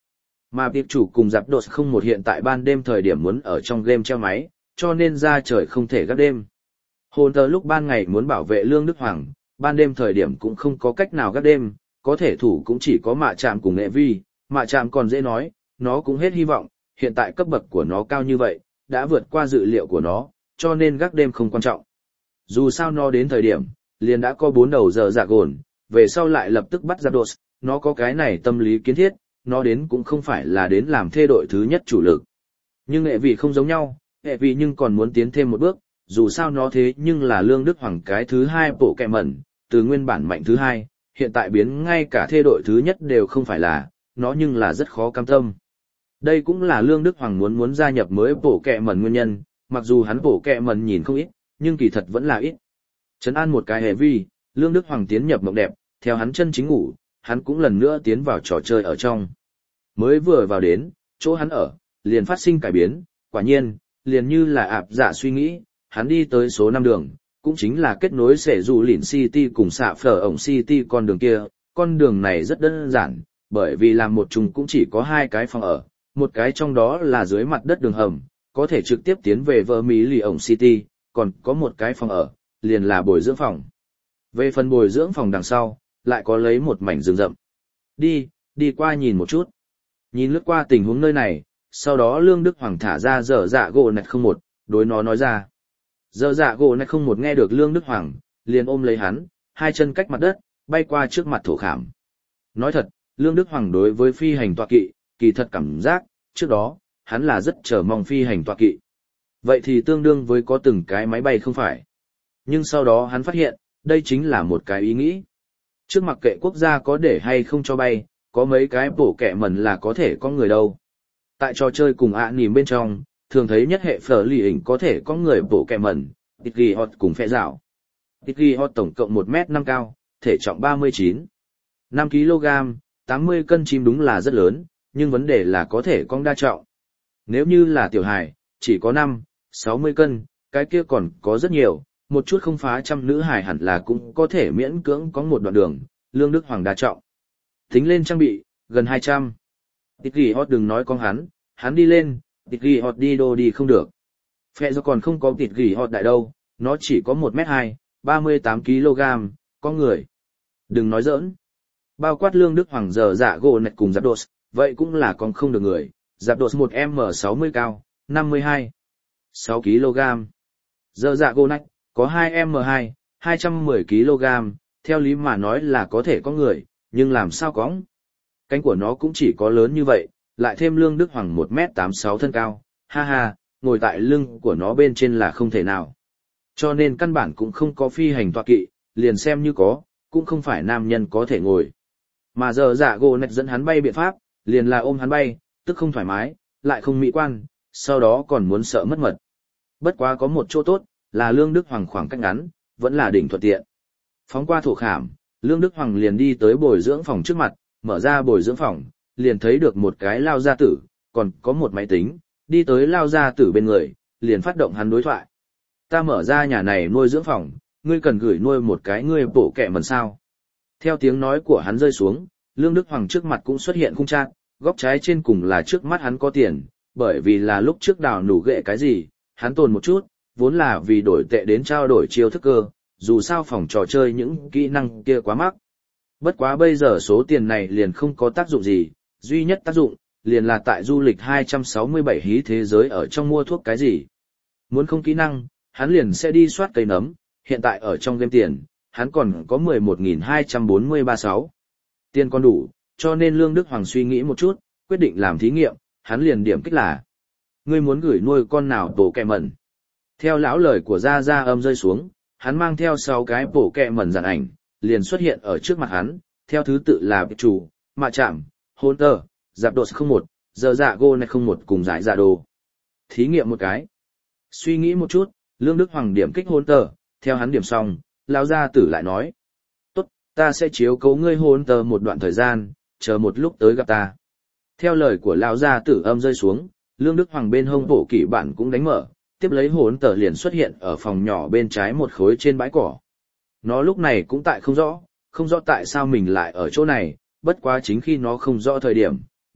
Mà tiệp chủ cùng giáp đột không một hiện tại ban đêm thời điểm muốn ở trong game treo máy, cho nên ra trời không thể gác đêm. Hồn tờ lúc ban ngày muốn bảo vệ Lương Đức Hoàng, ban đêm thời điểm cũng không có cách nào gác đêm, có thể thủ cũng chỉ có mạ chạm cùng nghệ vi, mạ chạm còn dễ nói, nó cũng hết hy vọng, hiện tại cấp bậc của nó cao như vậy, đã vượt qua dự liệu của nó, cho nên gác đêm không quan trọng. Dù sao nó đến thời điểm, liền đã có bốn đầu giờ dạ gồn, về sau lại lập tức bắt giáp đột, nó có cái này tâm lý kiến thiết, nó đến cũng không phải là đến làm thê đội thứ nhất chủ lực. Nhưng nghệ vị không giống nhau, nghệ vị nhưng còn muốn tiến thêm một bước, dù sao nó thế nhưng là Lương Đức Hoàng cái thứ hai bộ kẹ mẩn, từ nguyên bản mạnh thứ hai, hiện tại biến ngay cả thê đội thứ nhất đều không phải là, nó nhưng là rất khó cam tâm. Đây cũng là Lương Đức Hoàng muốn muốn gia nhập mới bộ kẹ mẩn nguyên nhân, mặc dù hắn bộ kẹ mẩn nhìn không ít, nhưng kỳ thật vẫn là ít. Trấn an một cái hệ vi, Lương Đức Hoàng tiến nhập mộng đẹp, theo hắn chân chính ngủ, hắn cũng lần nữa tiến vào trò chơi ở trong. Mới vừa vào đến, chỗ hắn ở, liền phát sinh cải biến, quả nhiên, liền như là ạp dạ suy nghĩ, hắn đi tới số năm đường, cũng chính là kết nối sẻ dù lỉn City cùng xạ phở ổng City con đường kia, con đường này rất đơn giản, bởi vì làm một chung cũng chỉ có hai cái phòng ở, một cái trong đó là dưới mặt đất đường hầm, có thể trực tiếp tiến về vơ mỹ lì ổng City, còn có một cái phòng ở, liền là bồi dưỡng phòng. Về phần bồi dưỡng phòng đằng sau, lại có lấy một mảnh rừng rậm. Đi, đi qua nhìn một chút. Nhìn lướt qua tình huống nơi này, sau đó Lương Đức Hoàng thả ra dở dạ gỗ nạch không một, đối nó nói ra. Dở dạ gỗ nạch không một nghe được Lương Đức Hoàng, liền ôm lấy hắn, hai chân cách mặt đất, bay qua trước mặt thổ khảm. Nói thật, Lương Đức Hoàng đối với phi hành tọa kỵ, kỳ thật cảm giác, trước đó, hắn là rất chờ mong phi hành tọa kỵ. Vậy thì tương đương với có từng cái máy bay không phải. Nhưng sau đó hắn phát hiện, đây chính là một cái ý nghĩ. Trước mặc kệ quốc gia có để hay không cho bay, có mấy cái bổ kẹ mẩn là có thể có người đâu. Tại trò chơi cùng ạ nìm bên trong, thường thấy nhất hệ phở lì hình có thể có người bổ kẹ mẩn, tít ghi hot cùng phe rào. Tít ghi hot tổng cộng một mét năm cao, thể trọng ba mươi chín. năm ki lô gam, tám mươi cân chim đúng là rất lớn, nhưng vấn đề là có thể cong đa trọng. Nếu như là tiểu hài, chỉ có năm, sáu mươi cân, cái kia còn có rất nhiều, một chút không phá trăm nữ hài hẳn là cũng có thể miễn cưỡng có một đoạn đường, Lương Đức Hoàng đa trọng. Tính lên trang bị, gần hai trăm. Tít ghi hot đừng nói con hắn, hắn đi lên, tít ghi hot đi đô đi không được. Phẹ do còn không có tít ghi hot đại đâu, nó chỉ có một mét hai, ba mươi tám ki lô gam, có người. Đừng nói giỡn. Bao quát Lương Đức Hoàng giờ dạ gỗ nạch cùng giáp đột, vậy cũng là còn không được người, giáp đột một em sáu mươi cao, năm mươi hai, sáu ki lô gam. Giờ dạ gỗ nạch, có hai em hai, hai trăm mười ki lô gam, theo lý mà nói là có thể có người, nhưng làm sao cõng? Cánh của nó cũng chỉ có lớn như vậy, lại thêm Lương Đức Hoàng một mét tám sáu thân cao, ha ha, ngồi tại lưng của nó bên trên là không thể nào. Cho nên căn bản cũng không có phi hành tọa kỵ, liền xem như có, cũng không phải nam nhân có thể ngồi. Mà giờ dạ gỗ nạch dẫn hắn bay biện pháp, liền là ôm hắn bay, tức không thoải mái, lại không mỹ quan, sau đó còn muốn sợ mất mật. Bất quá có một chỗ tốt, là Lương Đức Hoàng khoảng cách ngắn, vẫn là đỉnh thuận tiện. Phóng qua thổ khảm, Lương Đức Hoàng liền đi tới bồi dưỡng phòng trước mặt, mở ra bồi dưỡng phòng, liền thấy được một cái lao gia tử, còn có một máy tính, đi tới lao gia tử bên người, liền phát động hắn đối thoại. Ta mở ra nhà này nuôi dưỡng phòng, ngươi cần gửi nuôi một cái ngươi bổ kẹ mần sao. Theo tiếng nói của hắn rơi xuống, Lương Đức Hoàng trước mặt cũng xuất hiện khung trạng, góc trái trên cùng là trước mắt hắn có tiền, bởi vì là lúc trước đào nủ ghệ cái gì, hắn tồn một chút, vốn là vì đổi tệ đến trao đổi chiêu thức cơ, dù sao phòng trò chơi những kỹ năng kia quá mắc. Bất quá bây giờ số tiền này liền không có tác dụng gì, duy nhất tác dụng, liền là tại du lịch hai trăm sáu mươi bảy hí thế giới ở trong mua thuốc cái gì. Muốn không kỹ năng, hắn liền sẽ đi soát cây nấm, hiện tại ở trong game tiền, hắn còn có mười một nghìn hai trăm bốn mươi ba sáu. Tiền còn đủ, cho nên Lương Đức Hoàng suy nghĩ một chút, quyết định làm thí nghiệm, hắn liền điểm kích là. Ngươi muốn gửi nuôi con nào tổ kẹ mẩn? Theo lão lời của Gia Gia âm rơi xuống, hắn mang theo sáu cái bổ kẹ mẩn dàn ảnh, liền xuất hiện ở trước mặt hắn, theo thứ tự là chủ, mạ chạm, hôn tờ, giáp đột không một, giờ dạ gô này không một cùng giải dạ đồ. Thí nghiệm một cái. Suy nghĩ một chút, Lương Đức Hoàng điểm kích hôn tờ, theo hắn điểm xong, lão gia tử lại nói. Tốt, ta sẽ chiếu cố ngươi hôn tờ một đoạn thời gian, chờ một lúc tới gặp ta. Theo lời của lão gia tử âm rơi xuống, Lương Đức Hoàng bên hông bổ kỵ bản cũng đánh mở, tiếp lấy hồn tờ liền xuất hiện ở phòng nhỏ bên trái một khối trên bãi cỏ. Nó lúc này cũng tại không rõ, không rõ tại sao mình lại ở chỗ này, bất quá chính khi nó không rõ thời điểm,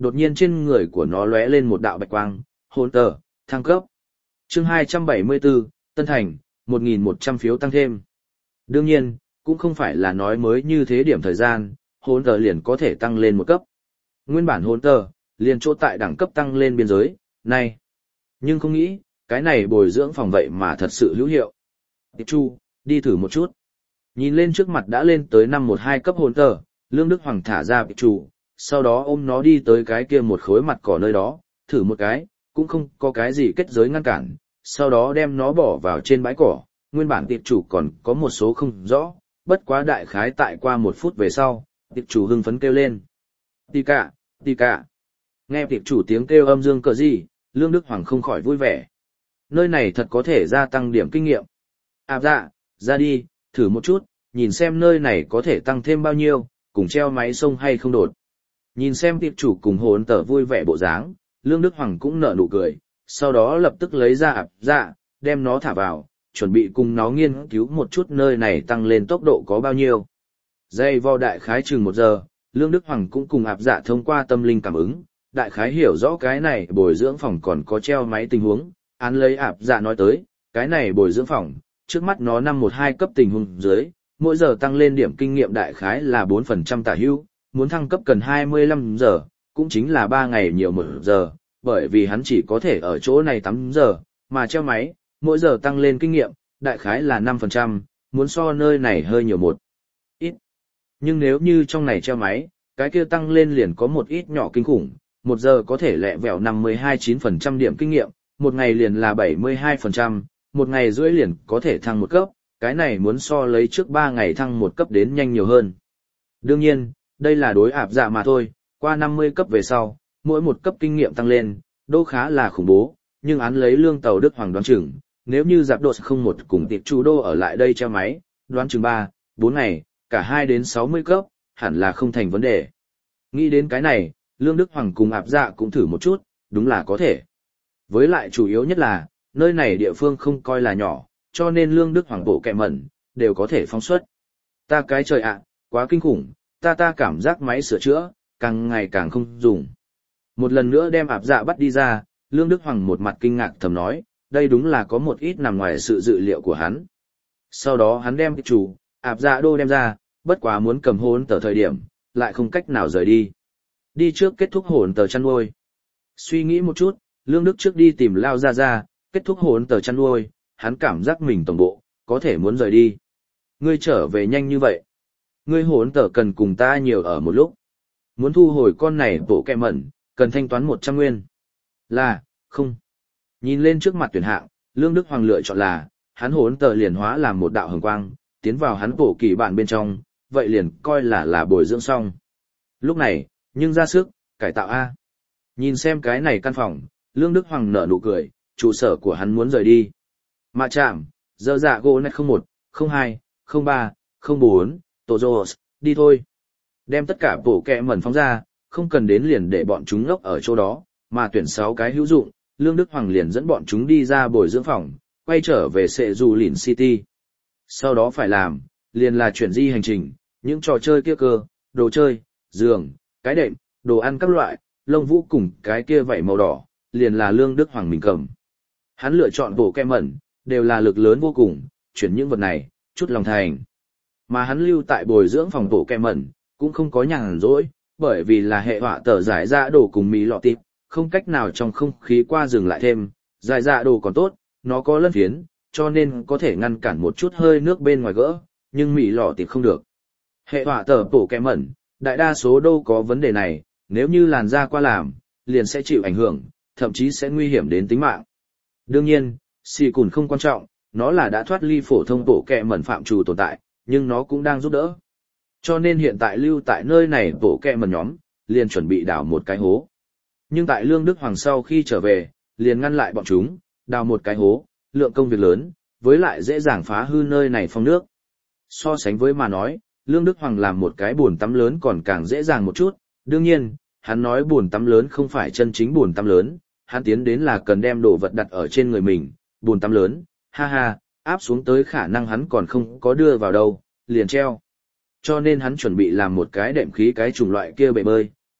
đột nhiên trên người của nó lóe lên một đạo bạch quang, hồn tờ, thăng cấp. Chương hai trăm bảy mươi bốn, Tân Thành, một nghìn một trăm phiếu tăng thêm. Đương nhiên, cũng không phải là nói mới như thế điểm thời gian, hồn tờ liền có thể tăng lên một cấp. Nguyên bản hồn tờ, liền chỗ tại đẳng cấp tăng lên biên giới, này. Nhưng không nghĩ, cái này bồi dưỡng phòng vậy mà thật sự hữu hiệu. Tiệp Chu, đi thử một chút. Nhìn lên trước mặt đã lên tới năm một hai cấp hồn tờ, Lương Đức Hoàng thả ra Tiệp Chu, sau đó ôm nó đi tới cái kia một khối mặt cỏ nơi đó, thử một cái, cũng không có cái gì kết giới ngăn cản, sau đó đem nó bỏ vào trên bãi cỏ. Nguyên bản Tiệp Chủ còn có một số không rõ, bất quá đại khái tại qua một phút về sau, Tiệp Chủ hưng phấn kêu lên. Tì cả, tì cả. Nghe Tiệp Chủ tiếng kêu âm dương cờ gì, Lương Đức Hoàng không khỏi vui vẻ. Nơi này thật có thể gia tăng điểm kinh nghiệm. À dạ, ra đi, thử một chút, nhìn xem nơi này có thể tăng thêm bao nhiêu, cùng treo máy sông hay không đột. Nhìn xem Tiệp Chủ cùng hồn tờ vui vẻ bộ dáng, Lương Đức Hoàng cũng nở nụ cười, sau đó lập tức lấy ra ạp dạ, đem nó thả vào, chuẩn bị cùng nó nghiên cứu một chút nơi này tăng lên tốc độ có bao nhiêu. Dây vo đại khái chừng một giờ, Lương Đức Hoàng cũng cùng ạp dạ thông qua tâm linh cảm ứng, đại khái hiểu rõ cái này bồi dưỡng phòng còn có treo máy tình huống, án lấy ạp dạ nói tới, cái này bồi dưỡng phòng, trước mắt nó năm một hai cấp tình huống dưới, mỗi giờ tăng lên điểm kinh nghiệm đại khái là bốn phần trăm tả hữu, muốn thăng cấp cần hai mươi lăm giờ, cũng chính là ba ngày nhiều một giờ, bởi vì hắn chỉ có thể ở chỗ này tám giờ, mà treo máy, mỗi giờ tăng lên kinh nghiệm, đại khái là năm phần trăm, muốn so nơi này hơi nhiều một ít. Nhưng nếu như trong này treo máy, cái kia tăng lên liền có một ít nhỏ kinh khủng, một giờ có thể lẹ vẹo năm mươi hai chín phần trăm điểm kinh nghiệm, một ngày liền là bảy mươi hai phần trăm, một ngày rưỡi liền có thể thăng một cấp, cái này muốn so lấy trước ba ngày thăng một cấp đến nhanh nhiều hơn. Đương nhiên, đây là đối ạp dạ mà thôi, qua năm mươi cấp về sau, mỗi một cấp kinh nghiệm tăng lên, đô khá là khủng bố, nhưng án lấy Lương Tàu Đức Hoàng đoán chừng, nếu như giáp đột không một cùng Tiệp Chu đô ở lại đây treo máy, đoán chừng ba, bốn ngày, cả hai đến sáu mươi cấp, hẳn là không thành vấn đề. Nghĩ đến cái này, Lương Đức Hoàng cùng ạp dạ cũng thử một chút, đúng là có thể. Với lại chủ yếu nhất là, nơi này địa phương không coi là nhỏ, cho nên Lương Đức Hoàng bộ kẹ mẩn, đều có thể phóng xuất. Ta cái trời ạ, quá kinh khủng, ta ta cảm giác máy sửa chữa, càng ngày càng không dùng. Một lần nữa đem ạp dạ bắt đi ra, Lương Đức Hoàng một mặt kinh ngạc thầm nói, đây đúng là có một ít nằm ngoài sự dự liệu của hắn. Sau đó hắn đem chủ, ạp dạ đô đem ra, bất quá muốn cầm hồn tờ thời điểm, lại không cách nào rời đi. Đi trước kết thúc hồn tờ chăn nuôi. Suy nghĩ một chút, Lương Đức trước đi tìm Lao Ra Ra, kết thúc hồn tờ chăn nuôi, hắn cảm giác mình tổng bộ, có thể muốn rời đi. Ngươi trở về nhanh như vậy. Ngươi hồn tờ cần cùng ta nhiều ở một lúc. Muốn thu hồi con này bộ kẹ mẩn, cần thanh toán một trăm nguyên. Là, không. Nhìn lên trước mặt tuyển hạng, Lương Đức Hoàng lựa chọn là, hắn hồn tờ liền hóa làm một đạo hồng quang, tiến vào hắn bộ kỳ bản bên trong, vậy liền coi là là bồi dưỡng xong. Lúc này, nhưng ra sức, cải tạo A. Nhìn xem cái này căn phòng, Lương Đức Hoàng nở nụ cười, trụ sở của hắn muốn rời đi. Mạ Trạm, dơ dạ gỗ này không một, không hai, không ba, không bốn, tổ rồ, đi thôi. Đem tất cả bộ kẹ mẩn phóng ra, không cần đến liền để bọn chúng ngốc ở chỗ đó, mà tuyển sáu cái hữu dụng, Lương Đức Hoàng liền dẫn bọn chúng đi ra bồi dưỡng phòng, quay trở về Sệ Dù Lìn City. Sau đó phải làm, liền là chuyển di hành trình, những trò chơi kia cơ, đồ chơi, giường, cái đệm, đồ ăn các loại, lông vũ cùng cái kia vảy màu đỏ, liền là Lương Đức Hoàng mình cầm. Hắn lựa chọn bộ kem mẩn, đều là lực lớn vô cùng, chuyển những vật này, chút lòng thành. Mà hắn lưu tại bồi dưỡng phòng bộ kem mẩn, cũng không có nhàn rỗi, bởi vì là hệ họa tờ giải ra đồ cùng mì lọ tịp, không cách nào trong không khí qua dừng lại thêm, giải ra đồ còn tốt, nó có lân phiến, cho nên có thể ngăn cản một chút hơi nước bên ngoài gỡ, nhưng mì lọ tịp không được. Hệ họa tờ bộ kem mẩn, đại đa số đâu có vấn đề này, nếu như làn da qua làm, liền sẽ chịu ảnh hưởng, thậm chí sẽ nguy hiểm đến tính mạng. Đương nhiên, xì cùn không quan trọng, nó là đã thoát ly phổ thông bộ kẹ mẩn phạm trù tồn tại, nhưng nó cũng đang giúp đỡ. Cho nên hiện tại lưu tại nơi này bộ kẹ mẩn nhóm, liền chuẩn bị đào một cái hố. Nhưng tại Lương Đức Hoàng sau khi trở về, liền ngăn lại bọn chúng, đào một cái hố, lượng công việc lớn, với lại dễ dàng phá hư nơi này phong nước. So sánh với mà nói, Lương Đức Hoàng làm một cái bồn tắm lớn còn càng dễ dàng một chút, đương nhiên, hắn nói bồn tắm lớn không phải chân chính bồn tắm lớn, hắn tiến đến là cần đem đồ vật đặt ở trên người mình, bồn tắm lớn, ha ha, áp xuống tới khả năng hắn còn không có đưa vào đâu, liền treo. Cho nên hắn chuẩn bị làm một cái đệm khí cái chủng loại kia bể bơi,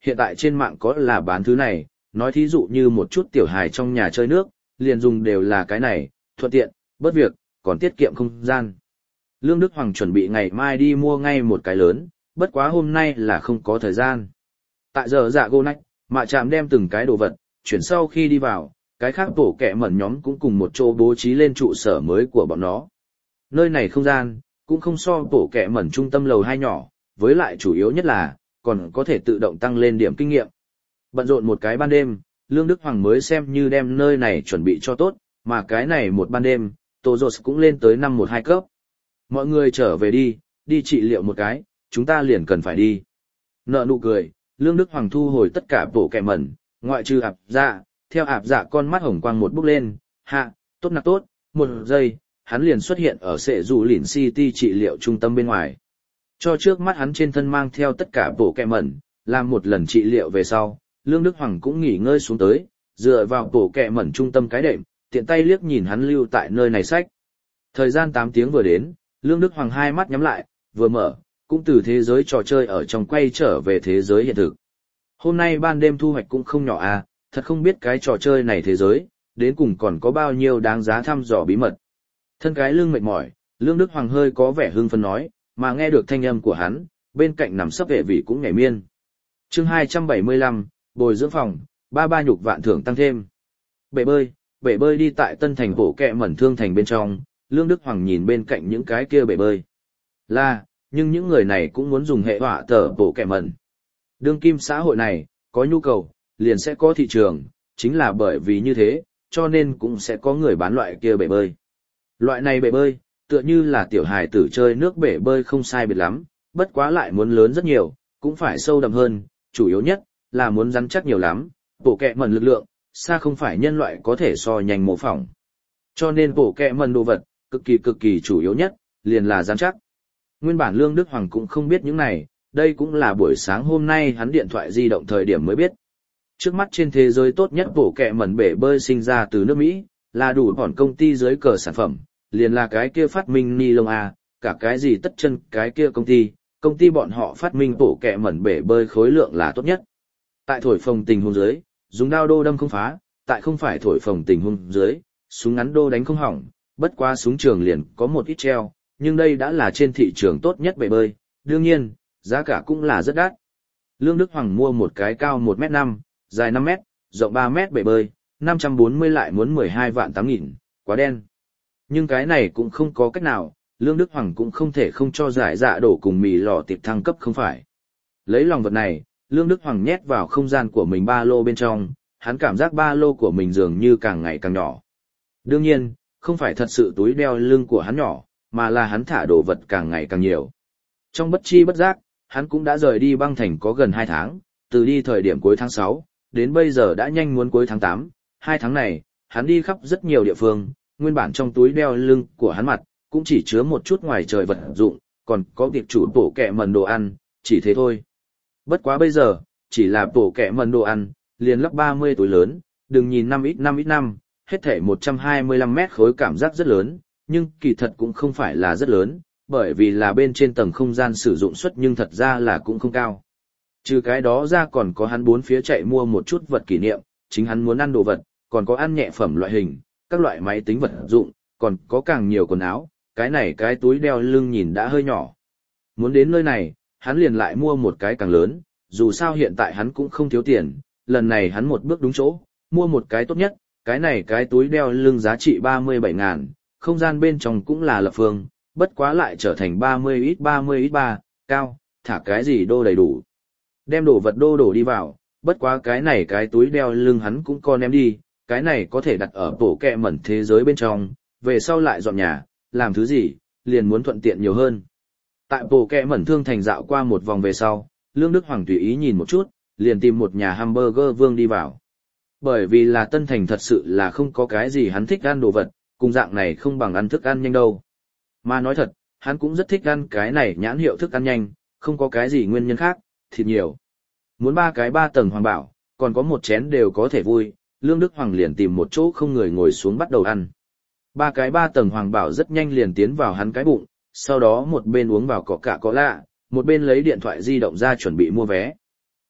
Hiện tại trên mạng có là bán thứ này, nói thí dụ như một chút tiểu hài trong nhà chơi nước, liền dùng đều là cái này, thuận tiện, bớt việc, còn tiết kiệm không gian. Lương Đức Hoàng chuẩn bị ngày mai đi mua ngay một cái lớn, bất quá hôm nay là không có thời gian. Tại giờ dạ gô nách, Mạ Trạm đem từng cái đồ vật, chuyển sau khi đi vào, cái khác tổ kẹ mẩn nhóm cũng cùng một chỗ bố trí lên trụ sở mới của bọn nó. Nơi này không gian, cũng không so tổ kẹ mẩn trung tâm lầu hai nhỏ, với lại chủ yếu nhất là, còn có thể tự động tăng lên điểm kinh nghiệm. Bận rộn một cái ban đêm, Lương Đức Hoàng mới xem như đem nơi này chuẩn bị cho tốt, mà cái này một ban đêm, Tô Dột cũng lên tới năm một hai cấp. Mọi người trở về đi, đi trị liệu một cái, chúng ta liền cần phải đi. Nợ nụ cười, Lương Đức Hoàng thu hồi tất cả bộ kẹ mẩn, ngoại trừ ạp dạ, theo ạp dạ con mắt hồng quang một bước lên, hạ, tốt nạc tốt, một giây, hắn liền xuất hiện ở sệ dù lỉn City trị liệu trung tâm bên ngoài. Cho trước mắt hắn trên thân mang theo tất cả bộ kẹ mẩn, làm một lần trị liệu về sau, Lương Đức Hoàng cũng nghỉ ngơi xuống tới, dựa vào bộ kẹ mẩn trung tâm cái đệm, tiện tay liếc nhìn hắn lưu tại nơi này sách. Thời gian tám tiếng vừa đến, Lương Đức Hoàng hai mắt nhắm lại, vừa mở, cũng từ thế giới trò chơi ở trong quay trở về thế giới hiện thực. Hôm nay ban đêm thu hoạch cũng không nhỏ à, thật không biết cái trò chơi này thế giới, đến cùng còn có bao nhiêu đáng giá thăm dò bí mật. Thân cái lưng mệt mỏi, Lương Đức Hoàng hơi có vẻ hưng phấn nói, mà nghe được thanh âm của hắn, bên cạnh nằm sấp vệ vị cũng nhảy miên. Chương hai trăm bảy mươi lăm, bồi dưỡng phòng, ba ba nhục vạn thưởng tăng thêm. Bể bơi, bể bơi đi tại Tân Thành bộ kẹ mẩn thương thành bên trong, Lương Đức Hoàng nhìn bên cạnh những cái kia bể bơi. Là, nhưng những người này cũng muốn dùng hệ họa tờ bộ kẹ mẩn. Đương kim xã hội này, có nhu cầu, liền sẽ có thị trường, chính là bởi vì như thế, cho nên cũng sẽ có người bán loại kia bể bơi. Loại này bể bơi, tựa như là tiểu hài tử chơi nước bể bơi không sai biệt lắm, bất quá lại muốn lớn rất nhiều, cũng phải sâu đậm hơn, chủ yếu nhất là muốn rắn chắc nhiều lắm, bộ kẹ mẩn lực lượng, xa không phải nhân loại có thể so nhanh mô phỏng. Cho nên bộ kẹ mẩn đồ vật, cực kỳ cực kỳ chủ yếu nhất, liền là rắn chắc. Nguyên bản Lương Đức Hoàng cũng không biết những này, đây cũng là buổi sáng hôm nay hắn điện thoại di động thời điểm mới biết. Trước mắt trên thế giới tốt nhất bộ kẹ mẩn bể bơi sinh ra từ nước Mỹ, là đủ bọn công ty dưới cờ sản phẩm, liền là cái kia phát minh ni lông A, cả cái gì tất chân cái kia công ty, công ty bọn họ phát minh bộ kẹ mẩn bể bơi khối lượng là tốt nhất. Tại thổi phồng tình huống dưới, dùng đao đô đâm không phá, tại không phải thổi phồng tình huống dưới, súng ngắn đô đánh không hỏng, bất quá súng trường liền có một ít treo, nhưng đây đã là trên thị trường tốt nhất bể bơi, đương nhiên, giá cả cũng là rất đắt. Lương Đức Hoàng mua một cái cao một mét năm, dài năm mét, rộng ba mét bể bơi, năm trăm bốn mươi lại muốn mười hai vạn tám nghìn, quá đen. Nhưng cái này cũng không có cách nào, Lương Đức Hoàng cũng không thể không cho giải dạ đổ cùng mì lò tiệp thăng cấp không phải. Lấy lòng vật này, Lương Đức Hoàng nhét vào không gian của mình ba lô bên trong, hắn cảm giác ba lô của mình dường như càng ngày càng nhỏ. Đương nhiên, không phải thật sự túi đeo lưng của hắn nhỏ, mà là hắn thả đồ vật càng ngày càng nhiều. Trong bất chi bất giác, hắn cũng đã rời đi băng thành có gần hai tháng, từ đi thời điểm cuối tháng sáu, đến bây giờ đã nhanh muốn cuối tháng tám, hai tháng này, hắn đi khắp rất nhiều địa phương, nguyên bản trong túi đeo lưng của hắn mặt, cũng chỉ chứa một chút ngoài trời vật dụng, còn có tiệc chủ bổ kẹ mần đồ ăn, chỉ thế thôi. Bất quá bây giờ, chỉ là bổ kẹ mần đồ ăn, liền lắp ba mươi túi lớn, đừng nhìn năm ít năm ít năm, hết thể một trăm hai mươi lăm mét khối cảm giác rất lớn, nhưng kỳ thật cũng không phải là rất lớn, bởi vì là bên trên tầng không gian sử dụng suất nhưng thật ra là cũng không cao. Trừ cái đó ra còn có hắn bốn phía chạy mua một chút vật kỷ niệm, chính hắn muốn ăn đồ vật, còn có ăn nhẹ phẩm loại hình, các loại máy tính vật dụng, còn có càng nhiều quần áo, cái này cái túi đeo lưng nhìn đã hơi nhỏ. Muốn đến nơi này, hắn liền lại mua một cái càng lớn, dù sao hiện tại hắn cũng không thiếu tiền, lần này hắn một bước đúng chỗ, mua một cái tốt nhất, cái này cái túi đeo lưng giá trị ba mươi bảy ngàn, không gian bên trong cũng là lập phương, bất quá lại trở thành ba mươi ít ba mươi ít ba, cao, thả cái gì đô đầy đủ. Đem đồ vật đô đổ đi vào, bất quá cái này cái túi đeo lưng hắn cũng còn ném đi, cái này có thể đặt ở bộ kẹ mẩn thế giới bên trong, về sau lại dọn nhà, làm thứ gì, liền muốn thuận tiện nhiều hơn. Tại bộ kẹ mẩn thương thành dạo qua một vòng về sau, Lương Đức Hoàng tùy ý nhìn một chút, liền tìm một nhà hamburger vương đi vào. Bởi vì là Tân Thành thật sự là không có cái gì hắn thích ăn đồ vật, cùng dạng này không bằng ăn thức ăn nhanh đâu. Mà nói thật, hắn cũng rất thích ăn cái này nhãn hiệu thức ăn nhanh, không có cái gì nguyên nhân khác, thịt nhiều. Muốn ba cái ba tầng hoàng bảo, còn có một chén đều có thể vui, Lương Đức Hoàng liền tìm một chỗ không người ngồi xuống bắt đầu ăn. Ba cái ba tầng hoàng bảo rất nhanh liền tiến vào hắn cái bụng, sau đó một bên uống vào cọ cạ có lạ, một bên lấy điện thoại di động ra chuẩn bị mua vé.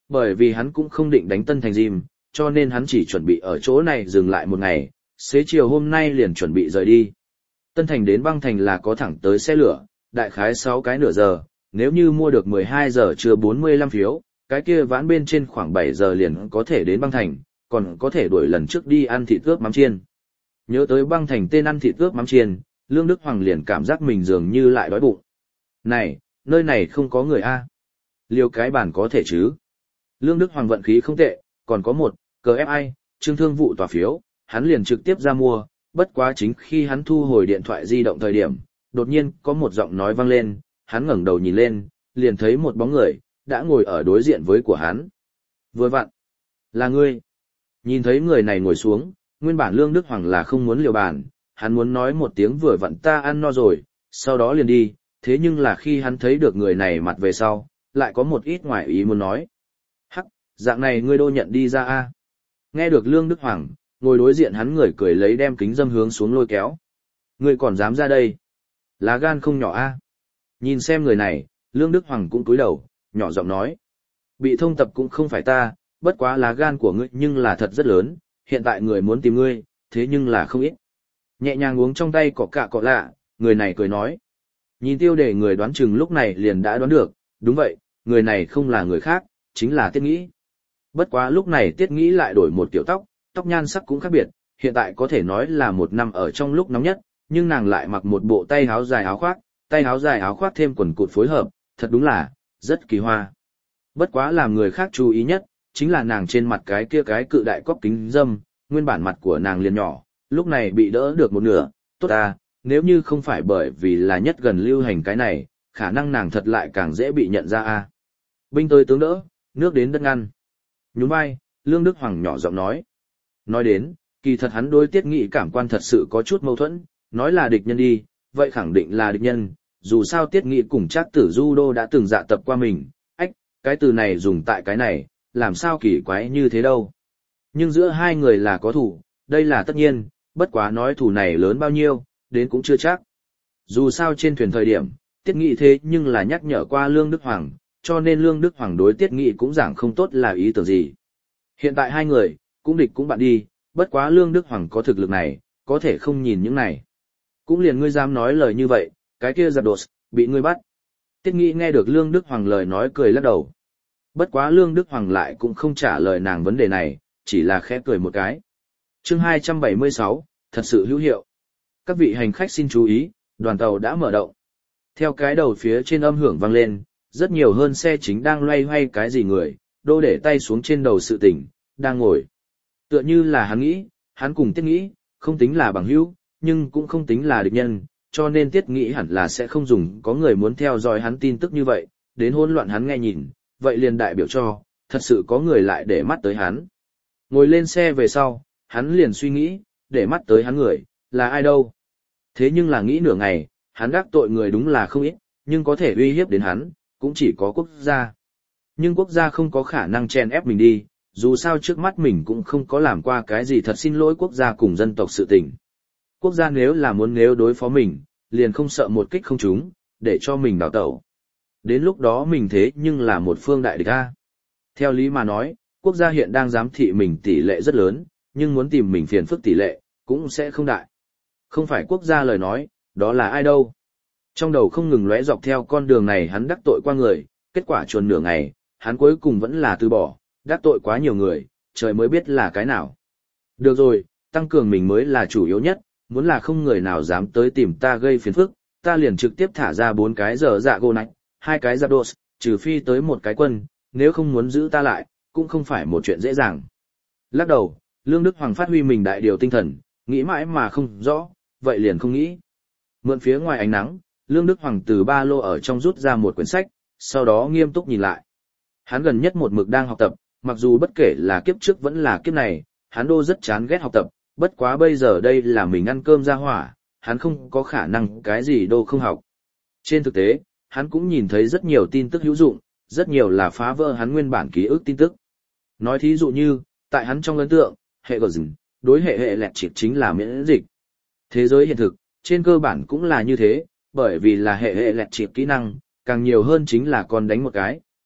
Bởi vì hắn cũng không định đánh Tân Thành Gym, cho nên hắn chỉ chuẩn bị ở chỗ này dừng lại một ngày, xế chiều hôm nay liền chuẩn bị rời đi. Tân Thành đến băng thành là có thẳng tới xe lửa, đại khái sáu cái nửa giờ, nếu như mua được mười hai giờ trưa bốn mươi lăm phiếu, cái kia vãn bên trên khoảng bảy giờ liền có thể đến băng thành, còn có thể đuổi lần trước đi ăn thịt ướp mắm chiên. Nhớ tới băng thành tên ăn thịt ướp mắm chiên, Lương Đức Hoàng liền cảm giác mình dường như lại đói bụng. Này, nơi này không có người a. Liêu cái bàn có thể chứ? Lương Đức Hoàng vận khí không tệ, còn có một, cờ ép i, trương thương vụ tòa phiếu, hắn liền trực tiếp ra mua, bất quá chính khi hắn thu hồi điện thoại di động thời điểm, đột nhiên có một giọng nói vang lên, hắn ngẩng đầu nhìn lên, liền thấy một bóng người, đã ngồi ở đối diện với của hắn. Vừa vặn, là ngươi. Nhìn thấy người này ngồi xuống, nguyên bản Lương Đức Hoàng là không muốn liều bàn, hắn muốn nói một tiếng vừa vặn ta ăn no rồi, sau đó liền đi, thế nhưng là khi hắn thấy được người này mặt về sau, lại có một ít ngoài ý muốn nói. Hắc, dạng này ngươi đô nhận đi ra a. Nghe được Lương Đức Hoàng, ngồi đối diện hắn người cười lấy đem kính dâm hướng xuống lôi kéo. Ngươi còn dám ra đây? Lá gan không nhỏ a. Nhìn xem người này, Lương Đức Hoàng cũng cúi đầu, nhỏ giọng nói. Bị thông tập cũng không phải ta, bất quá lá gan của ngươi nhưng là thật rất lớn, hiện tại người muốn tìm ngươi, thế nhưng là không ít. Nhẹ nhàng uống trong tay cọ cạ cọ lạ, người này cười nói. Nhìn tiêu đề người đoán chừng lúc này liền đã đoán được, đúng vậy, người này không là người khác, chính là Tiết Nghĩ. Bất quá lúc này Tiết Nghĩ lại đổi một kiểu tóc, tóc nhan sắc cũng khác biệt, hiện tại có thể nói là một năm ở trong lúc nóng nhất, nhưng nàng lại mặc một bộ tay áo dài áo khoác, tay áo dài áo khoác thêm quần cụt phối hợp, thật đúng là, rất kỳ hoa. Bất quá làm người khác chú ý nhất, chính là nàng trên mặt cái kia cái cự đại cóc kính dâm, nguyên bản mặt của nàng liền nhỏ, lúc này bị đỡ được một nửa, tốt à, nếu như không phải bởi vì là nhất gần lưu hành cái này, khả năng nàng thật lại càng dễ bị nhận ra a. À. Binh tới tướng đỡ, nước đến đất ngăn. Nhún vai, Lương Đức Hoàng nhỏ giọng nói. Nói đến, kỳ thật hắn đối Tiết Nghị cảm quan thật sự có chút mâu thuẫn, nói là địch nhân đi, vậy khẳng định là địch nhân, dù sao Tiết Nghị cùng Trác Tử Judo đã từng dạ tập qua mình, ách, cái từ này dùng tại cái này, làm sao kỳ quái như thế đâu. Nhưng giữa hai người là có thủ, đây là tất nhiên, bất quá nói thủ này lớn bao nhiêu, đến cũng chưa chắc. Dù sao trên thuyền thời điểm, Tiết Nghị thế nhưng là nhắc nhở qua Lương Đức Hoàng, cho nên Lương Đức Hoàng đối Tiết Nghị cũng giảng không tốt là ý tưởng gì. Hiện tại hai người, cũng địch cũng bạn đi, bất quá Lương Đức Hoàng có thực lực này, có thể không nhìn những này. Cũng liền ngươi dám nói lời như vậy, cái kia giật đột, bị ngươi bắt. Tiết Nghị nghe được Lương Đức Hoàng lời nói cười lắc đầu. Bất quá Lương Đức Hoàng lại cũng không trả lời nàng vấn đề này, chỉ là khẽ cười một cái. Chương hai trăm bảy mươi sáu, thật sự hữu hiệu. Các vị hành khách xin chú ý, đoàn tàu đã mở động. Theo cái đầu phía trên âm hưởng vang lên, rất nhiều hơn xe chính đang loay hoay cái gì người, đô để tay xuống trên đầu sự tỉnh, đang ngồi. Tựa như là hắn nghĩ, hắn cùng Tiết Nghĩ, không tính là bằng hữu, nhưng cũng không tính là địch nhân, cho nên Tiết Nghĩ hẳn là sẽ không dùng có người muốn theo dõi hắn tin tức như vậy, đến hỗn loạn hắn nghe nhìn, vậy liền đại biểu cho, thật sự có người lại để mắt tới hắn. Ngồi lên xe về sau, hắn liền suy nghĩ, để mắt tới hắn người, là ai đâu. Thế nhưng là nghĩ nửa ngày, hắn đắc tội người đúng là không ít, nhưng có thể uy hiếp đến hắn, cũng chỉ có quốc gia. Nhưng quốc gia không có khả năng chen ép mình đi, dù sao trước mắt mình cũng không có làm qua cái gì thật xin lỗi quốc gia cùng dân tộc sự tình. Quốc gia nếu là muốn nếu đối phó mình, liền không sợ một kích không trúng, để cho mình đào tẩu. Đến lúc đó mình thế nhưng là một phương đại địch a. Theo lý mà nói, quốc gia hiện đang giám thị mình tỷ lệ rất lớn, nhưng muốn tìm mình phiền phức tỷ lệ, cũng sẽ không đại. Không phải quốc gia lời nói, đó là ai đâu. Trong đầu không ngừng lóe dọc theo con đường này hắn đắc tội qua người, kết quả chuồn nửa ngày, hắn cuối cùng vẫn là từ bỏ, đắc tội quá nhiều người, trời mới biết là cái nào. Được rồi, tăng cường mình mới là chủ yếu nhất, muốn là không người nào dám tới tìm ta gây phiền phức, ta liền trực tiếp thả ra bốn cái giờ dạ gô nạch, hai cái giáp đột, trừ phi tới một cái quân, nếu không muốn giữ ta lại, cũng không phải một chuyện dễ dàng. Lắc đầu, Lương Đức Hoàng phát huy mình đại điều tinh thần, nghĩ mãi mà không rõ, vậy liền không nghĩ. Mượn phía ngoài ánh nắng, Lương Đức Hoàng từ ba lô ở trong rút ra một quyển sách, sau đó nghiêm túc nhìn lại. Hắn gần nhất một mực đang học tập, mặc dù bất kể là kiếp trước vẫn là kiếp này, hắn đô rất chán ghét học tập, bất quá bây giờ đây là mình ăn cơm ra hỏa, hắn không có khả năng cái gì đô không học. Trên thực tế, hắn cũng nhìn thấy rất nhiều tin tức hữu dụng, rất nhiều là phá vỡ hắn nguyên bản ký ức tin tức. Nói thí dụ như, tại hắn trong ấn tượng, hệ gờ dừng, đối hệ hệ lẹt triệt chính là miễn dịch. Thế giới hiện thực, trên cơ bản cũng là như thế, bởi vì là hệ hệ lẹt triệt kỹ năng, càng nhiều hơn chính là con đánh một cái,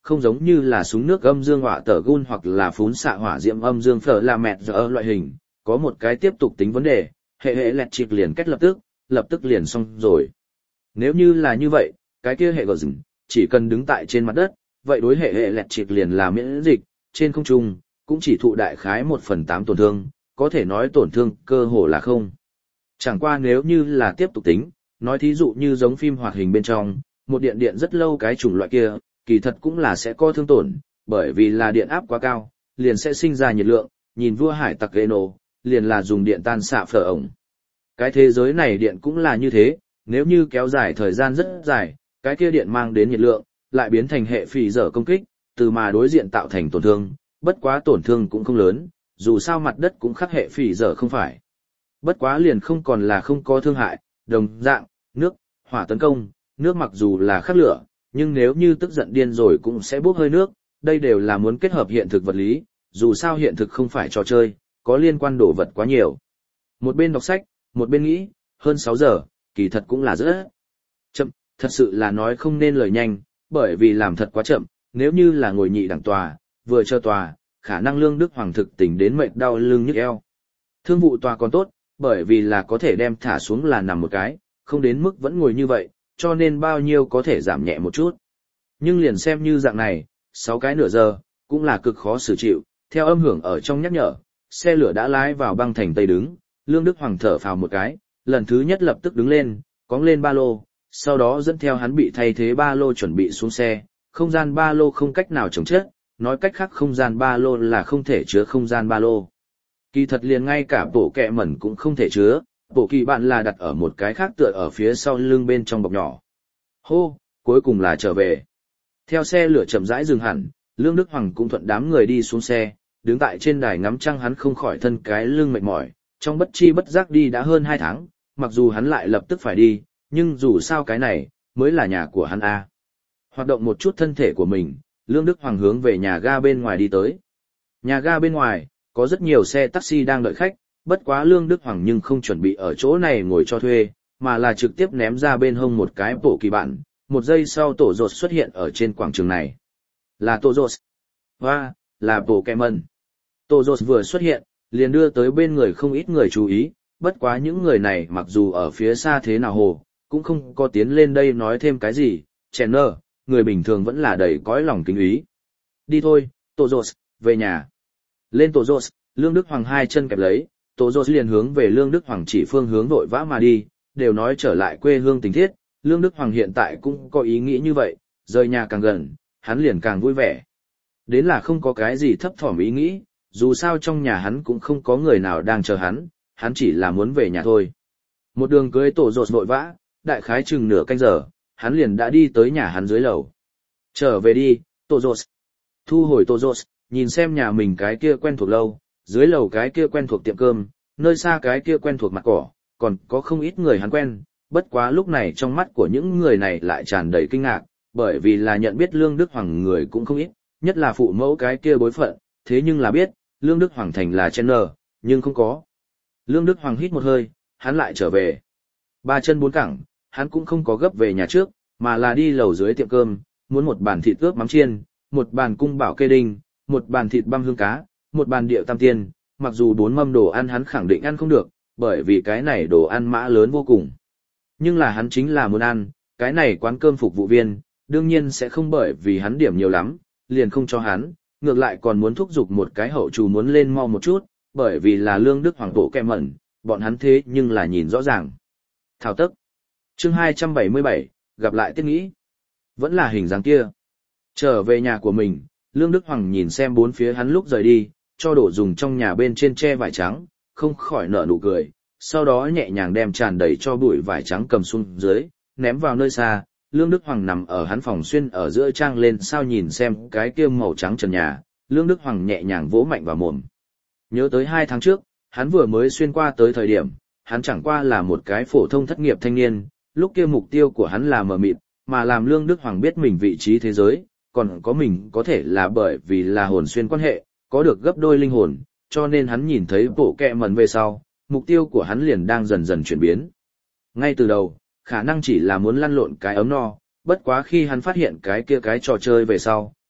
không giống như là súng nước âm dương hỏa tở gun hoặc là phún xạ hỏa diễm âm dương phở là mẹt giờ loại hình, có một cái tiếp tục tính vấn đề, hệ hệ lẹt triệt liền kết lập tức, lập tức liền xong rồi. Nếu như là như vậy, cái kia hệ gờ rừng, chỉ cần đứng tại trên mặt đất, vậy đối hệ hệ lẹt triệt liền là miễn dịch, trên không trung, cũng chỉ thụ đại khái một phần tám tổn thương, có thể nói tổn thương cơ hồ là không. Chẳng qua nếu như là tiếp tục tính, nói thí dụ như giống phim hoạt hình bên trong, một điện điện rất lâu cái chủng loại kia, kỳ thật cũng là sẽ có thương tổn, bởi vì là điện áp quá cao, liền sẽ sinh ra nhiệt lượng, nhìn vua hải tặc Geno, liền là dùng điện tan xạ phở ổng. Cái thế giới này điện cũng là như thế, nếu như kéo dài thời gian rất dài, cái kia điện mang đến nhiệt lượng, lại biến thành hệ phì dở công kích, từ mà đối diện tạo thành tổn thương, bất quá tổn thương cũng không lớn, dù sao mặt đất cũng khắc hệ phì dở không phải. Bất quá liền không còn là không có thương hại, đồng dạng, nước, hỏa tấn công, nước mặc dù là khắc lửa, nhưng nếu như tức giận điên rồi cũng sẽ bốc hơi nước, đây đều là muốn kết hợp hiện thực vật lý, dù sao hiện thực không phải trò chơi, có liên quan đồ vật quá nhiều. Một bên đọc sách, một bên nghĩ, hơn sáu giờ, kỳ thật cũng là rất chậm, thật sự là nói không nên lời nhanh, bởi vì làm thật quá chậm, nếu như là ngồi nhị đẳng tòa, vừa chờ tòa, khả năng Lương Đức Hoàng thực tình đến mệt đau lưng nhức eo. Thương vụ tòa còn tốt, bởi vì là có thể đem thả xuống là nằm một cái, không đến mức vẫn ngồi như vậy, cho nên bao nhiêu có thể giảm nhẹ một chút. Nhưng liền xem như dạng này, sáu cái nửa giờ, cũng là cực khó xử chịu, theo âm hưởng ở trong nhắc nhở, xe lửa đã lái vào băng thành Tây đứng, Lương Đức Hoàng thở phào một cái, lần thứ nhất lập tức đứng lên, cóng lên ba lô, sau đó dẫn theo hắn bị thay thế ba lô chuẩn bị xuống xe, không gian ba lô không cách nào chống chết, nói cách khác không gian ba lô là không thể chứa không gian ba lô. Kỳ thật liền ngay cả bộ kẹ mẩn cũng không thể chứa, bộ kỳ bạn là đặt ở một cái khác tựa ở phía sau lưng bên trong bọc nhỏ. Hô, cuối cùng là trở về. Theo xe lửa chậm rãi dừng hẳn, Lương Đức Hoàng cũng thuận đám người đi xuống xe, đứng tại trên đài ngắm trăng hắn không khỏi thân cái lưng mệt mỏi, trong bất chi bất giác đi đã hơn hai tháng, mặc dù hắn lại lập tức phải đi, nhưng dù sao cái này, mới là nhà của hắn a. Hoạt động một chút thân thể của mình, Lương Đức Hoàng hướng về nhà ga bên ngoài đi tới. Nhà ga bên ngoài, có rất nhiều xe taxi đang đợi khách, bất quá Lương Đức Hoàng nhưng không chuẩn bị ở chỗ này ngồi cho thuê, mà là trực tiếp ném ra bên hông một cái bộ kỳ bản, một giây sau tổ rột xuất hiện ở trên quảng trường này. Là tổ rột. Hoa, là bộ kẹ mần. Tổ rột vừa xuất hiện, liền đưa tới bên người không ít người chú ý, bất quá những người này mặc dù ở phía xa thế nào hồ, cũng không có tiến lên đây nói thêm cái gì, chèn nơ, người bình thường vẫn là đầy cõi lòng kính ý. Đi thôi, tổ rột, về nhà. Lên tổ rột, Lương Đức Hoàng hai chân kẹp lấy, tổ rột liền hướng về Lương Đức Hoàng chỉ phương hướng vội vã mà đi, đều nói trở lại quê hương tình thiết, Lương Đức Hoàng hiện tại cũng có ý nghĩ như vậy, rời nhà càng gần, hắn liền càng vui vẻ. Đến là không có cái gì thấp thỏm ý nghĩ, dù sao trong nhà hắn cũng không có người nào đang chờ hắn, hắn chỉ là muốn về nhà thôi. Một đường cưới tổ rột vội vã, đại khái chừng nửa canh giờ, hắn liền đã đi tới nhà hắn dưới lầu. Trở về đi, tổ rột. Thu hồi tổ rột, nhìn xem nhà mình cái kia quen thuộc lâu, dưới lầu cái kia quen thuộc tiệm cơm, nơi xa cái kia quen thuộc mặt cỏ, còn có không ít người hắn quen, bất quá lúc này trong mắt của những người này lại tràn đầy kinh ngạc, bởi vì là nhận biết Lương Đức Hoàng người cũng không ít, nhất là phụ mẫu cái kia bối phận, thế nhưng là biết, Lương Đức Hoàng thành là Chen nờ, nhưng không có. Lương Đức Hoàng hít một hơi, hắn lại trở về. Ba chân bốn cẳng, hắn cũng không có gấp về nhà trước, mà là đi lầu dưới tiệm cơm, muốn một bàn thịt ướp mắm chiên, một bàn cung bảo kê đinh, một bàn thịt băm hương cá, một bàn điệu tam tiên, mặc dù bốn mâm đồ ăn hắn khẳng định ăn không được, bởi vì cái này đồ ăn mã lớn vô cùng. Nhưng là hắn chính là muốn ăn, cái này quán cơm phục vụ viên, đương nhiên sẽ không bởi vì hắn điểm nhiều lắm, liền không cho hắn, ngược lại còn muốn thúc giục một cái hậu chủ muốn lên mau một chút, bởi vì là Lương Đức Hoàng bộ kẹ mẩn, bọn hắn thế nhưng là nhìn rõ ràng. Thảo tức. Chương hai trăm bảy mươi bảy, gặp lại Tiết Nghĩ. Vẫn là hình dáng kia. Trở về nhà của mình, Lương Đức Hoàng nhìn xem bốn phía hắn lúc rời đi, cho đổ dùng trong nhà bên trên tre vải trắng, không khỏi nở nụ cười, sau đó nhẹ nhàng đem tràn đầy cho bụi vải trắng cầm xuống dưới, ném vào nơi xa. Lương Đức Hoàng nằm ở hắn phòng xuyên ở giữa trang lên sao nhìn xem cái kia màu trắng trần nhà, Lương Đức Hoàng nhẹ nhàng vỗ mạnh vào mồm. Nhớ tới hai tháng trước, hắn vừa mới xuyên qua tới thời điểm, hắn chẳng qua là một cái phổ thông thất nghiệp thanh niên, lúc kia mục tiêu của hắn là mờ mịt, mà làm Lương Đức Hoàng biết mình vị trí thế giới, còn có mình có thể là bởi vì là hồn xuyên quan hệ, có được gấp đôi linh hồn, cho nên hắn nhìn thấy bộ kẹ mẩn về sau, mục tiêu của hắn liền đang dần dần chuyển biến. Ngay từ đầu, khả năng chỉ là muốn lăn lộn cái ấm no, bất quá khi hắn phát hiện cái kia cái trò chơi về sau,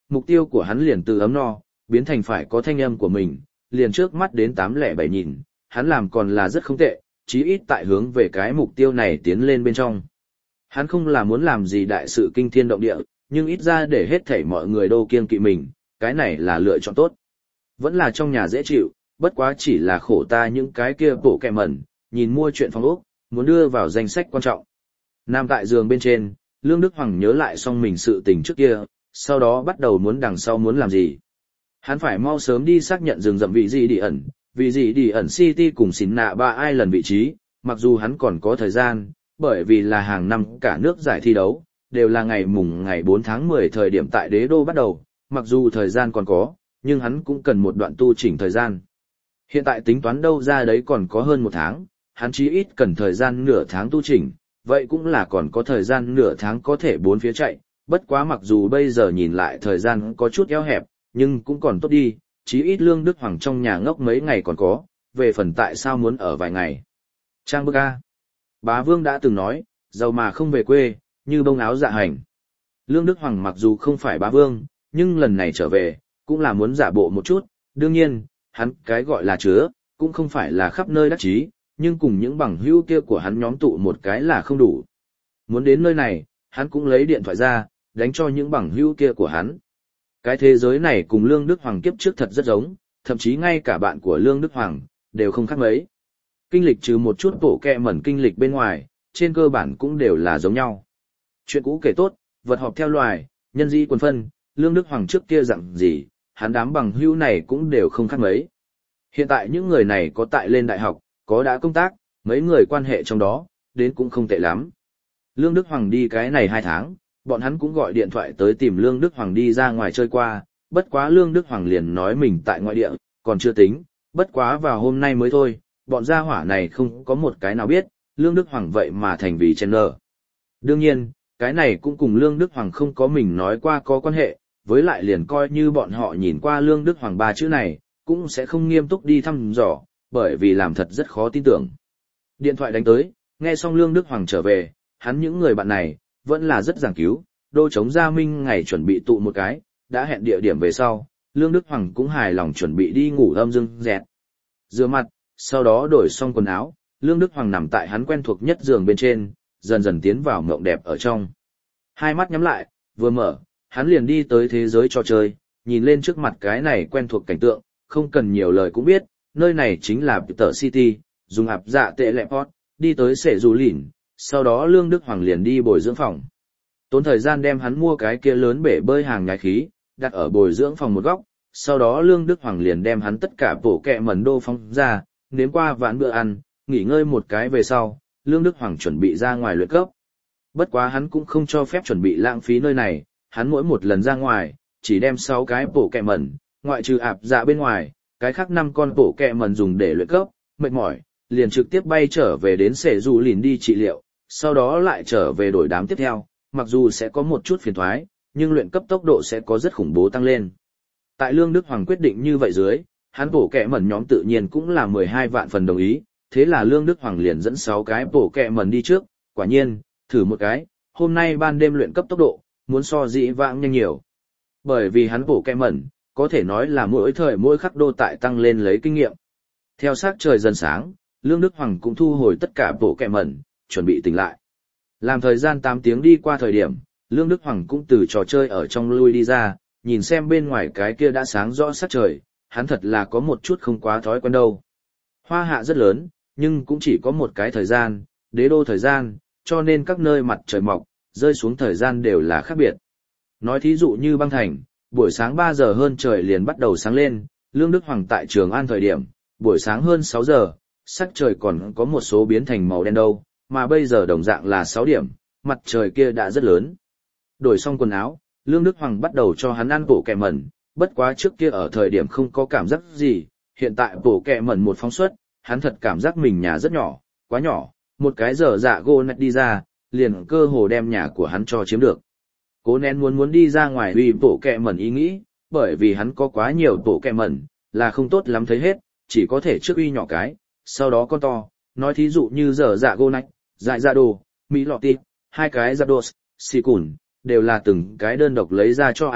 mục tiêu của hắn liền từ ấm no, biến thành phải có thanh âm của mình, liền trước mắt đến tám lẻ bảy nhìn, hắn làm còn là rất không tệ, chí ít tại hướng về cái mục tiêu này tiến lên bên trong. Hắn không là muốn làm gì đại sự kinh thiên động địa, nhưng ít ra để hết thảy mọi người đô kiêng kỵ mình, cái này là lựa chọn tốt. Vẫn là trong nhà dễ chịu, bất quá chỉ là khổ ta những cái kia bộ kẹ mẩn, nhìn mua chuyện phòng ốc, muốn đưa vào danh sách quan trọng. Nằm tại giường bên trên, Lương Đức Hoàng nhớ lại xong mình sự tình trước kia, sau đó bắt đầu muốn đằng sau muốn làm gì. Hắn phải mau sớm đi xác nhận rừng rậm vị gì đi ẩn, vị gì đi ẩn City cùng xín nạ ba ai lần vị trí, mặc dù hắn còn có thời gian, bởi vì là hàng năm cả nước giải thi đấu, đều là ngày mùng ngày bốn tháng mười thời điểm tại đế đô bắt đầu, mặc dù thời gian còn có, nhưng hắn cũng cần một đoạn tu chỉnh thời gian. Hiện tại tính toán đâu ra đấy còn có hơn một tháng, hắn chí ít cần thời gian nửa tháng tu chỉnh, vậy cũng là còn có thời gian nửa tháng có thể bốn phía chạy, bất quá mặc dù bây giờ nhìn lại thời gian có chút eo hẹp, nhưng cũng còn tốt đi, chí ít Lương Đức Hoàng trong nhà ngốc mấy ngày còn có, về phần tại sao muốn ở vài ngày. Trang bức A. Bá Vương đã từng nói, giàu mà không về quê, như bông áo dạ hành. Lương Đức Hoàng mặc dù không phải bá vương, nhưng lần này trở về, cũng là muốn giả bộ một chút, đương nhiên, hắn cái gọi là chứa, cũng không phải là khắp nơi đắc chí, nhưng cùng những bằng hữu kia của hắn nhóm tụ một cái là không đủ. Muốn đến nơi này, hắn cũng lấy điện thoại ra, đánh cho những bằng hữu kia của hắn. Cái thế giới này cùng Lương Đức Hoàng kiếp trước thật rất giống, thậm chí ngay cả bạn của Lương Đức Hoàng, đều không khác mấy. Kinh lịch trừ một chút bộ kẹ mẩn kinh lịch bên ngoài, trên cơ bản cũng đều là giống nhau. Chuyện cũ kể tốt, vật họp theo loài, nhân di quần phân, Lương Đức Hoàng trước kia dặn gì, hắn đám bằng hữu này cũng đều không khác mấy. Hiện tại những người này có tại lên đại học, có đã công tác, mấy người quan hệ trong đó, đến cũng không tệ lắm. Lương Đức Hoàng đi cái này hai tháng, bọn hắn cũng gọi điện thoại tới tìm Lương Đức Hoàng đi ra ngoài chơi qua, bất quá Lương Đức Hoàng liền nói mình tại ngoại địa, còn chưa tính, bất quá vào hôm nay mới thôi, bọn gia hỏa này không có một cái nào biết, Lương Đức Hoàng vậy mà thành vì chen nở. Đương nhiên, cái này cũng cùng Lương Đức Hoàng không có mình nói qua có quan hệ, với lại liền coi như bọn họ nhìn qua Lương Đức Hoàng ba chữ này, cũng sẽ không nghiêm túc đi thăm dò, bởi vì làm thật rất khó tin tưởng. Điện thoại đánh tới, nghe xong Lương Đức Hoàng trở về, hắn những người bạn này, vẫn là rất giảng cứu, đô chống gia minh ngày chuẩn bị tụ một cái, đã hẹn địa điểm về sau, Lương Đức Hoàng cũng hài lòng chuẩn bị đi ngủ âm dương dẹt. Rửa mặt, sau đó đổi xong quần áo, Lương Đức Hoàng nằm tại hắn quen thuộc nhất giường bên trên, dần dần tiến vào mộng đẹp ở trong. Hai mắt nhắm lại, vừa mở, hắn liền đi tới thế giới trò chơi, nhìn lên trước mặt cái này quen thuộc cảnh tượng, không cần nhiều lời cũng biết, nơi này chính là Peter City, dùng ạp dạ tệ lẹ pot, đi tới sệ dù lỉn, sau đó Lương Đức Hoàng liền đi bồi dưỡng phòng. Tốn thời gian đem hắn mua cái kia lớn bể bơi hàng nhái khí, đặt ở bồi dưỡng phòng một góc, sau đó Lương Đức Hoàng liền đem hắn tất cả bổ kẹ mẩn đô phóng ra, nếm qua vạn bữa ăn, nghỉ ngơi một cái về sau, Lương Đức Hoàng chuẩn bị ra ngoài luyện cấp. Bất quá hắn cũng không cho phép chuẩn bị lãng phí nơi này, hắn mỗi một lần ra ngoài, chỉ đem sáu cái bổ kẹ mẩn, ngoại trừ ạp dạ bên ngoài, cái khác năm con bổ kẹ mẩn dùng để luyện cấp, mệt mỏi, liền trực tiếp bay trở về đến sệ dù lìn đi trị liệu, sau đó lại trở về đổi đám tiếp theo, mặc dù sẽ có một chút phiền toái, nhưng luyện cấp tốc độ sẽ có rất khủng bố tăng lên. Tại Lương Đức Hoàng quyết định như vậy dưới, hắn bổ kẹ mẩn nhóm tự nhiên cũng là mười hai vạn phần đồng ý, thế là Lương Đức Hoàng liền dẫn sáu cái bổ kẹ mẩn đi trước, quả nhiên, thử một cái, hôm nay ban đêm luyện cấp tốc độ, muốn so dĩ vãng nhanh nhiều. Bởi vì hắn bổ kẹ mẩn, có thể nói là mỗi thời mỗi khắc đô tại tăng lên lấy kinh nghiệm. Theo sát trời dần sáng, Lương Đức Hoàng cũng thu hồi tất cả bổ kẹ mẩn, chuẩn bị tỉnh lại. Làm thời gian tám tiếng đi qua thời điểm, Lương Đức Hoàng cũng từ trò chơi ở trong lui đi ra, nhìn xem bên ngoài cái kia đã sáng rõ sắc trời, hắn thật là có một chút không quá thói quen đâu. Hoa hạ rất lớn, nhưng cũng chỉ có một cái thời gian, đế đô thời gian, cho nên các nơi mặt trời mọc, rơi xuống thời gian đều là khác biệt. Nói thí dụ như băng thành, buổi sáng ba giờ hơn trời liền bắt đầu sáng lên, Lương Đức Hoàng tại Trường An thời điểm, buổi sáng hơn sáu giờ, sắc trời còn có một số biến thành màu đen đâu, mà bây giờ đồng dạng là sáu điểm, mặt trời kia đã rất lớn. Đổi xong quần áo, Lương Đức Hoàng bắt đầu cho hắn ăn bổ kẹ mẩn, bất quá trước kia ở thời điểm không có cảm giác gì, hiện tại bổ kẹ mẩn một phóng xuất, hắn thật cảm giác mình nhà rất nhỏ, quá nhỏ, một cái giờ dạ gô nạch đi ra, liền cơ hồ đem nhà của hắn cho chiếm được. Cố nén muốn muốn đi ra ngoài uy bổ kẹ mẩn ý nghĩ, bởi vì hắn có quá nhiều bổ kẹ mẩn, là không tốt lắm thấy hết, chỉ có thể trước uy nhỏ cái, sau đó con to, nói thí dụ như giờ dạ gô nạch, dại dạ đồ, mỹ lọ tịp, hai cái dạ đồ, xì cùn, đều là từng cái đơn độc lấy ra cho ăn,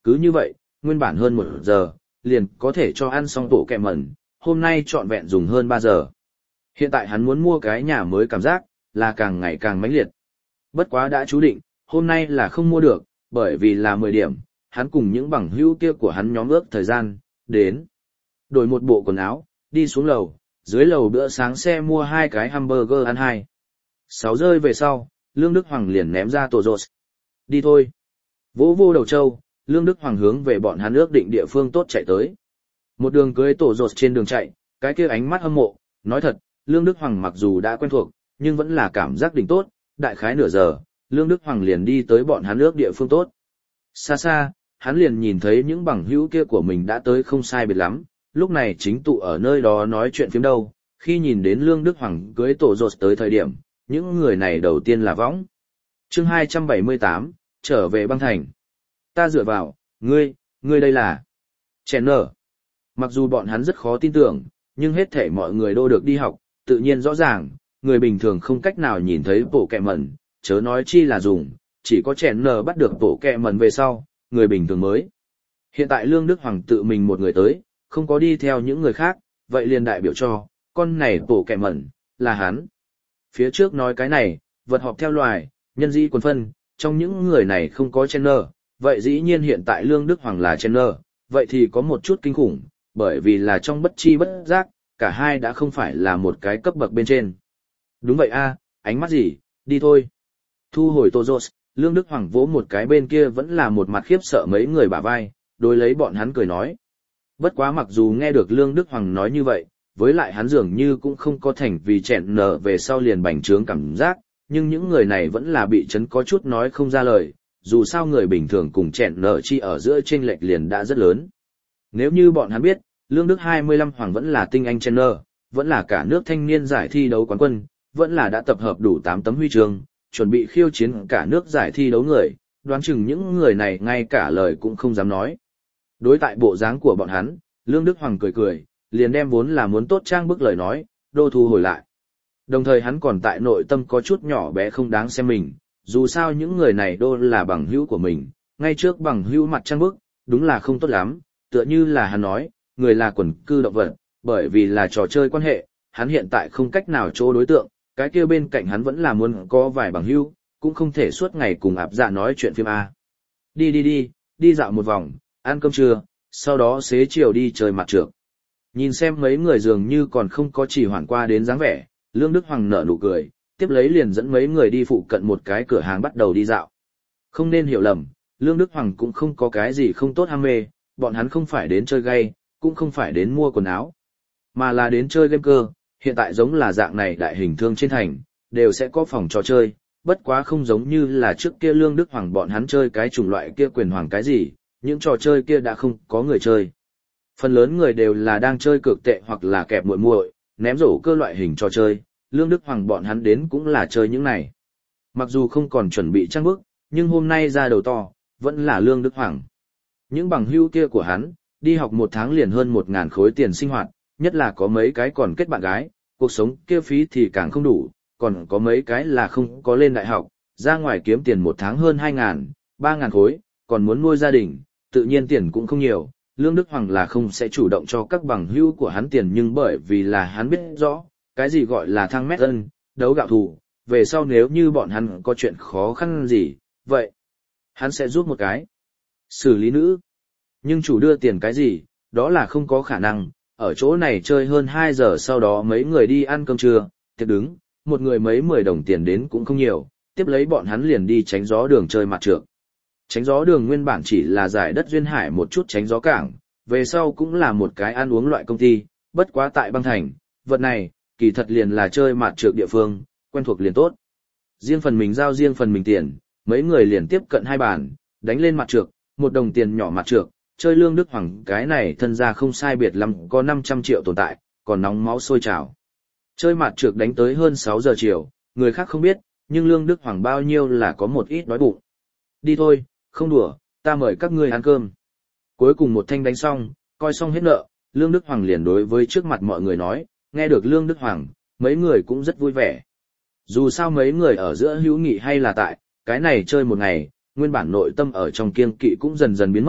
cứ như vậy, nguyên bản hơn một giờ, liền có thể cho ăn xong bộ kẹ mẩn, hôm nay trọn vẹn dùng hơn ba giờ. Hiện tại hắn muốn mua cái nhà mới cảm giác, là càng ngày càng mãnh liệt. Bất quá đã chú định, hôm nay là không mua được, bởi vì là mười điểm, hắn cùng những bằng hữu kia của hắn nhóm ước thời gian, đến. Đổi một bộ quần áo, đi xuống lầu, dưới lầu bữa sáng xe mua hai cái hamburger ăn hai. Sáu rơi về sau, Lương Đức Hoàng liền ném ra tổ rột. Đi thôi. Vỗ vô đầu trâu, Lương Đức Hoàng hướng về bọn hắn ước định địa phương tốt chạy tới. Một đường cưới tổ rột trên đường chạy, cái kia ánh mắt hâm mộ, nói thật, Lương Đức Hoàng mặc dù đã quen thuộc, nhưng vẫn là cảm giác đỉnh tốt, đại khái nửa giờ, Lương Đức Hoàng liền đi tới bọn hắn ước địa phương tốt. Xa xa, hắn liền nhìn thấy những bằng hữu kia của mình đã tới không sai biệt lắm, lúc này chính tụ ở nơi đó nói chuyện phiếm đâu, khi nhìn đến Lương Đức Hoàng cưới tổ rột tới thời điểm, những người này đầu tiên là võng. Chương hai trăm bảy mươi tám, trở về băng thành. Ta dựa vào, ngươi, ngươi đây là... Chèn nở. Mặc dù bọn hắn rất khó tin tưởng, nhưng hết thể mọi người đô được đi học, tự nhiên rõ ràng, người bình thường không cách nào nhìn thấy bộ kẹ mẩn, chớ nói chi là dùng, chỉ có chèn nở bắt được bộ kẹ mẩn về sau, người bình thường mới. Hiện tại Lương Đức Hoàng tự mình một người tới, không có đi theo những người khác, vậy liền đại biểu cho, con này bộ kẹ mẩn, là hắn. Phía trước nói cái này, vật họp theo loài, nhân dĩ quần phân, trong những người này không có chèn nở, vậy dĩ nhiên hiện tại Lương Đức Hoàng là chèn nở, vậy thì có một chút kinh khủng, bởi vì là trong bất chi bất giác, cả hai đã không phải là một cái cấp bậc bên trên. Đúng vậy a, ánh mắt gì, đi thôi. Thu hồi Tô Rốt, Lương Đức Hoàng vỗ một cái bên kia vẫn là một mặt khiếp sợ mấy người bả vai, đối lấy bọn hắn cười nói. Bất quá mặc dù nghe được Lương Đức Hoàng nói như vậy, với lại hắn dường như cũng không có thành vì chẹn nở về sau liền bành trướng cảm giác, nhưng những người này vẫn là bị chấn có chút nói không ra lời, dù sao người bình thường cùng chẹn nở chi ở giữa chênh lệch liền đã rất lớn. Nếu như bọn hắn biết, Lương Đức hai mươi lăm Hoàng vẫn là tinh anh chẹn nở, vẫn là cả nước thanh niên giải thi đấu quán quân, vẫn là đã tập hợp đủ tám tấm huy chương, chuẩn bị khiêu chiến cả nước giải thi đấu người, đoán chừng những người này ngay cả lời cũng không dám nói. Đối tại bộ dáng của bọn hắn, Lương Đức Hoàng cười cười, liền đem vốn là muốn tốt trang bức lời nói, đô thu hồi lại. Đồng thời hắn còn tại nội tâm có chút nhỏ bé không đáng xem mình, dù sao những người này đô là bằng hữu của mình, ngay trước bằng hữu mặt trang bức, đúng là không tốt lắm, tựa như là hắn nói, người là quần cư động vật, bởi vì là trò chơi quan hệ, hắn hiện tại không cách nào chỗ đối tượng, cái kia bên cạnh hắn vẫn là muốn có vài bằng hữu, cũng không thể suốt ngày cùng ạp dạ nói chuyện phim A. Đi đi đi, đi dạo một vòng, ăn cơm trưa, sau đó xế chiều đi chơi mặt trược. Nhìn xem mấy người dường như còn không có chỉ hoãn qua đến dáng vẻ, Lương Đức Hoàng nở nụ cười, tiếp lấy liền dẫn mấy người đi phụ cận một cái cửa hàng bắt đầu đi dạo. Không nên hiểu lầm, Lương Đức Hoàng cũng không có cái gì không tốt ham mê, bọn hắn không phải đến chơi gay, cũng không phải đến mua quần áo, mà là đến chơi game cơ. Hiện tại giống là dạng này đại hình thương trên thành, đều sẽ có phòng trò chơi, bất quá không giống như là trước kia Lương Đức Hoàng bọn hắn chơi cái chủng loại kia quyền hoàng cái gì, những trò chơi kia đã không có người chơi. Phần lớn người đều là đang chơi cược tệ hoặc là kẹp muội muội, ném rổ cơ loại hình trò chơi, Lương Đức Hoàng bọn hắn đến cũng là chơi những này. Mặc dù không còn chuẩn bị trang bức, nhưng hôm nay ra đầu to, vẫn là Lương Đức Hoàng. Những bằng hữu kia của hắn, đi học một tháng liền hơn một ngàn khối tiền sinh hoạt, nhất là có mấy cái còn kết bạn gái, cuộc sống kia phí thì càng không đủ, còn có mấy cái là không có lên đại học, ra ngoài kiếm tiền một tháng hơn hai ngàn, ba ngàn khối, còn muốn nuôi gia đình, tự nhiên tiền cũng không nhiều. Lương Đức Hoàng là không sẽ chủ động cho các bằng hữu của hắn tiền, nhưng bởi vì là hắn biết rõ, cái gì gọi là thăng mét ân, đấu gạo thù, về sau nếu như bọn hắn có chuyện khó khăn gì, vậy, hắn sẽ giúp một cái. Xử lý nữ. Nhưng chủ đưa tiền cái gì, đó là không có khả năng, ở chỗ này chơi hơn hai giờ sau đó mấy người đi ăn cơm trưa, tiệc đứng, một người mấy mười đồng tiền đến cũng không nhiều, tiếp lấy bọn hắn liền đi tránh gió đường chơi mặt trược. Tránh gió đường nguyên bản chỉ là giải đất duyên hải một chút tránh gió cảng, về sau cũng là một cái ăn uống loại công ty, bất quá tại băng thành, vật này, kỳ thật liền là chơi mặt trược địa phương, quen thuộc liền tốt. Riêng phần mình giao riêng phần mình tiền, mấy người liền tiếp cận hai bàn, đánh lên mặt trược, một đồng tiền nhỏ mặt trược, chơi Lương Đức Hoàng cái này thân ra không sai biệt lắm có năm trăm triệu tồn tại, còn nóng máu sôi trào. Chơi mặt trược đánh tới hơn sáu giờ chiều, người khác không biết, nhưng Lương Đức Hoàng bao nhiêu là có một ít đói bụng. Đi thôi, không đùa, ta mời các ngươi ăn cơm. Cuối cùng một thanh đánh xong, coi xong hết nợ, Lương Đức Hoàng liền đối với trước mặt mọi người nói, nghe được Lương Đức Hoàng, mấy người cũng rất vui vẻ. Dù sao mấy người ở giữa hữu nghị hay là tại, cái này chơi một ngày, nguyên bản nội tâm ở trong kiêng kỵ cũng dần dần biến mất,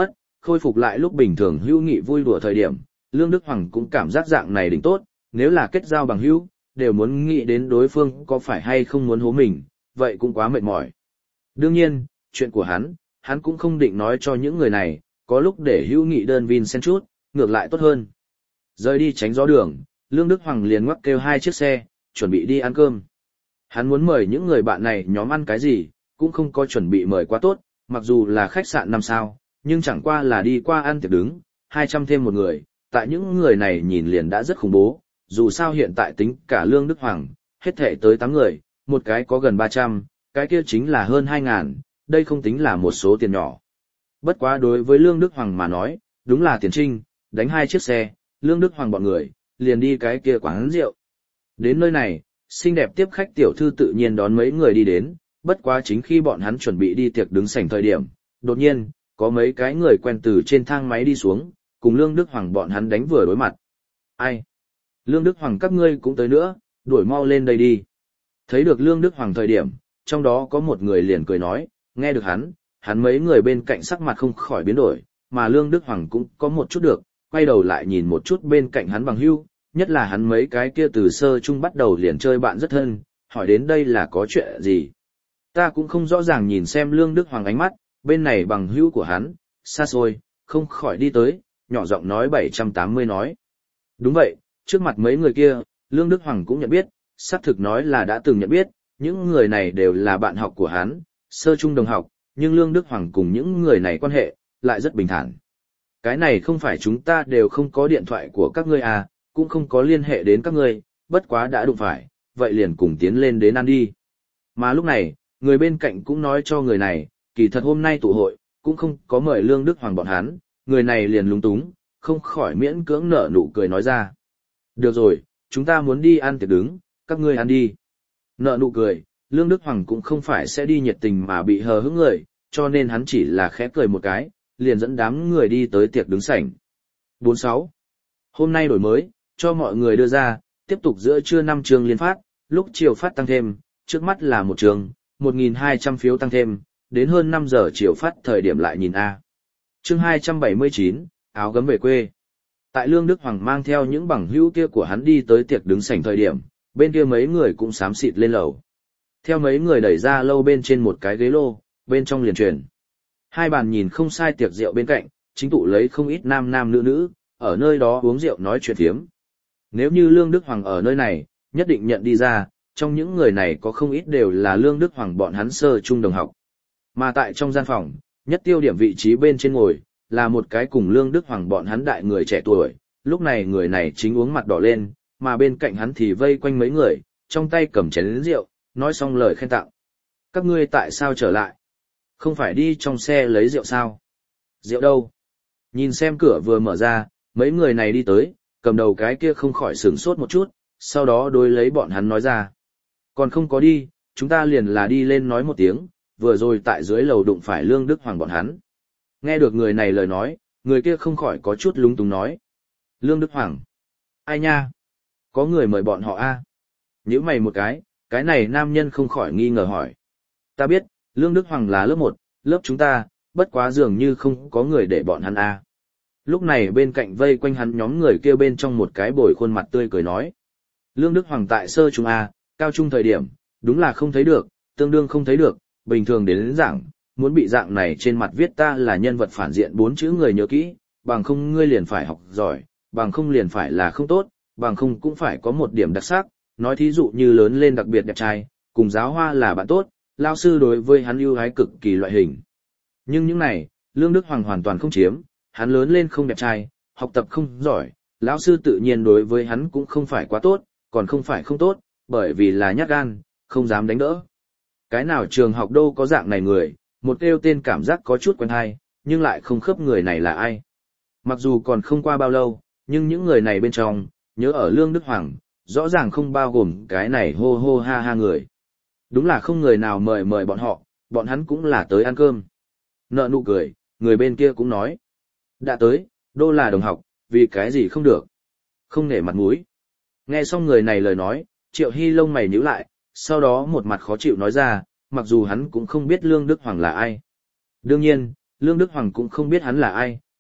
khôi phục lại lúc bình thường hữu nghị vui đùa thời điểm, Lương Đức Hoàng cũng cảm giác dạng này đỉnh tốt, nếu là kết giao bằng hữu, đều muốn nghĩ đến đối phương có phải hay không muốn hố mình, vậy cũng quá mệt mỏi. Đương nhiên, chuyện của hắn, hắn cũng không định nói cho những người này, có lúc để hữu nghị đơn Vincent chút, ngược lại tốt hơn. Rời đi tránh gió đường, Lương Đức Hoàng liền ngoắc kêu hai chiếc xe, chuẩn bị đi ăn cơm. Hắn muốn mời những người bạn này nhóm ăn cái gì, cũng không có chuẩn bị mời quá tốt, mặc dù là khách sạn năm sao, nhưng chẳng qua là đi qua ăn tiệc đứng, hai trăm thêm một người, tại những người này nhìn liền đã rất khủng bố, dù sao hiện tại tính cả Lương Đức Hoàng, hết thể tới tám người, một cái có gần ba trăm, cái kia chính là hơn hai ngàn, đây không tính là một số tiền nhỏ. Bất quá đối với Lương Đức Hoàng mà nói, đúng là tiền trinh, đánh hai chiếc xe, Lương Đức Hoàng bọn người, liền đi cái kia quán rượu. Đến nơi này, xinh đẹp tiếp khách tiểu thư tự nhiên đón mấy người đi đến, bất quá chính khi bọn hắn chuẩn bị đi tiệc đứng sảnh thời điểm, đột nhiên, có mấy cái người quen từ trên thang máy đi xuống, cùng Lương Đức Hoàng bọn hắn đánh vừa đối mặt. Ai? Lương Đức Hoàng các ngươi cũng tới nữa, đuổi mau lên đây đi. Thấy được Lương Đức Hoàng thời điểm, trong đó có một người liền cười nói, nghe được hắn, hắn mấy người bên cạnh sắc mặt không khỏi biến đổi, mà Lương Đức Hoàng cũng có một chút được, quay đầu lại nhìn một chút bên cạnh hắn bằng hữu, nhất là hắn mấy cái kia từ sơ chung bắt đầu liền chơi bạn rất thân, hỏi đến đây là có chuyện gì. Ta cũng không rõ ràng nhìn xem Lương Đức Hoàng ánh mắt, bên này bằng hữu của hắn, xa xôi, không khỏi đi tới, nhỏ giọng nói bảy trăm tám mươi nói. Đúng vậy, trước mặt mấy người kia, Lương Đức Hoàng cũng nhận biết, xác thực nói là đã từng nhận biết, những người này đều là bạn học của hắn, sơ chung đồng học, nhưng Lương Đức Hoàng cùng những người này quan hệ, lại rất bình thản. Cái này không phải chúng ta đều không có điện thoại của các ngươi à, cũng không có liên hệ đến các ngươi, bất quá đã đụng phải, vậy liền cùng tiến lên đến ăn đi. Mà lúc này, người bên cạnh cũng nói cho người này, kỳ thật hôm nay tụ hội, cũng không có mời Lương Đức Hoàng bọn hắn, người này liền lúng túng, không khỏi miễn cưỡng nở nụ cười nói ra. Được rồi, chúng ta muốn đi ăn tiệc đứng, các ngươi ăn đi. Nở nụ cười, Lương Đức Hoàng cũng không phải sẽ đi nhiệt tình mà bị hờ hững người, cho nên hắn chỉ là khẽ cười một cái, liền dẫn đám người đi tới tiệc đứng sảnh. bốn mươi sáu. Hôm nay đổi mới, cho mọi người đưa ra, tiếp tục giữa trưa năm trường liên phát, lúc chiều phát tăng thêm, trước mắt là một trường, một nghìn hai trăm phiếu tăng thêm, đến hơn năm giờ chiều phát thời điểm lại nhìn A. Chương hai trăm bảy mươi chín, áo gấm về quê. Tại Lương Đức Hoàng mang theo những bằng hữu kia của hắn đi tới tiệc đứng sảnh thời điểm, bên kia mấy người cũng xám xịt lên lầu. Theo mấy người đẩy ra lâu bên trên một cái ghế lô, bên trong liền truyền. Hai bàn nhìn không sai tiệc rượu bên cạnh, chính tụ lấy không ít nam nam nữ nữ, ở nơi đó uống rượu nói chuyện phiếm. Nếu như Lương Đức Hoàng ở nơi này, nhất định nhận đi ra, trong những người này có không ít đều là Lương Đức Hoàng bọn hắn sơ chung đồng học. Mà tại trong gian phòng, nhất tiêu điểm vị trí bên trên ngồi, là một cái cùng Lương Đức Hoàng bọn hắn đại người trẻ tuổi, lúc này người này chính uống mặt đỏ lên, mà bên cạnh hắn thì vây quanh mấy người, trong tay cầm chén rượu, nói xong lời khen tặng. Các ngươi tại sao trở lại? Không phải đi trong xe lấy rượu sao? Rượu đâu? Nhìn xem cửa vừa mở ra, mấy người này đi tới, cầm đầu cái kia không khỏi sửng sốt một chút, sau đó đối lấy bọn hắn nói ra. Còn không có đi, chúng ta liền là đi lên nói một tiếng, vừa rồi tại dưới lầu đụng phải Lương Đức Hoàng bọn hắn. Nghe được người này lời nói, người kia không khỏi có chút lúng túng nói. Lương Đức Hoàng? Ai nha? Có người mời bọn họ a? À? Nhíu mày một cái, cái này nam nhân không khỏi nghi ngờ hỏi. Ta biết, Lương Đức Hoàng là lớp một, lớp chúng ta, bất quá dường như không có người để bọn hắn a. À. Lúc này bên cạnh vây quanh hắn nhóm người kia bên trong một cái bồi khuôn mặt tươi cười nói. Lương Đức Hoàng tại sơ trung A, cao trung thời điểm, đúng là không thấy được, tương đương không thấy được, bình thường đến, đến giảng, muốn bị dạng này trên mặt viết ta là nhân vật phản diện bốn chữ người nhớ kỹ, bằng không ngươi liền phải học giỏi, bằng không liền phải là không tốt, bằng không cũng phải có một điểm đặc sắc, nói thí dụ như lớn lên đặc biệt đẹp trai, cùng giáo hoa là bạn tốt, lao sư đối với hắn ưu ái cực kỳ loại hình. Nhưng những này, Lương Đức Hoàng hoàn toàn không chiếm, hắn lớn lên không đẹp trai, học tập không giỏi, lão sư tự nhiên đối với hắn cũng không phải quá tốt, còn không phải không tốt, bởi vì là nhát gan, không dám đánh đỡ. Cái nào trường học đâu có dạng này người, một kêu tên cảm giác có chút quen hay, nhưng lại không khớp người này là ai. Mặc dù còn không qua bao lâu, nhưng những người này bên trong, nhớ ở Lương Đức Hoàng, rõ ràng không bao gồm cái này hô hô ha ha người. Đúng là không người nào mời mời bọn họ, bọn hắn cũng là tới ăn cơm. Nợ nụ cười, người bên kia cũng nói. Đã tới, đô là đồng học, vì cái gì không được. Không nể mặt mũi. Nghe xong người này lời nói, Triệu Hy lông mày nhíu lại, sau đó một mặt khó chịu nói ra, mặc dù hắn cũng không biết Lương Đức Hoàng là ai. Đương nhiên, Lương Đức Hoàng cũng không biết hắn là ai,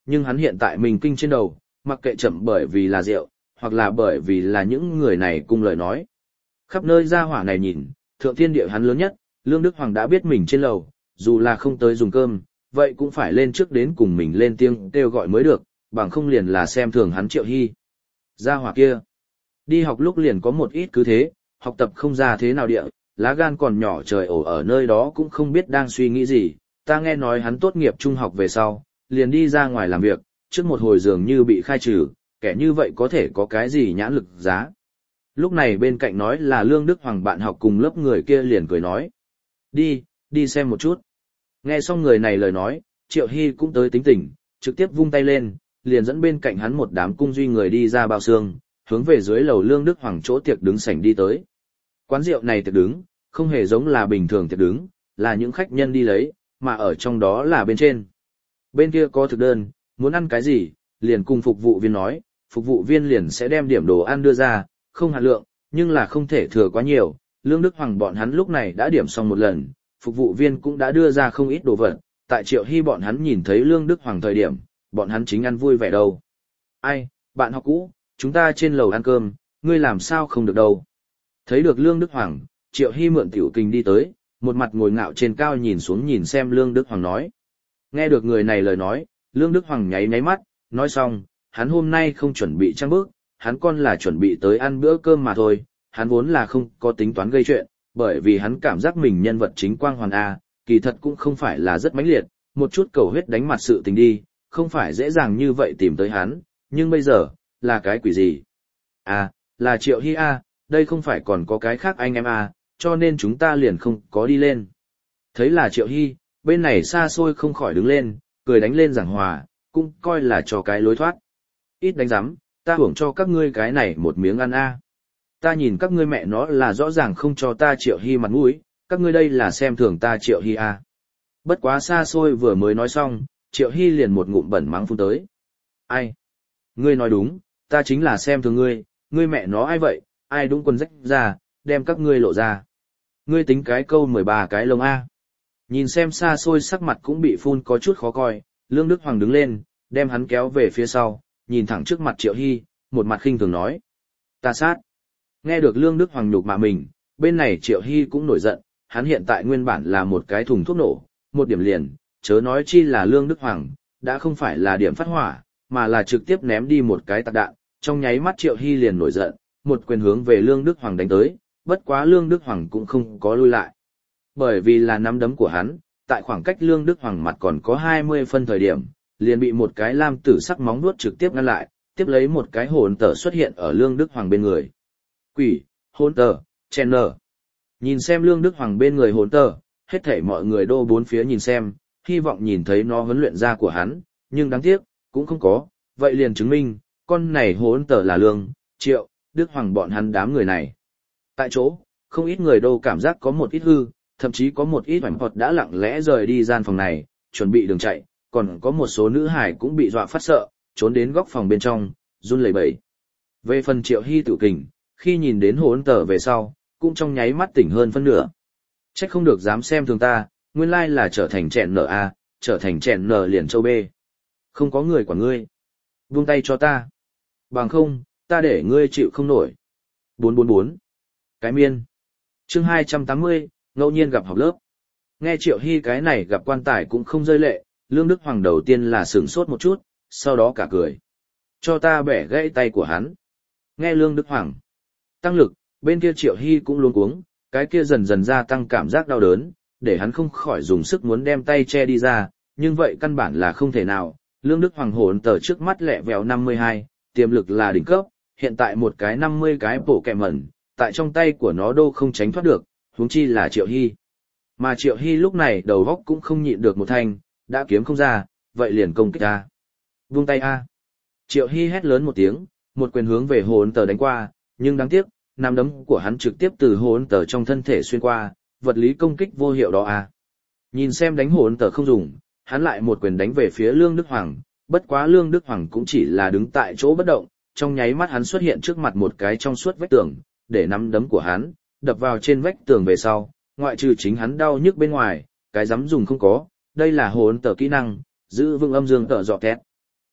nhưng hắn hiện tại mình kinh trên đầu, mặc kệ chậm bởi vì là rượu, hoặc là bởi vì là những người này cùng lời nói. Khắp nơi ra hỏa này nhìn, thượng thiên địa hắn lớn nhất, Lương Đức Hoàng đã biết mình trên lầu, dù là không tới dùng cơm, vậy cũng phải lên trước đến cùng mình lên tiếng kêu gọi mới được, bằng không liền là xem thường hắn Triệu Hy. Ra hỏa kia, đi học lúc liền có một ít cứ thế, học tập không ra thế nào địa, lá gan còn nhỏ trời ổ ở nơi đó cũng không biết đang suy nghĩ gì, ta nghe nói hắn tốt nghiệp trung học về sau, liền đi ra ngoài làm việc, trước một hồi dường như bị khai trừ, kẻ như vậy có thể có cái gì nhãn lực giá. Lúc này bên cạnh nói là Lương Đức Hoàng bạn học cùng lớp người kia liền cười nói. Đi, đi xem một chút. Nghe xong người này lời nói, Triệu Hy cũng tới tính tình, trực tiếp vung tay lên, liền dẫn bên cạnh hắn một đám cung duy người đi ra bao xương, hướng về dưới lầu Lương Đức Hoàng chỗ tiệc đứng sảnh đi tới. Quán rượu này tiệc đứng, không hề giống là bình thường tiệc đứng, là những khách nhân đi lấy, mà ở trong đó là bên trên. Bên kia có thực đơn, muốn ăn cái gì, liền cùng phục vụ viên nói, phục vụ viên liền sẽ đem điểm đồ ăn đưa ra, không hạt lượng, nhưng là không thể thừa quá nhiều. Lương Đức Hoàng bọn hắn lúc này đã điểm xong một lần, phục vụ viên cũng đã đưa ra không ít đồ vật, tại Triệu Hy bọn hắn nhìn thấy Lương Đức Hoàng thời điểm, bọn hắn chính ăn vui vẻ đâu. Ai, bạn học cũ, chúng ta trên lầu ăn cơm, ngươi làm sao không được đâu. Thấy được Lương Đức Hoàng, Triệu Hy mượn tiểu kình đi tới, một mặt ngồi ngạo trên cao nhìn xuống nhìn xem Lương Đức Hoàng nói. Nghe được người này lời nói, Lương Đức Hoàng nháy nháy mắt, nói xong, hắn hôm nay không chuẩn bị trang bước, hắn còn là chuẩn bị tới ăn bữa cơm mà thôi, hắn vốn là không có tính toán gây chuyện, bởi vì hắn cảm giác mình nhân vật chính quang hoàn A, kỳ thật cũng không phải là rất mãnh liệt, một chút cầu huyết đánh mặt sự tình đi, không phải dễ dàng như vậy tìm tới hắn, nhưng bây giờ, là cái quỷ gì? À, là Triệu Hy A, đây không phải còn có cái khác anh em A, cho nên chúng ta liền không có đi lên. Thấy là Triệu Hy, bên này xa xôi không khỏi đứng lên, cười đánh lên giảng hòa, cũng coi là cho cái lối thoát. Ít đánh giám, ta hưởng cho các ngươi cái này một miếng ăn A. Ta nhìn các ngươi mẹ nó là rõ ràng không cho ta Triệu Hy mặt mũi, các ngươi đây là xem thường ta Triệu Hy A. Bất quá xa xôi vừa mới nói xong, Triệu Hy liền một ngụm bẩn mắng phun tới. Ai? Ngươi nói đúng, ta chính là xem thường ngươi, ngươi mẹ nó ai vậy, ai đúng quần rách ra, đem các ngươi lộ ra. Ngươi tính cái câu mười ba cái lông A. Nhìn xem xa xôi sắc mặt cũng bị phun có chút khó coi, Lương Đức Hoàng đứng lên, đem hắn kéo về phía sau, nhìn thẳng trước mặt Triệu Hy, một mặt khinh thường nói. Ta sát. Nghe được Lương Đức Hoàng nhục mạ mình, bên này Triệu Hy cũng nổi giận, hắn hiện tại nguyên bản là một cái thùng thuốc nổ, một điểm liền, chớ nói chi là Lương Đức Hoàng, đã không phải là điểm phát hỏa, mà là trực tiếp ném đi một cái tạc đạn, trong nháy mắt Triệu Hy liền nổi giận, một quyền hướng về Lương Đức Hoàng đánh tới, bất quá Lương Đức Hoàng cũng không có lui lại. Bởi vì là nắm đấm của hắn, tại khoảng cách Lương Đức Hoàng mặt còn có hai mươi phân thời điểm, liền bị một cái lam tử sắc móng vuốt trực tiếp ngăn lại, tiếp lấy một cái hồn tờ xuất hiện ở Lương Đức Hoàng bên người. Quỷ, hồn tờ, chen nở. Nhìn xem Lương Đức Hoàng bên người hồn tờ, hết thảy mọi người đô bốn phía nhìn xem, hy vọng nhìn thấy nó huấn luyện ra của hắn, nhưng đáng tiếc, cũng không có, vậy liền chứng minh, con này hồn tờ là Lương, Triệu, Đức Hoàng bọn hắn đám người này. Tại chỗ, không ít người đô cảm giác có một ít hư, thậm chí có một ít hoảng hoạt đã lặng lẽ rời đi gian phòng này, chuẩn bị đường chạy, còn có một số nữ hải cũng bị dọa phát sợ, trốn đến góc phòng bên trong, run lẩy bẩy. Về phần Triệu Hy tự kình, khi nhìn đến hồn tờ về sau, cũng trong nháy mắt tỉnh hơn phân nửa. Trách không được dám xem thường ta, nguyên lai là trở thành chẹn nở A, trở thành chẹn nở liền châu B. Không có người quản ngươi. Buông tay cho ta. Bằng không, ta để ngươi chịu không nổi. bốn bốn bốn. Cái miên. Chương hai trăm tám mươi, ngẫu nhiên gặp học lớp. Nghe Triệu Hy cái này gặp quan tài cũng không rơi lệ, Lương Đức Hoàng đầu tiên là sửng sốt một chút, sau đó cả cười. Cho ta bẻ gãy tay của hắn. Nghe Lương Đức Hoàng tăng lực, bên kia Triệu Hy cũng luống cuống, cái kia dần dần gia tăng cảm giác đau đớn, để hắn không khỏi dùng sức muốn đem tay che đi ra, nhưng vậy căn bản là không thể nào. Lương Đức Hoàng hồn tờ trước mắt lẹ vèo năm mươi hai, tiềm lực là đỉnh cấp, hiện tại một cái năm mươi cái bổ kẹ mẩn, tại trong tay của nó đô không tránh thoát được, huống chi là Triệu Hy. Mà Triệu Hy lúc này đầu góc cũng không nhịn được một thanh, đã kiếm không ra, vậy liền công kích A. Buông tay A. Triệu Hy hét lớn một tiếng, một quyền hướng về hồn tờ đánh qua, nhưng đáng tiếc, nắm đấm của hắn trực tiếp từ hồn tờ trong thân thể xuyên qua, vật lý công kích vô hiệu đó A. Nhìn xem đánh hồn tờ không dùng, hắn lại một quyền đánh về phía Lương Đức Hoàng, bất quá Lương Đức Hoàng cũng chỉ là đứng tại chỗ bất động, trong nháy mắt hắn xuất hiện trước mặt một cái trong suốt vách tường, để nắm đấm của hắn đập vào trên vách tường về sau, ngoại trừ chính hắn đau nhức bên ngoài, cái dám dùng không có, đây là hồn tờ kỹ năng, giữ vững âm dương tờ dọ két.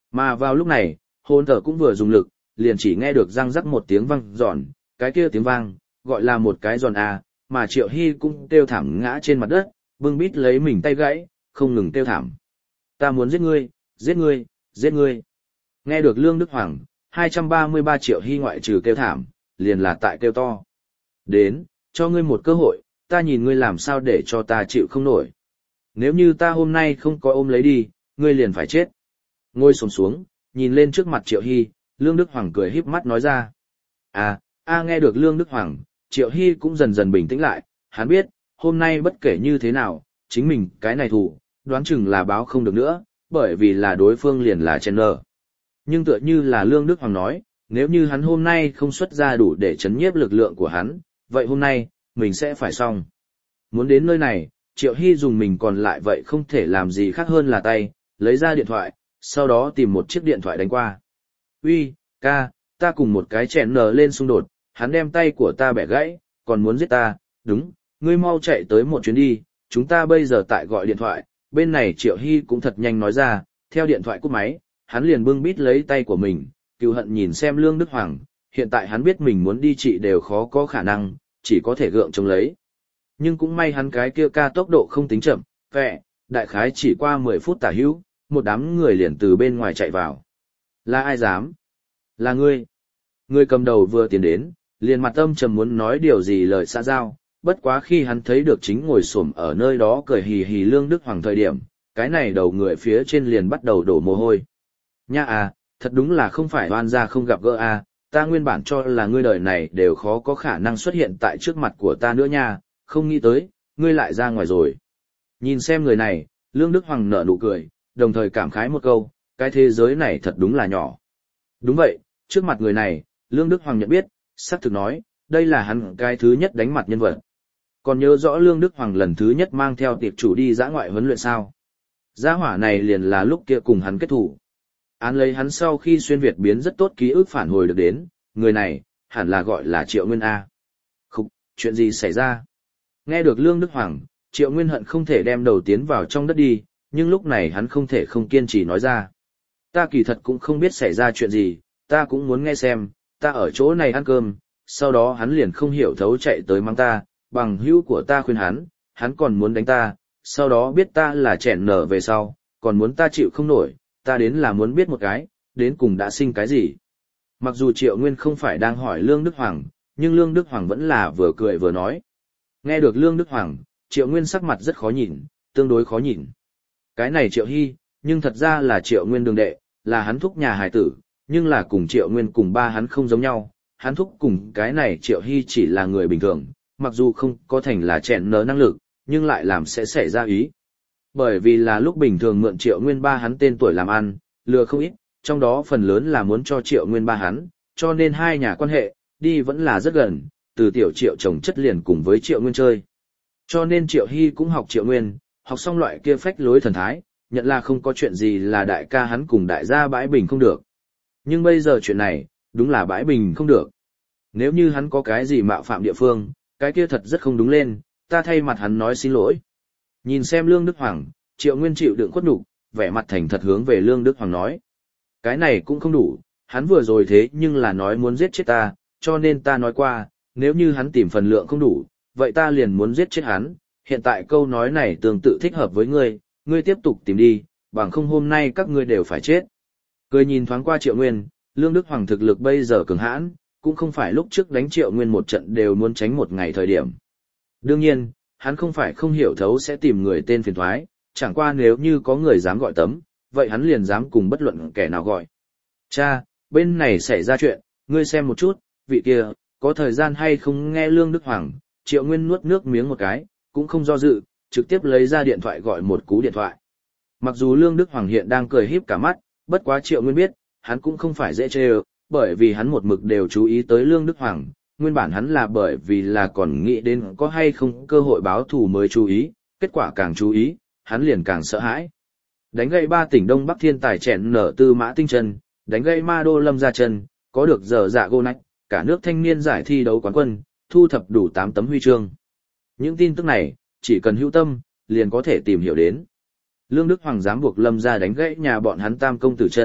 Mà vào lúc này, hôn thở cũng vừa dùng lực, liền chỉ nghe được răng rắc một tiếng vang giòn, cái kia tiếng vang, gọi là một cái giòn à, mà Triệu Hy cũng kêu thảm ngã trên mặt đất, bưng bít lấy mình tay gãy, không ngừng kêu thảm. Ta muốn giết ngươi, giết ngươi, giết ngươi. Nghe được Lương Đức Hoàng, hai trăm ba mươi ba Triệu Hy ngoại trừ kêu thảm, liền là tại kêu to. Đến, cho ngươi một cơ hội, ta nhìn ngươi làm sao để cho ta chịu không nổi. Nếu như ta hôm nay không có ôm lấy đi, ngươi liền phải chết. Ngồi xổm xuống, nhìn lên trước mặt Triệu Hy, Lương Đức Hoàng cười híp mắt nói ra. À, a nghe được Lương Đức Hoàng, Triệu Hy cũng dần dần bình tĩnh lại, hắn biết, hôm nay bất kể như thế nào, chính mình cái này thủ, đoán chừng là báo không được nữa, bởi vì là đối phương liền là Chen nờ. Nhưng tựa như là Lương Đức Hoàng nói, nếu như hắn hôm nay không xuất ra đủ để chấn nhiếp lực lượng của hắn, vậy hôm nay, mình sẽ phải xong. Muốn đến nơi này, Triệu Hy dùng mình còn lại vậy không thể làm gì khác hơn là tay, lấy ra điện thoại, sau đó tìm một chiếc điện thoại đánh qua. Uy, ca, ta cùng một cái Chen nờ lên xung đột, hắn đem tay của ta bẻ gãy, còn muốn giết ta, đúng, ngươi mau chạy tới một chuyến đi, chúng ta bây giờ tại gọi điện thoại, bên này Triệu Hy cũng thật nhanh nói ra, theo điện thoại cúp máy, hắn liền bưng bít lấy tay của mình, cừu hận nhìn xem Lương Đức Hoàng, hiện tại hắn biết mình muốn đi trị đều khó có khả năng, chỉ có thể gượng chống lấy. Nhưng cũng may hắn cái kia ca tốc độ không tính chậm, vẹ, đại khái chỉ qua mười phút tả hữu, một đám người liền từ bên ngoài chạy vào. Là ai dám? Là ngươi. Người cầm đầu vừa tiến đến, liền mặt âm trầm muốn nói điều gì lời xã giao, bất quá khi hắn thấy được chính ngồi xổm ở nơi đó cười hì hì Lương Đức Hoàng thời điểm, cái này đầu người phía trên liền bắt đầu đổ mồ hôi. Nha à, thật đúng là không phải oan gia không gặp gỡ à, ta nguyên bản cho là ngươi đời này đều khó có khả năng xuất hiện tại trước mặt của ta nữa nha, không nghĩ tới, ngươi lại ra ngoài rồi. Nhìn xem người này, Lương Đức Hoàng nở nụ cười, đồng thời cảm khái một câu, cái thế giới này thật đúng là nhỏ. Đúng vậy, trước mặt người này, Lương Đức Hoàng nhận biết, xác thực nói, đây là hắn cái thứ nhất đánh mặt nhân vật. Còn nhớ rõ Lương Đức Hoàng lần thứ nhất mang theo tiệp chủ đi dã ngoại huấn luyện sao? Gia hỏa này liền là lúc kia cùng hắn kết thủ. Án lấy hắn sau khi xuyên Việt biến rất tốt ký ức phản hồi được đến, người này, hẳn là gọi là Triệu Nguyên A. Khúc, chuyện gì xảy ra? Nghe được Lương Đức Hoàng, Triệu Nguyên hận không thể đem đầu tiến vào trong đất đi, nhưng lúc này hắn không thể không kiên trì nói ra. Ta kỳ thật cũng không biết xảy ra chuyện gì, ta cũng muốn nghe xem, ta ở chỗ này ăn cơm, sau đó hắn liền không hiểu thấu chạy tới mang ta, bằng hữu của ta khuyên hắn, hắn còn muốn đánh ta, sau đó biết ta là chèn nở về sau, còn muốn ta chịu không nổi, ta đến là muốn biết một cái, đến cùng đã sinh cái gì. Mặc dù Triệu Nguyên không phải đang hỏi Lương Đức Hoàng, nhưng Lương Đức Hoàng vẫn là vừa cười vừa nói. Nghe được Lương Đức Hoàng, Triệu Nguyên sắc mặt rất khó nhìn, tương đối khó nhìn. Cái này Triệu Hy, nhưng thật ra là Triệu Nguyên đường đệ, là hắn thúc nhà hài tử, nhưng là cùng Triệu Nguyên cùng ba hắn không giống nhau, hắn thúc cùng cái này Triệu Hy chỉ là người bình thường, mặc dù không có thành là chèn nở năng lực, nhưng lại làm sẽ xảy ra ý. Bởi vì là lúc bình thường mượn Triệu Nguyên ba hắn tên tuổi làm ăn, lừa không ít, trong đó phần lớn là muốn cho Triệu Nguyên ba hắn, cho nên hai nhà quan hệ, đi vẫn là rất gần, từ tiểu Triệu chồng chất liền cùng với Triệu Nguyên chơi. Cho nên Triệu Hy cũng học Triệu Nguyên, học xong loại kia phách lối thần thái, nhận là không có chuyện gì là đại ca hắn cùng đại gia bãi bình không được. Nhưng bây giờ chuyện này, đúng là bãi bình không được. Nếu như hắn có cái gì mạo phạm địa phương, cái kia thật rất không đúng lên, ta thay mặt hắn nói xin lỗi. Nhìn xem Lương Đức Hoàng, Triệu Nguyên chịu đựng khuất nhục, vẻ mặt thành thật hướng về Lương Đức Hoàng nói. Cái này cũng không đủ, hắn vừa rồi thế nhưng là nói muốn giết chết ta, cho nên ta nói qua, nếu như hắn tìm phần lượng không đủ, vậy ta liền muốn giết chết hắn, hiện tại câu nói này tương tự thích hợp với ngươi, ngươi tiếp tục tìm đi, bằng không hôm nay các ngươi đều phải chết. Cười nhìn thoáng qua Triệu Nguyên, Lương Đức Hoàng thực lực bây giờ cường hãn, cũng không phải lúc trước đánh Triệu Nguyên một trận đều muốn tránh một ngày thời điểm. Đương nhiên, hắn không phải không hiểu thấu sẽ tìm người tên phiền thoái, chẳng qua nếu như có người dám gọi tấm, vậy hắn liền dám cùng bất luận kẻ nào gọi. Cha, bên này xảy ra chuyện, ngươi xem một chút, vị kia, có thời gian hay không nghe Lương Đức Hoàng, Triệu Nguyên nuốt nước miếng một cái, cũng không do dự, trực tiếp lấy ra điện thoại gọi một cú điện thoại. Mặc dù Lương Đức Hoàng hiện đang cười híp cả mắt, bất quá Triệu Nguyên biết, hắn cũng không phải dễ chơi, bởi vì hắn một mực đều chú ý tới Lương Đức Hoàng, nguyên bản hắn là bởi vì là còn nghĩ đến có hay không cơ hội báo thù mới chú ý, kết quả càng chú ý, hắn liền càng sợ hãi. Đánh gây ba tỉnh Đông Bắc thiên tài chèn nở Tư Mã Tinh Chân, đánh gây Ma Đô Lâm Gia Chân, có được dở dạ gô nách, cả nước thanh niên giải thi đấu quán quân, thu thập đủ tám tấm huy chương. Những tin tức này, chỉ cần hữu tâm, liền có thể tìm hiểu đến. Lương Đức Hoàng dám buộc Lâm gia đánh gãy nhà bọn hắn tam công tử chân,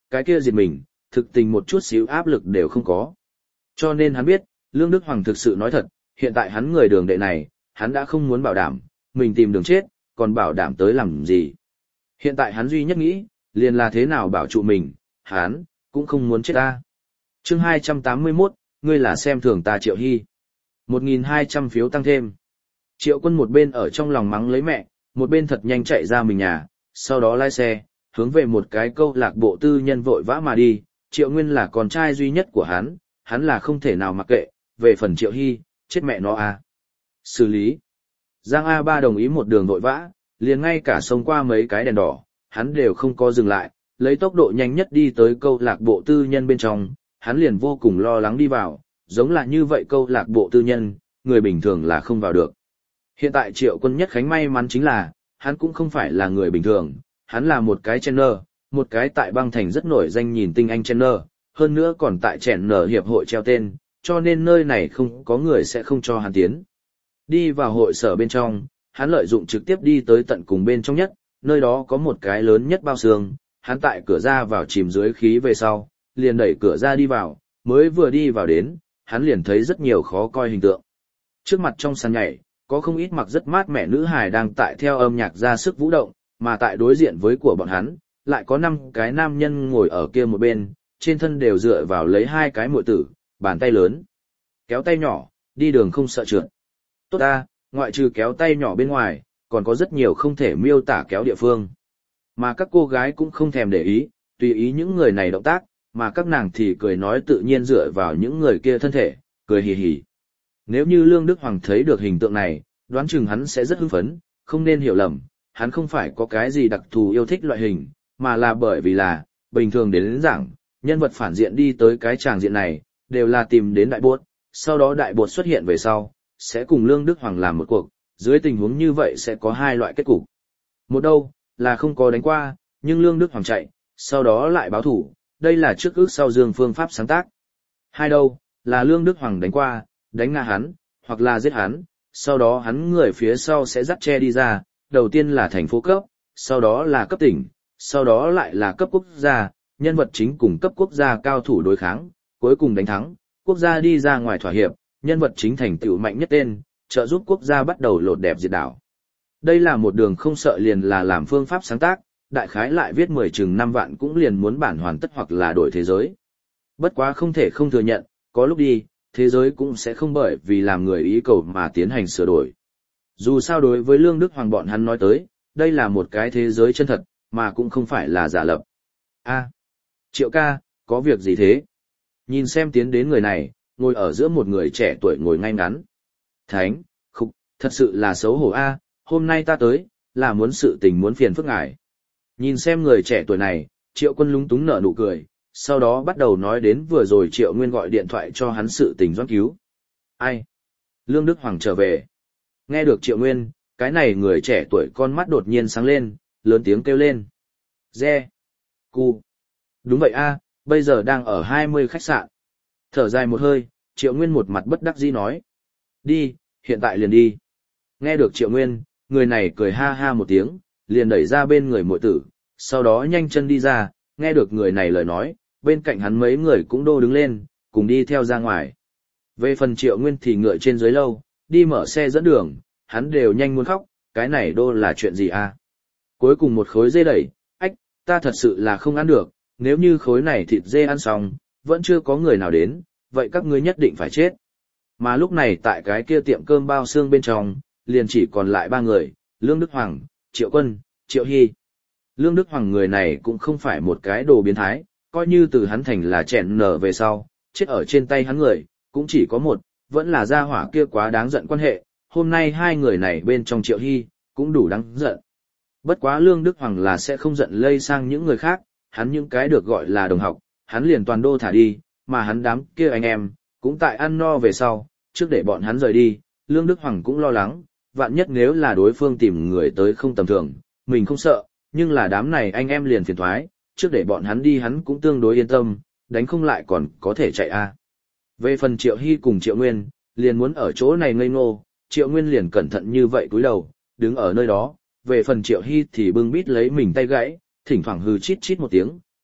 cái kia diệt mình, thực tình một chút xíu áp lực đều không có. Cho nên hắn biết, Lương Đức Hoàng thực sự nói thật, hiện tại hắn người đường đệ này, hắn đã không muốn bảo đảm, mình tìm đường chết, còn bảo đảm tới làm gì. Hiện tại hắn duy nhất nghĩ, liền là thế nào bảo trụ mình, hắn, cũng không muốn chết ta. Chương hai trăm tám mươi mốt, ngươi là xem thường ta Triệu Hy. một nghìn hai trăm phiếu tăng thêm. Triệu Quân một bên ở trong lòng mắng lấy mẹ, một bên thật nhanh chạy ra mình nhà, sau đó lái xe, hướng về một cái câu lạc bộ tư nhân vội vã mà đi. Triệu Nguyên là con trai duy nhất của hắn, hắn là không thể nào mặc kệ, về phần Triệu Hy, chết mẹ nó à. Xử lý. Giang A ba đồng ý một đường vội vã, liền ngay cả xông qua mấy cái đèn đỏ, hắn đều không có dừng lại, lấy tốc độ nhanh nhất đi tới câu lạc bộ tư nhân bên trong, hắn liền vô cùng lo lắng đi vào, giống là như vậy câu lạc bộ tư nhân, người bình thường là không vào được. Hiện tại Triệu Quân Nhất Khánh may mắn chính là, hắn cũng không phải là người bình thường, hắn là một cái trainer, một cái tại băng thành rất nổi danh nhìn tinh anh trainer, hơn nữa còn tại chèn nở hiệp hội treo tên, cho nên nơi này không có người sẽ không cho hắn tiến. Đi vào hội sở bên trong, hắn lợi dụng trực tiếp đi tới tận cùng bên trong nhất, nơi đó có một cái lớn nhất bao xương, hắn tại cửa ra vào chìm dưới khí về sau, liền đẩy cửa ra đi vào, mới vừa đi vào đến, hắn liền thấy rất nhiều khó coi hình tượng. Trước mặt trong sàn nhảy, có không ít mặc rất mát mẻ nữ hài đang tại theo âm nhạc ra sức vũ động, mà tại đối diện với của bọn hắn, lại có năm cái nam nhân ngồi ở kia một bên, trên thân đều dựa vào lấy hai cái muội tử, bàn tay lớn, kéo tay nhỏ, đi đường không sợ trượt. Tốt ta, ngoại trừ kéo tay nhỏ bên ngoài, còn có rất nhiều không thể miêu tả kéo địa phương. Mà các cô gái cũng không thèm để ý, tùy ý những người này động tác, mà các nàng thì cười nói tự nhiên dựa vào những người kia thân thể, cười hì hì. Nếu như Lương Đức Hoàng thấy được hình tượng này, đoán chừng hắn sẽ rất hưng phấn, không nên hiểu lầm, hắn không phải có cái gì đặc thù yêu thích loại hình, mà là bởi vì là, bình thường đến, đến giảng, nhân vật phản diện đi tới cái tràng diện này, đều là tìm đến đại bột, sau đó đại bột xuất hiện về sau, sẽ cùng Lương Đức Hoàng làm một cuộc, dưới tình huống như vậy sẽ có hai loại kết cục. Một đâu, là không có đánh qua, nhưng Lương Đức Hoàng chạy, sau đó lại báo thủ, đây là trước ước sau dương phương pháp sáng tác. Hai đâu, là Lương Đức Hoàng đánh qua, đánh ngã hắn, hoặc là giết hắn, sau đó hắn người phía sau sẽ dắt che đi ra, đầu tiên là thành phố cấp, sau đó là cấp tỉnh, sau đó lại là cấp quốc gia, nhân vật chính cùng cấp quốc gia cao thủ đối kháng, cuối cùng đánh thắng, quốc gia đi ra ngoài thỏa hiệp, nhân vật chính thành tựu mạnh nhất tên, trợ giúp quốc gia bắt đầu lột đẹp diệt đảo. Đây là một đường không sợ liền là làm phương pháp sáng tác, đại khái lại viết mười chừng năm vạn cũng liền muốn bản hoàn tất hoặc là đổi thế giới. Bất quá không thể không thừa nhận, có lúc đi, thế giới cũng sẽ không bởi vì làm người ý cầu mà tiến hành sửa đổi. Dù sao đối với Lương Đức Hoàng bọn hắn nói tới, đây là một cái thế giới chân thật, mà cũng không phải là giả lập. A, Triệu ca, có việc gì thế? Nhìn xem tiến đến người này, ngồi ở giữa một người trẻ tuổi ngồi ngay ngắn. Thánh, khục, thật sự là xấu hổ a, hôm nay ta tới, là muốn sự tình muốn phiền phức ngài. Nhìn xem người trẻ tuổi này, Triệu Quân lúng túng nở nụ cười, sau đó bắt đầu nói đến vừa rồi Triệu Nguyên gọi điện thoại cho hắn sự tình doãn cứu. Ai? Lương Đức Hoàng trở về. Nghe được Triệu Nguyên, cái này người trẻ tuổi con mắt đột nhiên sáng lên, lớn tiếng kêu lên. Re. Cu. Đúng vậy a, bây giờ đang ở hai mươi khách sạn. Thở dài một hơi, Triệu Nguyên một mặt bất đắc dĩ nói. Đi, hiện tại liền đi. Nghe được Triệu Nguyên, người này cười ha ha một tiếng, liền đẩy ra bên người muội tử, sau đó nhanh chân đi ra, nghe được người này lời nói, bên cạnh hắn mấy người cũng đô đứng lên, cùng đi theo ra ngoài. Về phần Triệu Nguyên thì ngựa trên dưới lâu, đi mở xe dẫn đường, hắn đều nhanh muốn khóc, cái này đô là chuyện gì à? Cuối cùng một khối dê đẩy, ách, ta thật sự là không ăn được, nếu như khối này thịt dê ăn xong, vẫn chưa có người nào đến, vậy các ngươi nhất định phải chết. Mà lúc này tại cái kia tiệm cơm bao xương bên trong, liền chỉ còn lại ba người, Lương Đức Hoàng, Triệu Quân, Triệu Hy. Lương Đức Hoàng người này cũng không phải một cái đồ biến thái, coi như từ hắn thành là chèn nở về sau, chết ở trên tay hắn người, cũng chỉ có một, vẫn là gia hỏa kia quá đáng giận quan hệ, hôm nay hai người này bên trong Triệu Hy, cũng đủ đáng giận. Bất quá Lương Đức Hoàng là sẽ không giận lây sang những người khác, hắn những cái được gọi là đồng học, hắn liền toàn đô thả đi, mà hắn đám kia anh em, cũng tại ăn no về sau, trước để bọn hắn rời đi, Lương Đức Hoàng cũng lo lắng, vạn nhất nếu là đối phương tìm người tới không tầm thường, mình không sợ, nhưng là đám này anh em liền phiền thoái, trước để bọn hắn đi hắn cũng tương đối yên tâm, đánh không lại còn có thể chạy a. À. Về phần Triệu Hy cùng Triệu Nguyên, liền muốn ở chỗ này ngây ngô, Triệu Nguyên liền cẩn thận như vậy cúi đầu, đứng ở nơi đó, về phần Triệu Hy thì bưng bít lấy mình tay gãy, thỉnh thoảng hừ chít chít một tiếng,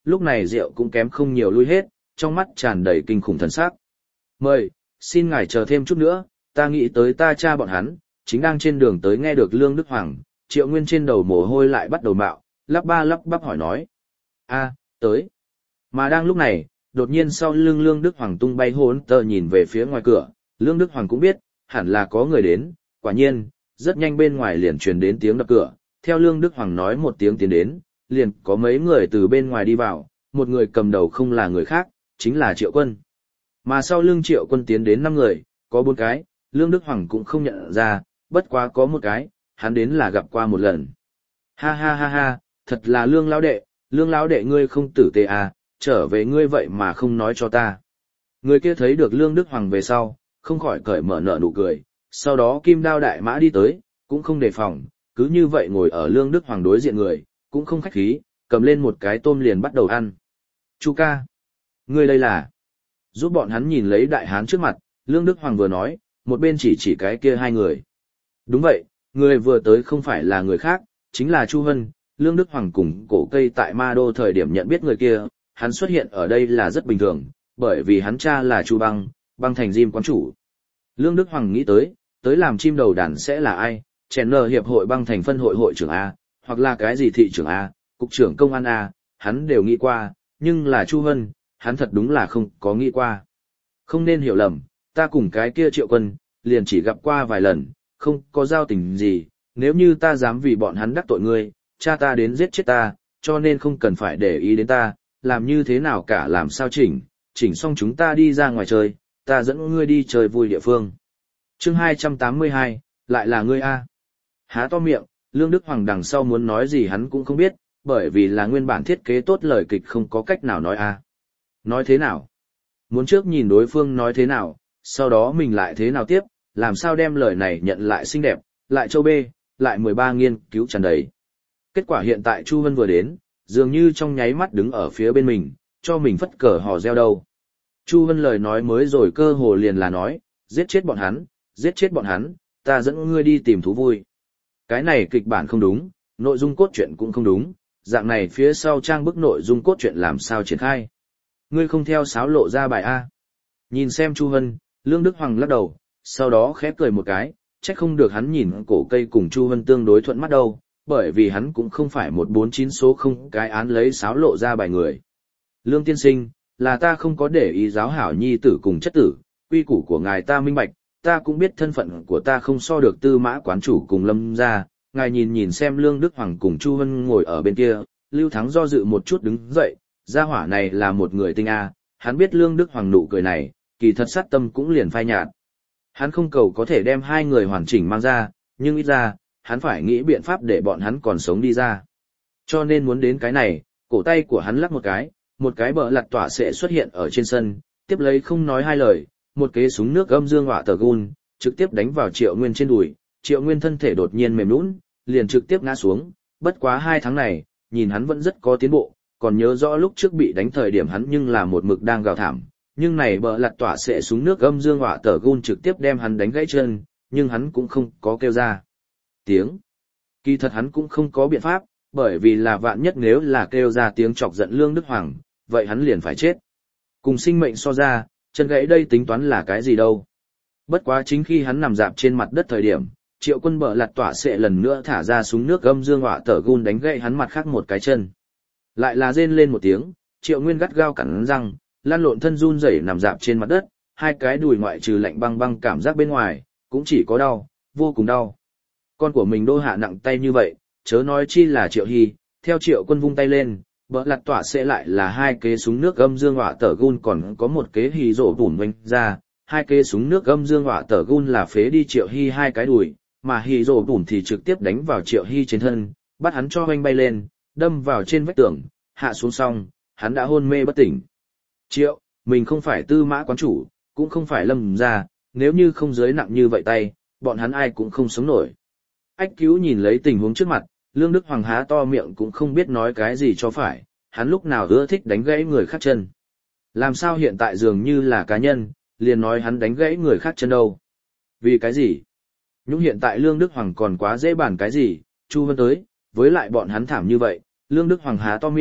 lúc này rượu cũng kém không nhiều lui hết, trong mắt tràn đầy kinh khủng thần sắc. Mời, xin ngài chờ thêm chút nữa, ta nghĩ tới ta cha bọn hắn, chính đang trên đường tới nghe được Lương Đức Hoàng, Triệu Nguyên trên đầu mồ hôi lại bắt đầu mạo, lắp ba lắp bắp hỏi nói. A, tới. Mà đang lúc này, đột nhiên sau lưng Lương Đức Hoàng tung bay hốn tờ nhìn về phía ngoài cửa, Lương Đức Hoàng cũng biết, hẳn là có người đến, quả nhiên, rất nhanh bên ngoài liền truyền đến tiếng đập cửa, theo Lương Đức Hoàng nói một tiếng tiến đến, liền có mấy người từ bên ngoài đi vào, một người cầm đầu không là người khác, chính là Triệu Quân. Mà sau lưng Triệu Quân tiến đến năm người, có bốn cái, Lương Đức Hoàng cũng không nhận ra, bất quá có một cái, hắn đến là gặp qua một lần. Ha ha ha ha, thật là Lương lão đệ, Lương lão đệ ngươi không tử tế à, trở về ngươi vậy mà không nói cho ta. Người kia thấy được Lương Đức Hoàng về sau, không khỏi cởi mở nở nụ cười, sau đó kim đao đại mã đi tới, cũng không đề phòng, cứ như vậy ngồi ở Lương Đức Hoàng đối diện người, cũng không khách khí, cầm lên một cái tôm liền bắt đầu ăn. Chu ca, ngươi đây là... Giúp bọn hắn nhìn lấy đại hán trước mặt, Lương Đức Hoàng vừa nói, một bên chỉ chỉ cái kia hai người. Đúng vậy, người vừa tới không phải là người khác, chính là Chu Hân. Lương Đức Hoàng cùng cổ cây tại Ma Đô thời điểm nhận biết người kia, hắn xuất hiện ở đây là rất bình thường, bởi vì hắn cha là Chu Băng, Băng Thành Diêm quán chủ. Lương Đức Hoàng nghĩ tới, tới làm chim đầu đàn sẽ là ai, chèn nờ hiệp hội Băng Thành phân hội hội trưởng A, hoặc là cái gì thị trưởng A, cục trưởng công an A, hắn đều nghĩ qua, nhưng là Chu Hân, hắn thật đúng là không có nghĩ qua. Không nên hiểu lầm, ta cùng cái kia Triệu Quân, liền chỉ gặp qua vài lần, không có giao tình gì, nếu như ta dám vì bọn hắn đắc tội ngươi, cha ta đến giết chết ta, cho nên không cần phải để ý đến ta, làm như thế nào cả làm sao chỉnh, chỉnh xong chúng ta đi ra ngoài chơi, ta dẫn ngươi đi chơi vui địa phương. Chương hai trăm tám mươi hai, lại là ngươi A. Há to miệng, Lương Đức Hoàng đằng sau muốn nói gì hắn cũng không biết, bởi vì là nguyên bản thiết kế tốt lời kịch không có cách nào nói A. Nói thế nào? Muốn trước nhìn đối phương nói thế nào, sau đó mình lại thế nào tiếp, làm sao đem lời này nhận lại xinh đẹp, lại châu bê, lại mười ba nghiên cứu tràn đầy. Kết quả hiện tại Chu Vân vừa đến, dường như trong nháy mắt đứng ở phía bên mình, cho mình phất cờ hò reo đâu. Chu Vân lời nói mới rồi cơ hồ liền là nói, giết chết bọn hắn, giết chết bọn hắn, ta dẫn ngươi đi tìm thú vui. Cái này kịch bản không đúng, nội dung cốt truyện cũng không đúng, dạng này phía sau trang bức nội dung cốt truyện làm sao triển khai. Ngươi không theo sáo lộ ra bài A. Nhìn xem Chu Vân, Lương Đức Hoàng lắc đầu, sau đó khẽ cười một cái, trách không được hắn nhìn cổ cây cùng Chu Vân tương đối thuận mắt đâu, bởi vì hắn cũng không phải một bốn chín số không cái án lấy sáo lộ ra bài người. Lương tiên sinh, là ta không có để ý giáo hảo nhi tử cùng chất tử, quy củ của ngài ta minh bạch, ta cũng biết thân phận của ta không so được Tư Mã quán chủ cùng Lâm gia, ngài nhìn nhìn xem Lương Đức Hoàng cùng Chu Vân ngồi ở bên kia, Lưu Thắng do dự một chút đứng dậy, gia hỏa này là một người tinh a, hắn biết Lương Đức Hoàng nụ cười này, kỳ thật sát tâm cũng liền phai nhạt. Hắn không cầu có thể đem hai người hoàn chỉnh mang ra, nhưng ít ra, hắn phải nghĩ biện pháp để bọn hắn còn sống đi ra. Cho nên muốn đến cái này, cổ tay của hắn lắc một cái, một cái bờ lặt tỏa sẽ xuất hiện ở trên sân, tiếp lấy không nói hai lời, một kế súng nước âm dương hỏa tờ gun, trực tiếp đánh vào Triệu Nguyên trên đùi, Triệu Nguyên thân thể đột nhiên mềm nhũn, liền trực tiếp ngã xuống, bất quá hai tháng này, nhìn hắn vẫn rất có tiến bộ, còn nhớ rõ lúc trước bị đánh thời điểm hắn nhưng là một mực đang gào thảm, nhưng này bờ lặt tỏa sẽ súng nước âm dương hỏa tờ gun trực tiếp đem hắn đánh gãy chân, nhưng hắn cũng không có kêu ra tiếng. Kỳ thật hắn cũng không có biện pháp, bởi vì là vạn nhất nếu là kêu ra tiếng chọc giận Lương Đức Hoàng, vậy hắn liền phải chết. Cùng sinh mệnh so ra, chân gãy đây tính toán là cái gì đâu. Bất quá chính khi hắn nằm dạp trên mặt đất thời điểm, Triệu Quân bờ lặt tỏa sẽ lần nữa thả ra súng nước âm dương hỏa tờ gun đánh gãy hắn mặt khác một cái chân. Lại là rên lên một tiếng, Triệu Nguyên gắt gao cắn răng, lăn lộn thân run rẩy nằm dạp trên mặt đất, hai cái đùi ngoại trừ lạnh băng băng cảm giác bên ngoài, cũng chỉ có đau, vô cùng đau. Con của mình đô hạ nặng tay như vậy, chớ nói chi là Triệu Hy, theo Triệu Quân vung tay lên, bờ lặt tỏa sẽ lại là hai kế súng nước âm dương hỏa tờ gun còn có một kế hì rổ bùn vinh ra, hai kế súng nước âm dương hỏa tờ gun là phế đi Triệu Hy hai cái đùi, mà hì rổ bùn thì trực tiếp đánh vào Triệu Hy trên thân, bắt hắn cho hoanh bay lên, đâm vào trên vách tường, hạ xuống xong, hắn đã hôn mê bất tỉnh. Triệu, mình không phải Tư Mã quán chủ, cũng không phải Lâm gia, nếu như không giới nặng như vậy tay, bọn hắn ai cũng không sống nổi. Ách Cứu nhìn lấy tình huống trước mặt, Lương Đức Hoàng há to miệng cũng không biết nói cái gì cho phải, hắn lúc nào ưa thích đánh gãy người khác chân. Làm sao hiện tại dường như là cá nhân, liền nói hắn đánh gãy người khác chân đâu. Vì cái gì? Nhưng hiện tại Lương Đức Hoàng còn quá dễ bàn cái gì, Chu Vân tới, với lại bọn hắn thảm như vậy, Lương Đức Hoàng há to miệng,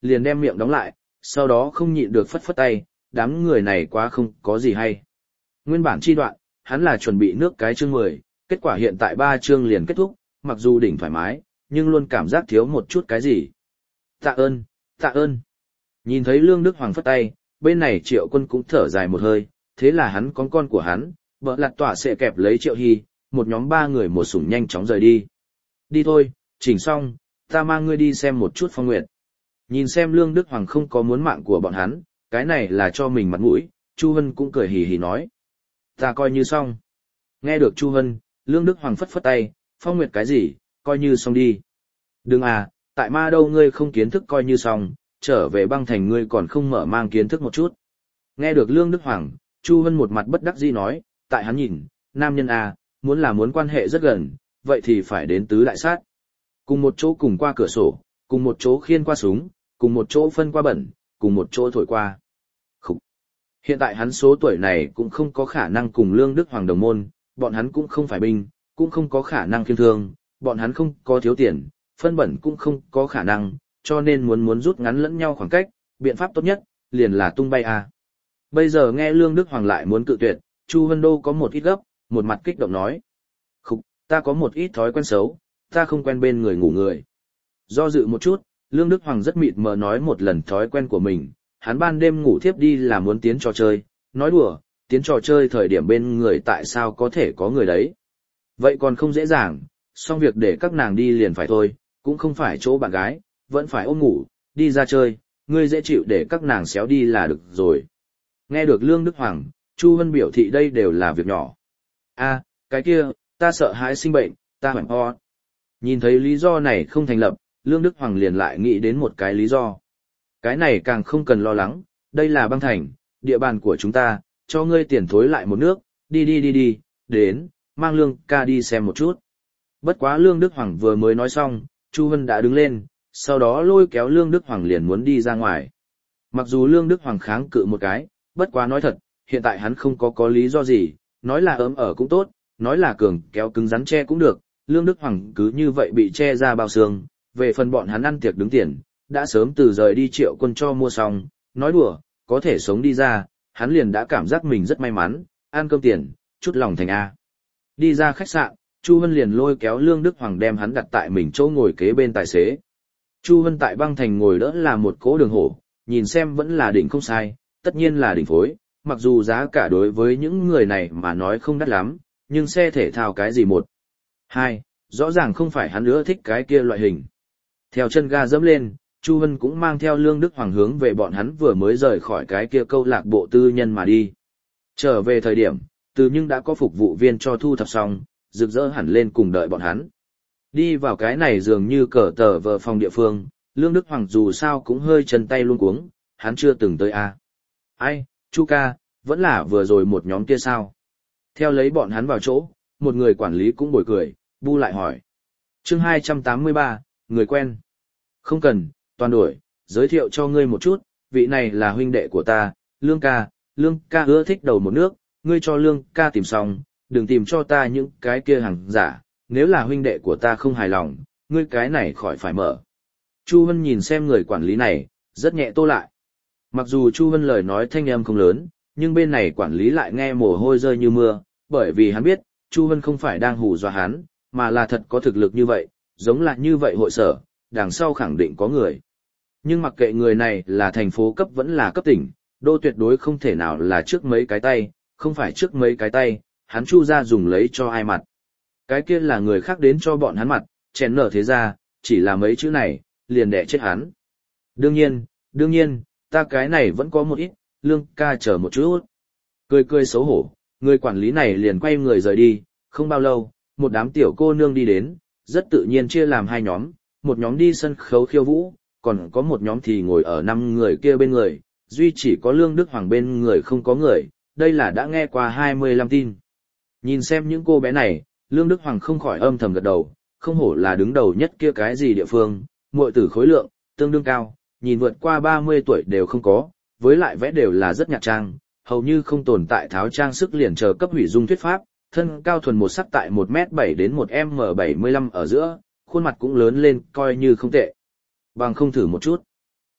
liền đem miệng đóng lại, sau đó không nhịn được phất phất tay, đám người này quá không có gì hay. Nguyên bản chi đoạn, hắn là chuẩn bị nước cái chương mười, kết quả hiện tại ba chương liền kết thúc, mặc dù đỉnh thoải mái, nhưng luôn cảm giác thiếu một chút cái gì. Tạ ơn, tạ ơn. Nhìn thấy Lương Đức Hoàng phất tay, bên này Triệu Quân cũng thở dài một hơi, thế là hắn con con của hắn, vợ lặt tỏa sẽ kẹp lấy Triệu Hy, một nhóm ba người một sủng nhanh chóng rời đi. Đi thôi, chỉnh xong, ta mang ngươi đi xem một chút phong nguyệt. Nhìn xem Lương Đức Hoàng không có muốn mạng của bọn hắn, cái này là cho mình mặt mũi, Chu Hân cũng cười hì hì nói. Ta coi như xong. Nghe được Chu Hân, Lương Đức Hoàng phất phất tay, phong nguyệt cái gì, coi như xong đi. Đừng à, tại ma đâu ngươi không kiến thức coi như xong, trở về băng thành ngươi còn không mở mang kiến thức một chút. Nghe được Lương Đức Hoàng, Chu Hân một mặt bất đắc dĩ nói, tại hắn nhìn, nam nhân à, muốn là muốn quan hệ rất gần, vậy thì phải đến tứ đại sát. Cùng một chỗ cùng qua cửa sổ, cùng một chỗ khiên qua súng, cùng một chỗ phân qua bẩn, cùng một chỗ thổi qua. Khúc. Hiện tại hắn số tuổi này cũng không có khả năng cùng Lương Đức Hoàng đồng môn, bọn hắn cũng không phải binh, cũng không có khả năng khiêm thương, bọn hắn không có thiếu tiền, phân bẩn cũng không có khả năng, cho nên muốn muốn rút ngắn lẫn nhau khoảng cách, biện pháp tốt nhất, liền là tung bay à. Bây giờ nghe Lương Đức Hoàng lại muốn cự tuyệt, Chu Hân Đô có một ít gấp, một mặt kích động nói. Khúc, ta có một ít thói quen xấu, ta không quen bên người ngủ người. Do dự một chút, Lương Đức Hoàng rất mịt mờ nói một lần thói quen của mình, hắn ban đêm ngủ thiếp đi là muốn tiến trò chơi, nói đùa, tiến trò chơi thời điểm bên người tại sao có thể có người đấy. Vậy còn không dễ dàng, xong việc để các nàng đi liền phải thôi, cũng không phải chỗ bạn gái, vẫn phải ôm ngủ, đi ra chơi, ngươi dễ chịu để các nàng xéo đi là được rồi. Nghe được Lương Đức Hoàng, Chu Hân biểu thị đây đều là việc nhỏ. A, cái kia, ta sợ hãi sinh bệnh, ta hoảng ho. Nhìn thấy lý do này không thành lập, Lương Đức Hoàng liền lại nghĩ đến một cái lý do. Cái này càng không cần lo lắng, đây là băng thành, địa bàn của chúng ta, cho ngươi tiền thối lại một nước, đi đi đi đi, đến, mang Lương ca đi xem một chút. Bất quá Lương Đức Hoàng vừa mới nói xong, Chu Hân đã đứng lên, sau đó lôi kéo Lương Đức Hoàng liền muốn đi ra ngoài. Mặc dù Lương Đức Hoàng kháng cự một cái, bất quá nói thật, hiện tại hắn không có có lý do gì, nói là ấm ở cũng tốt, nói là cường kéo cứng rắn che cũng được, Lương Đức Hoàng cứ như vậy bị che ra bao xương, về phần bọn hắn ăn tiệc đứng tiền, đã sớm từ rời đi Triệu Quân cho mua xong, nói đùa, có thể sống đi ra, hắn liền đã cảm giác mình rất may mắn, ăn cơm tiền, chút lòng thành A. Đi ra khách sạn, Chu Hân liền lôi kéo Lương Đức Hoàng đem hắn đặt tại mình chỗ ngồi kế bên tài xế. Chu Hân tại băng thành ngồi đỡ là một cỗ đường hổ, nhìn xem vẫn là đỉnh không sai, tất nhiên là đỉnh phối, mặc dù giá cả đối với những người này mà nói không đắt lắm, nhưng xe thể thao cái gì một. Hai, rõ ràng không phải hắn nữa thích cái kia loại hình. Theo chân ga dẫm lên, Chu Hân cũng mang theo Lương Đức Hoàng hướng về bọn hắn vừa mới rời khỏi cái kia câu lạc bộ tư nhân mà đi. Trở về thời điểm, từ nhưng đã có phục vụ viên cho thu thập xong, rực rỡ hẳn lên cùng đợi bọn hắn. Đi vào cái này dường như cờ tờ vợ phòng địa phương, Lương Đức Hoàng dù sao cũng hơi chân tay luống cuống, hắn chưa từng tới a. Ai, Chu ca, vẫn là vừa rồi một nhóm kia sao? Theo lấy bọn hắn vào chỗ, một người quản lý cũng bồi cười, bu lại hỏi. Chương hai trăm tám mươi ba, người quen. Không cần, toàn đổi, giới thiệu cho ngươi một chút, vị này là huynh đệ của ta, Lương ca, Lương ca ưa thích đầu một nước, ngươi cho Lương ca tìm xong, đừng tìm cho ta những cái kia hàng giả, nếu là huynh đệ của ta không hài lòng, ngươi cái này khỏi phải mở. Chu Hân nhìn xem người quản lý này, rất nhẹ tô lại. Mặc dù Chu Hân lời nói thanh âm không lớn, nhưng bên này quản lý lại nghe mồ hôi rơi như mưa, bởi vì hắn biết, Chu Hân không phải đang hù dọa hắn, mà là thật có thực lực như vậy, giống là như vậy hội sở, đằng sau khẳng định có người. Nhưng mặc kệ người này là thành phố cấp vẫn là cấp tỉnh, đô tuyệt đối không thể nào là trước mấy cái tay, không phải trước mấy cái tay, hắn Chu ra dùng lấy cho ai mặt. Cái kia là người khác đến cho bọn hắn mặt, chèn nở thế ra, chỉ là mấy chữ này, liền đẻ chết hắn. Đương nhiên, đương nhiên, ta cái này vẫn có một ít, Lương ca chờ một chút. Cười cười xấu hổ, người quản lý này liền quay người rời đi, không bao lâu, một đám tiểu cô nương đi đến, rất tự nhiên chia làm hai nhóm, một nhóm đi sân khấu khiêu vũ, còn có một nhóm thì ngồi ở năm người kia bên người, duy chỉ có Lương Đức Hoàng bên người không có người, đây là đã nghe qua hai mươi lăm tin. Nhìn xem những cô bé này, Lương Đức Hoàng không khỏi âm thầm gật đầu, không hổ là đứng đầu nhất kia cái gì địa phương, muội tử khối lượng, tương đương cao, nhìn vượt qua ba mươi tuổi đều không có, với lại vẽ đều là rất nhạt trang, hầu như không tồn tại tháo trang sức liền chờ cấp hủy dung thuyết pháp, thân cao thuần một sắc tại một mét bảy đến một em bảy mươi lăm ở giữa, khuôn mặt cũng lớn lên, coi như không tệ. Bằng không thử một chút.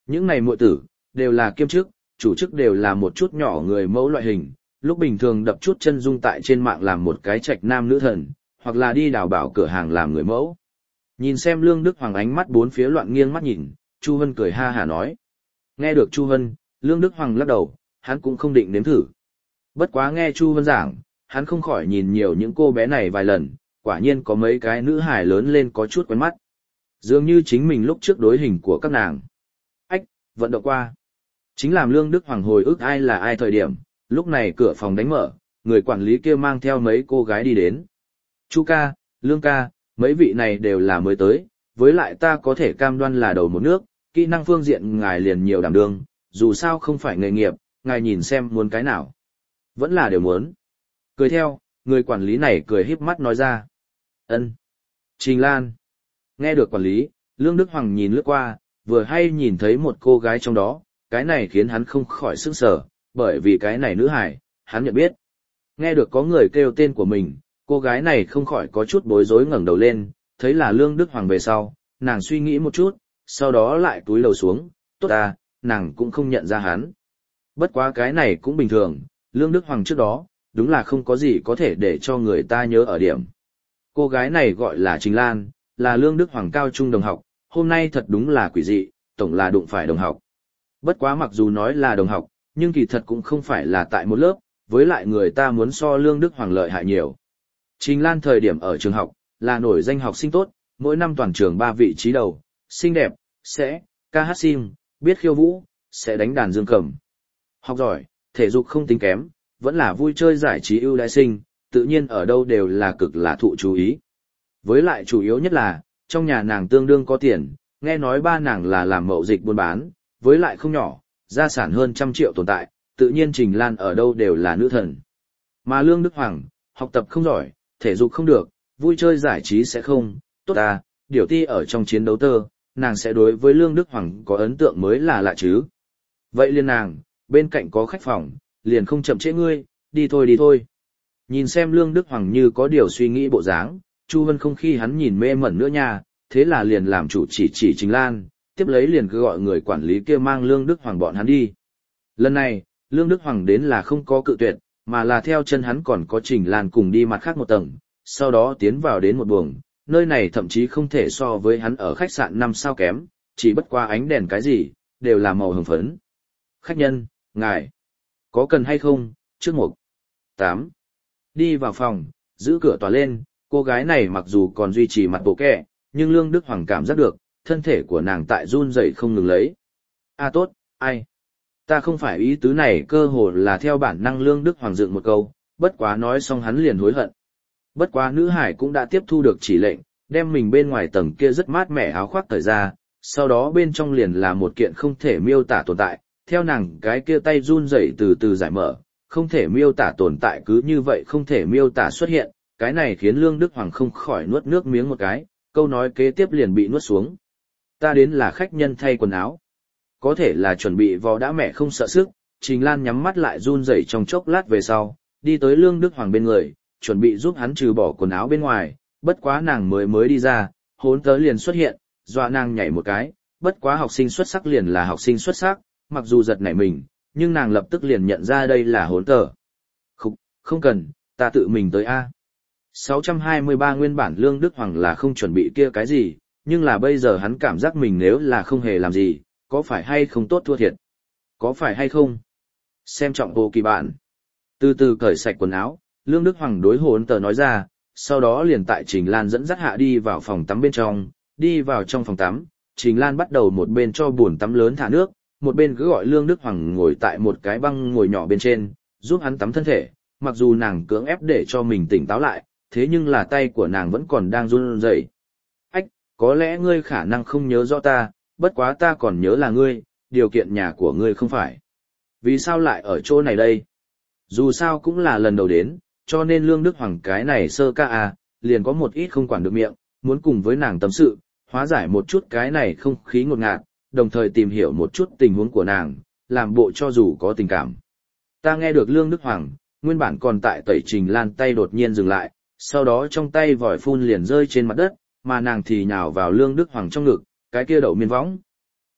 Những này muội tử, đều là kiêm chức, chủ chức đều là một chút nhỏ người mẫu loại hình, lúc bình thường đập chút chân dung tại trên mạng làm một cái trạch nam nữ thần, hoặc là đi đào bảo cửa hàng làm người mẫu. Nhìn xem Lương Đức Hoàng ánh mắt bốn phía loạn nghiêng mắt nhìn, Chu Vân cười ha hả nói. Nghe được Chu Vân, Lương Đức Hoàng lắc đầu, hắn cũng không định nếm thử. Bất quá nghe Chu Vân giảng, hắn không khỏi nhìn nhiều những cô bé này vài lần, quả nhiên có mấy cái nữ hài lớn lên có chút quen mắt. Dường như chính mình lúc trước đối hình của các nàng. Ách, vận động qua. Chính làm Lương Đức Hoàng hồi ức ai là ai thời điểm, lúc này cửa phòng đánh mở, người quản lý kia mang theo mấy cô gái đi đến. Chu ca, Lương ca, mấy vị này đều là mới tới, với lại ta có thể cam đoan là đầu một nước, kỹ năng phương diện ngài liền nhiều đảm đương, dù sao không phải nghề nghiệp, ngài nhìn xem muốn cái nào. Vẫn là đều muốn. Cười theo, người quản lý này cười híp mắt nói ra. Ân. Trình Lan. Nghe được quản lý, Lương Đức Hoàng nhìn lướt qua, vừa hay nhìn thấy một cô gái trong đó, cái này khiến hắn không khỏi sững sờ, bởi vì cái này nữ hải, hắn nhận biết. Nghe được có người kêu tên của mình, cô gái này không khỏi có chút bối rối ngẩng đầu lên, thấy là Lương Đức Hoàng về sau, nàng suy nghĩ một chút, sau đó lại túi lầu xuống, tốt à, nàng cũng không nhận ra hắn. Bất quá cái này cũng bình thường, Lương Đức Hoàng trước đó, đúng là không có gì có thể để cho người ta nhớ ở điểm. Cô gái này gọi là Trình Lan, là Lương Đức Hoàng cao trung đồng học, hôm nay thật đúng là quỷ dị, tổng là đụng phải đồng học. Bất quá mặc dù nói là đồng học, nhưng kỳ thật cũng không phải là tại một lớp, với lại người ta muốn so Lương Đức Hoàng lợi hại nhiều. Trình Lan thời điểm ở trường học, là nổi danh học sinh tốt, mỗi năm toàn trường ba vị trí đầu, xinh đẹp, sẽ, ca hát sim, biết khiêu vũ, sẽ đánh đàn dương cầm. Học giỏi, thể dục không tính kém, vẫn là vui chơi giải trí ưu đãi sinh, tự nhiên ở đâu đều là cực là thụ chú ý. Với lại chủ yếu nhất là, trong nhà nàng tương đương có tiền, nghe nói ba nàng là làm mậu dịch buôn bán, với lại không nhỏ, gia sản hơn trăm triệu tồn tại, tự nhiên Trình Lan ở đâu đều là nữ thần. Mà Lương Đức Hoàng, học tập không giỏi, thể dục không được, vui chơi giải trí sẽ không, tốt à, điều ti ở trong chiến đấu tơ, nàng sẽ đối với Lương Đức Hoàng có ấn tượng mới là lạ chứ. Vậy liền nàng, bên cạnh có khách phòng, liền không chậm trễ ngươi, đi thôi đi thôi. Nhìn xem Lương Đức Hoàng như có điều suy nghĩ bộ dáng, Chu Vân không khi hắn nhìn mê mẩn nữa nha, thế là liền làm chủ chỉ chỉ Trình Lan, tiếp lấy liền cứ gọi người quản lý kia mang Lương Đức Hoàng bọn hắn đi. Lần này, Lương Đức Hoàng đến là không có cự tuyệt, mà là theo chân hắn còn có Trình Lan cùng đi mặt khác một tầng, sau đó tiến vào đến một buồng, nơi này thậm chí không thể so với hắn ở khách sạn năm sao kém, chỉ bất qua ánh đèn cái gì, đều là màu hồng phấn. Khách nhân, ngài, có cần hay không, trước một. tám. Đi vào phòng, giữ cửa tỏa lên, cô gái này mặc dù còn duy trì mặt bộ kẹ, nhưng Lương Đức Hoàng cảm giác được, thân thể của nàng tại run rẩy không ngừng lấy. À tốt, ai? Ta không phải ý tứ này, cơ hồ là theo bản năng Lương Đức Hoàng dựng một câu, bất quá nói xong hắn liền hối hận. Bất quá nữ hải cũng đã tiếp thu được chỉ lệnh, đem mình bên ngoài tầng kia rất mát mẻ áo khoác cởi ra, sau đó bên trong liền là một kiện không thể miêu tả tồn tại, theo nàng cái kia tay run rẩy từ từ giải mở, không thể miêu tả tồn tại cứ như vậy không thể miêu tả xuất hiện, cái này khiến Lương Đức Hoàng không khỏi nuốt nước miếng một cái, câu nói kế tiếp liền bị nuốt xuống. Ta đến là khách nhân thay quần áo. Có thể là chuẩn bị vò đã mẹ không sợ sức, Trình Lan nhắm mắt lại run rẩy trong chốc lát về sau, đi tới Lương Đức Hoàng bên người, chuẩn bị giúp hắn trừ bỏ quần áo bên ngoài, bất quá nàng mới mới đi ra, hốn tớ liền xuất hiện, dọa nàng nhảy một cái, bất quá học sinh xuất sắc liền là học sinh xuất sắc, mặc dù giật nảy mình, nhưng nàng lập tức liền nhận ra đây là hốn tớ. Không, không cần, ta tự mình tới A. sáu trăm hai mươi ba nguyên bản Lương Đức Hoàng là không chuẩn bị kia cái gì, nhưng là bây giờ hắn cảm giác mình nếu là không hề làm gì, có phải hay không tốt thua thiệt? Có phải hay không? Xem trọng bộ kỳ bạn. Từ từ cởi sạch quần áo, Lương Đức Hoàng đối hốn tờ nói ra, sau đó liền tại Trình Lan dẫn dắt hạ đi vào phòng tắm bên trong, đi vào trong phòng tắm, Trình Lan bắt đầu một bên cho bồn tắm lớn thả nước, một bên cứ gọi Lương Đức Hoàng ngồi tại một cái băng ngồi nhỏ bên trên, giúp hắn tắm thân thể, mặc dù nàng cưỡng ép để cho mình tỉnh táo lại, thế nhưng là tay của nàng vẫn còn đang run rẩy. Ách, có lẽ ngươi khả năng không nhớ rõ ta, bất quá ta còn nhớ là ngươi, điều kiện nhà của ngươi không phải. Vì sao lại ở chỗ này đây? Dù sao cũng là lần đầu đến, cho nên Lương Đức Hoàng cái này sơ ca à, liền có một ít không quản được miệng, muốn cùng với nàng tâm sự, hóa giải một chút cái này không khí ngột ngạt, đồng thời tìm hiểu một chút tình huống của nàng, làm bộ cho dù có tình cảm. Ta nghe được Lương Đức Hoàng, nguyên bản còn tại tẩy Trình Lan tay đột nhiên dừng lại, sau đó trong tay vòi phun liền rơi trên mặt đất, mà nàng thì nhào vào Lương Đức Hoàng trong ngực, cái kia đậu miên võng.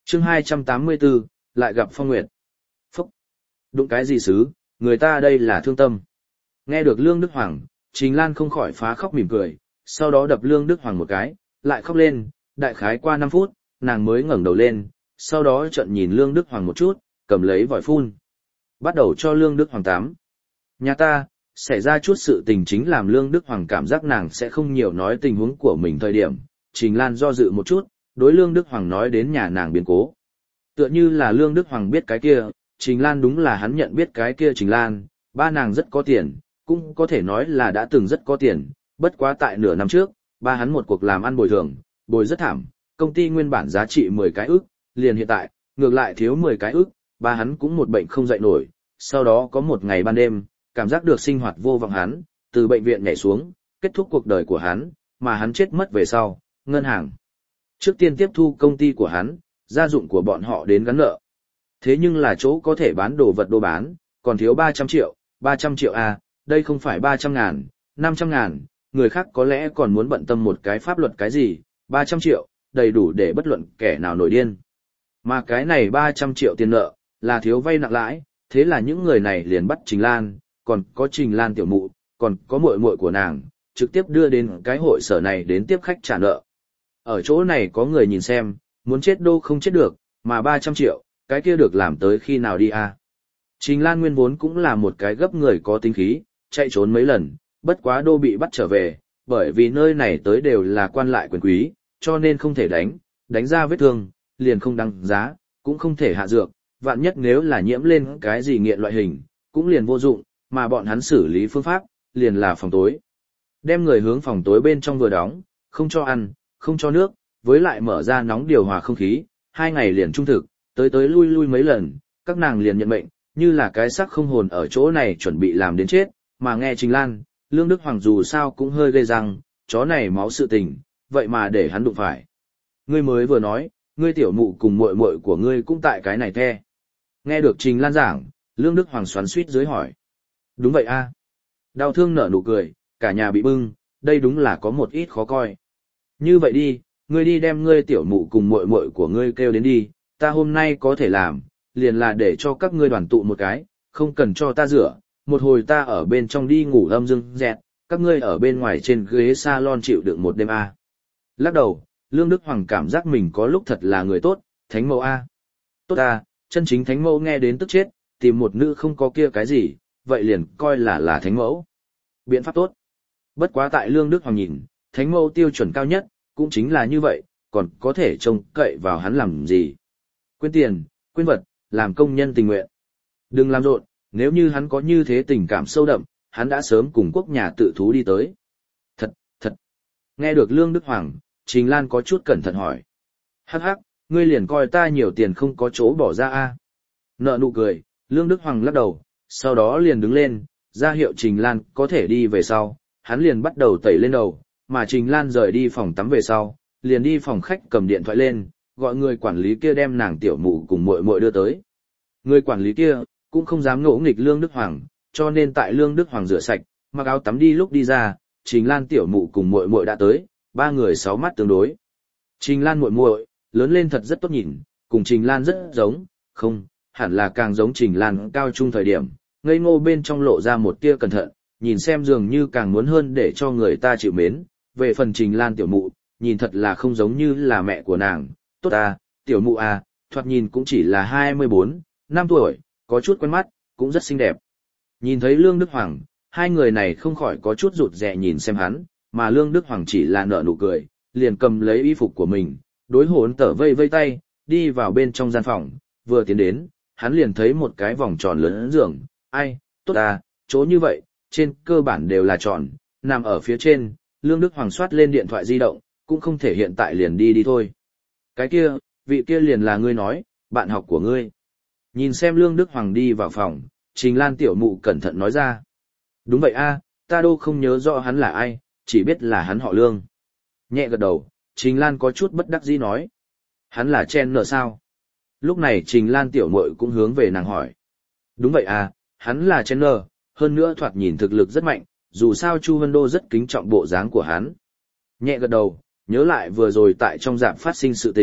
chương hai trăm tám mươi bốn, lại gặp Phong Nguyệt. Phúc! Đụng cái gì xứ, người ta đây là thương tâm. Nghe được Lương Đức Hoàng, Trình Lan không khỏi phá khóc mỉm cười, sau đó đập Lương Đức Hoàng một cái, lại khóc lên, đại khái qua năm phút, nàng mới ngẩng đầu lên, sau đó trợn nhìn Lương Đức Hoàng một chút, cầm lấy vòi phun. Bắt đầu cho Lương Đức Hoàng tắm. Nhà ta, xảy ra chút sự tình chính làm Lương Đức Hoàng cảm giác nàng sẽ không nhiều nói tình huống của mình thời điểm. Trình Lan do dự một chút, đối Lương Đức Hoàng nói đến nhà nàng biến cố. Tựa như là Lương Đức Hoàng biết cái kia, Trình Lan đúng là hắn nhận biết cái kia Trình Lan, ba nàng rất có tiền, cũng có thể nói là đã từng rất có tiền, bất quá tại nửa năm trước, ba hắn một cuộc làm ăn bồi thường, bồi rất thảm, công ty nguyên bản giá trị mười cái ức, liền hiện tại, ngược lại thiếu mười cái ức, ba hắn cũng một bệnh không dậy nổi, sau đó có một ngày ban đêm, cảm giác được sinh hoạt vô vọng hắn, từ bệnh viện nhảy xuống, kết thúc cuộc đời của hắn, mà hắn chết mất về sau, ngân hàng. Trước tiên tiếp thu công ty của hắn, gia dụng của bọn họ đến gắn nợ. Thế nhưng là chỗ có thể bán đồ vật đồ bán, còn thiếu ba trăm triệu, ba trăm triệu à, đây không phải ba trăm ngàn, năm trăm ngàn, người khác có lẽ còn muốn bận tâm một cái pháp luật cái gì, ba trăm triệu, đầy đủ để bất luận kẻ nào nổi điên. Mà cái này ba trăm triệu tiền nợ, là thiếu vay nặng lãi, thế là những người này liền bắt Trình Lan, còn có Trình Lan tiểu mụ, còn có muội muội của nàng, trực tiếp đưa đến cái hội sở này đến tiếp khách trả nợ. Ở chỗ này có người nhìn xem, muốn chết đô không chết được, mà ba trăm triệu, cái kia được làm tới khi nào đi à. Trình Lan nguyên vốn cũng là một cái gấp người có tính khí, chạy trốn mấy lần, bất quá đô bị bắt trở về, bởi vì nơi này tới đều là quan lại quyền quý, cho nên không thể đánh, đánh ra vết thương, liền không đăng giá, cũng không thể hạ dược, vạn nhất nếu là nhiễm lên cái gì nghiện loại hình, cũng liền vô dụng, mà bọn hắn xử lý phương pháp, liền là phòng tối. Đem người hướng phòng tối bên trong vừa đóng, không cho ăn, không cho nước, với lại mở ra nóng điều hòa không khí, hai ngày liền trung thực, tới tới lui lui mấy lần, các nàng liền nhận mệnh, như là cái xác không hồn ở chỗ này chuẩn bị làm đến chết, mà nghe Trình Lan, Lương Đức Hoàng dù sao cũng hơi gây răng, chó này máu sự tình, vậy mà để hắn đụng phải. Ngươi mới vừa nói, ngươi tiểu mụ cùng muội muội của ngươi cũng tại cái này the. Nghe được Trình Lan giảng, Lương Đức Hoàng xoắn xuýt dưới hỏi. Đúng vậy a. Đau thương nở nụ cười, cả nhà bị bưng, đây đúng là có một ít khó coi. Như vậy đi, ngươi đi đem ngươi tiểu mụ cùng muội muội của ngươi kêu đến đi, ta hôm nay có thể làm, liền là để cho các ngươi đoàn tụ một cái, không cần cho ta rửa, một hồi ta ở bên trong đi ngủ âm dưng dẹt, các ngươi ở bên ngoài trên ghế salon chịu đựng một đêm a. Lắc đầu, Lương Đức Hoàng cảm giác mình có lúc thật là người tốt, thánh mẫu a. Tốt a, chân chính thánh mẫu nghe đến tức chết, tìm một nữ không có kia cái gì, vậy liền coi là là thánh mẫu. Biện pháp tốt. Bất quá tại Lương Đức Hoàng nhìn, thánh mẫu tiêu chuẩn cao nhất, cũng chính là như vậy, còn có thể trông cậy vào hắn làm gì. Quên tiền, quên vật, làm công nhân tình nguyện. Đừng làm rộn, nếu như hắn có như thế tình cảm sâu đậm, hắn đã sớm cùng quốc nhà tự thú đi tới. Thật, thật. Nghe được Lương Đức Hoàng, Trình Lan có chút cẩn thận hỏi. Hắc hắc, ngươi liền coi ta nhiều tiền không có chỗ bỏ ra a. Nợ nụ cười, Lương Đức Hoàng lắc đầu, sau đó liền đứng lên, ra hiệu Trình Lan có thể đi về sau, hắn liền bắt đầu tẩy lên đầu, mà Trình Lan rời đi phòng tắm về sau, liền đi phòng khách cầm điện thoại lên, gọi người quản lý kia đem nàng tiểu mụ cùng muội muội đưa tới. Người quản lý kia cũng không dám ngỗ nghịch Lương Đức Hoàng, cho nên tại Lương Đức Hoàng rửa sạch, mặc áo tắm đi lúc đi ra, Trình Lan tiểu mụ cùng muội muội đã tới, ba người sáu mắt tương đối. Trình Lan muội muội lớn lên thật rất tốt nhìn, cùng Trình Lan rất giống, không, hẳn là càng giống Trình Lan cao trung thời điểm, ngây ngô bên trong lộ ra một tia cẩn thận, nhìn xem dường như càng muốn hơn để cho người ta chịu mến. Về phần Trình Lan tiểu mụ, nhìn thật là không giống như là mẹ của nàng, tốt à, tiểu mụ à, thoạt nhìn cũng chỉ là hai mươi bốn, năm tuổi, có chút quen mắt, cũng rất xinh đẹp. Nhìn thấy Lương Đức Hoàng, hai người này không khỏi có chút rụt rè nhìn xem hắn, mà Lương Đức Hoàng chỉ là nở nụ cười, liền cầm lấy y phục của mình, đối hồn tở vây vây tay, đi vào bên trong gian phòng, vừa tiến đến, hắn liền thấy một cái vòng tròn lớn giường, ai, tốt à, chỗ như vậy, trên cơ bản đều là tròn, nằm ở phía trên, Lương Đức Hoàng soát lên điện thoại di động, cũng không thể hiện tại liền đi đi thôi. Cái kia, vị kia liền là ngươi nói, bạn học của ngươi. Nhìn xem Lương Đức Hoàng đi vào phòng, Trình Lan tiểu mụ cẩn thận nói ra. Đúng vậy a, ta đâu không nhớ rõ hắn là ai, chỉ biết là hắn họ Lương. Nhẹ gật đầu, Trình Lan có chút bất đắc dĩ nói. Hắn là Chen nợ sao? Lúc này Trình Lan tiểu muội cũng hướng về nàng hỏi. Đúng vậy à, hắn là Chen nợ, hơn nữa thoạt nhìn thực lực rất mạnh, dù sao Chu Vân Đô rất kính trọng bộ dáng của hắn. Nhẹ gật đầu, nhớ lại vừa rồi tại trong rạp phát sinh sự tình,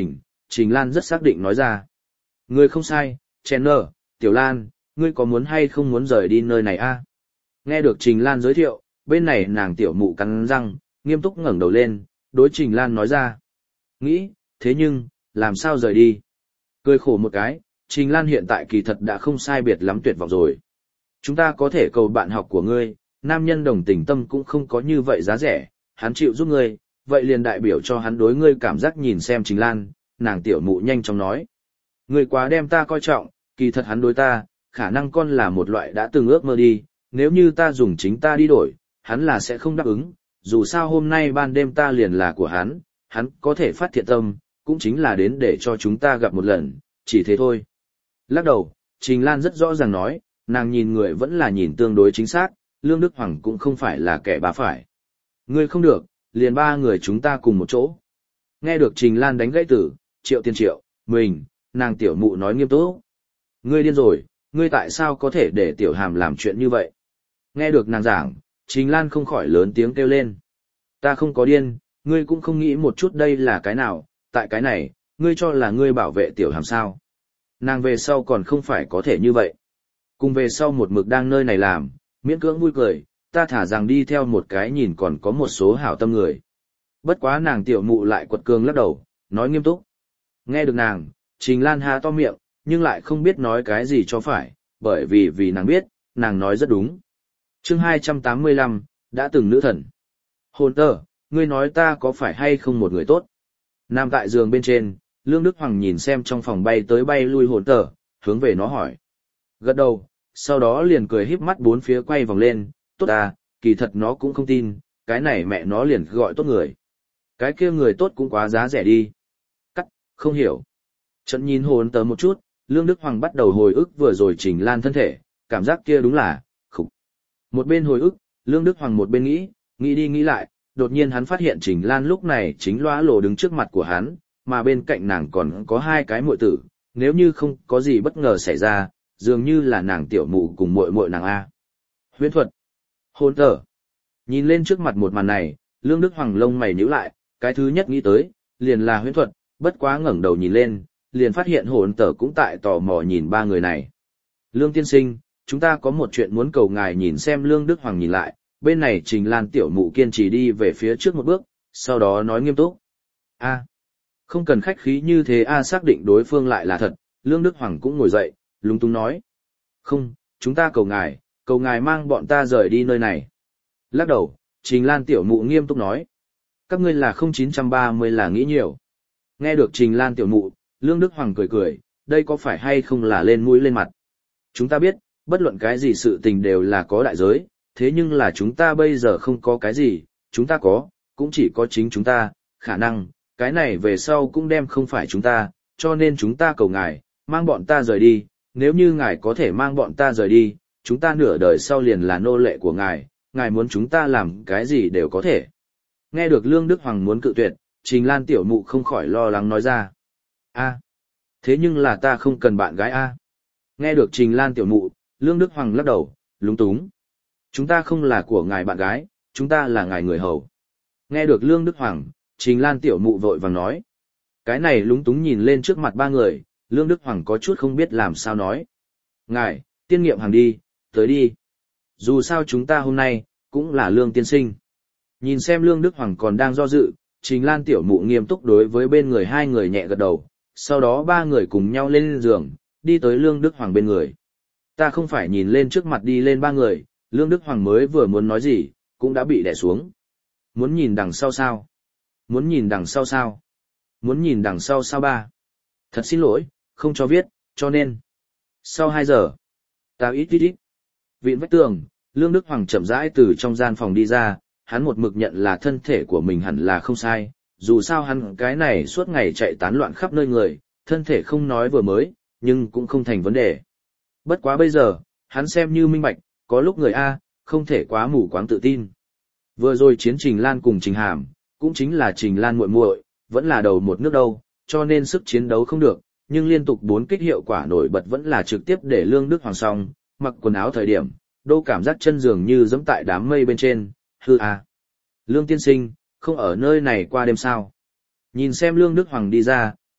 Trình Lan rất xác định nói ra. Ngươi không sai, Chandler, Tiểu Lan, ngươi có muốn hay không muốn rời đi nơi này a? Nghe được Trình Lan giới thiệu, bên này nàng tiểu mụ cắn răng, nghiêm túc ngẩng đầu lên, đối Trình Lan nói ra. Nghĩ, thế nhưng, làm sao rời đi? Cười khổ một cái, Trình Lan hiện tại kỳ thật đã không sai biệt lắm tuyệt vọng rồi. Chúng ta có thể cầu bạn học của ngươi, nam nhân đồng tình tâm cũng không có như vậy giá rẻ, hắn chịu giúp ngươi, vậy liền đại biểu cho hắn đối ngươi cảm giác nhìn xem Trình Lan, nàng tiểu mụ nhanh chóng nói. Ngươi quá đem ta coi trọng, kỳ thật hắn đối ta, khả năng con là một loại đã từng ước mơ đi, nếu như ta dùng chính ta đi đổi, hắn là sẽ không đáp ứng, dù sao hôm nay ban đêm ta liền là của hắn, hắn có thể phát thiện tâm, cũng chính là đến để cho chúng ta gặp một lần, chỉ thế thôi. Lắc đầu, Trình Lan rất rõ ràng nói, nàng nhìn người vẫn là nhìn tương đối chính xác, Lương Đức Hoàng cũng không phải là kẻ bá phải. Ngươi không được, liền ba người chúng ta cùng một chỗ. Nghe được Trình Lan đánh gãy tử, Triệu Tiên Triệu, mình, nàng tiểu mụ nói nghiêm túc. Ngươi điên rồi, ngươi tại sao có thể để tiểu hàm làm chuyện như vậy? Nghe được nàng giảng, Trình Lan không khỏi lớn tiếng kêu lên. Ta không có điên, ngươi cũng không nghĩ một chút đây là cái nào, tại cái này, ngươi cho là ngươi bảo vệ tiểu hàm sao. Nàng về sau còn không phải có thể như vậy. Cùng về sau một mực đang nơi này làm, miễn cưỡng vui cười, ta thả rằng đi theo một cái nhìn còn có một số hảo tâm người. Bất quá nàng tiểu mụ lại quật cường lắc đầu, nói nghiêm túc. Nghe được nàng, Trình Lan há to miệng, nhưng lại không biết nói cái gì cho phải, bởi vì vì nàng biết, nàng nói rất đúng. Chương hai trăm tám mươi lăm, đã từng nữ thần. Hồn tờ, ngươi nói ta có phải hay không một người tốt? Nằm tại giường bên trên, Lương Đức Hoàng nhìn xem trong phòng bay tới bay lui hồn tờ, hướng về nó hỏi. Gật đầu, sau đó liền cười híp mắt bốn phía quay vòng lên, tốt à, kỳ thật nó cũng không tin, cái này mẹ nó liền gọi tốt người. Cái kia người tốt cũng quá giá rẻ đi. Cắt, không hiểu. Trận nhìn hồn tờ một chút, Lương Đức Hoàng bắt đầu hồi ức vừa rồi Trình Lan thân thể, cảm giác kia đúng là, khủng. Một bên hồi ức, Lương Đức Hoàng một bên nghĩ, nghĩ đi nghĩ lại, đột nhiên hắn phát hiện Trình Lan lúc này chính lóa lồ đứng trước mặt của hắn, mà bên cạnh nàng còn có hai cái muội tử, nếu như không có gì bất ngờ xảy ra, dường như là nàng tiểu mụ cùng muội muội nàng A. Huyễn thuật. Hồn tờ. Nhìn lên trước mặt một màn này, Lương Đức Hoàng lông mày nhíu lại, cái thứ nhất nghĩ tới, liền là huyễn thuật, bất quá ngẩng đầu nhìn lên, liền phát hiện hồn tờ cũng tại tò mò nhìn ba người này. Lương tiên sinh, chúng ta có một chuyện muốn cầu ngài nhìn xem. Lương Đức Hoàng nhìn lại, bên này Trình Lan tiểu mụ kiên trì đi về phía trước một bước, sau đó nói nghiêm túc. A, không cần khách khí như thế. A xác định đối phương lại là thật, Lương Đức Hoàng cũng ngồi dậy, lúng túng nói. Không, chúng ta cầu ngài, cầu ngài mang bọn ta rời đi nơi này. Lắc đầu, Trình Lan tiểu mụ nghiêm túc nói. Các ngươi là không chín ba mươi là nghĩ nhiều. Nghe được Trình Lan tiểu mụ, Lương Đức Hoàng cười cười, đây có phải hay không là lên mũi lên mặt. Chúng ta biết, bất luận cái gì sự tình đều là có đại giới, thế nhưng là chúng ta bây giờ không có cái gì, chúng ta có, cũng chỉ có chính chúng ta, khả năng, cái này về sau cũng đem không phải chúng ta, cho nên chúng ta cầu ngài, mang bọn ta rời đi, nếu như ngài có thể mang bọn ta rời đi, chúng ta nửa đời sau liền là nô lệ của ngài, ngài muốn chúng ta làm cái gì đều có thể. Nghe được Lương Đức Hoàng muốn cự tuyệt, Trình Lan tiểu mụ không khỏi lo lắng nói ra. A, thế nhưng là ta không cần bạn gái A. Nghe được Trình Lan tiểu mụ, Lương Đức Hoàng lắc đầu, lúng túng. Chúng ta không là của ngài bạn gái, chúng ta là ngài người hầu. Nghe được Lương Đức Hoàng, Trình Lan tiểu mụ vội vàng nói. Cái này lúng túng nhìn lên trước mặt ba người, Lương Đức Hoàng có chút không biết làm sao nói. Ngài, tiên nghiệm hàng đi, tới đi. Dù sao chúng ta hôm nay, cũng là Lương tiên sinh. Nhìn xem Lương Đức Hoàng còn đang do dự, Trình Lan tiểu mụ nghiêm túc đối với bên người hai người nhẹ gật đầu, sau đó ba người cùng nhau lên giường, đi tới Lương Đức Hoàng bên người. Ta không phải nhìn lên trước mặt đi lên ba người, Lương Đức Hoàng mới vừa muốn nói gì, cũng đã bị đè xuống. Muốn nhìn đằng sau sao? Muốn nhìn đằng sau sao? Muốn nhìn đằng sau sao ba? Thật xin lỗi, không cho viết, cho nên. Sau hai giờ, ta ít ít ít. Vịn vách tường, Lương Đức Hoàng chậm rãi từ trong gian phòng đi ra, hắn một mực nhận là thân thể của mình hẳn là không sai, dù sao hắn cái này suốt ngày chạy tán loạn khắp nơi người, thân thể không nói vừa mới, nhưng cũng không thành vấn đề. Bất quá bây giờ, hắn xem như minh bạch, có lúc người A, không thể quá mù quáng tự tin. Vừa rồi chiến Trình Lan cùng Trình Hàm, cũng chính là Trình Lan muội muội, vẫn là đầu một nước đâu, cho nên sức chiến đấu không được, nhưng liên tục bốn kích hiệu quả nổi bật vẫn là trực tiếp để Lương Đức Hoàng xong, mặc quần áo thời điểm, đô cảm giác chân dường như giẫm tại đám mây bên trên, hư a. Lương tiên sinh, không ở nơi này qua đêm sao? Nhìn xem Lương Đức Hoàng đi ra,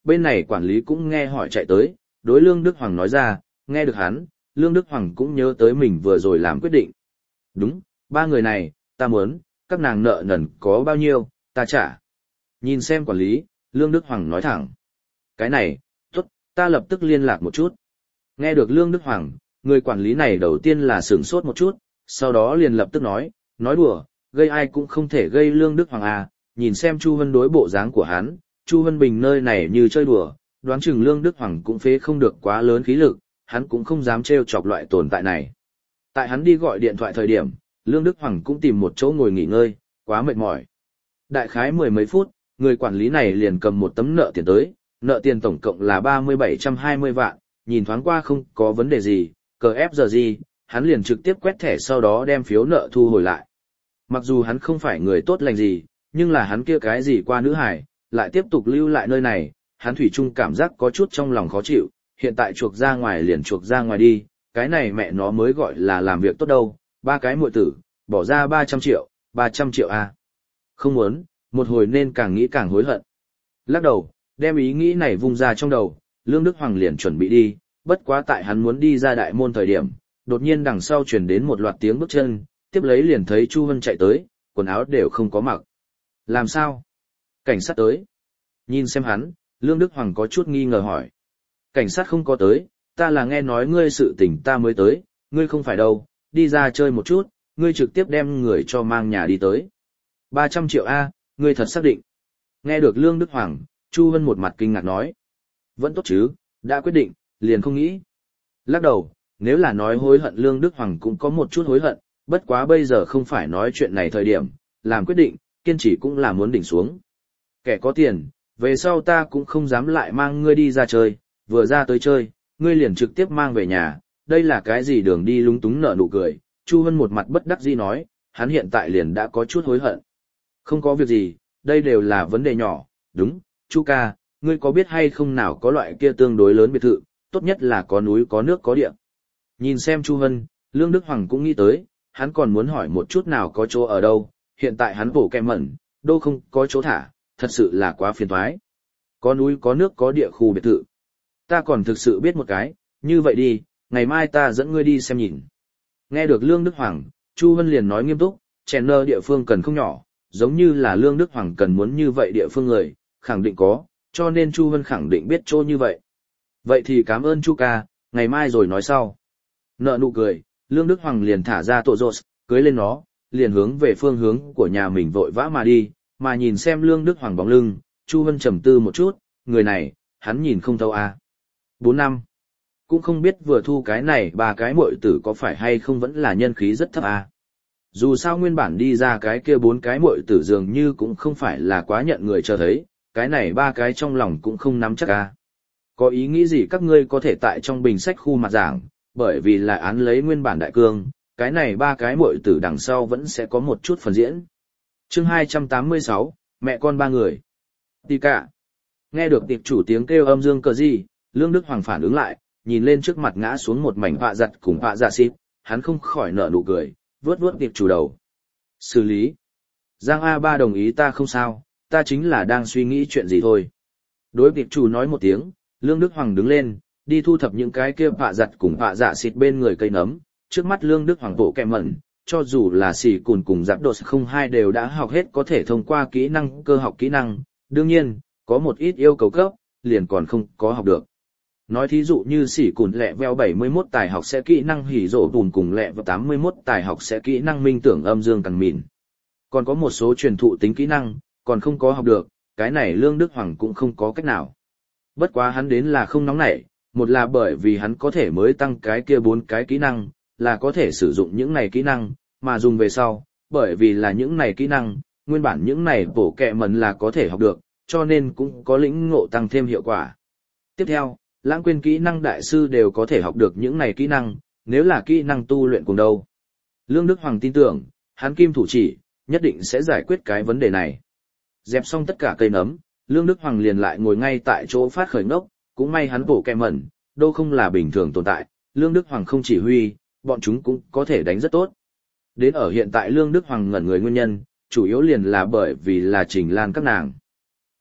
bên này quản lý cũng nghe hỏi chạy tới, đối Lương Đức Hoàng nói ra, nghe được hắn, Lương Đức Hoàng cũng nhớ tới mình vừa rồi làm quyết định. Đúng, ba người này, ta muốn, các nàng nợ nần có bao nhiêu, ta trả. Nhìn xem quản lý, Lương Đức Hoàng nói thẳng. Cái này, tốt, ta lập tức liên lạc một chút. Nghe được Lương Đức Hoàng, người quản lý này đầu tiên là sửng sốt một chút, sau đó liền lập tức nói, nói đùa, gây ai cũng không thể gây Lương Đức Hoàng à, nhìn xem Chu Vân đối bộ dáng của hắn, Chu Vân Bình nơi này như chơi đùa, đoán chừng Lương Đức Hoàng cũng phế không được quá lớn khí lực, hắn cũng không dám trêu chọc loại tồn tại này. Tại hắn đi gọi điện thoại thời điểm, Lương Đức Hoàng cũng tìm một chỗ ngồi nghỉ ngơi, quá mệt mỏi. Đại khái mười mấy phút, người quản lý này liền cầm một tấm nợ tiền tới, nợ tiền tổng cộng là ba nghìn bảy trăm hai mươi vạn, nhìn thoáng qua không có vấn đề gì, cờ ép giờ gì, hắn liền trực tiếp quét thẻ sau đó đem phiếu nợ thu hồi lại. Mặc dù hắn không phải người tốt lành gì, nhưng là hắn kia cái gì qua nữ hải, lại tiếp tục lưu lại nơi này, hắn thủy chung cảm giác có chút trong lòng khó chịu, hiện tại chuộc ra ngoài liền chuộc ra ngoài đi, cái này mẹ nó mới gọi là làm việc tốt đâu, ba cái muội tử, bỏ ra ba trăm triệu, ba trăm triệu à. Không muốn, một hồi nên càng nghĩ càng hối hận. Lắc đầu, đem ý nghĩ này vung ra trong đầu, Lương Đức Hoàng liền chuẩn bị đi, bất quá tại hắn muốn đi ra đại môn thời điểm, đột nhiên đằng sau truyền đến một loạt tiếng bước chân, tiếp lấy liền thấy Chu Vân chạy tới, quần áo đều không có mặc. Làm sao? Cảnh sát tới. Nhìn xem hắn, Lương Đức Hoàng có chút nghi ngờ hỏi. Cảnh sát không có tới, ta là nghe nói ngươi sự tình ta mới tới, ngươi không phải đâu, đi ra chơi một chút, ngươi trực tiếp đem người cho mang nhà đi tới. ba trăm triệu A, ngươi thật xác định. Nghe được Lương Đức Hoàng, Chu Vân một mặt kinh ngạc nói. Vẫn tốt chứ, đã quyết định, liền không nghĩ. Lắc đầu, nếu là nói hối hận Lương Đức Hoàng cũng có một chút hối hận, bất quá bây giờ không phải nói chuyện này thời điểm, làm quyết định, kiên trì cũng là muốn đỉnh xuống. Kẻ có tiền, về sau ta cũng không dám lại mang ngươi đi ra chơi, vừa ra tới chơi, ngươi liền trực tiếp mang về nhà, đây là cái gì đường đi lúng túng nở nụ cười. Chu Vân một mặt bất đắc dĩ nói, hắn hiện tại liền đã có chút hối hận. Không có việc gì, đây đều là vấn đề nhỏ, đúng, Chu ca, ngươi có biết hay không nào có loại kia tương đối lớn biệt thự, tốt nhất là có núi có nước có địa. Nhìn xem Chu Vân, Lương Đức Hoàng cũng nghĩ tới, hắn còn muốn hỏi một chút nào có chỗ ở đâu, hiện tại hắn bổ kẹ mẩn, đâu không có chỗ thả, thật sự là quá phiền toái. Có núi có nước có địa khu biệt thự. Ta còn thực sự biết một cái, như vậy đi, ngày mai ta dẫn ngươi đi xem nhìn. Nghe được Lương Đức Hoàng, Chu Vân liền nói nghiêm túc, chèn nơ địa phương cần không nhỏ, giống như là Lương Đức Hoàng cần muốn như vậy địa phương người, khẳng định có, cho nên Chu Vân khẳng định biết chỗ như vậy. Vậy thì cảm ơn Chu ca, ngày mai rồi nói sau. Nợ nụ cười, Lương Đức Hoàng liền thả ra tổ rột, cưới lên nó, liền hướng về phương hướng của nhà mình vội vã mà đi, mà nhìn xem Lương Đức Hoàng bóng lưng, Chu Vân trầm tư một chút, người này, hắn nhìn không thấu à. Bốn năm. Cũng không biết vừa thu cái này ba cái muội tử có phải hay không vẫn là nhân khí rất thấp à. Dù sao nguyên bản đi ra cái kia bốn cái muội tử dường như cũng không phải là quá nhận người chờ thấy, cái này ba cái trong lòng cũng không nắm chắc à. Có ý nghĩ gì các ngươi có thể tại trong bình sách khu mặt giảng, bởi vì là án lấy nguyên bản đại cương, cái này ba cái muội tử đằng sau vẫn sẽ có một chút phần diễn. Chương hai trăm tám mươi sáu, mẹ con ba người. Tì cả. Nghe được tiệp chủ tiếng kêu âm dương cờ gì, Lương Đức Hoàng phản ứng lại, nhìn lên trước mặt ngã xuống một mảnh họa giặt cùng họa dạ xịp, hắn không khỏi nở nụ cười, vớt vớt tiệp chủ đầu. Xử lý. Giang A ba đồng ý ta không sao, ta chính là đang suy nghĩ chuyện gì thôi. Đối tiệp chủ nói một tiếng, Lương Đức Hoàng đứng lên, đi thu thập những cái kia họa giặt cùng họa dạ xịt bên người cây nấm. Trước mắt Lương Đức Hoàng bộ kẹ mẩn, cho dù là xỉ cùn cùng giáp đột không hai đều đã học hết có thể thông qua kỹ năng cơ học kỹ năng, đương nhiên, có một ít yêu cầu cấp, liền còn không có học được. Nói thí dụ như xỉ cùn lẹ veo bảy mươi mốt tài học sẽ kỹ năng hỉ rổ bùn cùng lẹ veo tám mươi mốt tài học sẽ kỹ năng minh tưởng âm dương càng mịn. Còn có một số truyền thụ tính kỹ năng, còn không có học được, cái này Lương Đức Hoàng cũng không có cách nào. Bất quá hắn đến là không nóng nảy, một là bởi vì hắn có thể mới tăng cái kia bốn cái kỹ năng, là có thể sử dụng những này kỹ năng, mà dùng về sau, bởi vì là những này kỹ năng, nguyên bản những này bổ kẹ mẩn là có thể học được, cho nên cũng có lĩnh ngộ tăng thêm hiệu quả. Tiếp theo, lãng quên kỹ năng đại sư đều có thể học được những này kỹ năng, nếu là kỹ năng tu luyện cùng đâu. Lương Đức Hoàng tin tưởng, hắn kim thủ chỉ, nhất định sẽ giải quyết cái vấn đề này. Dẹp xong tất cả cây nấm, Lương Đức Hoàng liền lại ngồi ngay tại chỗ phát khởi ngốc, cũng may hắn bổ kẹ mẩn, đâu không là bình thường tồn tại, Lương Đức Hoàng không chỉ huy, bọn chúng cũng có thể đánh rất tốt. Đến ở hiện tại Lương Đức Hoàng ngẩn người nguyên nhân, chủ yếu liền là bởi vì là Trình Lan các nàng.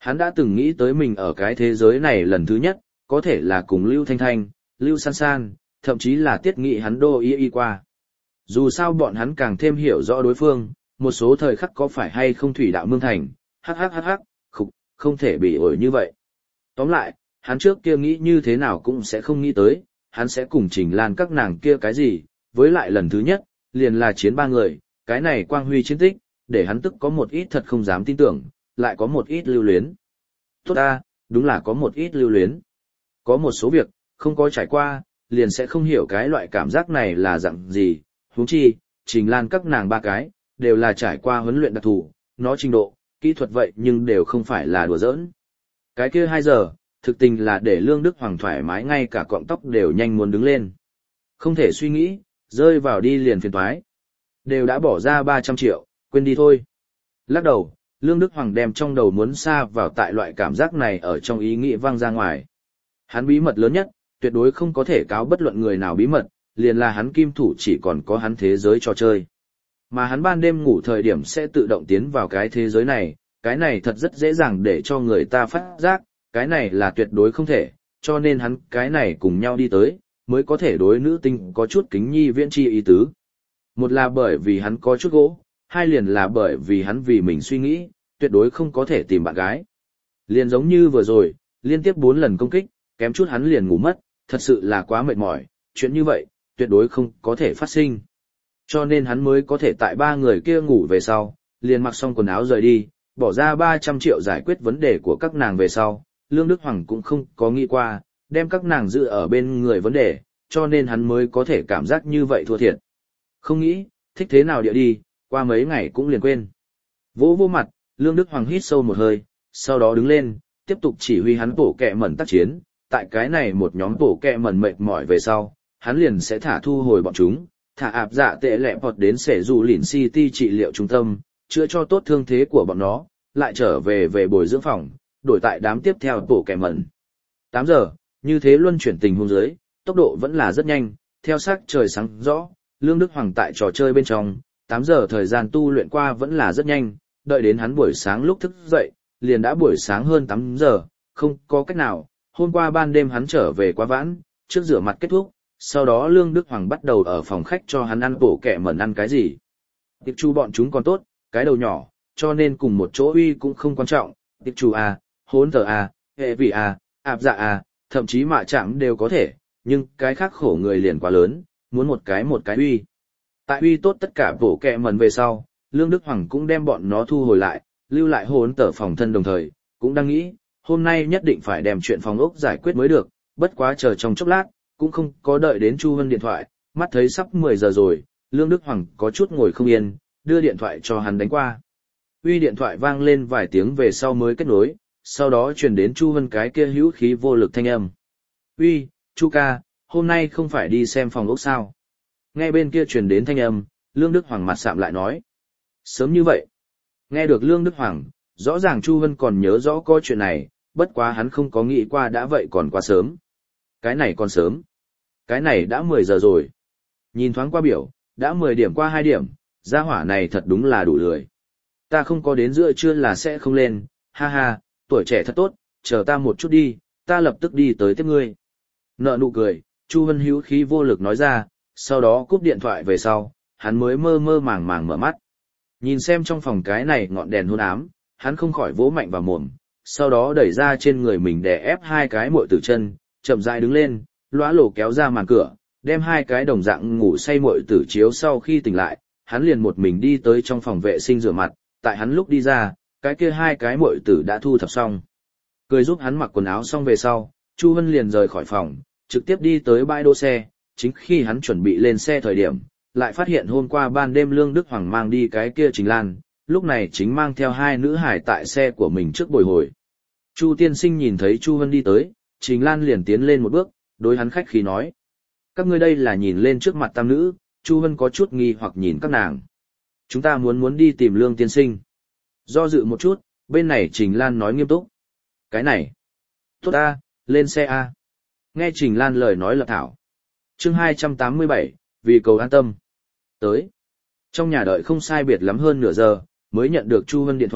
Hắn đã từng nghĩ tới mình ở cái thế giới này lần thứ nhất, có thể là cùng Lưu Thanh Thanh, Lưu San San, thậm chí là tiết nghị hắn đô y y qua. Dù sao bọn hắn càng thêm hiểu rõ đối phương, một số thời khắc có phải hay không thủy đạo mương thành, hắc hắc hắc hắc, khục, không thể bị ổi như vậy. Tóm lại, hắn trước kia nghĩ như thế nào cũng sẽ không nghĩ tới, hắn sẽ cùng Trình Lan các nàng kia cái gì, với lại lần thứ nhất, liền là chiến ba người, cái này quang huy chiến tích, để hắn tức có một ít thật không dám tin tưởng, lại có một ít lưu luyến. Tốt ta, đúng là có một ít lưu luyến. Có một số việc, không có trải qua, liền sẽ không hiểu cái loại cảm giác này là dạng gì, huống chi, Trình Lan các nàng ba cái, đều là trải qua huấn luyện đặc thù, nó trình độ, kỹ thuật vậy nhưng đều không phải là đùa giỡn. Cái kia hai giờ, thực tình là để Lương Đức Hoàng thoải mái ngay cả cọng tóc đều nhanh muốn đứng lên. Không thể suy nghĩ, rơi vào đi liền phiền toái. Đều đã bỏ ra ba trăm triệu, quên đi thôi. Lắc đầu, Lương Đức Hoàng đem trong đầu muốn xa vào tại loại cảm giác này ở trong ý nghĩ vang ra ngoài. Hắn bí mật lớn nhất, tuyệt đối không có thể cáo bất luận người nào bí mật, liền là hắn kim thủ chỉ còn có hắn thế giới trò chơi. Mà hắn ban đêm ngủ thời điểm sẽ tự động tiến vào cái thế giới này, cái này thật rất dễ dàng để cho người ta phát giác, cái này là tuyệt đối không thể, cho nên hắn cái này cùng nhau đi tới, mới có thể đối nữ tinh có chút kính nhi viễn chi ý tứ. Một là bởi vì hắn có chút gỗ, hai liền là bởi vì hắn vì mình suy nghĩ, tuyệt đối không có thể tìm bạn gái. Liền giống như vừa rồi, liên tiếp bốn lần công kích, kém chút hắn liền ngủ mất, thật sự là quá mệt mỏi, chuyện như vậy, tuyệt đối không có thể phát sinh. Cho nên hắn mới có thể tại ba người kia ngủ về sau, liền mặc xong quần áo rời đi, bỏ ra ba trăm triệu giải quyết vấn đề của các nàng về sau, Lương Đức Hoàng cũng không có nghĩ qua, đem các nàng giữ ở bên người vấn đề, cho nên hắn mới có thể cảm giác như vậy thua thiệt. Không nghĩ, thích thế nào địa đi, qua mấy ngày cũng liền quên. Vỗ vô mặt, Lương Đức Hoàng hít sâu một hơi, sau đó đứng lên, tiếp tục chỉ huy hắn bổ kẹ mẩn tác chiến, tại cái này một nhóm bổ kẹ mẩn mệt mỏi về sau, hắn liền sẽ thả thu hồi bọn chúng, thả ạp dạ tệ lẹ bọt đến sẻ dù lỉn City trị liệu trung tâm, chữa cho tốt thương thế của bọn nó, lại trở về về bồi dưỡng phòng, đổi tại đám tiếp theo bổ kẹ mẩn. tám giờ, như thế luân chuyển tình huống dưới, tốc độ vẫn là rất nhanh, theo sắc trời sáng rõ, Lương Đức Hoàng tại trò chơi bên trong, tám giờ thời gian tu luyện qua vẫn là rất nhanh, đợi đến hắn buổi sáng lúc thức dậy, liền đã buổi sáng hơn tám giờ, không có cách nào, hôm qua ban đêm hắn trở về quá vãn, trước rửa mặt kết thúc, sau đó Lương Đức Hoàng bắt đầu ở phòng khách cho hắn ăn bổ kẹ mẩn ăn cái gì. Tiệp chu bọn chúng còn tốt, cái đầu nhỏ, cho nên cùng một chỗ uy cũng không quan trọng, tiệp chu à, hốn tờ à, hệ vị à, ạp dạ à, thậm chí mạ chạm đều có thể, nhưng cái khác khổ người liền quá lớn, muốn một cái một cái uy. Tại uy tốt tất cả bổ kẹ mẩn về sau, Lương Đức Hoàng cũng đem bọn nó thu hồi lại, lưu lại hốn tờ phòng thân đồng thời, cũng đang nghĩ, hôm nay nhất định phải đem chuyện phòng ốc giải quyết mới được, bất quá chờ trong chốc lát, cũng không có đợi đến Chu Hân điện thoại, mắt thấy sắp mười giờ rồi, Lương Đức Hoàng có chút ngồi không yên, đưa điện thoại cho hắn đánh qua. Uy điện thoại vang lên vài tiếng về sau mới kết nối, sau đó truyền đến Chu Hân cái kia hữu khí vô lực thanh âm. Uy, Chu ca, hôm nay không phải đi xem phòng ốc sao? Nghe bên kia truyền đến thanh âm, Lương Đức Hoàng mặt sạm lại nói. Sớm như vậy. Nghe được Lương Đức Hoàng, rõ ràng Chu Hân còn nhớ rõ có chuyện này, bất quá hắn không có nghĩ qua đã vậy còn quá sớm. Cái này còn sớm. Cái này đã mười giờ rồi. Nhìn thoáng qua biểu, đã mười điểm qua hai điểm, gia hỏa này thật đúng là đủ lười. Ta không có đến giữa trưa là sẽ không lên, ha ha, tuổi trẻ thật tốt, chờ ta một chút đi, ta lập tức đi tới tiếp ngươi. Nợ nụ cười, Chu Hân hữu khí vô lực nói ra, sau đó cúp điện thoại về sau, hắn mới mơ mơ màng màng mở mắt. Nhìn xem trong phòng cái này ngọn đèn hôn ám, hắn không khỏi vỗ mạnh vào mồm, sau đó đẩy ra trên người mình đè ép hai cái muội tử chân, chậm rãi đứng lên, lóa lổ kéo ra màn cửa, đem hai cái đồng dạng ngủ say muội tử chiếu sau khi tỉnh lại, hắn liền một mình đi tới trong phòng vệ sinh rửa mặt, tại hắn lúc đi ra, cái kia hai cái muội tử đã thu thập xong. Cười giúp hắn mặc quần áo xong về sau, Chu Hân liền rời khỏi phòng, trực tiếp đi tới bãi đỗ xe, chính khi hắn chuẩn bị lên xe thời điểm, lại phát hiện hôm qua ban đêm Lương Đức Hoàng mang đi cái kia Trình Lan, lúc này chính mang theo hai nữ hải tại xe của mình trước bồi hồi. Chu tiên sinh nhìn thấy Chu Hân đi tới, Trình Lan liền tiến lên một bước, đối hắn khách khí nói. Các ngươi đây là nhìn lên trước mặt tam nữ, Chu Hân có chút nghi hoặc nhìn các nàng. Chúng ta muốn muốn đi tìm Lương tiên sinh. Do dự một chút, bên này Trình Lan nói nghiêm túc. Cái này. Tốt a, lên xe a. Nghe Trình Lan lời nói lập thảo. Chương hai trăm tám mươi bảy, vì cầu an tâm. Tới. Trong nhà đợi không sai biệt lắm hơn nửa giờ, mới nhận được Chu Hân điện thoại,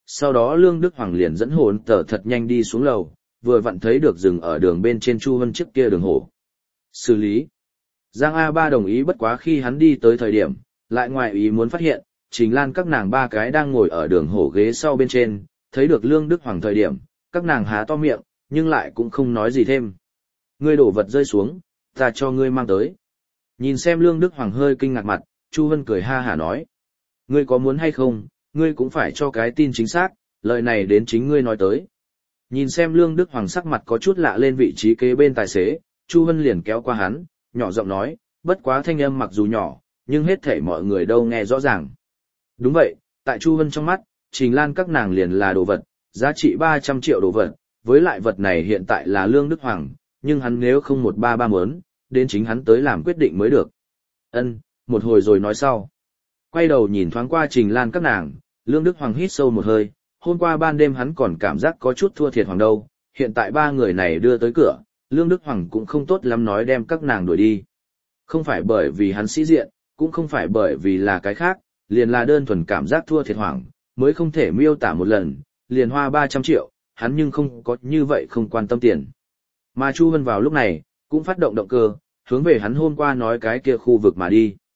sau đó Lương Đức Hoàng liền dẫn hồn tờ thật nhanh đi xuống lầu, vừa vặn thấy được dừng ở đường bên trên Chu Hân trước kia đường hổ. Xử lý. Giang A Ba đồng ý, bất quá khi hắn đi tới thời điểm, lại ngoài ý muốn phát hiện, Trình Lan các nàng ba cái đang ngồi ở đường hổ ghế sau bên trên, thấy được Lương Đức Hoàng thời điểm, các nàng há to miệng, nhưng lại cũng không nói gì thêm. Ngươi đổ vật rơi xuống, ta cho ngươi mang tới. Nhìn xem Lương Đức Hoàng hơi kinh ngạc mặt, Chu Hân cười ha hả nói. Ngươi có muốn hay không, ngươi cũng phải cho cái tin chính xác, lời này đến chính ngươi nói tới. Nhìn xem Lương Đức Hoàng sắc mặt có chút lạ lên vị trí kế bên tài xế, Chu Hân liền kéo qua hắn, nhỏ giọng nói, bất quá thanh âm mặc dù nhỏ, nhưng hết thảy mọi người đâu nghe rõ ràng. Đúng vậy, tại Chu Hân trong mắt, Trình Lan các nàng liền là đồ vật, giá trị ba trăm triệu đồ vật, với lại vật này hiện tại là Lương Đức Hoàng, nhưng hắn nếu không một ba ba muốn, đến chính hắn tới làm quyết định mới được. Ân, một hồi rồi nói sau. Quay đầu nhìn thoáng qua Trình Lan các nàng, Lương Đức Hoàng hít sâu một hơi, hôm qua ban đêm hắn còn cảm giác có chút thua thiệt Hoàng đâu, hiện tại ba người này đưa tới cửa, Lương Đức Hoàng cũng không tốt lắm nói đem các nàng đuổi đi. Không phải bởi vì hắn sĩ diện, cũng không phải bởi vì là cái khác, liền là đơn thuần cảm giác thua thiệt Hoàng, mới không thể miêu tả một lần, liền hoa ba trăm triệu, hắn nhưng không có như vậy không quan tâm tiền. Mà Chu Hân vào lúc này, cũng phát động động cơ, hướng về hắn hôm qua nói cái kia khu vực mà đi.